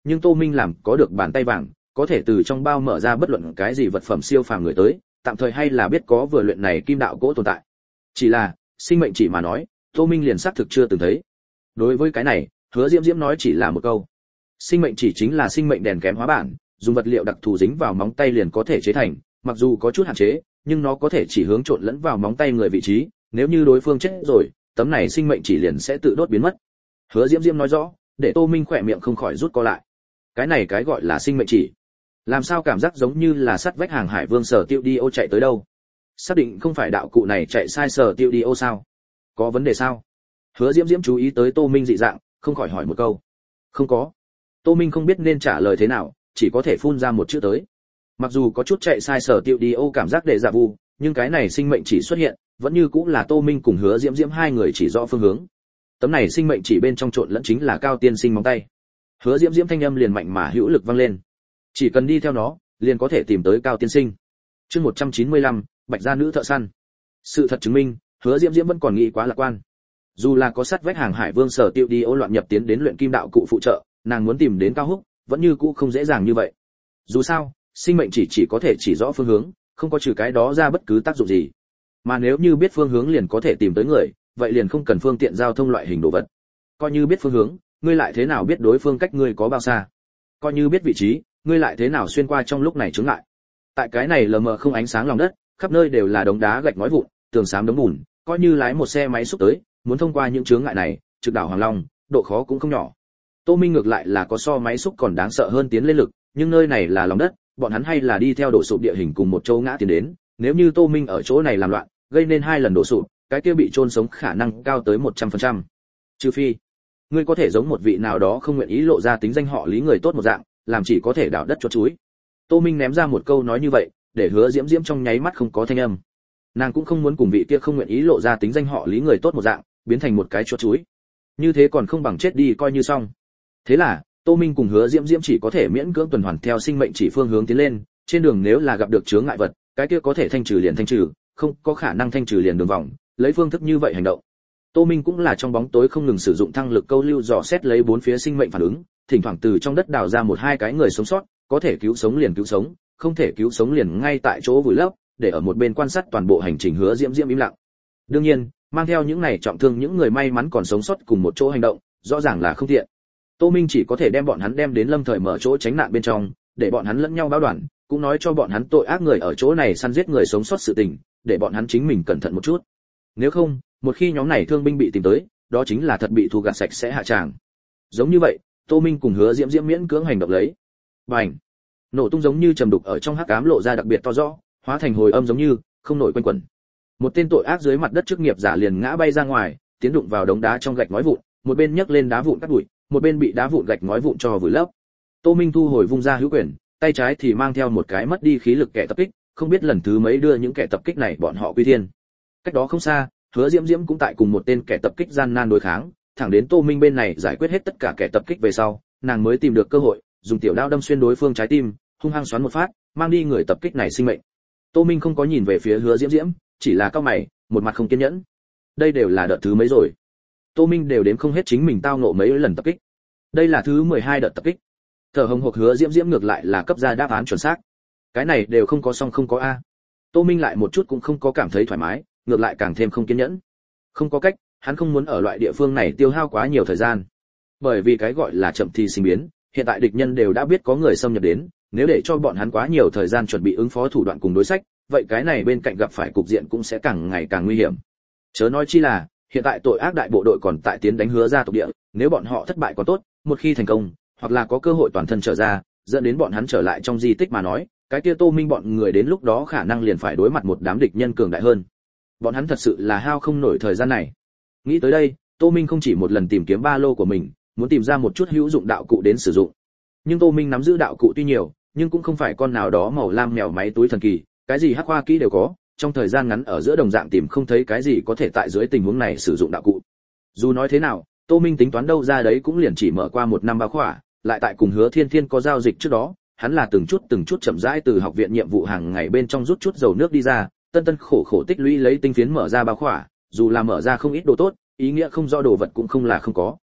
nhưng Tô Minh làm có được bàn tay vàng, có thể từ trong bao mở ra bất luận cái gì vật phẩm siêu phàm người tới, tạm thời hay là biết có vừa luyện này kim đạo cỗ tồn tại. Chỉ là, sinh mệnh chỉ mà nói, Tô Minh liền xác thực chưa từng thấy. Đối với cái này, Hứa Diễm Diễm nói chỉ là một câu. Sinh mệnh chỉ chính là sinh mệnh đèn kém hóa bản, dùng vật liệu đặc thù dính vào móng tay liền có thể chế thành, mặc dù có chút hạn chế, nhưng nó có thể chỉ hướng trộn lẫn vào móng tay người vị trí, nếu như đối phương chết rồi, tấm này sinh mệnh chỉ liền sẽ tự đốt biến mất. Hứa Diễm Diễm nói rõ, để Tô Minh khỏe miệng không khỏi rút co lại. Cái này cái gọi là sinh mệnh chỉ, làm sao cảm giác giống như là sắt vách hàng Hải Vương Sở Tiêu Đi Ô chạy tới đâu? Xác định không phải đạo cụ này chạy sai Sở Tiêu Đi Ô sao? Có vấn đề sao? Hứa Diễm Diễm chú ý tới Tô Minh dị dạng, không khỏi hỏi một câu. Không có. Tô Minh không biết nên trả lời thế nào, chỉ có thể phun ra một chữ tới. Mặc dù có chút chạy sai Sở Tiêu Đi Ô cảm giác để giả vu, nhưng cái này sinh mệnh chỉ xuất hiện, vẫn như cũng là Tô Minh cùng Hứa Diễm Diễm hai người chỉ rõ phương hướng. Tấm này sinh mệnh chỉ bên trong trộn lẫn chính là Cao Tiên Sinh móng tay. Hứa Diễm Diễm thanh âm liền mạnh mà hữu lực vang lên. Chỉ cần đi theo nó, liền có thể tìm tới Cao Tiên Sinh. Chương 195, Bạch gia nữ thợ săn. Sự thật chứng minh, Hứa Diễm Diễm vẫn còn nghĩ quá lạc quan. Dù là có sát vách hàng Hải Vương Sở Tiêu Đi Ô loạn nhập tiến đến luyện kim đạo cụ phụ trợ, nàng muốn tìm đến Cao Húc, vẫn như cũ không dễ dàng như vậy. Dù sao, sinh mệnh chỉ có thể chỉ rõ phương hướng, không có trừ cái đó ra bất cứ tác dụng gì. Mà nếu như biết phương hướng liền có thể tìm tới người, vậy liền không cần phương tiện giao thông loại hình đồ vật. Coi như biết phương hướng, ngươi lại thế nào biết đối phương cách ngươi có bao xa? Coi như biết vị trí, ngươi lại thế nào xuyên qua trong lúc này chướng ngại? Tại cái này lờ mờ không ánh sáng lòng đất, khắp nơi đều là đống đá gạch ngói vụn, tường xám đống bùn, coi như lái một xe máy xúc tới, muốn thông qua những chướng ngại này, trực đảo Hoàng Long, độ khó cũng không nhỏ. Tô Minh ngược lại là có so máy xúc còn đáng sợ hơn tiến lên lực, nhưng nơi này là lòng đất, bọn hắn hay là đi theo đổ sụp địa hình cùng một chỗ ngã tiến đến, nếu như Tô Minh ở chỗ này làm loạn, gây nên hai lần đổ sụp, cái kia bị chôn sống khả năng cao tới 100%. Trừ phi, ngươi có thể giống một vị nào đó không nguyện ý lộ ra tính danh họ Lý người tốt một dạng, làm chỉ có thể đào đất cho chuối. Tô Minh ném ra một câu nói như vậy, để Hứa Diễm Diễm trong nháy mắt không có thanh âm. Nàng cũng không muốn cùng vị kia không nguyện ý lộ ra tính danh họ Lý người tốt một dạng, biến thành một cái cho chuối. Như thế còn không bằng chết đi coi như xong. Thế là, Tô Minh cùng Hứa Diễm Diễm chỉ có thể miễn cưỡng tuần hoàn theo sinh mệnh chỉ phương hướng tiến lên, trên đường nếu là gặp được chướng ngại vật, cái kia có thể thanh trừ liền thanh trừ, không có khả năng thanh trừ liền đường vòng, lấy phương thức như vậy hành động. Tô Minh cũng là trong bóng tối không ngừng sử dụng thăng lực câu lưu dò xét lấy bốn phía sinh mệnh phản ứng, thỉnh thoảng từ trong đất đào ra một hai cái người sống sót, có thể cứu sống liền cứu sống, không thể cứu sống liền ngay tại chỗ vùi lấp, để ở một bên quan sát toàn bộ hành trình. Hứa Diễm Diễm im lặng. Đương nhiên, mang theo những này trọng thương những người may mắn còn sống sót cùng một chỗ hành động, rõ ràng là không tiện. Tô Minh chỉ có thể đem bọn hắn đem đến lâm thời mở chỗ tránh nạn bên trong, để bọn hắn lẫn nhau báo đoàn, cũng nói cho bọn hắn tội ác người ở chỗ này săn giết người sống sót sự tình, để bọn hắn chính mình cẩn thận một chút. Nếu không, một khi nhóm này thương binh bị tìm tới, đó chính là thật bị thu gặt sạch sẽ hạ tràng. Giống như vậy, Tô Minh cùng Hứa Diễm Diễm miễn cưỡng hành động lấy. Bành! Nổ tung giống như trầm đục ở trong hắc ám lộ ra đặc biệt to rõ, hóa thành hồi âm giống như không nổi quanh quẩn. Một tên tội ác dưới mặt đất chức nghiệp giả liền ngã bay ra ngoài, tiến đụng vào đống đá trong gạch ngói vụn, một bên nhấc lên đá vụn cắt bụi, một bên bị đá vụn gạch ngói vụn cho vùi lấp. Tô Minh thu hồi vung ra hữu quyền, tay trái thì mang theo một cái mất đi khí lực kẻ tập kích, không biết lần thứ mấy đưa những kẻ tập kích này bọn họ quy thiên. Cách đó không xa, Hứa Diễm Diễm cũng tại cùng một tên kẻ tập kích gian nan đối kháng, thẳng đến Tô Minh bên này giải quyết hết tất cả kẻ tập kích về sau, nàng mới tìm được cơ hội, dùng tiểu đao đâm xuyên đối phương trái tim, hung hăng xoắn một phát, mang đi người tập kích này sinh mệnh. Tô Minh không có nhìn về phía Hứa Diễm Diễm, chỉ là cau mày, một mặt không kiên nhẫn. Đây đều là đợt thứ mấy rồi? Tô Minh đều đếm không hết chính mình tao ngộ mấy lần tập kích. Đây là thứ 12 đợt tập kích. Thở hồng hộc Hứa Diễm Diễm ngược lại là cấp ra đáp án chuẩn xác. Cái này đều không có xong không có a. Tô Minh lại một chút cũng không có cảm thấy thoải mái, ngược lại càng thêm không kiên nhẫn. Không có cách, hắn không muốn ở loại địa phương này tiêu hao quá nhiều thời gian. Bởi vì cái gọi là chậm thì sinh biến, hiện tại địch nhân đều đã biết có người xâm nhập đến, nếu để cho bọn hắn quá nhiều thời gian chuẩn bị ứng phó thủ đoạn cùng đối sách, vậy cái này bên cạnh gặp phải cục diện cũng sẽ càng ngày càng nguy hiểm. Chớ nói chi là, hiện tại tội ác đại bộ đội còn tại tiến đánh Hứa gia tộc địa, nếu bọn họ thất bại còn tốt, một khi thành công, hoặc là có cơ hội toàn thân trở ra, dẫn đến bọn hắn trở lại trong di tích mà nói, cái kia Tô Minh bọn người đến lúc đó khả năng liền phải đối mặt một đám địch nhân cường đại hơn. Bọn hắn thật sự là hao không nổi thời gian này. Nghĩ tới đây, Tô Minh không chỉ một lần tìm kiếm ba lô của mình, muốn tìm ra một chút hữu dụng đạo cụ đến sử dụng. Nhưng Tô Minh nắm giữ đạo cụ tuy nhiều, nhưng cũng không phải con nào đó màu lam mèo máy túi thần kỳ, cái gì hắc hoa kỹ đều có, trong thời gian ngắn ở giữa đồng dạng tìm không thấy cái gì có thể tại dưới tình huống này sử dụng đạo cụ. Dù nói thế nào, Tô Minh tính toán đâu ra đấy cũng liền chỉ mở qua một năm ba khóa, lại tại cùng Hứa Thiên Thiên có giao dịch trước đó, hắn là từng chút chậm rãi từ học viện nhiệm vụ hàng ngày bên trong rút chút dầu nước đi ra, tân khổ khổ tích lũy lấy tinh phiến mở ra ba khóa, dù là mở ra không ít đồ tốt, ý nghĩa không rõ đồ vật cũng không là không có.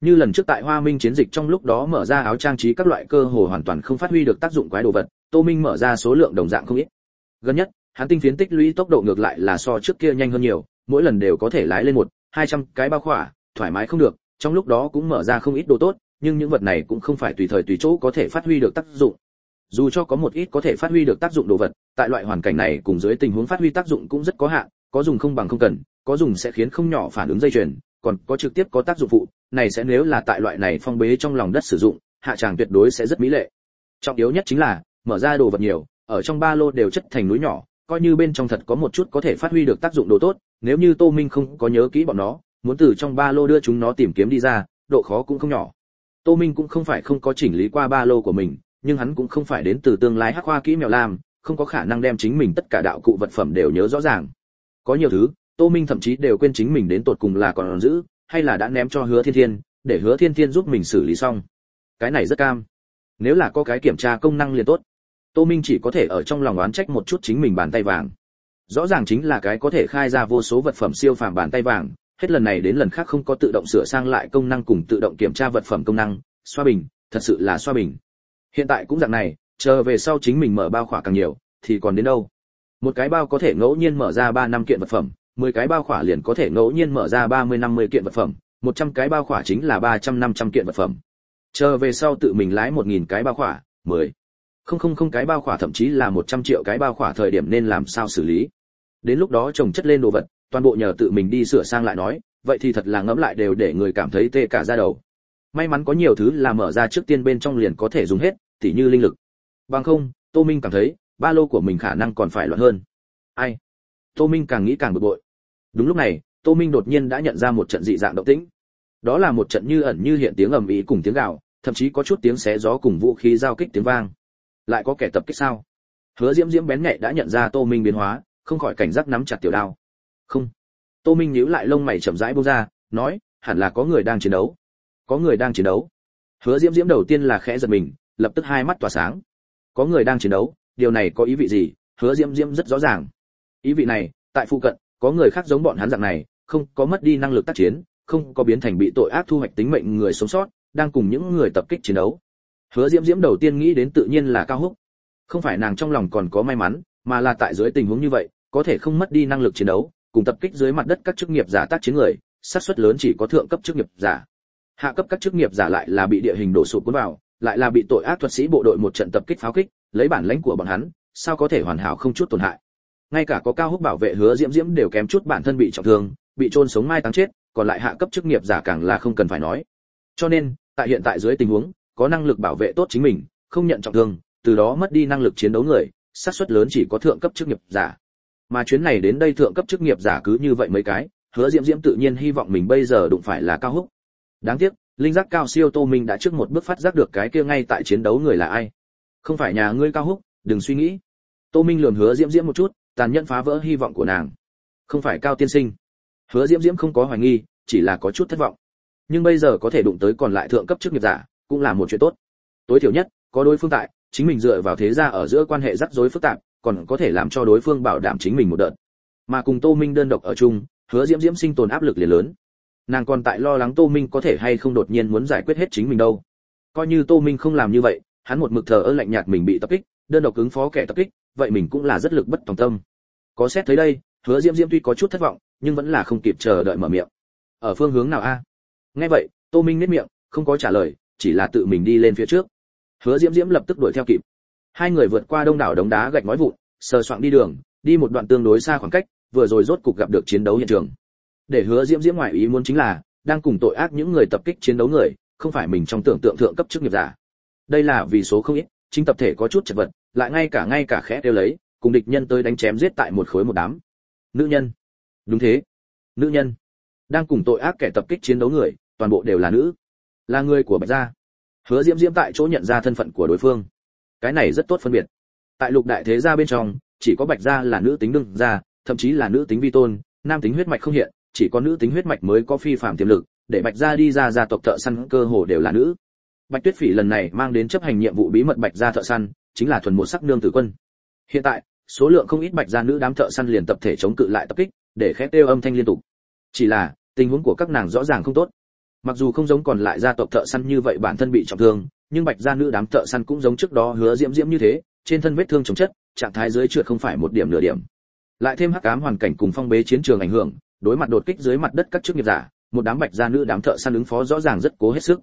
Như lần trước tại Hoa Minh chiến dịch trong lúc đó mở ra áo trang trí các loại cơ hồ hoàn toàn không phát huy được tác dụng quái đồ vật, Tô Minh mở ra số lượng đồng dạng không ít. Gần nhất, hắn tinh phiến tích lũy tốc độ ngược lại là so trước kia nhanh hơn nhiều, mỗi lần đều có thể lái lên 100-200 cái bao khỏa, thoải mái không được, trong lúc đó cũng mở ra không ít đồ tốt, nhưng những vật này cũng không phải tùy thời tùy chỗ có thể phát huy được tác dụng. Dù cho có một ít có thể phát huy được tác dụng đồ vật, tại loại hoàn cảnh này cùng dưới tình huống phát huy tác dụng cũng rất có hạn, có dùng không bằng không cần, có dùng sẽ khiến không nhỏ phản ứng dây chuyền, còn có trực tiếp có tác dụng phụ, này sẽ nếu là tại loại này phong bế trong lòng đất sử dụng, hạ tràng tuyệt đối sẽ rất mỹ lệ. Trọng yếu nhất chính là, mở ra đồ vật nhiều, ở trong ba lô đều chất thành núi nhỏ, coi như bên trong thật có một chút có thể phát huy được tác dụng đồ tốt, nếu như Tô Minh không có nhớ kỹ bọn nó, muốn từ trong ba lô đưa chúng nó tìm kiếm đi ra, độ khó cũng không nhỏ. Tô Minh cũng không phải không có chỉnh lý qua ba lô của mình, nhưng hắn cũng không phải đến từ tương lai hắc hoa kỹ mèo lam, không có khả năng đem chính mình tất cả đạo cụ vật phẩm đều nhớ rõ ràng. Có nhiều thứ, Tô Minh thậm chí đều quên chính mình đến tột cùng là còn giữ, hay là đã ném cho Hứa Thiên Thiên, để Hứa Thiên Thiên giúp mình xử lý xong. Cái này rất cam. Nếu là có cái kiểm tra công năng liền tốt. Tô Minh chỉ có thể ở trong lòng oán trách một chút chính mình bàn tay vàng. Rõ ràng chính là cái có thể khai ra vô số vật phẩm siêu phàm bàn tay vàng, hết lần này đến lần khác không có tự động sửa sang lại công năng cùng tự động kiểm tra vật phẩm công năng, xoa bình, thật sự là xoa bình. Hiện tại cũng dạng này, chờ về sau chính mình mở bao khỏa càng nhiều, thì còn đến đâu. Một cái bao có thể ngẫu nhiên mở ra 3-5 kiện vật phẩm, 10 cái bao khỏa liền có thể ngẫu nhiên mở ra 30-50 kiện vật phẩm, 100 cái bao khỏa chính là 300-500 kiện vật phẩm. Chờ về sau tự mình lái 1000 cái bao khỏa, 10,000 cái bao khỏa thậm chí là 100 triệu cái bao khỏa thời điểm nên làm sao xử lý. Đến lúc đó chồng chất lên đồ vật, toàn bộ nhờ tự mình đi sửa sang lại nói, vậy thì thật là ngẫm lại đều để người cảm thấy tê cả da đầu. May mắn có nhiều thứ là mở ra trước tiên bên trong liền có thể dùng hết, tỉ như linh lực. Bằng không, Tô Minh cảm thấy, ba lô của mình khả năng còn phải loạn hơn. Ai? Tô Minh càng nghĩ càng bực bội. Đúng lúc này, Tô Minh đột nhiên đã nhận ra một trận dị dạng động tĩnh. Đó là một trận như ẩn như hiện tiếng ầm ĩ cùng tiếng gào, thậm chí có chút tiếng xé gió cùng vũ khí giao kích tiếng vang. Lại có kẻ tập kích sao? Hứa Diễm Diễm bén nhạy đã nhận ra Tô Minh biến hóa, không khỏi cảnh giác nắm chặt tiểu đao. Không. Tô Minh nhíu lại lông mày chậm rãi buông ra, nói, hẳn là có người đang chiến đấu. Có người đang chiến đấu. Hứa Diễm Diễm đầu tiên là khẽ giật mình, lập tức hai mắt tỏa sáng. Có người đang chiến đấu, điều này có ý vị gì? Hứa Diễm Diễm rất rõ ràng. Ý vị này, tại phụ cận, có người khác giống bọn hắn dạng này, không có mất đi năng lực tác chiến, không có biến thành bị tội ác thu hoạch tính mệnh người sống sót, đang cùng những người tập kích chiến đấu. Hứa Diễm Diễm đầu tiên nghĩ đến tự nhiên là Cao Húc. Không phải nàng trong lòng còn có may mắn, mà là tại dưới tình huống như vậy, có thể không mất đi năng lực chiến đấu, cùng tập kích dưới mặt đất các chức nghiệp giả tác chiến người, xác suất lớn chỉ có thượng cấp chức nghiệp giả. Hạ cấp các chức nghiệp giả lại là bị địa hình đổ sụp cuốn vào, lại là bị tội ác thuật sĩ bộ đội một trận tập kích pháo kích, lấy bản lãnh của bọn hắn, sao có thể hoàn hảo không chút tổn hại. Ngay cả có Cao Húc bảo vệ Hứa Diễm Diễm đều kém chút bản thân bị trọng thương, bị chôn sống mai táng chết, còn lại hạ cấp chức nghiệp giả càng là không cần phải nói. Cho nên, tại hiện tại dưới tình huống, có năng lực bảo vệ tốt chính mình, không nhận trọng thương, từ đó mất đi năng lực chiến đấu người, xác suất lớn chỉ có thượng cấp chức nghiệp giả. Mà chuyến này đến đây thượng cấp chức nghiệp giả cứ như vậy mấy cái, Hứa Diễm Diễm tự nhiên hy vọng mình bây giờ đụng phải là Cao Húc. Đáng tiếc, linh giác cao siêu Tô Minh đã trước một bước phát giác được cái kia ngay tại chiến đấu người là ai. Không phải nhà ngươi Cao Húc, đừng suy nghĩ. Tô Minh lườm Hứa Diễm Diễm một chút, tàn nhẫn phá vỡ hy vọng của nàng. Không phải Cao tiên sinh. Hứa Diễm Diễm không có hoài nghi, chỉ là có chút thất vọng. Nhưng bây giờ có thể đụng tới còn lại thượng cấp chức nghiệp giả, cũng là một chuyện tốt. Tối thiểu nhất, có đối phương tại, chính mình dựa vào thế gia ở giữa quan hệ rắc rối phức tạp, còn có thể làm cho đối phương bảo đảm chính mình một đợt. Mà cùng Tô Minh đơn độc ở chung, Hứa Diễm Diễm sinh tồn áp lực liền lớn. Nàng còn tại lo lắng Tô Minh có thể hay không đột nhiên muốn giải quyết hết chính mình đâu. Coi như Tô Minh không làm như vậy, hắn một mực thờ ơ lạnh nhạt mình bị tập kích, đơn độc ứng phó kẻ tập kích, vậy mình cũng là rất lực bất tòng tâm. Có xét thấy đây, Hứa Diễm Diễm tuy có chút thất vọng, nhưng vẫn là không kịp chờ đợi mở miệng. Ở phương hướng nào a? Nghe vậy, Tô Minh nhếch miệng, không có trả lời, chỉ là tự mình đi lên phía trước. Hứa Diễm Diễm lập tức đuổi theo kịp. Hai người vượt qua đông đảo đống đá gạch ngói vụn, sờ soạng đi đường, đi một đoạn tương đối xa khoảng cách, vừa rồi rốt cục gặp được chiến đấu hiện trường. Để Hứa Diễm Diễm ngoài ý muốn chính là, đang cùng tội ác những người tập kích chiến đấu người, không phải mình trong tưởng tượng thượng cấp chức nghiệp giả. Đây là vì số không ít, chính tập thể có chút chật vật, lại ngay cả khẽ kêu lấy, cùng địch nhân tới đánh chém giết tại một khối một đám. Nữ nhân. Đúng thế. Nữ nhân. Đang cùng tội ác kẻ tập kích chiến đấu người, toàn bộ đều là nữ. Là người của Bạch gia. Hứa Diễm Diễm tại chỗ nhận ra thân phận của đối phương. Cái này rất tốt phân biệt. Tại lục đại thế gia bên trong, chỉ có Bạch gia là nữ tính đương gia, thậm chí là nữ tính vi tôn, nam tính huyết mạch không hiện, chỉ có nữ tính huyết mạch mới có phi phàm tiềm lực, để Bạch gia đi ra gia tộc thợ săn cơ hồ đều là nữ. Bạch Tuyết Phỉ lần này mang đến chấp hành nhiệm vụ bí mật Bạch gia thợ săn, chính là thuần một sắc nương tử quân. Hiện tại, số lượng không ít Bạch gia nữ đám thợ săn liền tập thể chống cự lại tập kích, để khét kêu âm thanh liên tục. Chỉ là, tình huống của các nàng rõ ràng không tốt. Mặc dù không giống còn lại gia tộc thợ săn như vậy bản thân bị trọng thương, nhưng bạch gia nữ đám thợ săn cũng giống trước đó Hứa Diễm Diễm như thế, trên thân vết thương chồng chất, trạng thái dưới trượt không phải một điểm nửa điểm. Lại thêm hắc ám hoàn cảnh cùng phong bế chiến trường ảnh hưởng, đối mặt đột kích dưới mặt đất các chức nghiệp giả, một đám bạch gia nữ đám thợ săn ứng phó rõ ràng rất cố hết sức.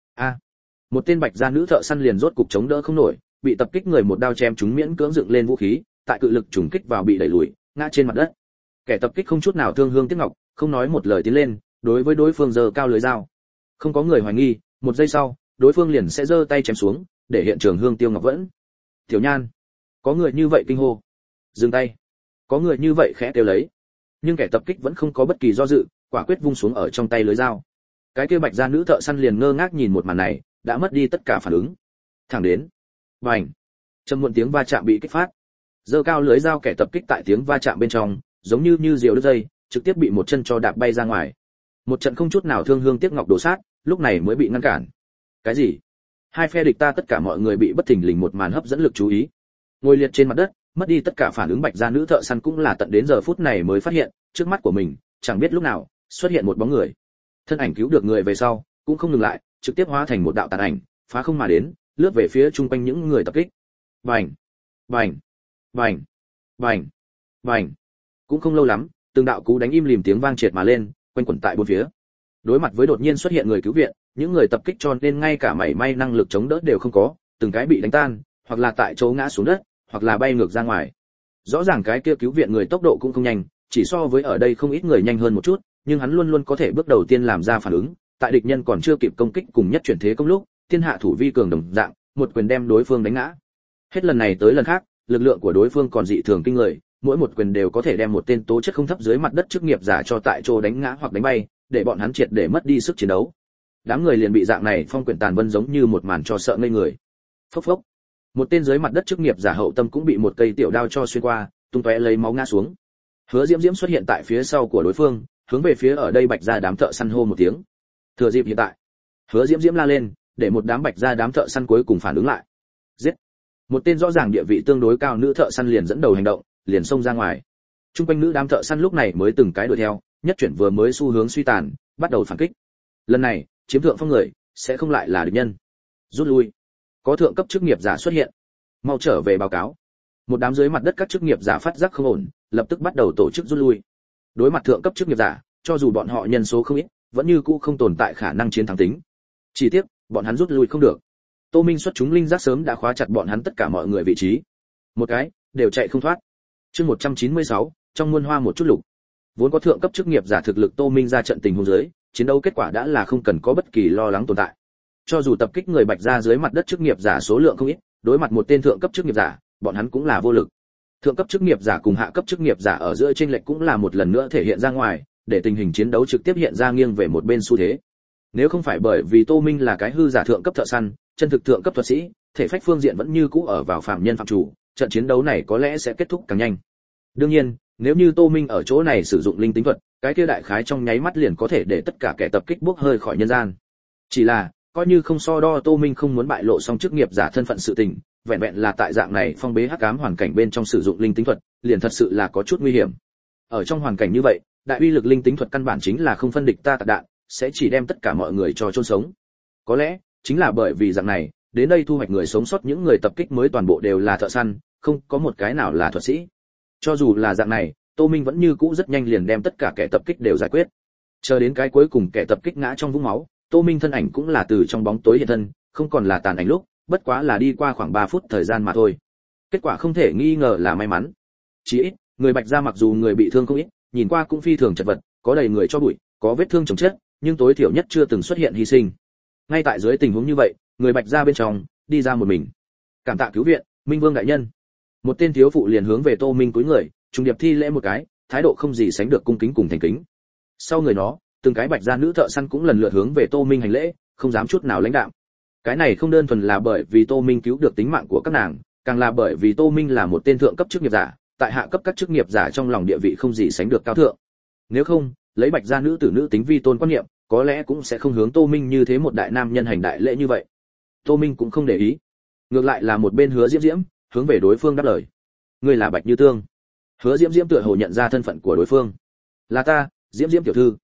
Một tên bạch gia nữ thợ săn liền rốt cục chống đỡ không nổi, bị tập kích người một đao chém trúng miễn cưỡng dựng lên vũ khí, tại cự lực trùng kích vào bị đẩy lùi, ngã trên mặt đất. Kẻ tập kích không chút nào thương hương tiếc ngọc, không nói một lời tiến lên, đối với đối phương giơ cao lưới dao. Không có người hoài nghi, một giây sau, đối phương liền sẽ giơ tay chém xuống, để hiện trường hương tiêu ngọc vẫn. Tiểu Nhan, có người như vậy kinh hô. Dừng tay. Có người như vậy khẽ kêu lấy. Nhưng kẻ tập kích vẫn không có bất kỳ do dự, quả quyết vung xuống ở trong tay lưới dao. Cái kia bạch gia nữ thợ săn liền ngơ ngác nhìn một màn này, đã mất đi tất cả phản ứng. Thẳng đến, bành, trầm muộn tiếng va chạm bị kích phát. Giơ cao lưới dao kẻ tập kích tại tiếng va chạm bên trong, giống như diều đứt dây, trực tiếp bị một chân cho đạp bay ra ngoài. Một trận không chút nào thương hương tiếc ngọc đổ sát, lúc này mới bị ngăn cản. Cái gì? Hai phe địch ta tất cả mọi người bị bất thình lình một màn hấp dẫn lực chú ý. Ngồi liệt trên mặt đất, mất đi tất cả phản ứng bạch gia nữ thợ săn cũng là tận đến giờ phút này mới phát hiện, trước mắt của mình, chẳng biết lúc nào xuất hiện một bóng người. Thân ảnh cứu được người về sau, cũng không ngừng lại, trực tiếp hóa thành một đạo tàn ảnh, phá không mà đến, lướt về phía chung quanh những người tập kích. Bành, bành, bành, bành, bành. Cũng không lâu lắm, từng đạo cú đánh im lìm tiếng vang triệt mà lên, quanh quẩn tại bốn phía. Đối mặt với đột nhiên xuất hiện người cứu viện, những người tập kích cho nên ngay cả mảy may năng lực chống đỡ đều không có, từng cái bị đánh tan, hoặc là tại chỗ ngã xuống đất, hoặc là bay ngược ra ngoài. Rõ ràng cái kia cứu viện người tốc độ cũng không nhanh, chỉ so với ở đây không ít người nhanh hơn một chút, nhưng hắn luôn luôn có thể bước đầu tiên làm ra phản ứng, tại địch nhân còn chưa kịp công kích cùng nhất chuyển thế công lúc, thiên hạ thủ vi cường đồng dạng, một quyền đem đối phương đánh ngã. Hết lần này tới lần khác, lực lượng của đối phương còn dị thường kinh người, mỗi một quyền đều có thể đem một tên tố chất không thấp dưới mặt đất chức nghiệp giả cho tại chỗ đánh ngã hoặc đánh bay, để bọn hắn triệt để mất đi sức chiến đấu. Đám người liền bị dạng này phong quyền tàn vân giống như một màn cho sợ ngây người. Phốc phốc. Một tên dưới mặt đất chức nghiệp giả hậu tâm cũng bị một cây tiểu đao cho xuyên qua, tung tóe lấy máu ngã xuống. Hứa Diễm Diễm xuất hiện tại phía sau của đối phương, hướng về phía ở đây bạch gia đám thợ săn hô một tiếng. Thừa dịp hiện tại, Hứa Diễm Diễm la lên, để một đám bạch gia đám thợ săn cuối cùng phản ứng lại. Giết! Một tên rõ ràng địa vị tương đối cao nữ thợ săn liền dẫn đầu hành động, liền xông ra ngoài. Trung quanh nữ đám thợ săn lúc này mới từng cái đuổi theo, nhất chuyển vừa mới xu hướng suy tàn, bắt đầu phản kích. Lần này, chiếm thượng phong người sẽ không lại là địch nhân. Rút lui. Có thượng cấp chức nghiệp giả xuất hiện. Mau trở về báo cáo. Một đám dưới mặt đất các chức nghiệp giả phát giác không ổn, lập tức bắt đầu tổ chức rút lui. Đối mặt thượng cấp chức nghiệp giả, cho dù bọn họ nhân số không ít, vẫn như cũ không tồn tại khả năng chiến thắng tính. Chỉ tiếc, bọn hắn rút lui không được. Tô Minh xuất chúng linh giác sớm đã khóa chặt bọn hắn tất cả mọi người vị trí. Một cái, đều chạy không thoát. Chương 196, trong muôn hoa một chút lục. Vốn có thượng cấp chức nghiệp giả thực lực Tô Minh ra trận tình huống dưới, chiến đấu kết quả đã là không cần có bất kỳ lo lắng tồn tại. Cho dù tập kích người bạch ra dưới mặt đất chức nghiệp giả số lượng không ít, đối mặt một tên thượng cấp chức nghiệp giả, bọn hắn cũng là vô lực. Thượng cấp chức nghiệp giả cùng hạ cấp chức nghiệp giả ở giữa chênh lệch cũng là một lần nữa thể hiện ra ngoài, để tình hình chiến đấu trực tiếp hiện ra nghiêng về một bên xu thế. Nếu không phải bởi vì Tô Minh là cái hư giả thượng cấp thợ săn, chân thực thượng cấp thuật sĩ, thể phách phương diện vẫn như cũ ở vào phạm nhân phạm chủ, trận chiến đấu này có lẽ sẽ kết thúc càng nhanh. Đương nhiên, nếu như Tô Minh ở chỗ này sử dụng linh tính thuật, cái kia đại khái trong nháy mắt liền có thể để tất cả kẻ tập kích bốc hơi khỏi nhân gian. Chỉ là, coi như không so đo Tô Minh không muốn bại lộ song chức nghiệp giả thân phận sự tình, vẹn vẹn là tại dạng này phong bế hắc ám hoàn cảnh bên trong sử dụng linh tính thuật, liền thật sự là có chút nguy hiểm. Ở trong hoàn cảnh như vậy, đại uy lực linh tính thuật căn bản chính là không phân địch ta tạc đạn, sẽ chỉ đem tất cả mọi người cho chôn sống. Có lẽ, chính là bởi vì dạng này, đến đây thu hoạch người sống sót những người tập kích mới toàn bộ đều là thợ săn, không có một cái nào là thuật sĩ. Cho dù là dạng này, Tô Minh vẫn như cũ rất nhanh liền đem tất cả kẻ tập kích đều giải quyết. Chờ đến cái cuối cùng kẻ tập kích ngã trong vũng máu, Tô Minh thân ảnh cũng là từ trong bóng tối hiện thân, không còn là tàn ảnh lúc, bất quá là đi qua khoảng 3 phút thời gian mà thôi. Kết quả không thể nghi ngờ là may mắn. Chỉ ít, người bạch gia mặc dù người bị thương không ít, nhìn qua cũng phi thường chật vật, có đầy người cho bụi, có vết thương chồng chất, nhưng tối thiểu nhất chưa từng xuất hiện hy sinh. Ngay tại dưới tình huống như vậy, người bạch gia bên trong đi ra một mình. Cảm tạ cứu viện, Minh Vương đại nhân. Một tên thiếu phụ liền hướng về Tô Minh cúi người, trùng điệp thi lễ một cái, thái độ không gì sánh được cung kính cùng thành kính. Sau người nó, từng cái bạch gia nữ thợ săn cũng lần lượt hướng về Tô Minh hành lễ, không dám chút nào lãnh đạm. Cái này không đơn thuần là bởi vì Tô Minh cứu được tính mạng của các nàng, càng là bởi vì Tô Minh là một tên thượng cấp chức nghiệp giả, tại hạ cấp các chức nghiệp giả trong lòng địa vị không gì sánh được cao thượng. Nếu không, lấy bạch gia nữ tử nữ tính vi tôn quan niệm, có lẽ cũng sẽ không hướng Tô Minh như thế một đại nam nhân hành đại lễ như vậy. Tô Minh cũng không để ý, ngược lại là một bên Hứa Diễm Diễm hướng về đối phương đáp lời. Ngươi là Bạch Như Tương. Hứa Diễm Diễm tựa hồ nhận ra thân phận của đối phương. Là ta, Diễm Diễm tiểu thư.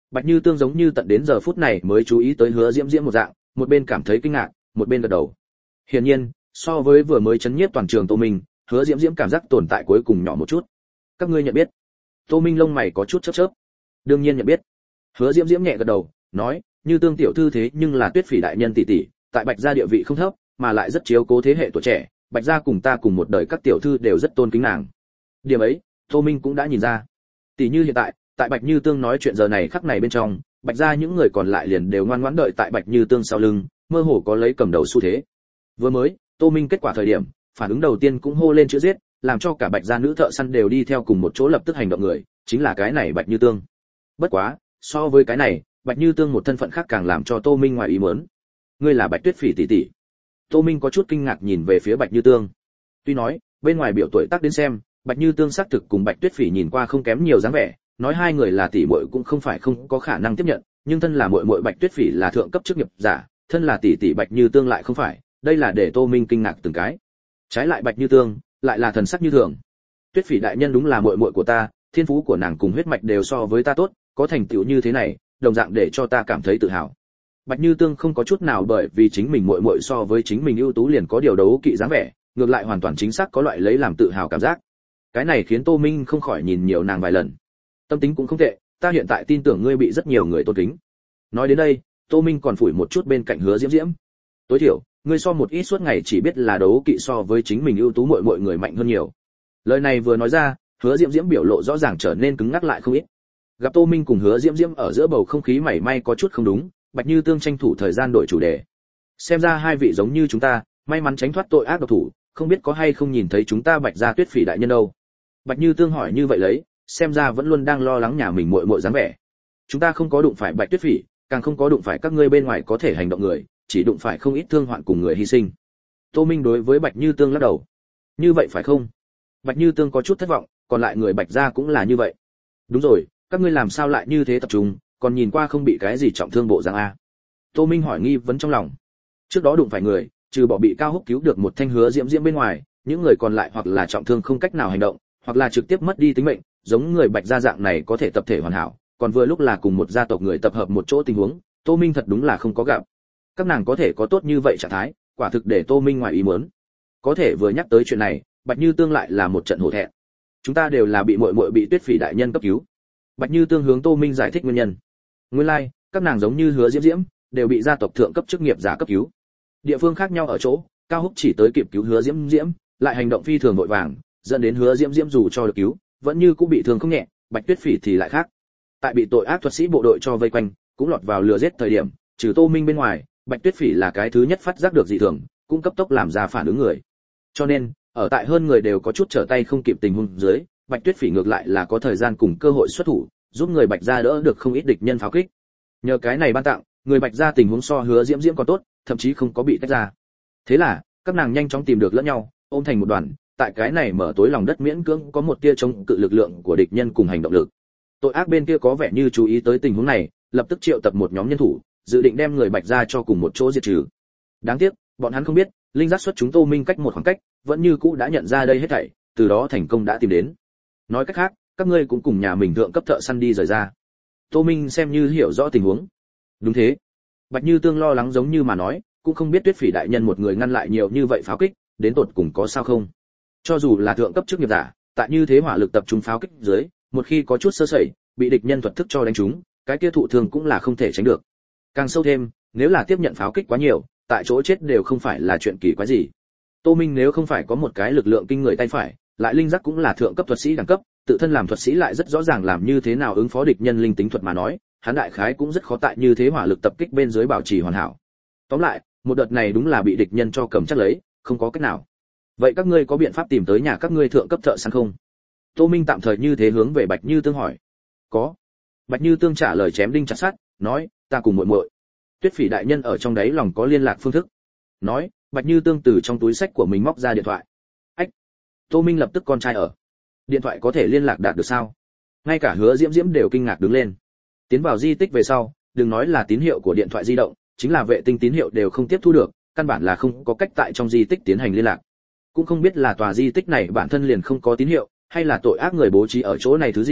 Bạch Như Tương giống như tận đến giờ phút này mới chú ý tới Hứa Diễm Diễm một dạng, một bên cảm thấy kinh ngạc, một bên gật đầu. Hiển nhiên, so với vừa mới chấn nhiếp toàn trường Tô Minh, Hứa Diễm Diễm cảm giác tồn tại cuối cùng nhỏ một chút. Các ngươi nhận biết? Tô Minh lông mày có chút chớp chớp. Đương nhiên nhận biết. Hứa Diễm Diễm nhẹ gật đầu, nói, Như Tương tiểu thư thế nhưng là Tuyết Phỉ đại nhân tỷ tỷ, tại Bạch gia địa vị không thấp, mà lại rất chiếu cố thế hệ tuổi trẻ, Bạch gia cùng ta cùng một đời các tiểu thư đều rất tôn kính nàng. Điểm ấy, Tô Minh cũng đã nhìn ra. Tỷ như hiện tại, tại Bạch Như Tương nói chuyện giờ này khắc này bên trong, Bạch gia những người còn lại liền đều ngoan ngoãn đợi tại Bạch Như Tương sau lưng, mơ hồ có lấy cầm đầu xu thế. Vừa mới, Tô Minh kết quả thời điểm, phản ứng đầu tiên cũng hô lên chữ giết, làm cho cả Bạch gia nữ thợ săn đều đi theo cùng một chỗ lập tức hành động người, chính là cái này Bạch Như Tương. Bất quá, so với cái này, Bạch Như Tương một thân phận khác càng làm cho Tô Minh ngoài ý muốn. Ngươi là Bạch Tuyết Phỉ tỷ tỷ. Tô Minh có chút kinh ngạc nhìn về phía Bạch Như Tương. Tuy nói, bên ngoài biểu tuổi tác đến xem, Bạch Như Tương xác thực cùng Bạch Tuyết Phỉ nhìn qua không kém nhiều dáng vẻ, nói hai người là tỷ muội cũng không phải không có khả năng tiếp nhận, nhưng thân là muội muội Bạch Tuyết Phỉ là thượng cấp chức nghiệp giả, thân là tỷ tỷ Bạch Như Tương lại không phải, đây là để Tô Minh kinh ngạc từng cái. Trái lại Bạch Như Tương, lại là thần sắc như thường. Tuyết Phỉ đại nhân đúng là muội muội của ta, thiên phú của nàng cùng huyết mạch đều so với ta tốt, có thành tựu như thế này, đồng dạng để cho ta cảm thấy tự hào. Bạch Như Tương không có chút nào bởi vì chính mình muội muội so với chính mình ưu tú liền có điều đấu kỵ dáng vẻ, ngược lại hoàn toàn chính xác có loại lấy làm tự hào cảm giác. Cái này khiến Tô Minh không khỏi nhìn nhiều nàng vài lần. Tâm tính cũng không tệ, ta hiện tại tin tưởng ngươi bị rất nhiều người tôn kính. Nói đến đây, Tô Minh còn phủi một chút bên cạnh Hứa Diễm Diễm. Tối thiểu, ngươi so một ít suốt ngày chỉ biết là đấu kỵ so với chính mình ưu tú muội người mạnh hơn nhiều. Lời này vừa nói ra, Hứa Diễm Diễm biểu lộ rõ ràng trở nên cứng ngắc lại không ít. Gặp Tô Minh cùng Hứa Diễm Diễm ở giữa bầu không khí mảy may có chút không đúng, Bạch Như Tương tranh thủ thời gian đổi chủ đề. Xem ra hai vị giống như chúng ta, may mắn tránh thoát tội ác độc thủ, không biết có hay không nhìn thấy chúng ta Bạch gia Tuyết Phỉ đại nhân đâu. Bạch Như Tương hỏi như vậy lấy, xem ra vẫn luôn đang lo lắng nhà mình muội dáng vẻ. Chúng ta không có đụng phải Bạch Tuyết Phỉ, càng không có đụng phải các ngươi bên ngoài có thể hành động người, chỉ đụng phải không ít thương hoạn cùng người hy sinh. Tô Minh đối với Bạch Như Tương lắc đầu. Như vậy phải không? Bạch Như Tương có chút thất vọng, còn lại người Bạch gia cũng là như vậy. Đúng rồi, các ngươi làm sao lại như thế tập trung, còn nhìn qua không bị cái gì trọng thương bộ dạng a? Tô Minh hỏi nghi vấn trong lòng. Trước đó đụng phải người, trừ bỏ bị Cao Húc cứu được một thanh Hứa Diễm Diễm bên ngoài, những người còn lại hoặc là trọng thương không cách nào hành động, hoặc là trực tiếp mất đi tính mệnh, giống người Bạch gia dạng này có thể tập thể hoàn hảo, còn vừa lúc là cùng một gia tộc người tập hợp một chỗ tình huống, Tô Minh thật đúng là không có gặp. Các nàng có thể có tốt như vậy trạng thái, quả thực để Tô Minh ngoài ý muốn. Có thể vừa nhắc tới chuyện này, Bạch Như Tương lại là một trận hổ thẹn. Chúng ta đều là bị muội bị Tuyết Phỉ đại nhân cấp cứu. Bạch Như Tương hướng Tô Minh giải thích nguyên nhân. Nguyên lai, các nàng giống như Hứa Diễm Diễm, đều bị gia tộc thượng cấp chức nghiệp giả cấp cứu. Địa phương khác nhau ở chỗ, Cao Húc chỉ tới kịp cứu Hứa Diễm Diễm, lại hành động phi thường vội vàng, dẫn đến Hứa Diễm Diễm dù cho được cứu, vẫn như cũng bị thương không nhẹ, Bạch Tuyết Phỉ thì lại khác. Tại bị tội ác thuật sĩ bộ đội cho vây quanh, cũng lọt vào lừa giết thời điểm, trừ Tô Minh bên ngoài, Bạch Tuyết Phỉ là cái thứ nhất phát giác được dị thường, cũng cấp tốc làm ra phản ứng người. Cho nên, ở tại hơn người đều có chút trở tay không kịp tình huống dưới, Bạch Tuyết Phỉ ngược lại là có thời gian cùng cơ hội xuất thủ, giúp người Bạch gia đỡ được không ít địch nhân pháo kích. Nhờ cái này ban tặng, người Bạch gia tình huống so Hứa Diễm Diễm còn tốt, thậm chí không có bị tách ra. Thế là, các nàng nhanh chóng tìm được lẫn nhau, ôm thành một đoàn, tại cái này mở tối lòng đất miễn cưỡng có một tia chống cự lực lượng của địch nhân cùng hành động lực. Tội ác bên kia có vẻ như chú ý tới tình huống này, lập tức triệu tập một nhóm nhân thủ, dự định đem người Bạch gia cho cùng một chỗ diệt trừ. Đáng tiếc, bọn hắn không biết, linh giác xuất chúng Tô Minh cách một khoảng cách, vẫn như cũ đã nhận ra đây hết thảy, từ đó thành công đã tìm đến. Nói cách khác, các ngươi cũng cùng nhà mình thượng cấp thợ săn đi rời ra. Tô Minh xem như hiểu rõ tình huống. Đúng thế. Bạch Như Tương lo lắng giống như mà nói, cũng không biết Tuyết Phỉ đại nhân một người ngăn lại nhiều như vậy pháo kích, đến tột cùng có sao không. Cho dù là thượng cấp chức nghiệp giả, tại như thế hỏa lực tập trung pháo kích dưới, một khi có chút sơ sẩy, bị địch nhân thuật thức cho đánh trúng, cái kia thụ thương cũng là không thể tránh được. Càng sâu thêm, nếu là tiếp nhận pháo kích quá nhiều, tại chỗ chết đều không phải là chuyện kỳ quái gì. Tô Minh nếu không phải có một cái lực lượng kinh người tay phải, lại linh giác cũng là thượng cấp thuật sĩ đẳng cấp, tự thân làm thuật sĩ lại rất rõ ràng làm như thế nào ứng phó địch nhân linh tính thuật mà nói, hắn đại khái cũng rất khó tại như thế hỏa lực tập kích bên dưới bảo trì hoàn hảo. Tóm lại, một đợt này đúng là bị địch nhân cho cầm chắc lấy, không có cách nào. Vậy các ngươi có biện pháp tìm tới nhà các ngươi thượng cấp thợ săn không? Tô Minh tạm thời như thế hướng về Bạch Như Tương hỏi. Có. Bạch Như Tương trả lời chém đinh chặt sắt, nói, ta cùng muội. Tuyết Phỉ đại nhân ở trong đấy lòng có liên lạc phương thức. Nói, Bạch Như Tương từ trong túi sách của mình móc ra điện thoại. Ách. Tô Minh lập tức con trai ở. Điện thoại có thể liên lạc đạt được sao? Ngay cả Hứa Diễm Diễm đều kinh ngạc đứng lên. Tiến vào di tích về sau, đừng nói là tín hiệu của điện thoại di động, chính là vệ tinh tín hiệu đều không tiếp thu được, căn bản là không có cách tại trong di tích tiến hành liên lạc. Cũng không biết là tòa di tích này bản thân liền không có tín hiệu, hay là tội ác người bố trí ở chỗ này thứ gì,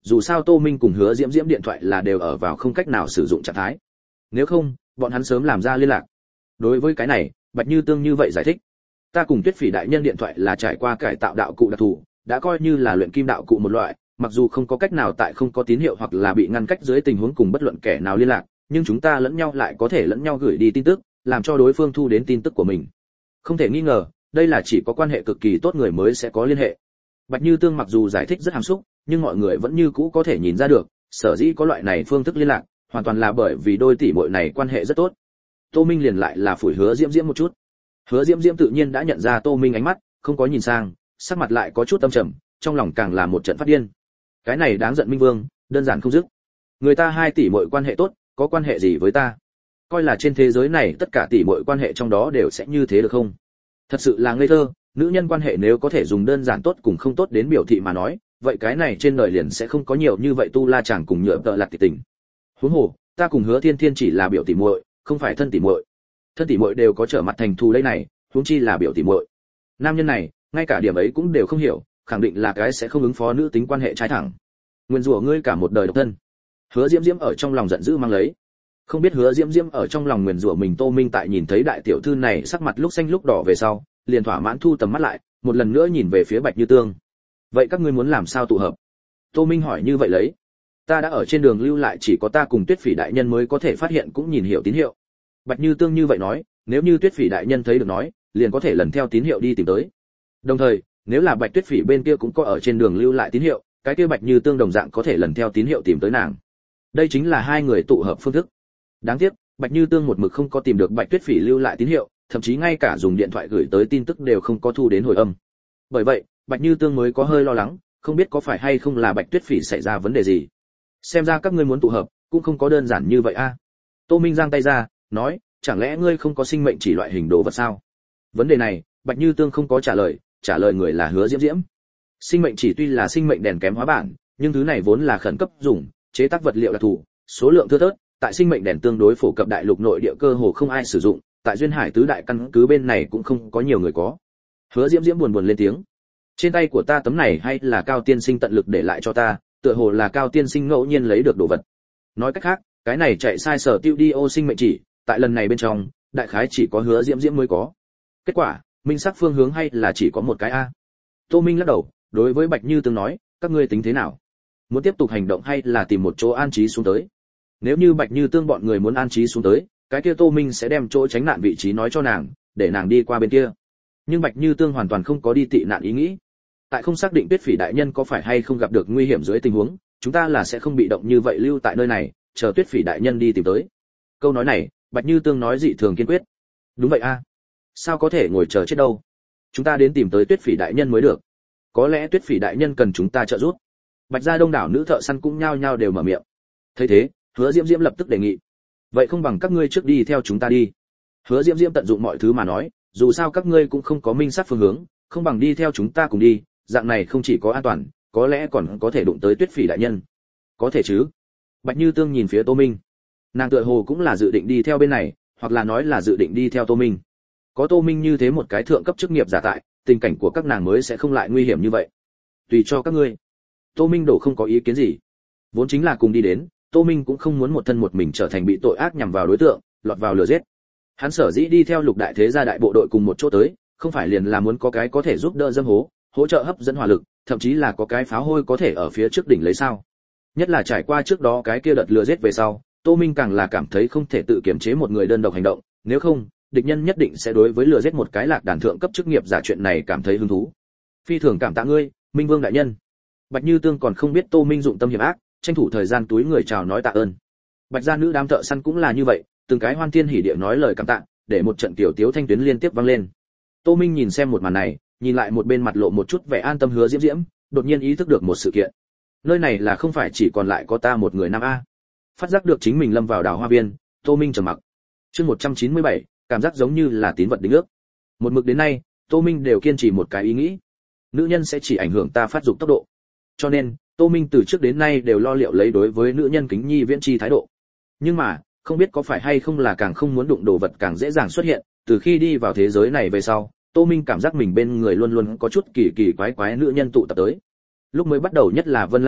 dù sao Tô Minh cùng Hứa Diễm Diễm điện thoại là đều ở vào không cách nào sử dụng trạng thái. Nếu không, bọn hắn sớm làm ra liên lạc. Đối với cái này, Bạch Như Tương như vậy giải thích. Ta cùng Tuyết Phỉ đại nhân điện thoại là trải qua cải tạo đạo cụ đặc thù, đã coi như là luyện kim đạo cụ một loại, mặc dù không có cách nào tại không có tín hiệu hoặc là bị ngăn cách dưới tình huống cùng bất luận kẻ nào liên lạc, nhưng chúng ta lẫn nhau lại có thể lẫn nhau gửi đi tin tức, làm cho đối phương thu đến tin tức của mình. Không thể nghi ngờ, đây là chỉ có quan hệ cực kỳ tốt người mới sẽ có liên hệ. Bạch Như Tương mặc dù giải thích rất hàm xúc, nhưng mọi người vẫn như cũ có thể nhìn ra được, sở dĩ có loại này phương thức liên lạc, hoàn toàn là bởi vì đôi tỷ muội này quan hệ rất tốt. Tô Minh liền lại là phủi Hứa Diễm Diễm một chút. Hứa Diễm Diễm tự nhiên đã nhận ra Tô Minh ánh mắt, không có nhìn sang, sắc mặt lại có chút âm trầm, trong lòng càng là một trận phát điên. Cái này đáng giận Minh Vương, đơn giản không dứt. Người ta hai tỷ muội quan hệ tốt, có quan hệ gì với ta? Coi là trên thế giới này tất cả tỷ muội quan hệ trong đó đều sẽ như thế được không? Thật sự là ngây thơ, nữ nhân quan hệ nếu có thể dùng đơn giản tốt cùng không tốt đến biểu thị mà nói, vậy cái này trên đời liền sẽ không có nhiều như vậy tu la chàng cùng nhựa tợ lạc tình. Huống hồ, ta cùng Hứa Thiên Thiên chỉ là biểu tỷ muội, không phải thân tỷ muội. Thân tỷ muội đều có trở mặt thành thù đây này, huống chi là biểu tỷ muội. Nam nhân này, ngay cả điểm ấy cũng đều không hiểu, khẳng định là cái sẽ không ứng phó nữ tính quan hệ trái thẳng. Nguyên rủa ngươi cả một đời độc thân. Hứa Diễm Diễm ở trong lòng giận dữ mang lấy. Không biết Hứa Diễm Diễm ở trong lòng nguyền rủa mình Tô Minh tại nhìn thấy đại tiểu thư này sắc mặt lúc xanh lúc đỏ về sau, liền thỏa mãn thu tầm mắt lại, một lần nữa nhìn về phía Bạch Như Tương. Vậy các ngươi muốn làm sao tụ hợp? Tô Minh hỏi như vậy lấy. Ta đã ở trên đường lưu lại chỉ có ta cùng Tuyết Phỉ đại nhân mới có thể phát hiện cũng nhìn hiểu tín hiệu. Bạch Như Tương như vậy nói, nếu như Tuyết Phỉ đại nhân thấy được nói, liền có thể lần theo tín hiệu đi tìm tới. Đồng thời, nếu là Bạch Tuyết Phỉ bên kia cũng có ở trên đường lưu lại tín hiệu, cái kia Bạch Như Tương đồng dạng có thể lần theo tín hiệu tìm tới nàng. Đây chính là hai người tụ hợp phương thức. Đáng tiếc, Bạch Như Tương một mực không có tìm được Bạch Tuyết Phỉ lưu lại tín hiệu, thậm chí ngay cả dùng điện thoại gửi tới tin tức đều không có thu đến hồi âm. Bởi vậy, Bạch Như Tương mới có hơi lo lắng, không biết có phải hay không là Bạch Tuyết Phỉ xảy ra vấn đề gì. Xem ra các ngươi muốn tụ hợp, cũng không có đơn giản như vậy a. Tô Minh giang tay ra, nói, chẳng lẽ ngươi không có sinh mệnh chỉ loại hình đồ vật sao? Vấn đề này, Bạch Như Tương không có trả lời người là Hứa Diễm Diễm. Sinh mệnh chỉ tuy là sinh mệnh đèn kém hóa bản, nhưng thứ này vốn là khẩn cấp dùng, chế tác vật liệu đặc thù, số lượng thưa thớt, tại sinh mệnh đèn tương đối phổ cập đại lục nội địa cơ hồ không ai sử dụng, tại duyên hải tứ đại căn cứ bên này cũng không có nhiều người có. Hứa Diễm Diễm buồn buồn lên tiếng. Trên tay của ta tấm này hay là Cao tiên sinh tận lực để lại cho ta, tựa hồ là Cao tiên sinh ngẫu nhiên lấy được đồ vật. Nói cách khác, cái này chạy sai sở tiêu đi ô sinh mệnh chỉ, tại lần này bên trong, đại khái chỉ có Hứa Diễm Diễm mới có. Kết quả, minh xác phương hướng hay là chỉ có một cái a? Tô Minh lắc đầu, đối với Bạch Như Tương nói, các ngươi tính thế nào? Muốn tiếp tục hành động hay là tìm một chỗ an trí xuống tới? Nếu như Bạch Như Tương bọn người muốn an trí xuống tới, cái kia Tô Minh sẽ đem chỗ tránh nạn vị trí nói cho nàng, để nàng đi qua bên kia. Nhưng Bạch Như Tương hoàn toàn không có đi tị nạn ý nghĩ. Tại không xác định Tuyết Phỉ đại nhân có phải hay không gặp được nguy hiểm dưới tình huống, chúng ta là sẽ không bị động như vậy lưu tại nơi này, chờ Tuyết Phỉ đại nhân đi tìm tới. Câu nói này, Bạch Như Tương nói dị thường kiên quyết. Đúng vậy a. Sao có thể ngồi chờ chết đâu? Chúng ta đến tìm tới Tuyết Phỉ đại nhân mới được. Có lẽ Tuyết Phỉ đại nhân cần chúng ta trợ giúp. Bạch gia đông đảo nữ thợ săn cũng nhao nhao đều mở miệng. Thấy thế, Hứa Diễm Diễm lập tức đề nghị. Vậy không bằng các ngươi trước đi theo chúng ta đi. Hứa Diễm Diễm tận dụng mọi thứ mà nói, dù sao các ngươi cũng không có minh sát phương hướng, không bằng đi theo chúng ta cùng đi, dạng này không chỉ có an toàn, có lẽ còn có thể đụng tới Tuyết Phỉ đại nhân. Có thể chứ? Bạch Như Tương nhìn phía Tô Minh. Nàng tựa hồ cũng là dự định đi theo bên này, hoặc là nói là dự định đi theo Tô Minh. Có Tô Minh như thế một cái thượng cấp chức nghiệp giả tại, tình cảnh của các nàng mới sẽ không lại nguy hiểm như vậy. Tùy cho các ngươi. Tô Minh đổ không có ý kiến gì. Vốn chính là cùng đi đến, Tô Minh cũng không muốn một thân một mình trở thành bị tội ác nhằm vào đối tượng, lọt vào lừa giết. Hắn sở dĩ đi theo Lục đại thế gia đại bộ đội cùng một chỗ tới, không phải liền là muốn có cái có thể giúp đỡ dâm hố, hỗ trợ hấp dẫn hỏa lực, thậm chí là có cái pháo hôi có thể ở phía trước đỉnh lấy sao? Nhất là trải qua trước đó cái kia đợt lừa giết về sau, Tô Minh càng là cảm thấy không thể tự kiểm chế một người đơn độc hành động, nếu không, địch nhân nhất định sẽ đối với lừa giết một cái lạc đàn thượng cấp chức nghiệp giả chuyện này cảm thấy hứng thú. Phi thường cảm tạ ngươi, Minh Vương đại nhân. Bạch Như Tương còn không biết Tô Minh dụng tâm hiểm ác, tranh thủ thời gian túi người chào nói tạ ơn. Bạch gia nữ đám thợ săn cũng là như vậy, từng cái hoan thiên hỉ địa nói lời cảm tạ, để một trận tiểu tiếu thanh tuyến liên tiếp vang lên. Tô Minh nhìn xem một màn này, nhìn lại một bên mặt lộ một chút vẻ an tâm Hứa Diễm Diễm, đột nhiên ý thức được một sự kiện. Nơi này là không phải chỉ còn lại có ta một người nam a. Phát giác được chính mình lâm vào đào hoa viên, Tô Minh trầm mặc. Chương 197, cảm giác giống như là tín vật đính ước. Một mực đến nay, Tô Minh đều kiên trì một cái ý nghĩ. Nữ nhân sẽ chỉ ảnh hưởng ta phát dục tốc độ. Cho nên, Tô Minh từ trước đến nay đều lo liệu lấy đối với nữ nhân kính nhi viễn chi thái độ. Nhưng mà, không biết có phải hay không là càng không muốn đụng đồ vật càng dễ dàng xuất hiện, từ khi đi vào thế giới này về sau, Tô Minh cảm giác mình bên người luôn luôn có chút kỳ kỳ quái quái nữ nhân tụ tập tới. Lúc mới bắt đầu nhất là Vân Lang Nguyệt,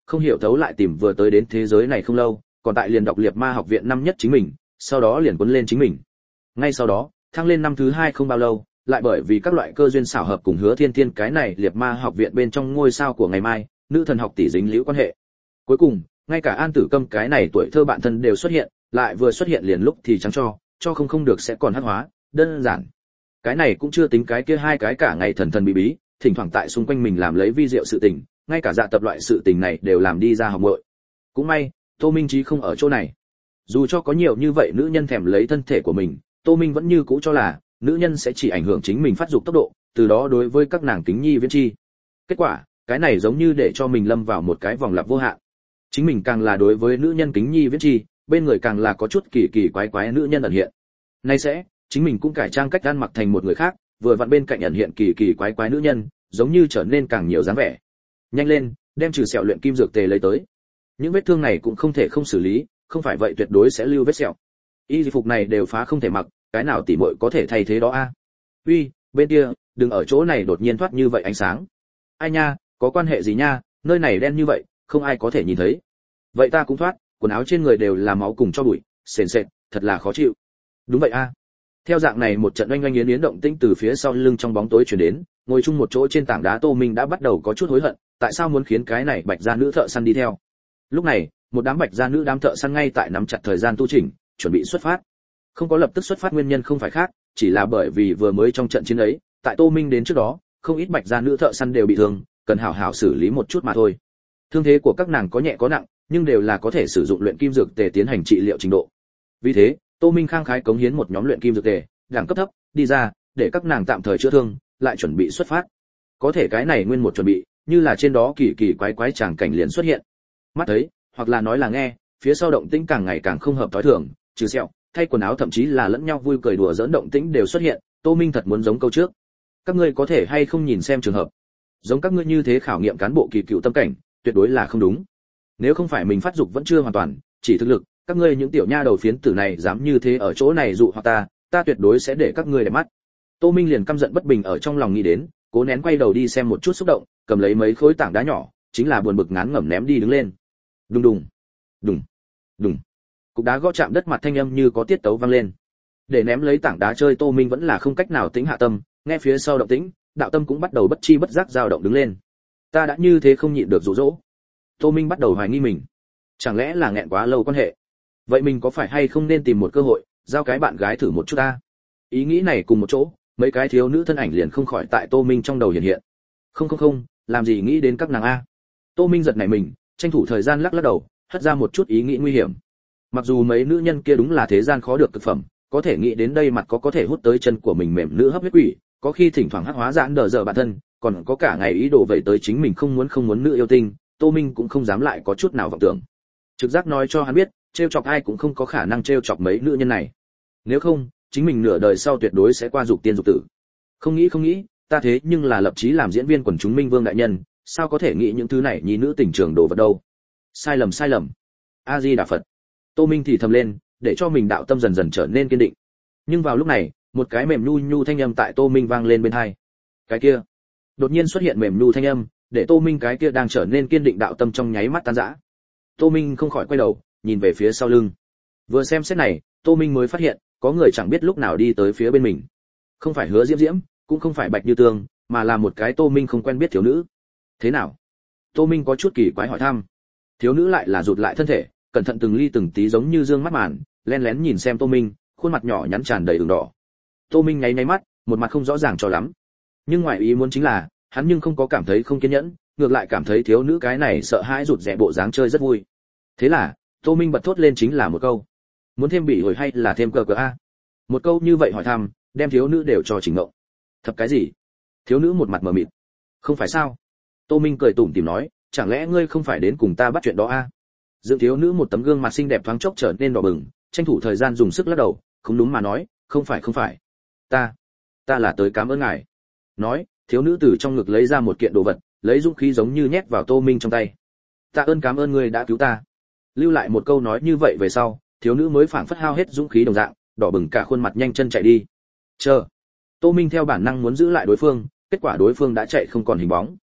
không hiểu thấu lại tìm vừa tới đến thế giới này không lâu, còn tại liền đọc liệt ma học viện năm nhất chính mình, sau đó liền cuốn lên chính mình. Ngay sau đó, thăng lên năm thứ 2 không bao lâu, lại bởi vì các loại cơ duyên xảo hợp cùng Hứa Thiên Thiên cái này liệt ma học viện bên trong ngôi sao của ngày mai, nữ thần học tỷ dính liễu quan hệ. Cuối cùng, ngay cả An Tử Câm cái này tuổi thơ bạn thân đều xuất hiện, lại vừa xuất hiện liền lúc thì trắng cho không được sẽ còn hắc hóa, đơn giản. Cái này cũng chưa tính cái kia hai cái cả ngày thần thần bí bí, thỉnh thoảng tại xung quanh mình làm lấy vi diệu sự tình, ngay cả dạ tập loại sự tình này đều làm đi ra học muội. Cũng may, Tô Minh Chí không ở chỗ này. Dù cho có nhiều như vậy nữ nhân thèm lấy thân thể của mình, Tô Minh vẫn như cũ cho là nữ nhân sẽ chỉ ảnh hưởng chính mình phát dục tốc độ, từ đó đối với các nàng kính nhi viễn chi. Kết quả, cái này giống như để cho mình lâm vào một cái vòng lặp vô hạn. Chính mình càng là đối với nữ nhân kính nhi viễn chi, bên người càng là có chút kỳ kỳ quái quái nữ nhân ẩn hiện. Nay sẽ, chính mình cũng cải trang cách ăn mặc thành một người khác, vừa vặn bên cạnh ẩn hiện kỳ kỳ quái quái nữ nhân, giống như trở nên càng nhiều dáng vẻ. Nhanh lên, đem trừ sẹo luyện kim dược tề lấy tới. Những vết thương này cũng không thể không xử lý, không phải vậy tuyệt đối sẽ lưu vết sẹo. Y phục này đều phá không thể mặc, cái nào tỉ muội có thể thay thế đó a? Uy, bên kia, đừng ở chỗ này đột nhiên thoát như vậy ánh sáng. Ai nha, có quan hệ gì nha, nơi này đen như vậy, không ai có thể nhìn thấy. Vậy ta cũng thoát, quần áo trên người đều là máu cùng cho bụi, sền sệt, thật là khó chịu. Đúng vậy a. Theo dạng này một trận oanh oanh yến yến động tĩnh từ phía sau lưng trong bóng tối truyền đến, ngồi chung một chỗ trên tảng đá Tô Minh đã bắt đầu có chút hối hận, tại sao muốn khiến cái này bạch gia nữ thợ săn đi theo. Lúc này, một đám bạch gia nữ đám thợ săn ngay tại nắm chặt thời gian tu chỉnh, chuẩn bị xuất phát. Không có lập tức xuất phát nguyên nhân không phải khác, chỉ là bởi vì vừa mới trong trận chiến ấy, tại Tô Minh đến trước đó, không ít bạch gia nữ thợ săn đều bị thương, cần hảo hảo xử lý một chút mà thôi. Thương thế của các nàng có nhẹ có nặng, nhưng đều là có thể sử dụng luyện kim dược tề tiến hành trị liệu trình độ. Vì thế, Tô Minh khang khái cống hiến một nhóm luyện kim dược tề, đẳng cấp thấp, đi ra, để các nàng tạm thời chữa thương, lại chuẩn bị xuất phát. Có thể cái này nguyên một chuẩn bị, như là trên đó kỳ kỳ quái quái tràng cảnh liền xuất hiện. Mắt thấy, hoặc là nói là nghe, phía sau động tĩnh càng ngày càng không hợp thói thường, trừ sẹo, thay quần áo thậm chí là lẫn nhau vui cười đùa giỡn động tĩnh đều xuất hiện, Tô Minh thật muốn giống câu trước. Các ngươi có thể hay không nhìn xem trường hợp. Giống các ngươi như thế khảo nghiệm cán bộ kỳ cựu tâm cảnh, tuyệt đối là không đúng. Nếu không phải mình phát dục vẫn chưa hoàn toàn, chỉ thực lực, các ngươi những tiểu nha đầu phiến tử này dám như thế ở chỗ này dụ hoặc ta tuyệt đối sẽ để các ngươi để mắt. Tô Minh liền căm giận bất bình ở trong lòng nghĩ đến, cố nén quay đầu đi xem một chút xúc động, cầm lấy mấy khối tảng đá nhỏ, chính là buồn bực ngán ngẩm ném đi đứng lên. Đùng đùng, đùng, đùng. Cục đá gõ chạm đất mặt thanh âm như có tiết tấu vang lên. Để ném lấy tảng đá chơi Tô Minh vẫn là không cách nào tĩnh hạ tâm, nghe phía sau động tĩnh, đạo tâm cũng bắt đầu bất chi bất giác dao động đứng lên. Ta đã như thế không nhịn được dụ dỗ. Tô Minh bắt đầu hoài nghi mình. Chẳng lẽ là nghẹn quá lâu quan hệ? Vậy mình có phải hay không nên tìm một cơ hội, giao cái bạn gái thử một chút ta? Ý nghĩ này cùng một chỗ, mấy cái thiếu nữ thân ảnh liền không khỏi tại Tô Minh trong đầu hiện hiện. Không, làm gì nghĩ đến các nàng a? Tô Minh giật nảy mình, tranh thủ thời gian lắc lắc đầu, hất ra một chút ý nghĩ nguy hiểm. Mặc dù mấy nữ nhân kia đúng là thế gian khó được cực phẩm, có thể nghĩ đến đây mặt có thể hút tới chân của mình mềm nữ hấp huyết quỷ, có khi thỉnh thoảng hắc hóa giãn đờ giờ bản thân, còn có cả ngày ý đồ vậy tới chính mình không muốn nữ yêu tinh, Tô Minh cũng không dám lại có chút nào vọng tưởng. Trực giác nói cho hắn biết, trêu chọc ai cũng không có khả năng trêu chọc mấy nữ nhân này. Nếu không, chính mình nửa đời sau tuyệt đối sẽ qua dục tiên dục tử. Không nghĩ, ta thế nhưng là lập chí làm diễn viên quần chúng minh vương đại nhân, sao có thể nghĩ những thứ này nhi nữ tình trường đồ vật đâu. Sai lầm. A Di Đà Phật. Tô Minh thì thầm lên, để cho mình đạo tâm dần dần trở nên kiên định. Nhưng vào lúc này, một cái mềm nhu thanh âm tại Tô Minh vang lên bên tai. Cái kia, đột nhiên xuất hiện mềm nhu thanh âm, để Tô Minh cái kia đang trở nên kiên định đạo tâm trong nháy mắt tan rã. Tô Minh không khỏi quay đầu, nhìn về phía sau lưng. Vừa xem xét này, Tô Minh mới phát hiện, có người chẳng biết lúc nào đi tới phía bên mình. Không phải Hứa Diễm, cũng không phải Bạch Như Tương, mà là một cái Tô Minh không quen biết thiếu nữ. Thế nào? Tô Minh có chút kỳ quái hỏi thăm. Thiếu nữ lại là rụt lại thân thể, cẩn thận từng ly từng tí giống như dương mắt màn, lén lén nhìn xem Tô Minh, khuôn mặt nhỏ nhắn tràn đầy ửng đỏ. Tô Minh nháy mắt, một mặt không rõ ràng cho lắm. Nhưng ngoại ý muốn chính là, hắn nhưng không có cảm thấy không kiên nhẫn, ngược lại cảm thấy thiếu nữ cái này sợ hãi rụt rè bộ dáng chơi rất vui. Thế là, Tô Minh bật thốt lên chính là một câu: muốn thêm bị hồi hay là thêm cờ a? Một câu như vậy hỏi thăm, đem thiếu nữ đều cho chỉnh ngộng. Thập cái gì? Thiếu nữ một mặt mờ mịt. Không phải sao? Tô Minh cười tủm tỉm nói, chẳng lẽ ngươi không phải đến cùng ta bắt chuyện đó a? Dựng thiếu nữ một tấm gương mặt xinh đẹp thoáng chốc trở nên đỏ bừng, tranh thủ thời gian dùng sức lắc đầu, không đúng mà nói, không phải. Ta là tới cảm ơn ngài. Nói, thiếu nữ từ trong ngực lấy ra một kiện đồ vật, lấy dũng khí giống như nhét vào Tô Minh trong tay. Tạ ơn cảm ơn ngươi đã cứu ta. Lưu lại một câu nói như vậy về sau, thiếu nữ mới phảng phất hao hết dũng khí đồng dạng, đỏ bừng cả khuôn mặt nhanh chân chạy đi. Chờ. Tô Minh theo bản năng muốn giữ lại đối phương, kết quả đối phương đã chạy không còn hình bóng.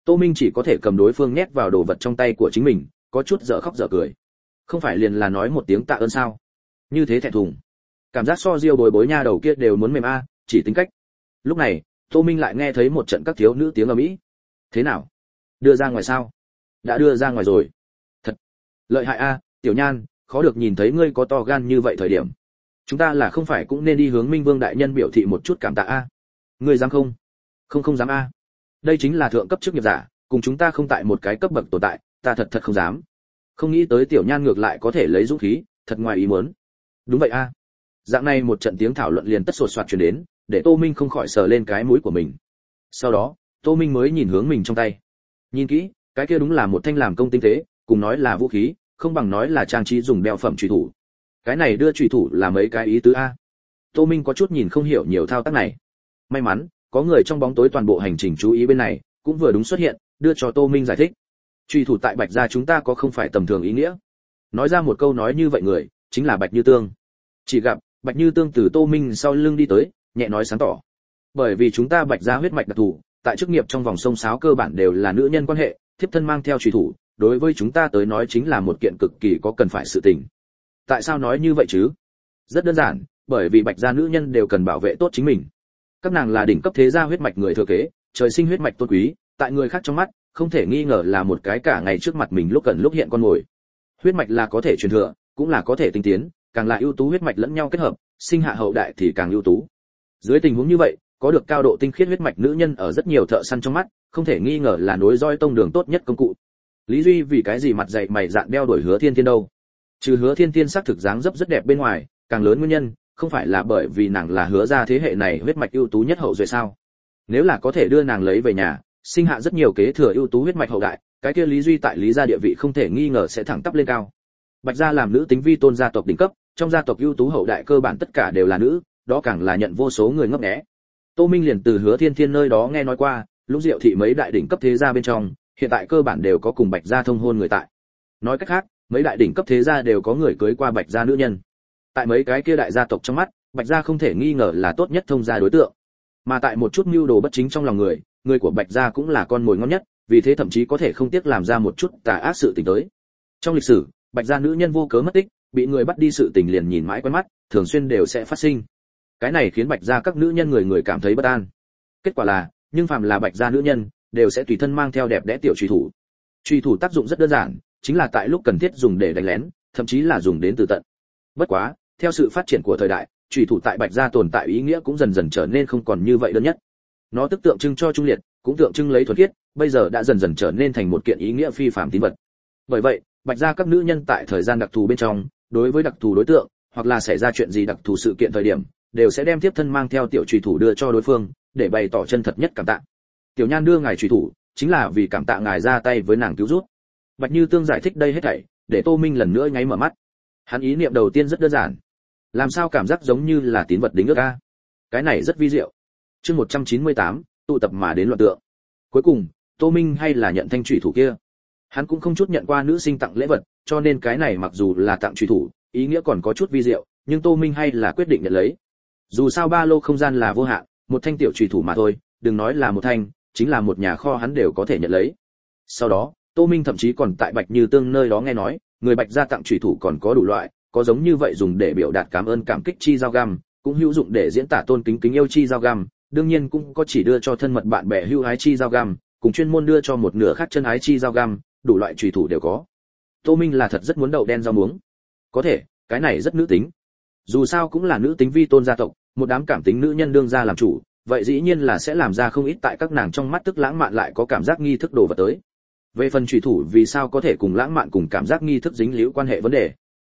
Tô Minh chỉ có thể cầm đối phương nhét vào đồ vật trong tay của chính mình, có chút dở khóc dở cười. Không phải liền là nói một tiếng tạ ơn sao? Như thế thẹn thùng. Cảm giác so Diêu Bối Bối nha đầu kia đều muốn mềm chỉ tính cách. Lúc này, Tô Minh lại nghe thấy một trận các thiếu nữ tiếng ầm ĩ. Thế nào? Đưa ra ngoài sao? Đã đưa ra ngoài rồi. Thật lợi hại Tiểu Nhan, khó được nhìn thấy ngươi có to gan như vậy thời điểm. Chúng ta là không phải cũng nên đi hướng Minh Vương đại nhân biểu thị một chút cảm tạ Ngươi dám không? Không dám Đây chính là thượng cấp chức nghiệp giả, cùng chúng ta không tại một cái cấp bậc tồn tại, ta thật không dám. Không nghĩ tới Tiểu Nhan ngược lại có thể lấy dũng khí, thật ngoài ý muốn. Đúng vậy Dạng này một trận tiếng thảo luận liền tất sột soạt truyền đến, để Tô Minh không khỏi sờ lên cái mũi của mình. Sau đó, Tô Minh mới nhìn hướng mình trong tay. Nhìn kỹ, cái kia đúng là một thanh làm công tinh tế, cùng nói là vũ khí, không bằng nói là trang trí dùng đeo phẩm chủy thủ. Cái này đưa chủy thủ là mấy cái ý tứ Tô Minh có chút nhìn không hiểu nhiều thao tác này. May mắn, có người trong bóng tối toàn bộ hành trình chú ý bên này, cũng vừa đúng xuất hiện, đưa cho Tô Minh giải thích. Chủy thủ tại Bạch gia chúng ta có không phải tầm thường ý nghĩa. Nói ra một câu nói như vậy người, chính là Bạch Như Tương. Chỉ gặp Bạch Như Tương từ Tô Minh sau lưng đi tới, nhẹ nói sáng tỏ. Bởi vì chúng ta Bạch gia huyết mạch đặc thù, tại chức nghiệp trong vòng sông sáo cơ bản đều là nữ nhân quan hệ, thiếp thân mang theo chủy thủ, đối với chúng ta tới nói chính là một kiện cực kỳ có cần phải sự tình. Tại sao nói như vậy chứ? Rất đơn giản, bởi vì Bạch gia nữ nhân đều cần bảo vệ tốt chính mình. Các nàng là đỉnh cấp thế gia huyết mạch người thừa kế, trời sinh huyết mạch tôn quý, tại người khác trong mắt, không thể nghi ngờ là một cái cả ngày trước mặt mình lúc cần lúc hiện con mồi. Huyết mạch là có thể truyền thừa, cũng là có thể tinh tiến, càng là ưu tú huyết mạch lẫn nhau kết hợp, sinh hạ hậu đại thì càng ưu tú. Dưới tình huống như vậy, có được cao độ tinh khiết huyết mạch nữ nhân ở rất nhiều thợ săn trong mắt, không thể nghi ngờ là nối roi tông đường tốt nhất công cụ. Lý Duy vì cái gì mặt dày mày dạn đeo đuổi Hứa Thiên Thiên đâu? Trừ Hứa Thiên Thiên sắc thực dáng dấp rất đẹp bên ngoài, càng lớn nguyên nhân, không phải là bởi vì nàng là Hứa gia thế hệ này huyết mạch ưu tú nhất hậu duệ sao? Nếu là có thể đưa nàng lấy về nhà, sinh hạ rất nhiều kế thừa ưu tú huyết mạch hậu đại, cái kia Lý Duy tại Lý gia địa vị không thể nghi ngờ sẽ thẳng tắp lên cao. Bạch gia làm nữ tính vi tôn gia tộc đỉnh cấp, trong gia tộc ưu tú hậu đại cơ bản tất cả đều là nữ, đó càng là nhận vô số người ngấp nghé. Tô Minh liền từ Hứa Thiên Thiên nơi đó nghe nói qua, Lũng Diệu thị mấy đại đỉnh cấp thế gia bên trong, hiện tại cơ bản đều có cùng Bạch gia thông hôn người tại. Nói cách khác, mấy đại đỉnh cấp thế gia đều có người cưới qua Bạch gia nữ nhân. Tại mấy cái kia đại gia tộc trong mắt, Bạch gia không thể nghi ngờ là tốt nhất thông gia đối tượng. Mà tại một chút mưu đồ bất chính trong lòng người của Bạch gia cũng là con mồi ngon nhất, vì thế thậm chí có thể không tiếc làm ra một chút tà ác sự tình tới. Trong lịch sử, Bạch gia nữ nhân vô cớ mất tích, bị người bắt đi sự tình liền nhìn mãi quen mắt, thường xuyên đều sẽ phát sinh. Cái này khiến Bạch gia các nữ nhân người cảm thấy bất an. Kết quả là, nhưng phàm là Bạch gia nữ nhân, đều sẽ tùy thân mang theo đẹp đẽ tiểu truy thủ. Truy thủ tác dụng rất đơn giản, chính là tại lúc cần thiết dùng để đánh lén, thậm chí là dùng đến từ tận. Bất quá, theo sự phát triển của thời đại, truy thủ tại Bạch gia tồn tại ý nghĩa cũng dần dần trở nên không còn như vậy đơn nhất. Nó tức tượng trưng cho trung liệt, cũng tượng trưng lấy thuần khiết, bây giờ đã dần dần trở nên thành một kiện ý nghĩa phi phàm tín vật. Bởi vậy, Bạch gia các nữ nhân tại thời gian đặc thù bên trong, đối với đặc thù đối tượng, hoặc là xảy ra chuyện gì đặc thù sự kiện thời điểm, đều sẽ đem tiếp thân mang theo tiểu chủy thủ đưa cho đối phương, để bày tỏ chân thật nhất cảm tạ. Tiểu Nhan đưa ngài chủy thủ, chính là vì cảm tạ ngài ra tay với nàng cứu giúp. Bạch Như Tương giải thích đây hết thảy, để Tô Minh lần nữa nháy mở mắt. Hắn ý niệm đầu tiên rất đơn giản, làm sao cảm giác giống như là tín vật đính ước cái này rất vi diệu. Chương 198, tụ tập mà đến loạn tượng. Cuối cùng, Tô Minh hay là nhận thanh chủy thủ kia. Hắn cũng không chút nhận qua nữ sinh tặng lễ vật, cho nên cái này mặc dù là tặng chủy thủ, ý nghĩa còn có chút vi diệu, nhưng Tô Minh hay là quyết định nhận lấy. Dù sao ba lô không gian là vô hạn, một thanh tiểu chủy thủ mà thôi, đừng nói là một thanh, chính là một nhà kho hắn đều có thể nhận lấy. Sau đó, Tô Minh thậm chí còn tại Bạch Như Tương nơi đó nghe nói, người Bạch gia tặng chủy thủ còn có đủ loại, có giống như vậy dùng để biểu đạt cảm ơn cảm kích chi dao găm, cũng hữu dụng để diễn tả tôn kính kính yêu chi dao găm, đương nhiên cũng có chỉ đưa cho thân mật bạn bè hữu ái chi dao găm, cùng chuyên môn đưa cho một nửa khác chân ái chi dao găm, đủ loại chủy thủ đều có. Tô Minh là thật rất muốn đậu đen rau muống. Có thể, cái này rất nữ tính. Dù sao cũng là nữ tính vi tôn gia tộc, một đám cảm tính nữ nhân đương gia làm chủ, vậy dĩ nhiên là sẽ làm ra không ít tại các nàng trong mắt tức lãng mạn lại có cảm giác nghi thức đồ vật tới. Về phần chủy thủ vì sao có thể cùng lãng mạn cùng cảm giác nghi thức dính líu quan hệ vấn đề?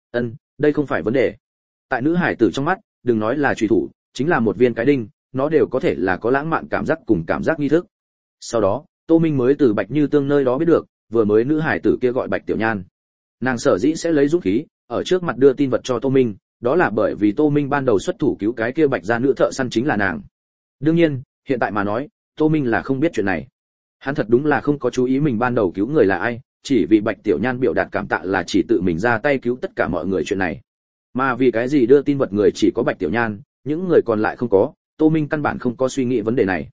Đây không phải vấn đề. Tại nữ hải tử trong mắt, đừng nói là chủy thủ, chính là một viên cái đinh, nó đều có thể là có lãng mạn cảm giác cùng cảm giác nghi thức. Sau đó, Tô Minh mới từ Bạch Như Tương nơi đó biết được, vừa mới nữ hải tử kia gọi Bạch Tiểu Nhan. Nàng sở dĩ sẽ lấy dũng khí ở trước mặt đưa tin vật cho Tô Minh, đó là bởi vì Tô Minh ban đầu xuất thủ cứu cái kia Bạch gia nữ thợ săn chính là nàng. Đương nhiên, hiện tại mà nói, Tô Minh là không biết chuyện này. Hắn thật đúng là không có chú ý mình ban đầu cứu người là ai, chỉ vì Bạch Tiểu Nhan biểu đạt cảm tạ là chỉ tự mình ra tay cứu tất cả mọi người chuyện này. Mà vì cái gì đưa tin vật người chỉ có Bạch Tiểu Nhan, những người còn lại không có, Tô Minh căn bản không có suy nghĩ vấn đề này.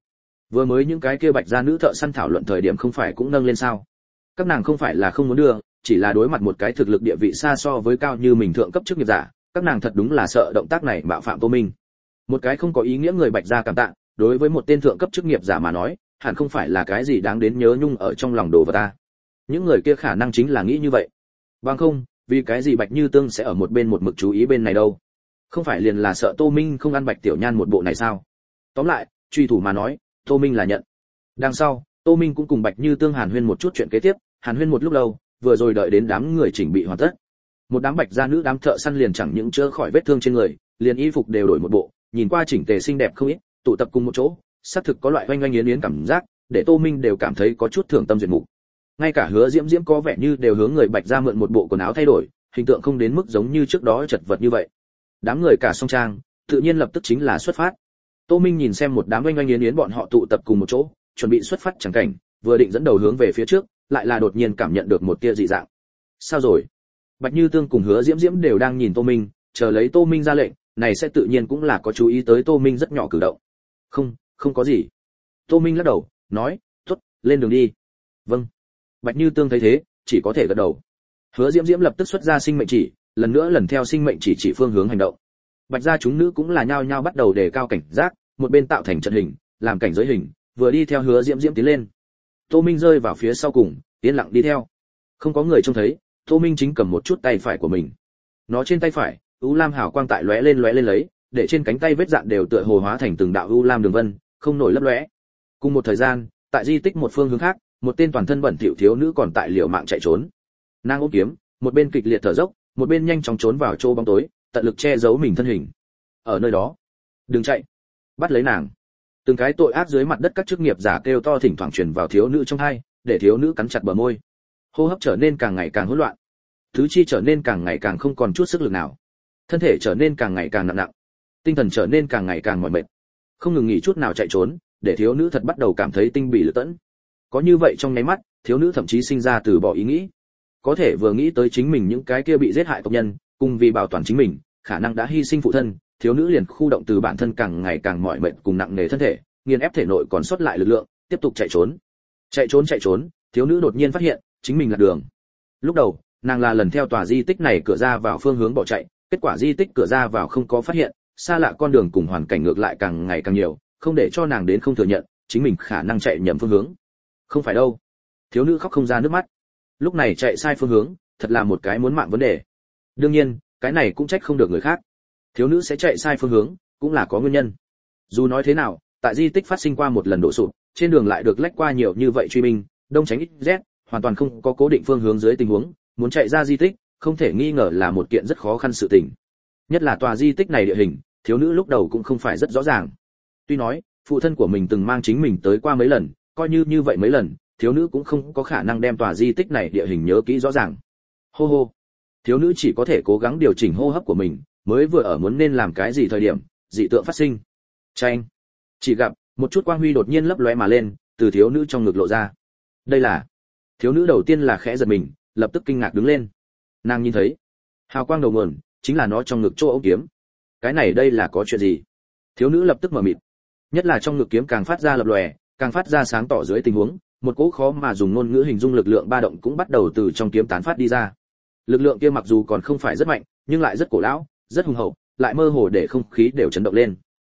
Vừa mới những cái kia bạch gia nữ thợ săn thảo luận thời điểm không phải cũng nâng lên sao? Các nàng không phải là không muốn đưa, chỉ là đối mặt một cái thực lực địa vị xa so với cao như mình thượng cấp chức nghiệp giả, các nàng thật đúng là sợ động tác này mạo phạm Tô Minh. Một cái không có ý nghĩa người bạch gia cảm tạ, đối với một tên thượng cấp chức nghiệp giả mà nói, hẳn không phải là cái gì đáng đến nhớ nhung ở trong lòng đồ vật ta. Những người kia khả năng chính là nghĩ như vậy. Bằng không, vì cái gì Bạch Như Tương sẽ ở một bên một mực chú ý bên này đâu? Không phải liền là sợ Tô Minh không ăn Bạch Tiểu Nhan một bộ này sao? Tóm lại, truy thủ mà nói, Tô Minh là nhận. Đằng sau, Tô Minh cũng cùng Bạch Như Tương hàn huyên một chút chuyện kế tiếp, hàn huyên một lúc lâu, vừa rồi đợi đến đám người chỉnh bị hoàn tất. Một đám bạch gia nữ đám thợ săn liền chẳng những chữa khỏi vết thương trên người, liền y phục đều đổi một bộ, nhìn qua chỉnh tề xinh đẹp không ít, tụ tập cùng một chỗ, xác thực có loại oanh oanh yến yến cảm giác, để Tô Minh đều cảm thấy có chút thưởng tâm duyệt mục. Ngay cả Hứa Diễm Diễm có vẻ như đều hướng người bạch gia mượn một bộ quần áo thay đổi, hình tượng không đến mức giống như trước đó chật vật như vậy. Đám người cả song trang, tự nhiên lập tức chính là xuất phát. Tô Minh nhìn xem một đám oanh oanh yến yến bọn họ tụ tập cùng một chỗ, chuẩn bị xuất phát chẳng cảnh, vừa định dẫn đầu hướng về phía trước, lại là đột nhiên cảm nhận được một tia dị dạng. Sao rồi? Bạch Như Tương cùng Hứa Diễm Diễm đều đang nhìn Tô Minh, chờ lấy Tô Minh ra lệnh, này sẽ tự nhiên cũng là có chú ý tới Tô Minh rất nhỏ cử động. Không có gì. Tô Minh lắc đầu, nói, "Tốt, lên đường đi." "Vâng." Bạch Như Tương thấy thế, chỉ có thể gật đầu. Hứa Diễm Diễm lập tức xuất ra sinh mệnh chỉ, lần nữa lần theo sinh mệnh chỉ phương hướng hành động. Bạch gia chúng nữ cũng là nhao nhao bắt đầu đề cao cảnh giác, một bên tạo thành trận hình, làm cảnh giới hình, vừa đi theo Hứa Diễm Diễm tiến lên. Tô Minh rơi vào phía sau cùng, yên lặng đi theo. Không có người trông thấy, Tô Minh chính cầm một chút tay phải của mình. Nó trên tay phải, u lam hào quang tại lóe lên lấy, để trên cánh tay vết dạn đều tựa hồ hóa thành từng đạo u lam đường vân, không nổi lấp lóe. Cùng một thời gian, tại di tích một phương hướng khác, một tên toàn thân bẩn thỉu thiếu nữ còn tại liều mạng chạy trốn. Nàng ôm kiếm, một bên kịch liệt thở dốc, một bên nhanh chóng trốn vào chỗ bóng tối, tận lực che giấu mình thân hình. Ở nơi đó, đừng chạy, bắt lấy nàng. Từng cái tội ác dưới mặt đất các chức nghiệp giả kêu to thỉnh thoảng truyền vào thiếu nữ trong tai, để thiếu nữ cắn chặt bờ môi. Hô hấp trở nên càng ngày càng hỗn loạn, tứ chi trở nên càng ngày càng không còn chút sức lực nào, thân thể trở nên càng ngày càng nặng, tinh thần trở nên càng ngày càng mỏi mệt, không ngừng nghỉ chút nào chạy trốn, để thiếu nữ thật bắt đầu cảm thấy tinh bị lự tẫn. Có như vậy trong nháy mắt, thiếu nữ thậm chí sinh ra từ bỏ ý nghĩ. Có thể vừa nghĩ tới chính mình những cái kia bị giết hại tộc nhân, cùng vì bảo toàn chính mình, khả năng đã hy sinh phụ thân, thiếu nữ liền khu động từ bản thân càng ngày càng mỏi mệt cùng nặng nề thân thể, nghiền ép thể nội còn sót lại lực lượng, tiếp tục chạy trốn. Chạy trốn, thiếu nữ đột nhiên phát hiện, chính mình lạc đường. Lúc đầu, nàng là lần theo tòa di tích này cửa ra vào phương hướng bỏ chạy, kết quả di tích cửa ra vào không có phát hiện, xa lạ con đường cùng hoàn cảnh ngược lại càng ngày càng nhiều, không để cho nàng đến không thừa nhận, chính mình khả năng chạy nhầm phương hướng. Không phải đâu. Thiếu nữ khóc không ra nước mắt. Lúc này chạy sai phương hướng, thật là một cái muốn mạng vấn đề. Đương nhiên, cái này cũng trách không được người khác. Thiếu nữ sẽ chạy sai phương hướng, cũng là có nguyên nhân. Dù nói thế nào, tại di tích phát sinh qua một lần đổ sụp, trên đường lại được lách qua nhiều như vậy truy binh, đông tránh ít rét, hoàn toàn không có cố định phương hướng dưới tình huống, muốn chạy ra di tích, không thể nghi ngờ là một kiện rất khó khăn sự tình. Nhất là tòa di tích này địa hình, thiếu nữ lúc đầu cũng không phải rất rõ ràng. Tuy nói, phụ thân của mình từng mang chính mình tới qua mấy lần, coi như vậy mấy lần, thiếu nữ cũng không có khả năng đem tòa di tích này địa hình nhớ kỹ rõ ràng. Hô hô. Thiếu nữ chỉ có thể cố gắng điều chỉnh hô hấp của mình, mới vừa ở muốn nên làm cái gì thời điểm, dị tượng phát sinh. Chanh. Chỉ gặp một chút quang huy đột nhiên lấp lóe mà lên, từ thiếu nữ trong ngực lộ ra. Đây là. Thiếu nữ đầu tiên là khẽ giật mình, lập tức kinh ngạc đứng lên. Nàng nhìn thấy, hào quang đầu nguồn chính là nó trong ngực chỗ ống kiếm. Cái này đây là có chuyện gì? Thiếu nữ lập tức mở mịt. Nhất là trong ngực kiếm càng phát ra lập lòe, càng phát ra sáng tỏ dưới tình huống, một cỗ khó mà dùng ngôn ngữ hình dung lực lượng ba động cũng bắt đầu từ trong kiếm tán phát đi ra. Lực lượng kia mặc dù còn không phải rất mạnh, nhưng lại rất cổ lão, rất hùng hậu, lại mơ hồ để không khí đều chấn động lên.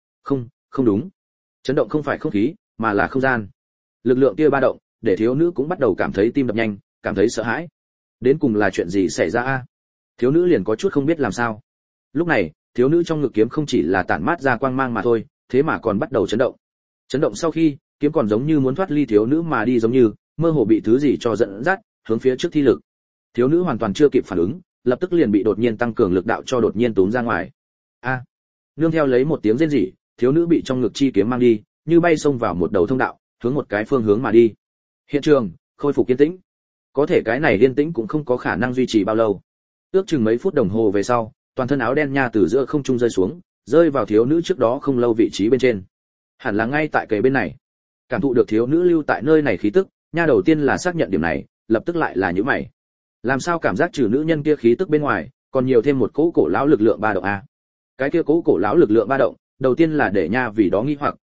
Không đúng. Chấn động không phải không khí, mà là không gian. Lực lượng kia ba động, để thiếu nữ cũng bắt đầu cảm thấy tim đập nhanh, cảm thấy sợ hãi. Đến cùng là chuyện gì xảy ra a? Thiếu nữ liền có chút không biết làm sao. Lúc này, thiếu nữ trong ngực kiếm không chỉ là tản mát ra quang mang mà thôi, thế mà còn bắt đầu chấn động. Chấn động sau khi, kiếm còn giống như muốn thoát ly thiếu nữ mà đi giống như, mơ hồ bị thứ gì cho dẫn dắt, hướng phía trước thi lực. Thiếu nữ hoàn toàn chưa kịp phản ứng, lập tức liền bị đột nhiên tăng cường lực đạo cho đột nhiên túm ra ngoài. A! Nương theo lấy một tiếng rên rỉ, thiếu nữ bị trong ngực chi kiếm mang đi, như bay xông vào một đầu thông đạo, hướng một cái phương hướng mà đi. Hiện trường khôi phục yên tĩnh. Có thể cái này yên tĩnh cũng không có khả năng duy trì bao lâu. Ước chừng mấy phút đồng hồ về sau, toàn thân áo đen nha từ giữa không trung rơi xuống, rơi vào thiếu nữ trước đó không lâu vị trí bên trên. Hẳn là ngay tại kề bên này. Cảm thụ được thiếu nữ lưu tại nơi này khí tức, nha đầu tiên là xác nhận điểm này, lập tức lại là nhíu mày. Làm sao cảm giác trừ nữ nhân kia khí tức bên ngoài, còn nhiều thêm một cỗ cổ lão lực lượng ba động a? Cái kia cỗ cổ lão lực lượng ba động, đầu tiên là để nha vì đó nghi hoặc,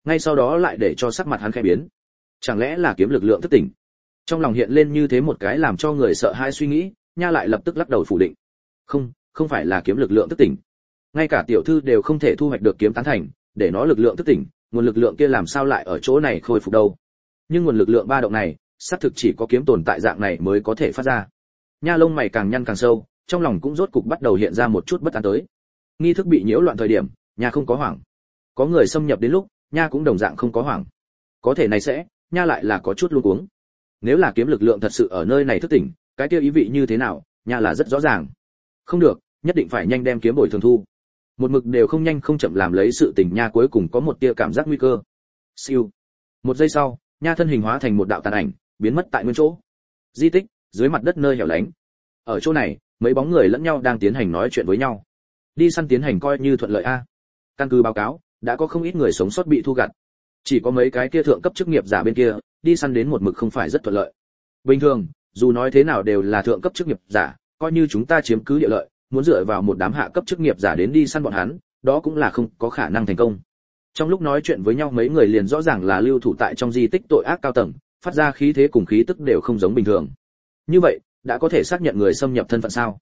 ngay sau đó lại để cho sắc mặt hắn khẽ biến. Chẳng lẽ là kiếm lực lượng thức tỉnh? Trong lòng hiện lên như thế một cái làm cho người sợ hãi suy nghĩ, Nha lại lập tức lắc đầu phủ định. Không phải là kiếm lực lượng thức tỉnh. Ngay cả tiểu thư đều không thể thu hoạch được kiếm tán thành, để nó lực lượng thức tỉnh, nguồn lực lượng kia làm sao lại ở chỗ này khôi phục đâu? Nhưng nguồn lực lượng ba động này, xác thực chỉ có kiếm tồn tại dạng này mới có thể phát ra. Nha lông mày càng nhăn càng sâu, trong lòng cũng rốt cục bắt đầu hiện ra một chút bất an tới. Nghi thức bị nhiễu loạn thời điểm, Nha không có hoảng. Có người xâm nhập đến lúc, Nha cũng đồng dạng không có hoảng. Có thể này sẽ, Nha lại là có chút luống cuống. Nếu là kiếm lực lượng thật sự ở nơi này thức tỉnh, cái kia ý vị như thế nào, Nha là rất rõ ràng. Không được, nhất định phải nhanh đem kiếm bồi thường thu. Một mực đều không nhanh không chậm làm lấy sự tình, Nha cuối cùng có một tia cảm giác nguy cơ. Siêu. Một giây sau, Nha thân hình hóa thành một đạo tàn ảnh, biến mất tại nguyên chỗ. Di tích, dưới mặt đất nơi hẻo lánh. Ở chỗ này, mấy bóng người lẫn nhau đang tiến hành nói chuyện với nhau. Đi săn tiến hành coi như thuận lợi a. Căn cứ báo cáo, đã có không ít người sống sót bị thu gặt. Chỉ có mấy cái kia thượng cấp chức nghiệp giả bên kia, đi săn đến một mực không phải rất thuận lợi. Bình thường, dù nói thế nào đều là thượng cấp chức nghiệp giả, coi như chúng ta chiếm cứ địa lợi, muốn dựa vào một đám hạ cấp chức nghiệp giả đến đi săn bọn hắn, đó cũng là không có khả năng thành công. Trong lúc nói chuyện với nhau mấy người liền rõ ràng là lưu thủ tại trong di tích tội ác cao tầng, phát ra khí thế cùng khí tức đều không giống bình thường. Như vậy, đã có thể xác nhận người xâm nhập thân phận sao?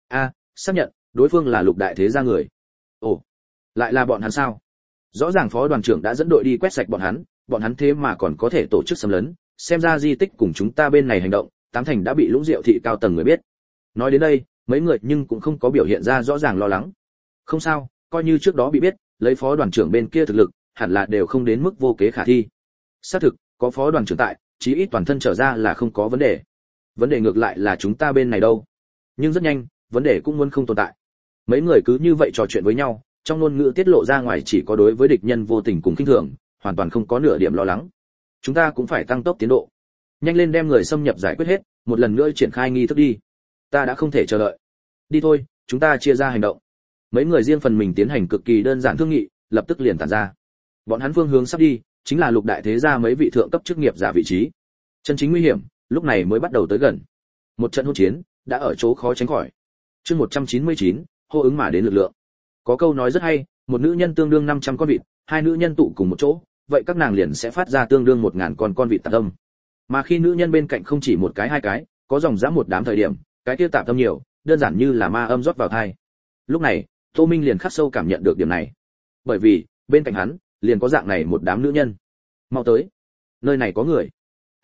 Xác nhận, đối phương là Lục đại thế gia người. Ồ, lại là bọn hắn sao? Rõ ràng phó đoàn trưởng đã dẫn đội đi quét sạch bọn hắn thế mà còn có thể tổ chức xâm lấn, xem ra di tích cùng chúng ta bên này hành động, tám thành đã bị Lũng Diệu thị cao tầng người biết. Nói đến đây, mấy người nhưng cũng không có biểu hiện ra rõ ràng lo lắng. Không sao, coi như trước đó bị biết, lấy phó đoàn trưởng bên kia thực lực, hẳn là đều không đến mức vô kế khả thi. Xác thực, có phó đoàn trưởng tại, chí ít toàn thân trở ra là không có vấn đề. Vấn đề ngược lại là chúng ta bên này đâu. Nhưng rất nhanh, vấn đề cũng muốn không tồn tại. Mấy người cứ như vậy trò chuyện với nhau, trong ngôn ngữ tiết lộ ra ngoài chỉ có đối với địch nhân vô tình cùng khinh thường, hoàn toàn không có nửa điểm lo lắng. Chúng ta cũng phải tăng tốc tiến độ. Nhanh lên đem người xâm nhập giải quyết hết, một lần nữa triển khai nghi thức đi. Ta đã không thể chờ đợi. Đi thôi, chúng ta chia ra hành động. Mấy người riêng phần mình tiến hành cực kỳ đơn giản thương nghị, lập tức liền tản ra. Bọn hắn phương hướng sắp đi, chính là Lục đại thế gia mấy vị thượng cấp chức nghiệp giả vị trí. Chân chính nguy hiểm, lúc này mới bắt đầu tới gần. Một trận hỗn chiến đã ở chỗ khó tránh khỏi. Chương 199, hô ứng mà đến lực lượng. Có câu nói rất hay, một nữ nhân tương đương 500 con vịt, hai nữ nhân tụ cùng một chỗ, vậy các nàng liền sẽ phát ra tương đương 1000 con vịt tạp âm. Mà khi nữ nhân bên cạnh không chỉ một cái hai cái, có dòng dã một đám thời điểm, cái kia tạp âm nhiều, đơn giản như là ma âm rót vào tai. Lúc này, Tô Minh liền khắc sâu cảm nhận được điểm này. Bởi vì, bên cạnh hắn, liền có dạng này một đám nữ nhân. Mau tới, nơi này có người.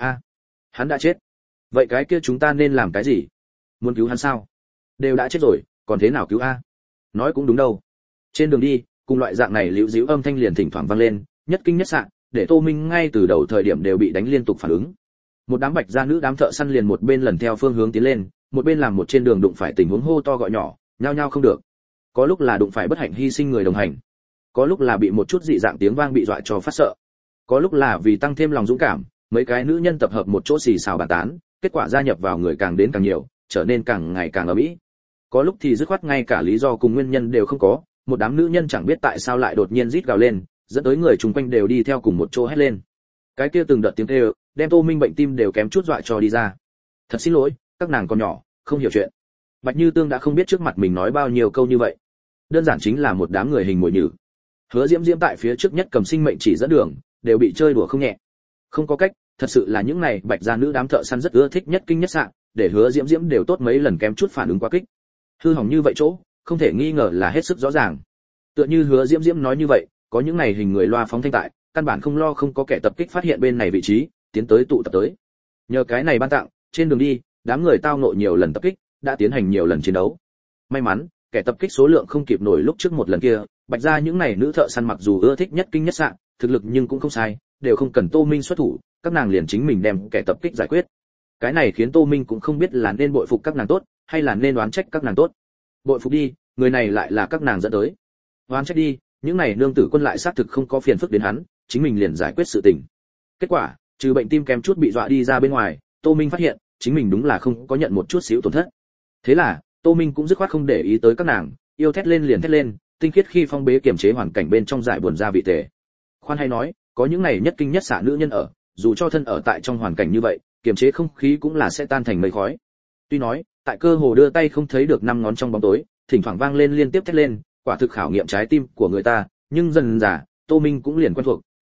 Hắn đã chết. Vậy cái kia chúng ta nên làm cái gì? Muốn cứu hắn sao? Đều đã chết rồi, còn thế nào cứu a? Nói cũng đúng đâu. Trên đường đi, cùng loại dạng này liễu díu âm thanh liền thỉnh thoảng vang lên, nhất kinh nhất sạng, để Tô Minh ngay từ đầu thời điểm đều bị đánh liên tục phản ứng. Một đám bạch gia nữ đám thợ săn liền một bên lần theo phương hướng tiến lên, một bên làm một trên đường đụng phải tình huống hô to gọi nhỏ, nhao nhao không được. Có lúc là đụng phải bất hạnh hy sinh người đồng hành, có lúc là bị một chút dị dạng tiếng vang bị dọa cho phát sợ, có lúc là vì tăng thêm lòng dũng cảm, mấy cái nữ nhân tập hợp một chỗ xì xào bàn tán, kết quả gia nhập vào người càng đến càng nhiều, trở nên càng ngày càng ầm ĩ. Có lúc thì dứt khoát ngay cả lý do cùng nguyên nhân đều không có, một đám nữ nhân chẳng biết tại sao lại đột nhiên rít gào lên, dẫn tới người chung quanh đều đi theo cùng một chỗ hét lên. Cái kia từng đợt tiếng kêu, đem Tô Minh bệnh tim đều kém chút dọa cho đi ra. Thật xin lỗi, các nàng còn nhỏ, không hiểu chuyện. Bạch Như Tương đã không biết trước mặt mình nói bao nhiêu câu như vậy. Đơn giản chính là một đám người hình mồi nhử. Hứa Diễm Diễm tại phía trước nhất cầm sinh mệnh chỉ dẫn đường, đều bị chơi đùa không nhẹ. Không có cách, thật sự là những này bạch gia nữ đám thợ săn rất ưa thích nhất kinh nhất sạng, để Hứa Diễm Diễm đều tốt mấy lần kém chút phản ứng quá kích. Hư hỏng như vậy chỗ, không thể nghi ngờ là hết sức rõ ràng. Tựa như Hứa Diễm Diễm nói như vậy, có những này hình người loa phóng thanh tại, căn bản không lo không có kẻ tập kích phát hiện bên này vị trí, tiến tới tụ tập tới. Nhờ cái này ban tặng, trên đường đi, đám người tao ngộ nhiều lần tập kích, đã tiến hành nhiều lần chiến đấu. May mắn, kẻ tập kích số lượng không kịp nổi lúc trước một lần kia, bạch gia những này nữ thợ săn mặc dù ưa thích nhất kinh nhất sạng, thực lực nhưng cũng không sai, đều không cần Tô Minh xuất thủ, các nàng liền chính mình đem kẻ tập kích giải quyết. Cái này khiến Tô Minh cũng không biết là nên bội phục các nàng tốt, hay là nên oán trách các nàng tốt. Bội phục đi, người này lại là các nàng dẫn tới. Oán trách đi, những này nương tử quân lại xác thực không có phiền phức đến hắn, chính mình liền giải quyết sự tình. Kết quả, trừ bệnh tim kém chút bị dọa đi ra bên ngoài, Tô Minh phát hiện, chính mình đúng là không có nhận một chút xíu tổn thất. Thế là, Tô Minh cũng dứt khoát không để ý tới các nàng, yêu thét lên liền thét lên, tinh khiết khi phong bế kiềm chế hoàn cảnh bên trong giải buồn ra vị tề. Khoan hay nói, có những này nhất kinh nhất xạ nữ nhân ở, dù cho thân ở tại trong hoàn cảnh như vậy, kiềm chế không khí cũng là sẽ tan thành mây khói. Tuy nói, tại cơ hồ đưa tay không thấy được năm ngón trong bóng tối, thỉnh thoảng vang lên liên tiếp thét lên, quả thực khảo nghiệm trái tim của người ta, nhưng dần dà, Tô Minh cũng liền quen thuộc,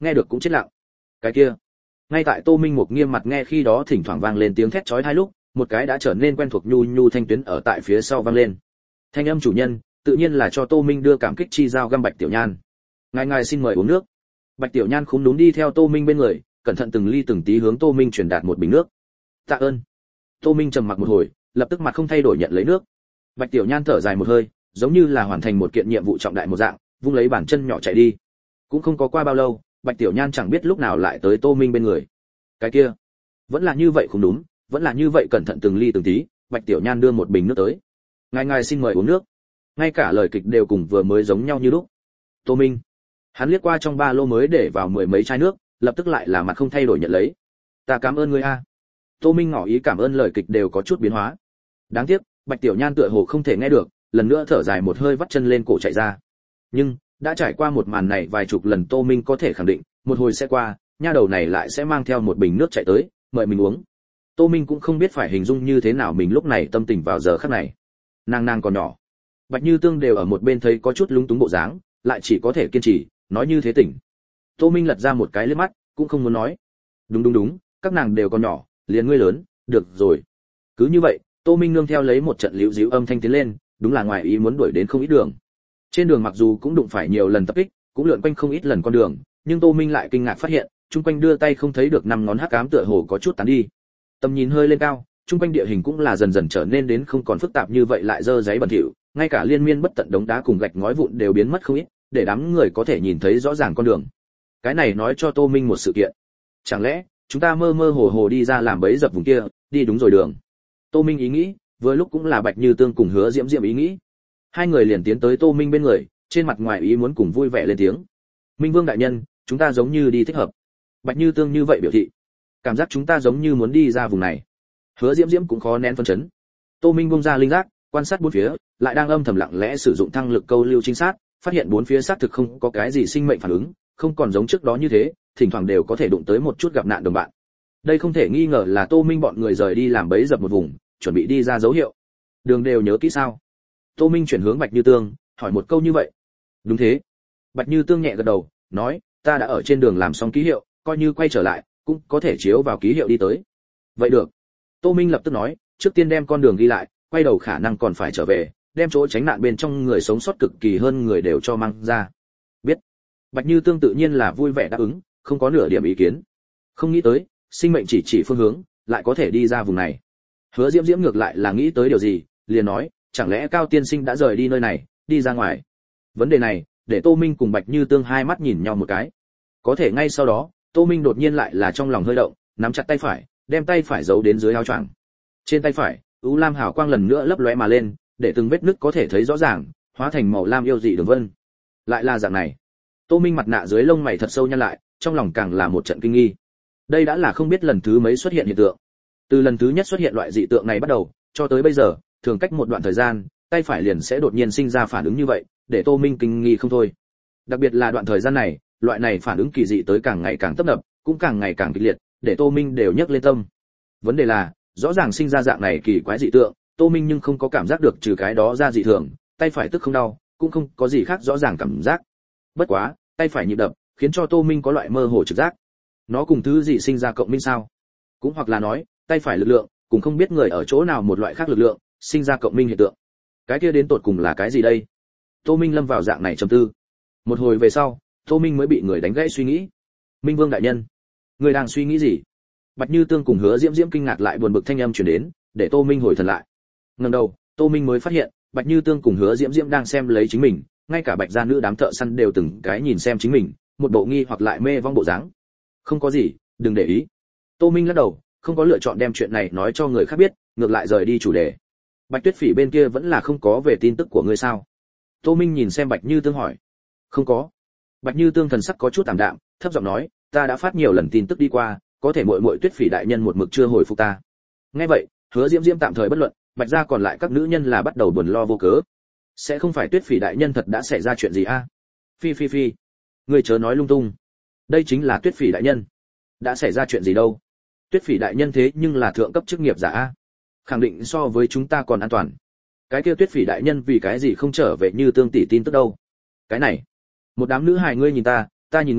nghe được cũng chết lặng. Cái kia, ngay tại Tô Minh một nghiêm mặt nghe khi đó thỉnh thoảng vang lên tiếng thét chói tai lúc, một cái đã trở nên quen thuộc nhu nhu thanh tuyến ở tại phía sau vang lên. Thanh âm chủ nhân, tự nhiên là cho Tô Minh đưa cảm kích chi giao găm Bạch Tiểu Nhan. Ngài xin mời uống nước. Bạch Tiểu Nhan khúm núm đi theo Tô Minh bên người, cẩn thận từng ly từng tí hướng Tô Minh truyền đạt một bình nước. Tạ ơn. Tô Minh trầm mặc một hồi, lập tức mặt không thay đổi nhận lấy nước. Bạch Tiểu Nhan thở dài một hơi, giống như là hoàn thành một kiện nhiệm vụ trọng đại một dạng, vung lấy bàn chân nhỏ chạy đi. Cũng không có qua bao lâu, Bạch Tiểu Nhan chẳng biết lúc nào lại tới Tô Minh bên người. Cái kia, vẫn là như vậy không đúng, vẫn là như vậy cẩn thận từng ly từng tí. Bạch Tiểu Nhan đưa một bình nước tới. Ngài xin mời uống nước. Ngay cả lời kịch đều cùng vừa mới giống nhau như lúc. Tô Minh, hắn liếc qua trong ba lô mới để vào mười mấy chai nước, lập tức lại là mặt không thay đổi nhận lấy. Ta cảm ơn ngươi a. Tô Minh ngỏ ý cảm ơn, lời kịch đều có chút biến hóa. Đáng tiếc, Bạch Tiểu Nhan tựa hồ không thể nghe được, lần nữa thở dài một hơi vắt chân lên cổ chạy ra. Nhưng đã trải qua một màn này vài chục lần, Tô Minh có thể khẳng định, một hồi sẽ qua, nha đầu này lại sẽ mang theo một bình nước chạy tới, mời mình uống. Tô Minh cũng không biết phải hình dung như thế nào mình lúc này tâm tình vào giờ khắc này. Nàng còn nhỏ, Bạch Như Tương đều ở một bên thấy có chút lúng túng bộ dáng, lại chỉ có thể kiên trì, nói như thế tỉnh. Tô Minh lật ra một cái liếc mắt, cũng không muốn nói. Đúng, các nàng đều còn nhỏ, liền ngươi lớn, được rồi. Cứ như vậy, Tô Minh nương theo lấy một trận liễu díu âm thanh tiến lên, đúng là ngoài ý muốn đuổi đến không ít đường. Trên đường mặc dù cũng đụng phải nhiều lần tập kích, cũng lượn quanh không ít lần con đường, nhưng Tô Minh lại kinh ngạc phát hiện, chung quanh đưa tay không thấy được năm ngón hắc ám tựa hồ có chút tán đi. Tầm nhìn hơi lên cao, chung quanh địa hình cũng là dần dần trở nên đến không còn phức tạp như vậy, lại dơ giấy bẩn thỉu, ngay cả liên miên bất tận đống đá cùng gạch ngói vụn đều biến mất không ít, để đám người có thể nhìn thấy rõ ràng con đường. Cái này nói cho Tô Minh một sự kiện. Chẳng lẽ chúng ta mơ mơ hồ hồ đi ra làm bẫy dập vùng kia, đi đúng rồi đường. Tô Minh ý nghĩ, vừa lúc cũng là Bạch Như Tương cùng Hứa Diễm Diễm ý nghĩ. Hai người liền tiến tới Tô Minh bên người, trên mặt ngoài ý muốn cùng vui vẻ lên tiếng. Minh Vương đại nhân, chúng ta giống như đi thích hợp. Bạch Như Tương như vậy biểu thị, cảm giác chúng ta giống như muốn đi ra vùng này. Hứa Diễm Diễm cũng khó nén phấn chấn. Tô Minh bung ra linh giác, quan sát bốn phía, lại đang âm thầm lặng lẽ sử dụng thăng lực câu lưu trinh sát, phát hiện bốn phía xác thực không có cái gì sinh mệnh phản ứng, không còn giống trước đó như thế, thỉnh thoảng đều có thể đụng tới một chút gặp nạn đồng bạn. Đây không thể nghi ngờ là Tô Minh bọn người rời đi làm bẫy dập một vùng, chuẩn bị đi ra dấu hiệu. Đường đều nhớ kỹ sao? Tô Minh chuyển hướng Bạch Như Tương, hỏi một câu như vậy. Đúng thế. Bạch Như Tương nhẹ gật đầu, nói, ta đã ở trên đường làm xong ký hiệu, coi như quay trở lại, cũng có thể chiếu vào ký hiệu đi tới. Vậy được. Tô Minh lập tức nói, trước tiên đem con đường ghi lại, quay đầu khả năng còn phải trở về, đem chỗ tránh nạn bên trong người sống sót cực kỳ hơn người đều cho mang ra. Biết. Bạch Như Tương tự nhiên là vui vẻ đáp ứng, không có nửa điểm ý kiến. Không nghĩ tới, sinh mệnh chỉ phương hướng, lại có thể đi ra vùng này. Hứa Diễm Diễm ngược lại là nghĩ tới điều gì, liền nói, chẳng lẽ Cao tiên sinh đã rời đi nơi này, đi ra ngoài. Vấn đề này, để Tô Minh cùng Bạch Như Tương hai mắt nhìn nhau một cái. Có thể ngay sau đó, Tô Minh đột nhiên lại là trong lòng hơi động, nắm chặt tay phải, đem tay phải giấu đến dưới áo choàng. Trên tay phải, u lam hào quang lần nữa lấp lóe mà lên, để từng vết nứt có thể thấy rõ ràng, hóa thành màu lam yêu dị đường vân. Lại là dạng này. Tô Minh mặt nạ dưới lông mày thật sâu nhăn lại, trong lòng càng là một trận kinh nghi. Đây đã là không biết lần thứ mấy xuất hiện hiện tượng. Từ lần thứ nhất xuất hiện loại dị tượng này bắt đầu, cho tới bây giờ, thường cách một đoạn thời gian, tay phải liền sẽ đột nhiên sinh ra phản ứng như vậy, để Tô Minh kinh nghi không thôi. Đặc biệt là đoạn thời gian này, loại này phản ứng kỳ dị tới càng ngày càng tấp nập, cũng càng ngày càng kịch liệt, để Tô Minh đều nhấc lên tâm. Vấn đề là, rõ ràng sinh ra dạng này kỳ quái dị tượng, Tô Minh nhưng không có cảm giác được trừ cái đó ra dị thường, tay phải tức không đau, cũng không có gì khác rõ ràng cảm giác. Bất quá, tay phải nhịp đập, khiến cho Tô Minh có loại mơ hồ trực giác. Nó cùng thứ gì sinh ra cộng minh sao? Cũng hoặc là nói, tay phải lực lượng, cùng không biết người ở chỗ nào một loại khác lực lượng, sinh ra cộng minh hiện tượng. Cái kia đến tột cùng là cái gì đây? Tô Minh lâm vào dạng này trầm tư. Một hồi về sau, Tô Minh mới bị người đánh gãy suy nghĩ. Minh Vương đại nhân, người đang suy nghĩ gì? Bạch Như Tương cùng Hứa Diễm Diễm kinh ngạc lại buồn bực thanh âm truyền đến, để Tô Minh hồi thần lại. Ngẩng đầu, Tô Minh mới phát hiện, Bạch Như Tương cùng Hứa Diễm Diễm đang xem lấy chính mình, ngay cả Bạch gia nữ đám thợ săn đều từng cái nhìn xem chính mình, một bộ nghi hoặc lại mê vong bộ dáng. Không có gì, đừng để ý. Tô Minh lắc đầu, không có lựa chọn đem chuyện này nói cho người khác biết, ngược lại rời đi chủ đề. Bạch Tuyết Phỉ bên kia vẫn là không có về tin tức của ngươi sao? Tô Minh nhìn xem Bạch Như Tương hỏi. Không có. Bạch Như Tương thần sắc có chút tạm đạm, thấp giọng nói, ta đã phát nhiều lần tin tức đi qua, có thể muội Tuyết Phỉ đại nhân một mực chưa hồi phục ta. Nghe vậy, Hứa Diễm Diễm tạm thời bất luận, Bạch gia còn lại các nữ nhân là bắt đầu buồn lo vô cớ. Sẽ không phải Tuyết Phỉ đại nhân thật đã xảy ra chuyện gì a? Phi, ngươi chớ nói lung tung. Đây chính là Tuyết Phỉ đại nhân. Đã xảy ra chuyện gì đâu? Tuyết Phỉ đại nhân thế nhưng là thượng cấp chức nghiệp giả a, khẳng định so với chúng ta còn an toàn. Cái kia Tuyết Phỉ đại nhân vì cái gì không trở về Như Tương tỷ tin tức đâu? Cái này, một đám nữ hài ngươi nhìn ta nhìn ngươi,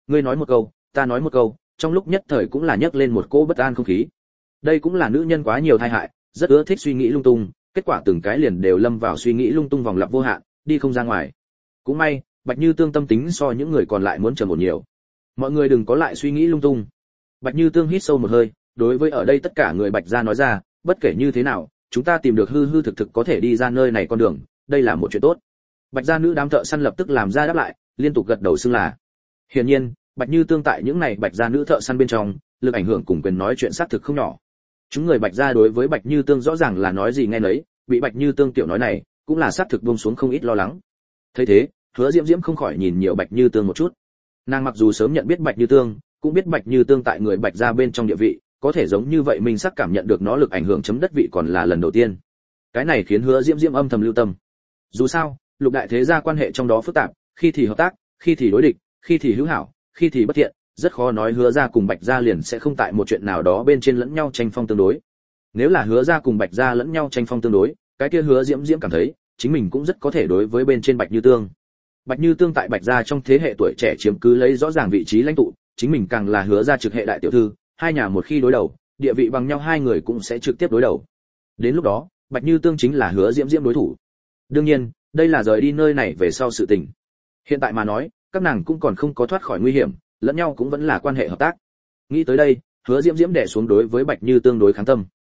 Ngươi nói một câu, ta nói một câu, trong lúc nhất thời cũng là nhấc lên một cỗ bất an không khí. Đây cũng là nữ nhân quá nhiều tai hại, rất ưa thích suy nghĩ lung tung, kết quả từng cái liền đều lâm vào suy nghĩ lung tung vòng lặp vô hạn, đi không ra ngoài. Cũng may, Bạch Như Tương tâm tính so những người còn lại muốn trầm ổn nhiều. Mọi người đừng có lại suy nghĩ lung tung. Bạch Như Tương hít sâu một hơi, đối với ở đây tất cả người Bạch gia nói ra, bất kể như thế nào, chúng ta tìm được hư hư thực thực có thể đi ra nơi này con đường, đây là một chuyện tốt. Bạch gia nữ đám thợ săn lập tức làm ra đáp lại, liên tục gật đầu xưng là. Hiển nhiên, Bạch Như Tương tại những này Bạch gia nữ thợ săn bên trong, lực ảnh hưởng cùng quyền nói chuyện xác thực không nhỏ. Chúng người Bạch gia đối với Bạch Như Tương rõ ràng là nói gì nghe nấy, bị Bạch Như Tương tiểu nói này, cũng là xác thực buông xuống không ít lo lắng. Thấy thế, Hứa Diễm Diễm không khỏi nhìn nhiều Bạch Như Tương một chút. Nàng mặc dù sớm nhận biết Bạch Như Tương, cũng biết Bạch Như Tương tại người Bạch gia bên trong địa vị, có thể giống như vậy mình sắc cảm nhận được nó lực ảnh hưởng chấm đất vị còn là lần đầu tiên. Cái này khiến Hứa Diễm Diễm âm thầm lưu tâm. Dù sao, lục đại thế gia quan hệ trong đó phức tạp, khi thì hợp tác, khi thì đối địch, khi thì hữu hảo, khi thì bất thiện, rất khó nói Hứa gia cùng Bạch gia liền sẽ không tại một chuyện nào đó bên trên lẫn nhau tranh phong tương đối. Nếu là Hứa gia cùng Bạch gia lẫn nhau tranh phong tương đối, cái kia Hứa Diễm Diễm cảm thấy, chính mình cũng rất có thể đối với bên trên Bạch Như Tương. Bạch Như Tương tại Bạch gia trong thế hệ tuổi trẻ chiếm cứ lấy rõ ràng vị trí lãnh tụ, chính mình càng là Hứa gia trực hệ đại tiểu thư, hai nhà một khi đối đầu, địa vị bằng nhau hai người cũng sẽ trực tiếp đối đầu. Đến lúc đó, Bạch Như Tương chính là Hứa Diễm Diễm đối thủ. Đương nhiên, đây là rời đi nơi này về sau sự tình. Hiện tại mà nói, các nàng cũng còn không có thoát khỏi nguy hiểm, lẫn nhau cũng vẫn là quan hệ hợp tác. Nghĩ tới đây, Hứa Diễm Diễm đè xuống đối với Bạch Như Tương đối kháng tâm.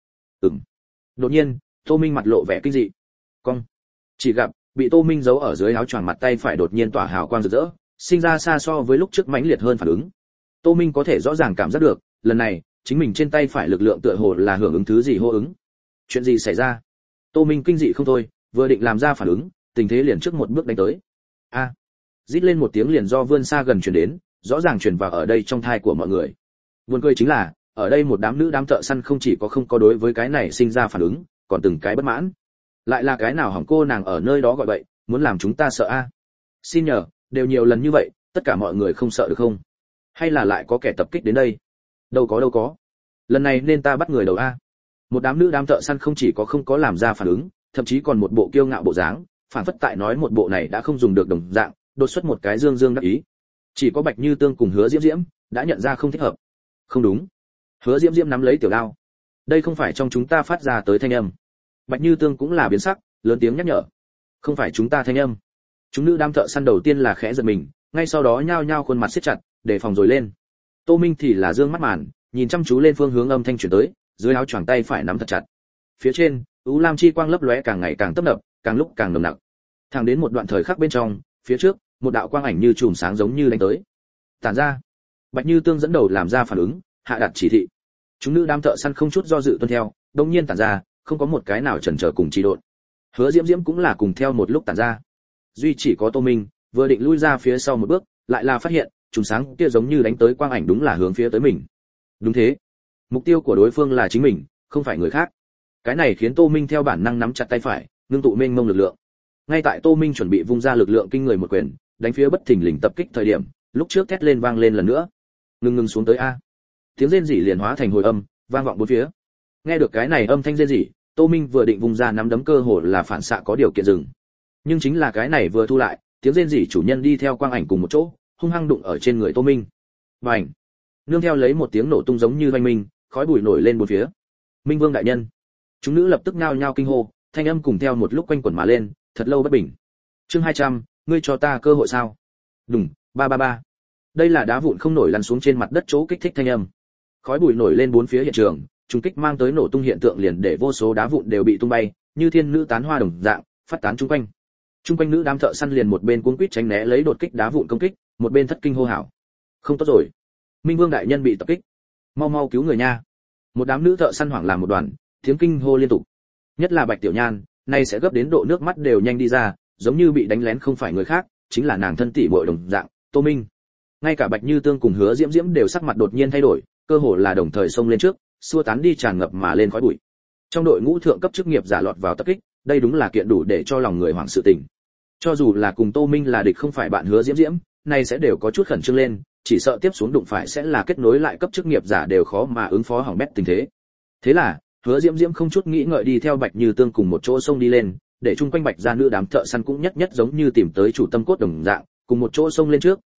Đột nhiên, Tô Minh mặt lộ vẻ kinh dị. Cong. Chỉ gặp bị Tô Minh giấu ở dưới áo choàng mặt tay phải đột nhiên tỏa hào quang rực rỡ, sinh ra xa so với lúc trước mãnh liệt hơn phản ứng. Tô Minh có thể rõ ràng cảm giác được, lần này, chính mình trên tay phải lực lượng tựa hồ là hưởng ứng thứ gì hô ứng. Chuyện gì xảy ra? Tô Minh kinh dị không thôi, vừa định làm ra phản ứng, tình thế liền trước một bước đánh tới. A! Rít lên một tiếng liền do vươn xa gần truyền đến, rõ ràng truyền vào ở đây trong thai của mọi người. Buồn cười chính là, ở đây một đám nữ đám thợ săn không chỉ có không có đối với cái này sinh ra phản ứng, còn từng cái bất mãn. Lại là cái nào hỏng cô nàng ở nơi đó gọi vậy, muốn làm chúng ta sợ a? Xin nhờ, đều nhiều lần như vậy, tất cả mọi người không sợ được không? Hay là lại có kẻ tập kích đến đây? Đâu có. Lần này nên ta bắt người đầu a. Một đám nữ đám thợ săn không chỉ có không có làm ra phản ứng, thậm chí còn một bộ kiêu ngạo bộ dáng, phản phất tại nói một bộ này đã không dùng được đồng dạng, đột xuất một cái dương dương đắc ý. Chỉ có Bạch Như Tương cùng Hứa Diễm Diễm đã nhận ra không thích hợp. Không đúng. Hứa Diễm Diễm nắm lấy tiểu đao. Đây không phải trong chúng ta phát ra tới thanh âm. Bạch Như Tương cũng là biến sắc, lớn tiếng nhắc nhở. Không phải chúng ta thanh âm. Chúng nữ đám thợ săn đầu tiên là khẽ giật mình, ngay sau đó nhao nhao khuôn mặt siết chặt, đề phòng rồi lên. Tô Minh thì là dương mắt màn, nhìn chăm chú lên phương hướng âm thanh truyền tới, dưới áo choàng tay phải nắm thật chặt. Phía trên, u lam chi quang lấp lóe càng ngày càng tấp nập, càng lúc càng nồng nặc. Thẳng đến một đoạn thời khắc bên trong, phía trước, một đạo quang ảnh như chùm sáng giống như đánh tới. Tản ra. Bạch Như Tương dẫn đầu làm ra phản ứng, hạ đặt chỉ thị. Chúng nữ đám thợ săn không chút do dự tuân theo, đột nhiên tản ra, không có một cái nào chần chờ cùng trì độn. Hứa Diễm Diễm cũng là cùng theo một lúc tản ra. Duy chỉ có Tô Minh, vừa định lui ra phía sau một bước, lại là phát hiện, chùm sáng kia giống như đánh tới quang ảnh đúng là hướng phía tới mình. Đúng thế, mục tiêu của đối phương là chính mình, không phải người khác. Cái này khiến Tô Minh theo bản năng nắm chặt tay phải, ngưng tụ mênh mông lực lượng. Ngay tại Tô Minh chuẩn bị vung ra lực lượng kinh người một quyền, đánh phía bất thình lình tập kích thời điểm, lúc trước thét lên vang lên lần nữa. Ngưng xuống tới a. Tiếng rên rỉ liền hóa thành hồi âm, vang vọng bốn phía. Nghe được cái này âm thanh rên rỉ, Tô Minh vừa định vung ra nắm đấm cơ hồ là phản xạ có điều kiện dừng. Nhưng chính là cái này vừa thu lại, tiếng rên rỉ chủ nhân đi theo quang ảnh cùng một chỗ, hung hăng đụng ở trên người Tô Minh. Bành! Nương theo lấy một tiếng nổ tung giống như oanh minh, khói bụi nổi lên bốn phía. Minh Vương đại nhân! Chúng nữ lập tức nhao nhao kinh hô, thanh âm cùng theo một lúc quanh quẩn mà lên, thật lâu bất bình. Chương 200, ngươi cho ta cơ hội sao? Đùng, ba ba ba. Đây là đá vụn không nổi lăn xuống trên mặt đất chỗ kích thích thanh âm. Khói bụi nổi lên bốn phía hiện trường, trùng kích mang tới nổ tung hiện tượng liền để vô số đá vụn đều bị tung bay, như thiên nữ tán hoa đồng dạng, phát tán chung quanh. Chung quanh nữ đám thợ săn liền một bên cuống quýt tránh né lấy đột kích đá vụn công kích, một bên thất kinh hô hào. Không tốt rồi, Minh Vương đại nhân bị tập kích, mau mau cứu người nha. Một đám nữ thợ săn hoảng làm một đoàn, tiếng kinh hô liên tục. Nhất là Bạch Tiểu Nhan, nay sẽ gấp đến độ nước mắt đều nhanh đi ra, giống như bị đánh lén không phải người khác, chính là nàng thân tỷ muội đồng dạng, Tô Minh. Ngay cả Bạch Như Tương cùng Hứa Diễm Diễm đều sắc mặt đột nhiên thay đổi, cơ hồ là đồng thời xông lên trước, xua tán đi tràn ngập mà lên khói bụi. Trong đội ngũ thượng cấp chức nghiệp giả lọt vào tập kích, đây đúng là kiện đủ để cho lòng người hoảng sự tình. Cho dù là cùng Tô Minh là địch không phải bạn Hứa Diễm Diễm, nay sẽ đều có chút khẩn trương lên, chỉ sợ tiếp xuống đụng phải sẽ là kết nối lại cấp chức nghiệp giả đều khó mà ứng phó hỏng bét tình thế. Thế là, Hứa Diễm Diễm không chút nghĩ ngợi đi theo Bạch Như Tương cùng một chỗ xông đi lên, để chung quanh Bạch gia nữ đám thợ săn cũng nhất nhất giống như tìm tới chủ tâm cốt đồng dạng, cùng một chỗ xông lên trước,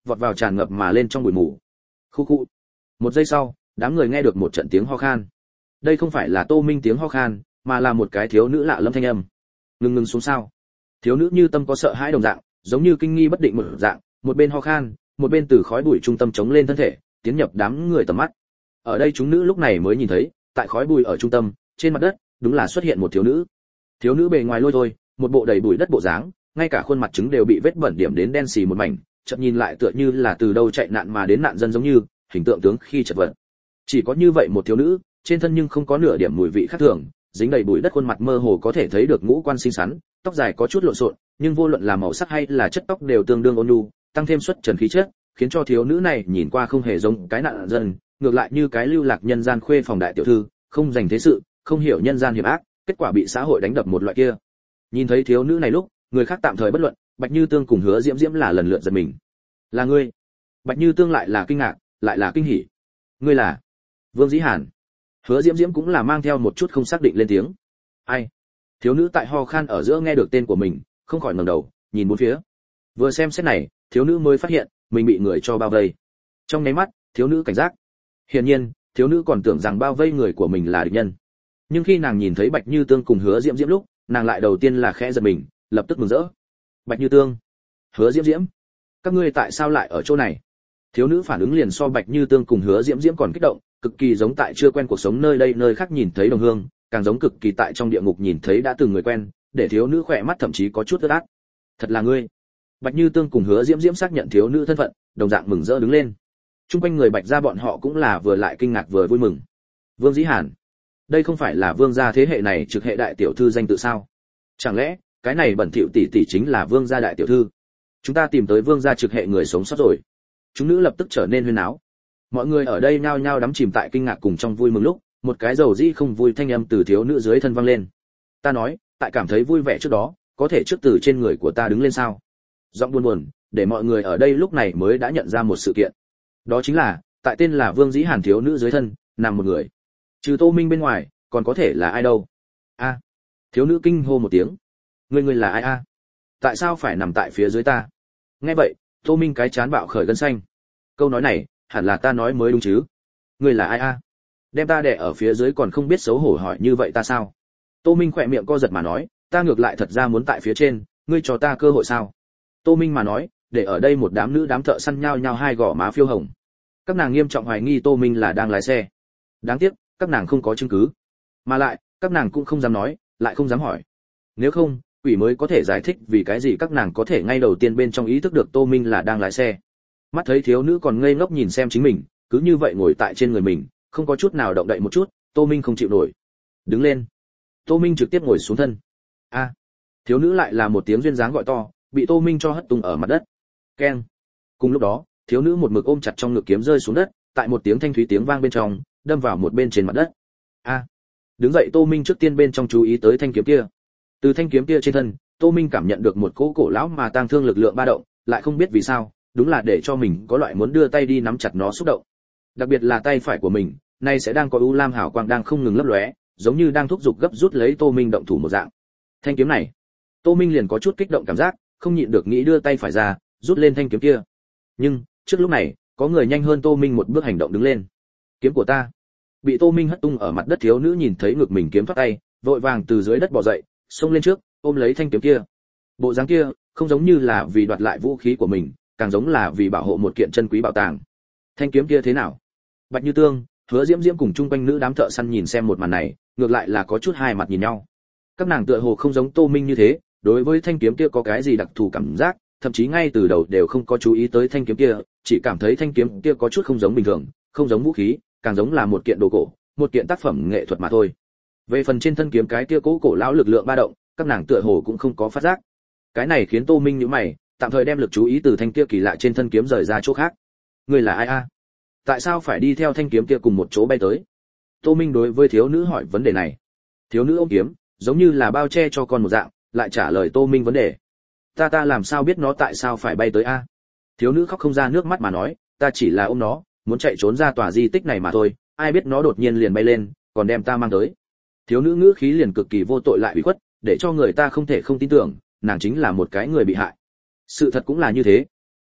vọt vào tràn ngập mà lên trong bụi mù. Khu khu. Một giây sau, đám người nghe được một trận tiếng ho khan. Đây không phải là Tô Minh tiếng ho khan, mà là một cái thiếu nữ lạ lẫm thanh âm. Ngừng xuống sao? Thiếu nữ như tâm có sợ hãi đồng dạng, giống như kinh nghi bất định một dạng, một bên ho khan, một bên từ khói bụi trung tâm chống lên thân thể, tiến nhập đám người tầm mắt. Ở đây chúng nữ lúc này mới nhìn thấy, tại khói bụi ở trung tâm, trên mặt đất, đúng là xuất hiện một thiếu nữ. Thiếu nữ bề ngoài lôi thôi, một bộ đầy bụi đất bộ dáng, ngay cả khuôn mặt trứng đều bị vết bẩn điểm đến đen xì một mảnh, chợt nhìn lại tựa như là từ đâu chạy nạn mà đến nạn dân giống như, hình tượng tướng khi chật vật. Chỉ có như vậy một thiếu nữ, trên thân nhưng không có nửa điểm mùi vị khác thường, dính đầy bụi đất, khuôn mặt mơ hồ có thể thấy được ngũ quan xinh xắn, tóc dài có chút lộn xộn, nhưng vô luận là màu sắc hay là chất tóc đều tương đương ôn nhu, tăng thêm xuất trần khí chất, khiến cho thiếu nữ này nhìn qua không hề giống cái nạn dân, ngược lại như cái lưu lạc nhân gian khuê phòng đại tiểu thư, không dành thế sự, không hiểu nhân gian hiểm ác, kết quả bị xã hội đánh đập một loại kia. Nhìn thấy thiếu nữ này lúc, người khác tạm thời bất luận, Bạch Như Tương cùng Hứa Diễm Diễm là lần lượt giật mình. Là ngươi? Bạch Như Tương lại là kinh ngạc, lại là kinh hỉ. Ngươi là Vương Dĩ Hàn? Hứa Diễm Diễm cũng là mang theo một chút không xác định lên tiếng. Ai? Thiếu nữ tại ho khan ở giữa nghe được tên của mình, không khỏi ngẩng đầu, nhìn bốn phía. Vừa xem xét này, thiếu nữ mới phát hiện mình bị người cho bao vây. Trong nháy mắt, thiếu nữ cảnh giác. Hiển nhiên, thiếu nữ còn tưởng rằng bao vây người của mình là địch nhân. Nhưng khi nàng nhìn thấy Bạch Như Tương cùng Hứa Diễm Diễm lúc, nàng lại đầu tiên là khẽ giật mình, lập tức mừng rỡ. Bạch Như Tương, Hứa Diễm Diễm, các ngươi tại sao lại ở chỗ này? Thiếu nữ phản ứng liền so Bạch Như Tương cùng Hứa Diễm Diễm còn kích động, cực kỳ giống tại chưa quen cuộc sống nơi đây nơi khác nhìn thấy đồng hương, càng giống cực kỳ tại trong địa ngục nhìn thấy đã từng người quen, để thiếu nữ khỏe mắt thậm chí có chút ướt át. Thật là ngươi? Bạch Như Tương cùng Hứa Diễm Diễm xác nhận thiếu nữ thân phận, đồng dạng mừng rỡ đứng lên. Trung quanh người Bạch gia bọn họ cũng là vừa lại kinh ngạc vừa vui mừng. Vương Dĩ Hàn, đây không phải là Vương gia thế hệ này trực hệ đại tiểu thư danh tự sao? Chẳng lẽ cái này bẩn thỉu tỷ tỷ chính là Vương gia đại tiểu thư? Chúng ta tìm tới Vương gia trực hệ người sống sót rồi. Chúng nữ lập tức trở nên huyên náo. Mọi người ở đây nhao nhao đắm chìm tại kinh ngạc cùng trong vui mừng lúc, một cái dầu dĩ không vui thanh âm từ thiếu nữ dưới thân vang lên. Ta nói, tại cảm thấy vui vẻ trước đó, có thể trước từ trên người của ta đứng lên sao? Giọng buồn buồn, để mọi người ở đây lúc này mới đã nhận ra một sự kiện. Đó chính là, tại tên là Vương Dĩ Hàn thiếu nữ dưới thân, nằm một người. Trừ Tô Minh bên ngoài, còn có thể là ai đâu? A! Thiếu nữ kinh hô một tiếng. Ngươi là ai a? Tại sao phải nằm tại phía dưới ta? Nghe vậy, Tô Minh cái chán bạo khởi gân xanh. Câu nói này, hẳn là ta nói mới đúng chứ? Ngươi là ai a? Đem ta đè ở phía dưới còn không biết xấu hổ hỏi như vậy ta sao? Tô Minh khỏe miệng co giật mà nói, ta ngược lại thật ra muốn tại phía trên, ngươi cho ta cơ hội sao? Tô Minh mà nói, để ở đây một đám nữ đám thợ săn nhao nhao hai gò má phiêu hồng. Các nàng nghiêm trọng hoài nghi Tô Minh là đang lái xe. Đáng tiếc, các nàng không có chứng cứ. Mà lại, các nàng cũng không dám nói, lại không dám hỏi. Nếu không, quỷ mới có thể giải thích vì cái gì các nàng có thể ngay đầu tiên bên trong ý thức được Tô Minh là đang lái xe. Mắt thấy thiếu nữ còn ngây ngốc nhìn xem chính mình, cứ như vậy ngồi tại trên người mình, không có chút nào động đậy một chút, Tô Minh không chịu nổi. Đứng lên. Tô Minh trực tiếp ngồi xuống thân. A. Thiếu nữ lại là một tiếng duyên dáng gọi to, bị Tô Minh cho hất tung ở mặt đất. Keng. Cùng lúc đó, thiếu nữ một mực ôm chặt trong ngực kiếm rơi xuống đất, tại một tiếng thanh thúy tiếng vang bên trong, đâm vào một bên trên mặt đất. A. Đứng dậy Tô Minh trước tiên bên trong chú ý tới thanh kiếm kia. Từ thanh kiếm kia trên thân, Tô Minh cảm nhận được một cỗ cổ lão mà tang thương lực lượng ba động, lại không biết vì sao, đúng là để cho mình có loại muốn đưa tay đi nắm chặt nó xúc động. Đặc biệt là tay phải của mình, nay sẽ đang có u lam hào quang đang không ngừng lấp lóe, giống như đang thúc giục gấp rút lấy Tô Minh động thủ một dạng. Thanh kiếm này, Tô Minh liền có chút kích động cảm giác, không nhịn được nghĩ đưa tay phải ra, rút lên thanh kiếm kia. Nhưng, trước lúc này, có người nhanh hơn Tô Minh một bước hành động đứng lên. Kiếm của ta. Bị Tô Minh hất tung ở mặt đất thiếu nữ nhìn thấy ngực mình kiếm thoát tay, vội vàng từ dưới đất bò dậy, xông lên trước, ôm lấy thanh kiếm kia. Bộ dáng kia, không giống như là vì đoạt lại vũ khí của mình, càng giống là vì bảo hộ một kiện chân quý bảo tàng. Thanh kiếm kia thế nào? Bạch Như Tương, Hứa Diễm Diễm cùng chung quanh nữ đám thợ săn nhìn xem một màn này, ngược lại là có chút hai mặt nhìn nhau. Các nàng tựa hồ không giống Tô Minh như thế, đối với thanh kiếm kia có cái gì đặc thù cảm giác, thậm chí ngay từ đầu đều không có chú ý tới thanh kiếm kia, chỉ cảm thấy thanh kiếm kia có chút không giống bình thường, không giống vũ khí, càng giống là một kiện đồ cổ, một kiện tác phẩm nghệ thuật mà thôi. Về phần trên thân kiếm cái kia cố cổ lão lực lượng ba động, các nàng tựa hồ cũng không có phát giác. Cái này khiến Tô Minh nhíu mày, tạm thời đem lực chú ý từ thanh kia kỳ lạ trên thân kiếm rời ra chỗ khác. Người là ai a? Tại sao phải đi theo thanh kiếm kia cùng một chỗ bay tới? Tô Minh đối với thiếu nữ hỏi vấn đề này. Thiếu nữ ôm kiếm, giống như là bao che cho con một dạng, lại trả lời Tô Minh vấn đề. Ta làm sao biết nó tại sao phải bay tới a? Thiếu nữ khóc không ra nước mắt mà nói, ta chỉ là ôm nó, muốn chạy trốn ra tòa di tích này mà thôi, ai biết nó đột nhiên liền bay lên, còn đem ta mang tới. Thiếu nữ ngữ khí liền cực kỳ vô tội lại ủy khuất, để cho người ta không thể không tin tưởng, nàng chính là một cái người bị hại. Sự thật cũng là như thế.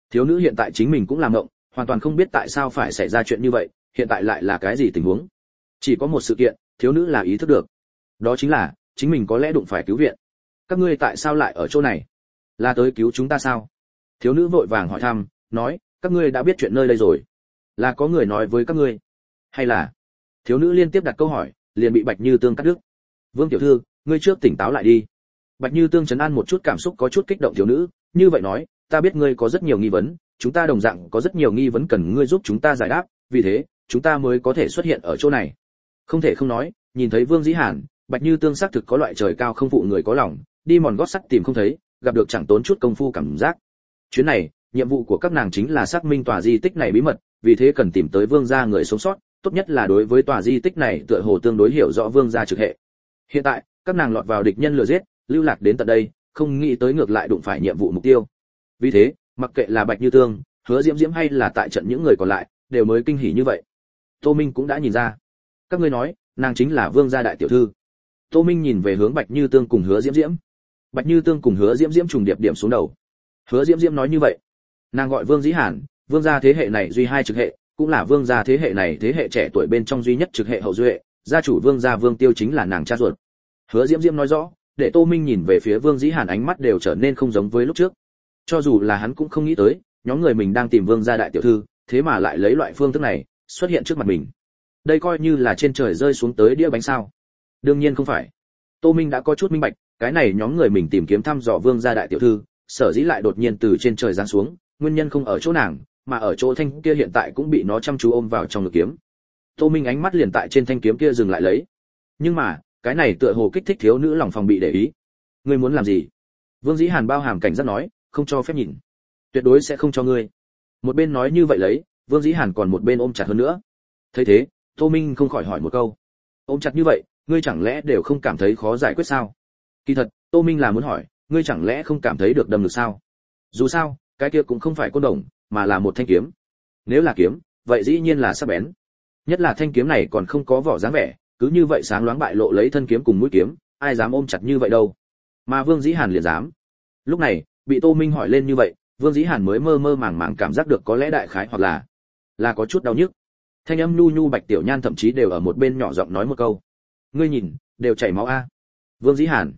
Thiếu nữ hiện tại chính mình cũng làm ngộng, hoàn toàn không biết tại sao phải xảy ra chuyện như vậy, hiện tại lại là cái gì tình huống. Chỉ có một sự kiện, thiếu nữ là ý thức được. Đó chính là, chính mình có lẽ đụng phải cứu viện. Các ngươi tại sao lại ở chỗ này? Là tới cứu chúng ta sao? Thiếu nữ vội vàng hỏi thăm, nói, các ngươi đã biết chuyện nơi đây rồi. Là có người nói với các ngươi? Hay là... Thiếu nữ liên tiếp đặt câu hỏi, liền bị Bạch Như Tương cắt đứt. Vương tiểu thư, ngươi trước tỉnh táo lại đi. Bạch Như Tương trấn an một chút cảm xúc có chút kích động thiếu nữ, như vậy nói, ta biết ngươi có rất nhiều nghi vấn, chúng ta đồng dạng có rất nhiều nghi vấn cần ngươi giúp chúng ta giải đáp, vì thế, chúng ta mới có thể xuất hiện ở chỗ này. Không thể không nói, nhìn thấy Vương Dĩ Hàn, Bạch Như Tương xác thực có loại trời cao không phụ người có lòng, đi mòn gót sắt tìm không thấy, gặp được chẳng tốn chút công phu cảm giác. Chuyến này, nhiệm vụ của các nàng chính là xác minh tòa di tích này bí mật, vì thế cần tìm tới Vương gia người sống sót, tốt nhất là đối với tòa di tích này tựa hồ tương đối hiểu rõ Vương gia trực hệ. Hiện tại, các nàng lọt vào địch nhân lừa giết, lưu lạc đến tận đây, không nghĩ tới ngược lại đụng phải nhiệm vụ mục tiêu. Vì thế, mặc kệ là Bạch Như Tương, Hứa Diễm Diễm hay là tại trận những người còn lại, đều mới kinh hỉ như vậy. Tô Minh cũng đã nhìn ra. Các ngươi nói, nàng chính là Vương gia đại tiểu thư. Tô Minh nhìn về hướng Bạch Như Tương cùng Hứa Diễm Diễm. Bạch Như Tương cùng Hứa Diễm Diễm trùng điệp điểm xuống đầu. Hứa Diễm Diễm nói như vậy. Nàng gọi Vương Dĩ Hàn, Vương gia thế hệ này duy hai trực hệ, cũng là Vương gia thế hệ này thế hệ trẻ tuổi bên trong duy nhất trực hệ hậu duệ, gia chủ Vương gia Vương Tiêu chính là nàng cha ruột. Hứa Diễm Diễm nói rõ, để Tô Minh nhìn về phía Vương Dĩ Hàn ánh mắt đều trở nên không giống với lúc trước. Cho dù là hắn cũng không nghĩ tới, nhóm người mình đang tìm Vương gia đại tiểu thư, thế mà lại lấy loại phương thức này xuất hiện trước mặt mình. Đây coi như là trên trời rơi xuống tới đĩa bánh sao? Đương nhiên không phải. Tô Minh đã có chút minh bạch, cái này nhóm người mình tìm kiếm thăm dò Vương gia đại tiểu thư, sở dĩ lại đột nhiên từ trên trời giáng xuống, nguyên nhân không ở chỗ nàng, mà ở chỗ thanh kia hiện tại cũng bị nó chăm chú ôm vào trong ngực kiếm. Tô Minh ánh mắt liền tại trên thanh kiếm kia dừng lại lấy. Nhưng mà, cái này tựa hồ kích thích thiếu nữ lòng phòng bị để ý. Ngươi muốn làm gì? Vương Dĩ Hàn bao hàm cảnh giác nói, không cho phép nhìn. Tuyệt đối sẽ không cho ngươi. Một bên nói như vậy lấy, Vương Dĩ Hàn còn một bên ôm chặt hơn nữa. Thấy thế, Tô Minh không khỏi hỏi một câu. Ôm chặt như vậy, ngươi chẳng lẽ đều không cảm thấy khó giải quyết sao? Kỳ thật, Tô Minh là muốn hỏi, ngươi chẳng lẽ không cảm thấy được đâm được sao? Dù sao, cái kia cũng không phải côn đồng, mà là một thanh kiếm. Nếu là kiếm, vậy dĩ nhiên là sắc bén. Nhất là thanh kiếm này còn không có vỏ dáng vẻ, cứ như vậy sáng loáng bại lộ lấy thân kiếm cùng mũi kiếm, ai dám ôm chặt như vậy đâu? Mà Vương Dĩ Hàn liền dám. Lúc này, bị Tô Minh hỏi lên như vậy, Vương Dĩ Hàn mới mơ mơ màng màng cảm giác được có lẽ đại khái hoặc là có chút đau nhức. Thanh âm nhu nhu Bạch Tiểu Nhan thậm chí đều ở một bên nhỏ giọng nói một câu. Ngươi nhìn, đều chảy máu a. Vương Dĩ Hàn.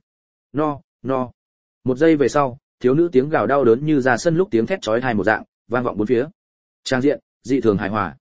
No. Một giây về sau, thiếu nữ tiếng gào đau đớn như ra sân lúc tiếng thét chói tai một dạng, vang vọng bốn phía. Trang diện dị thường hài hòa.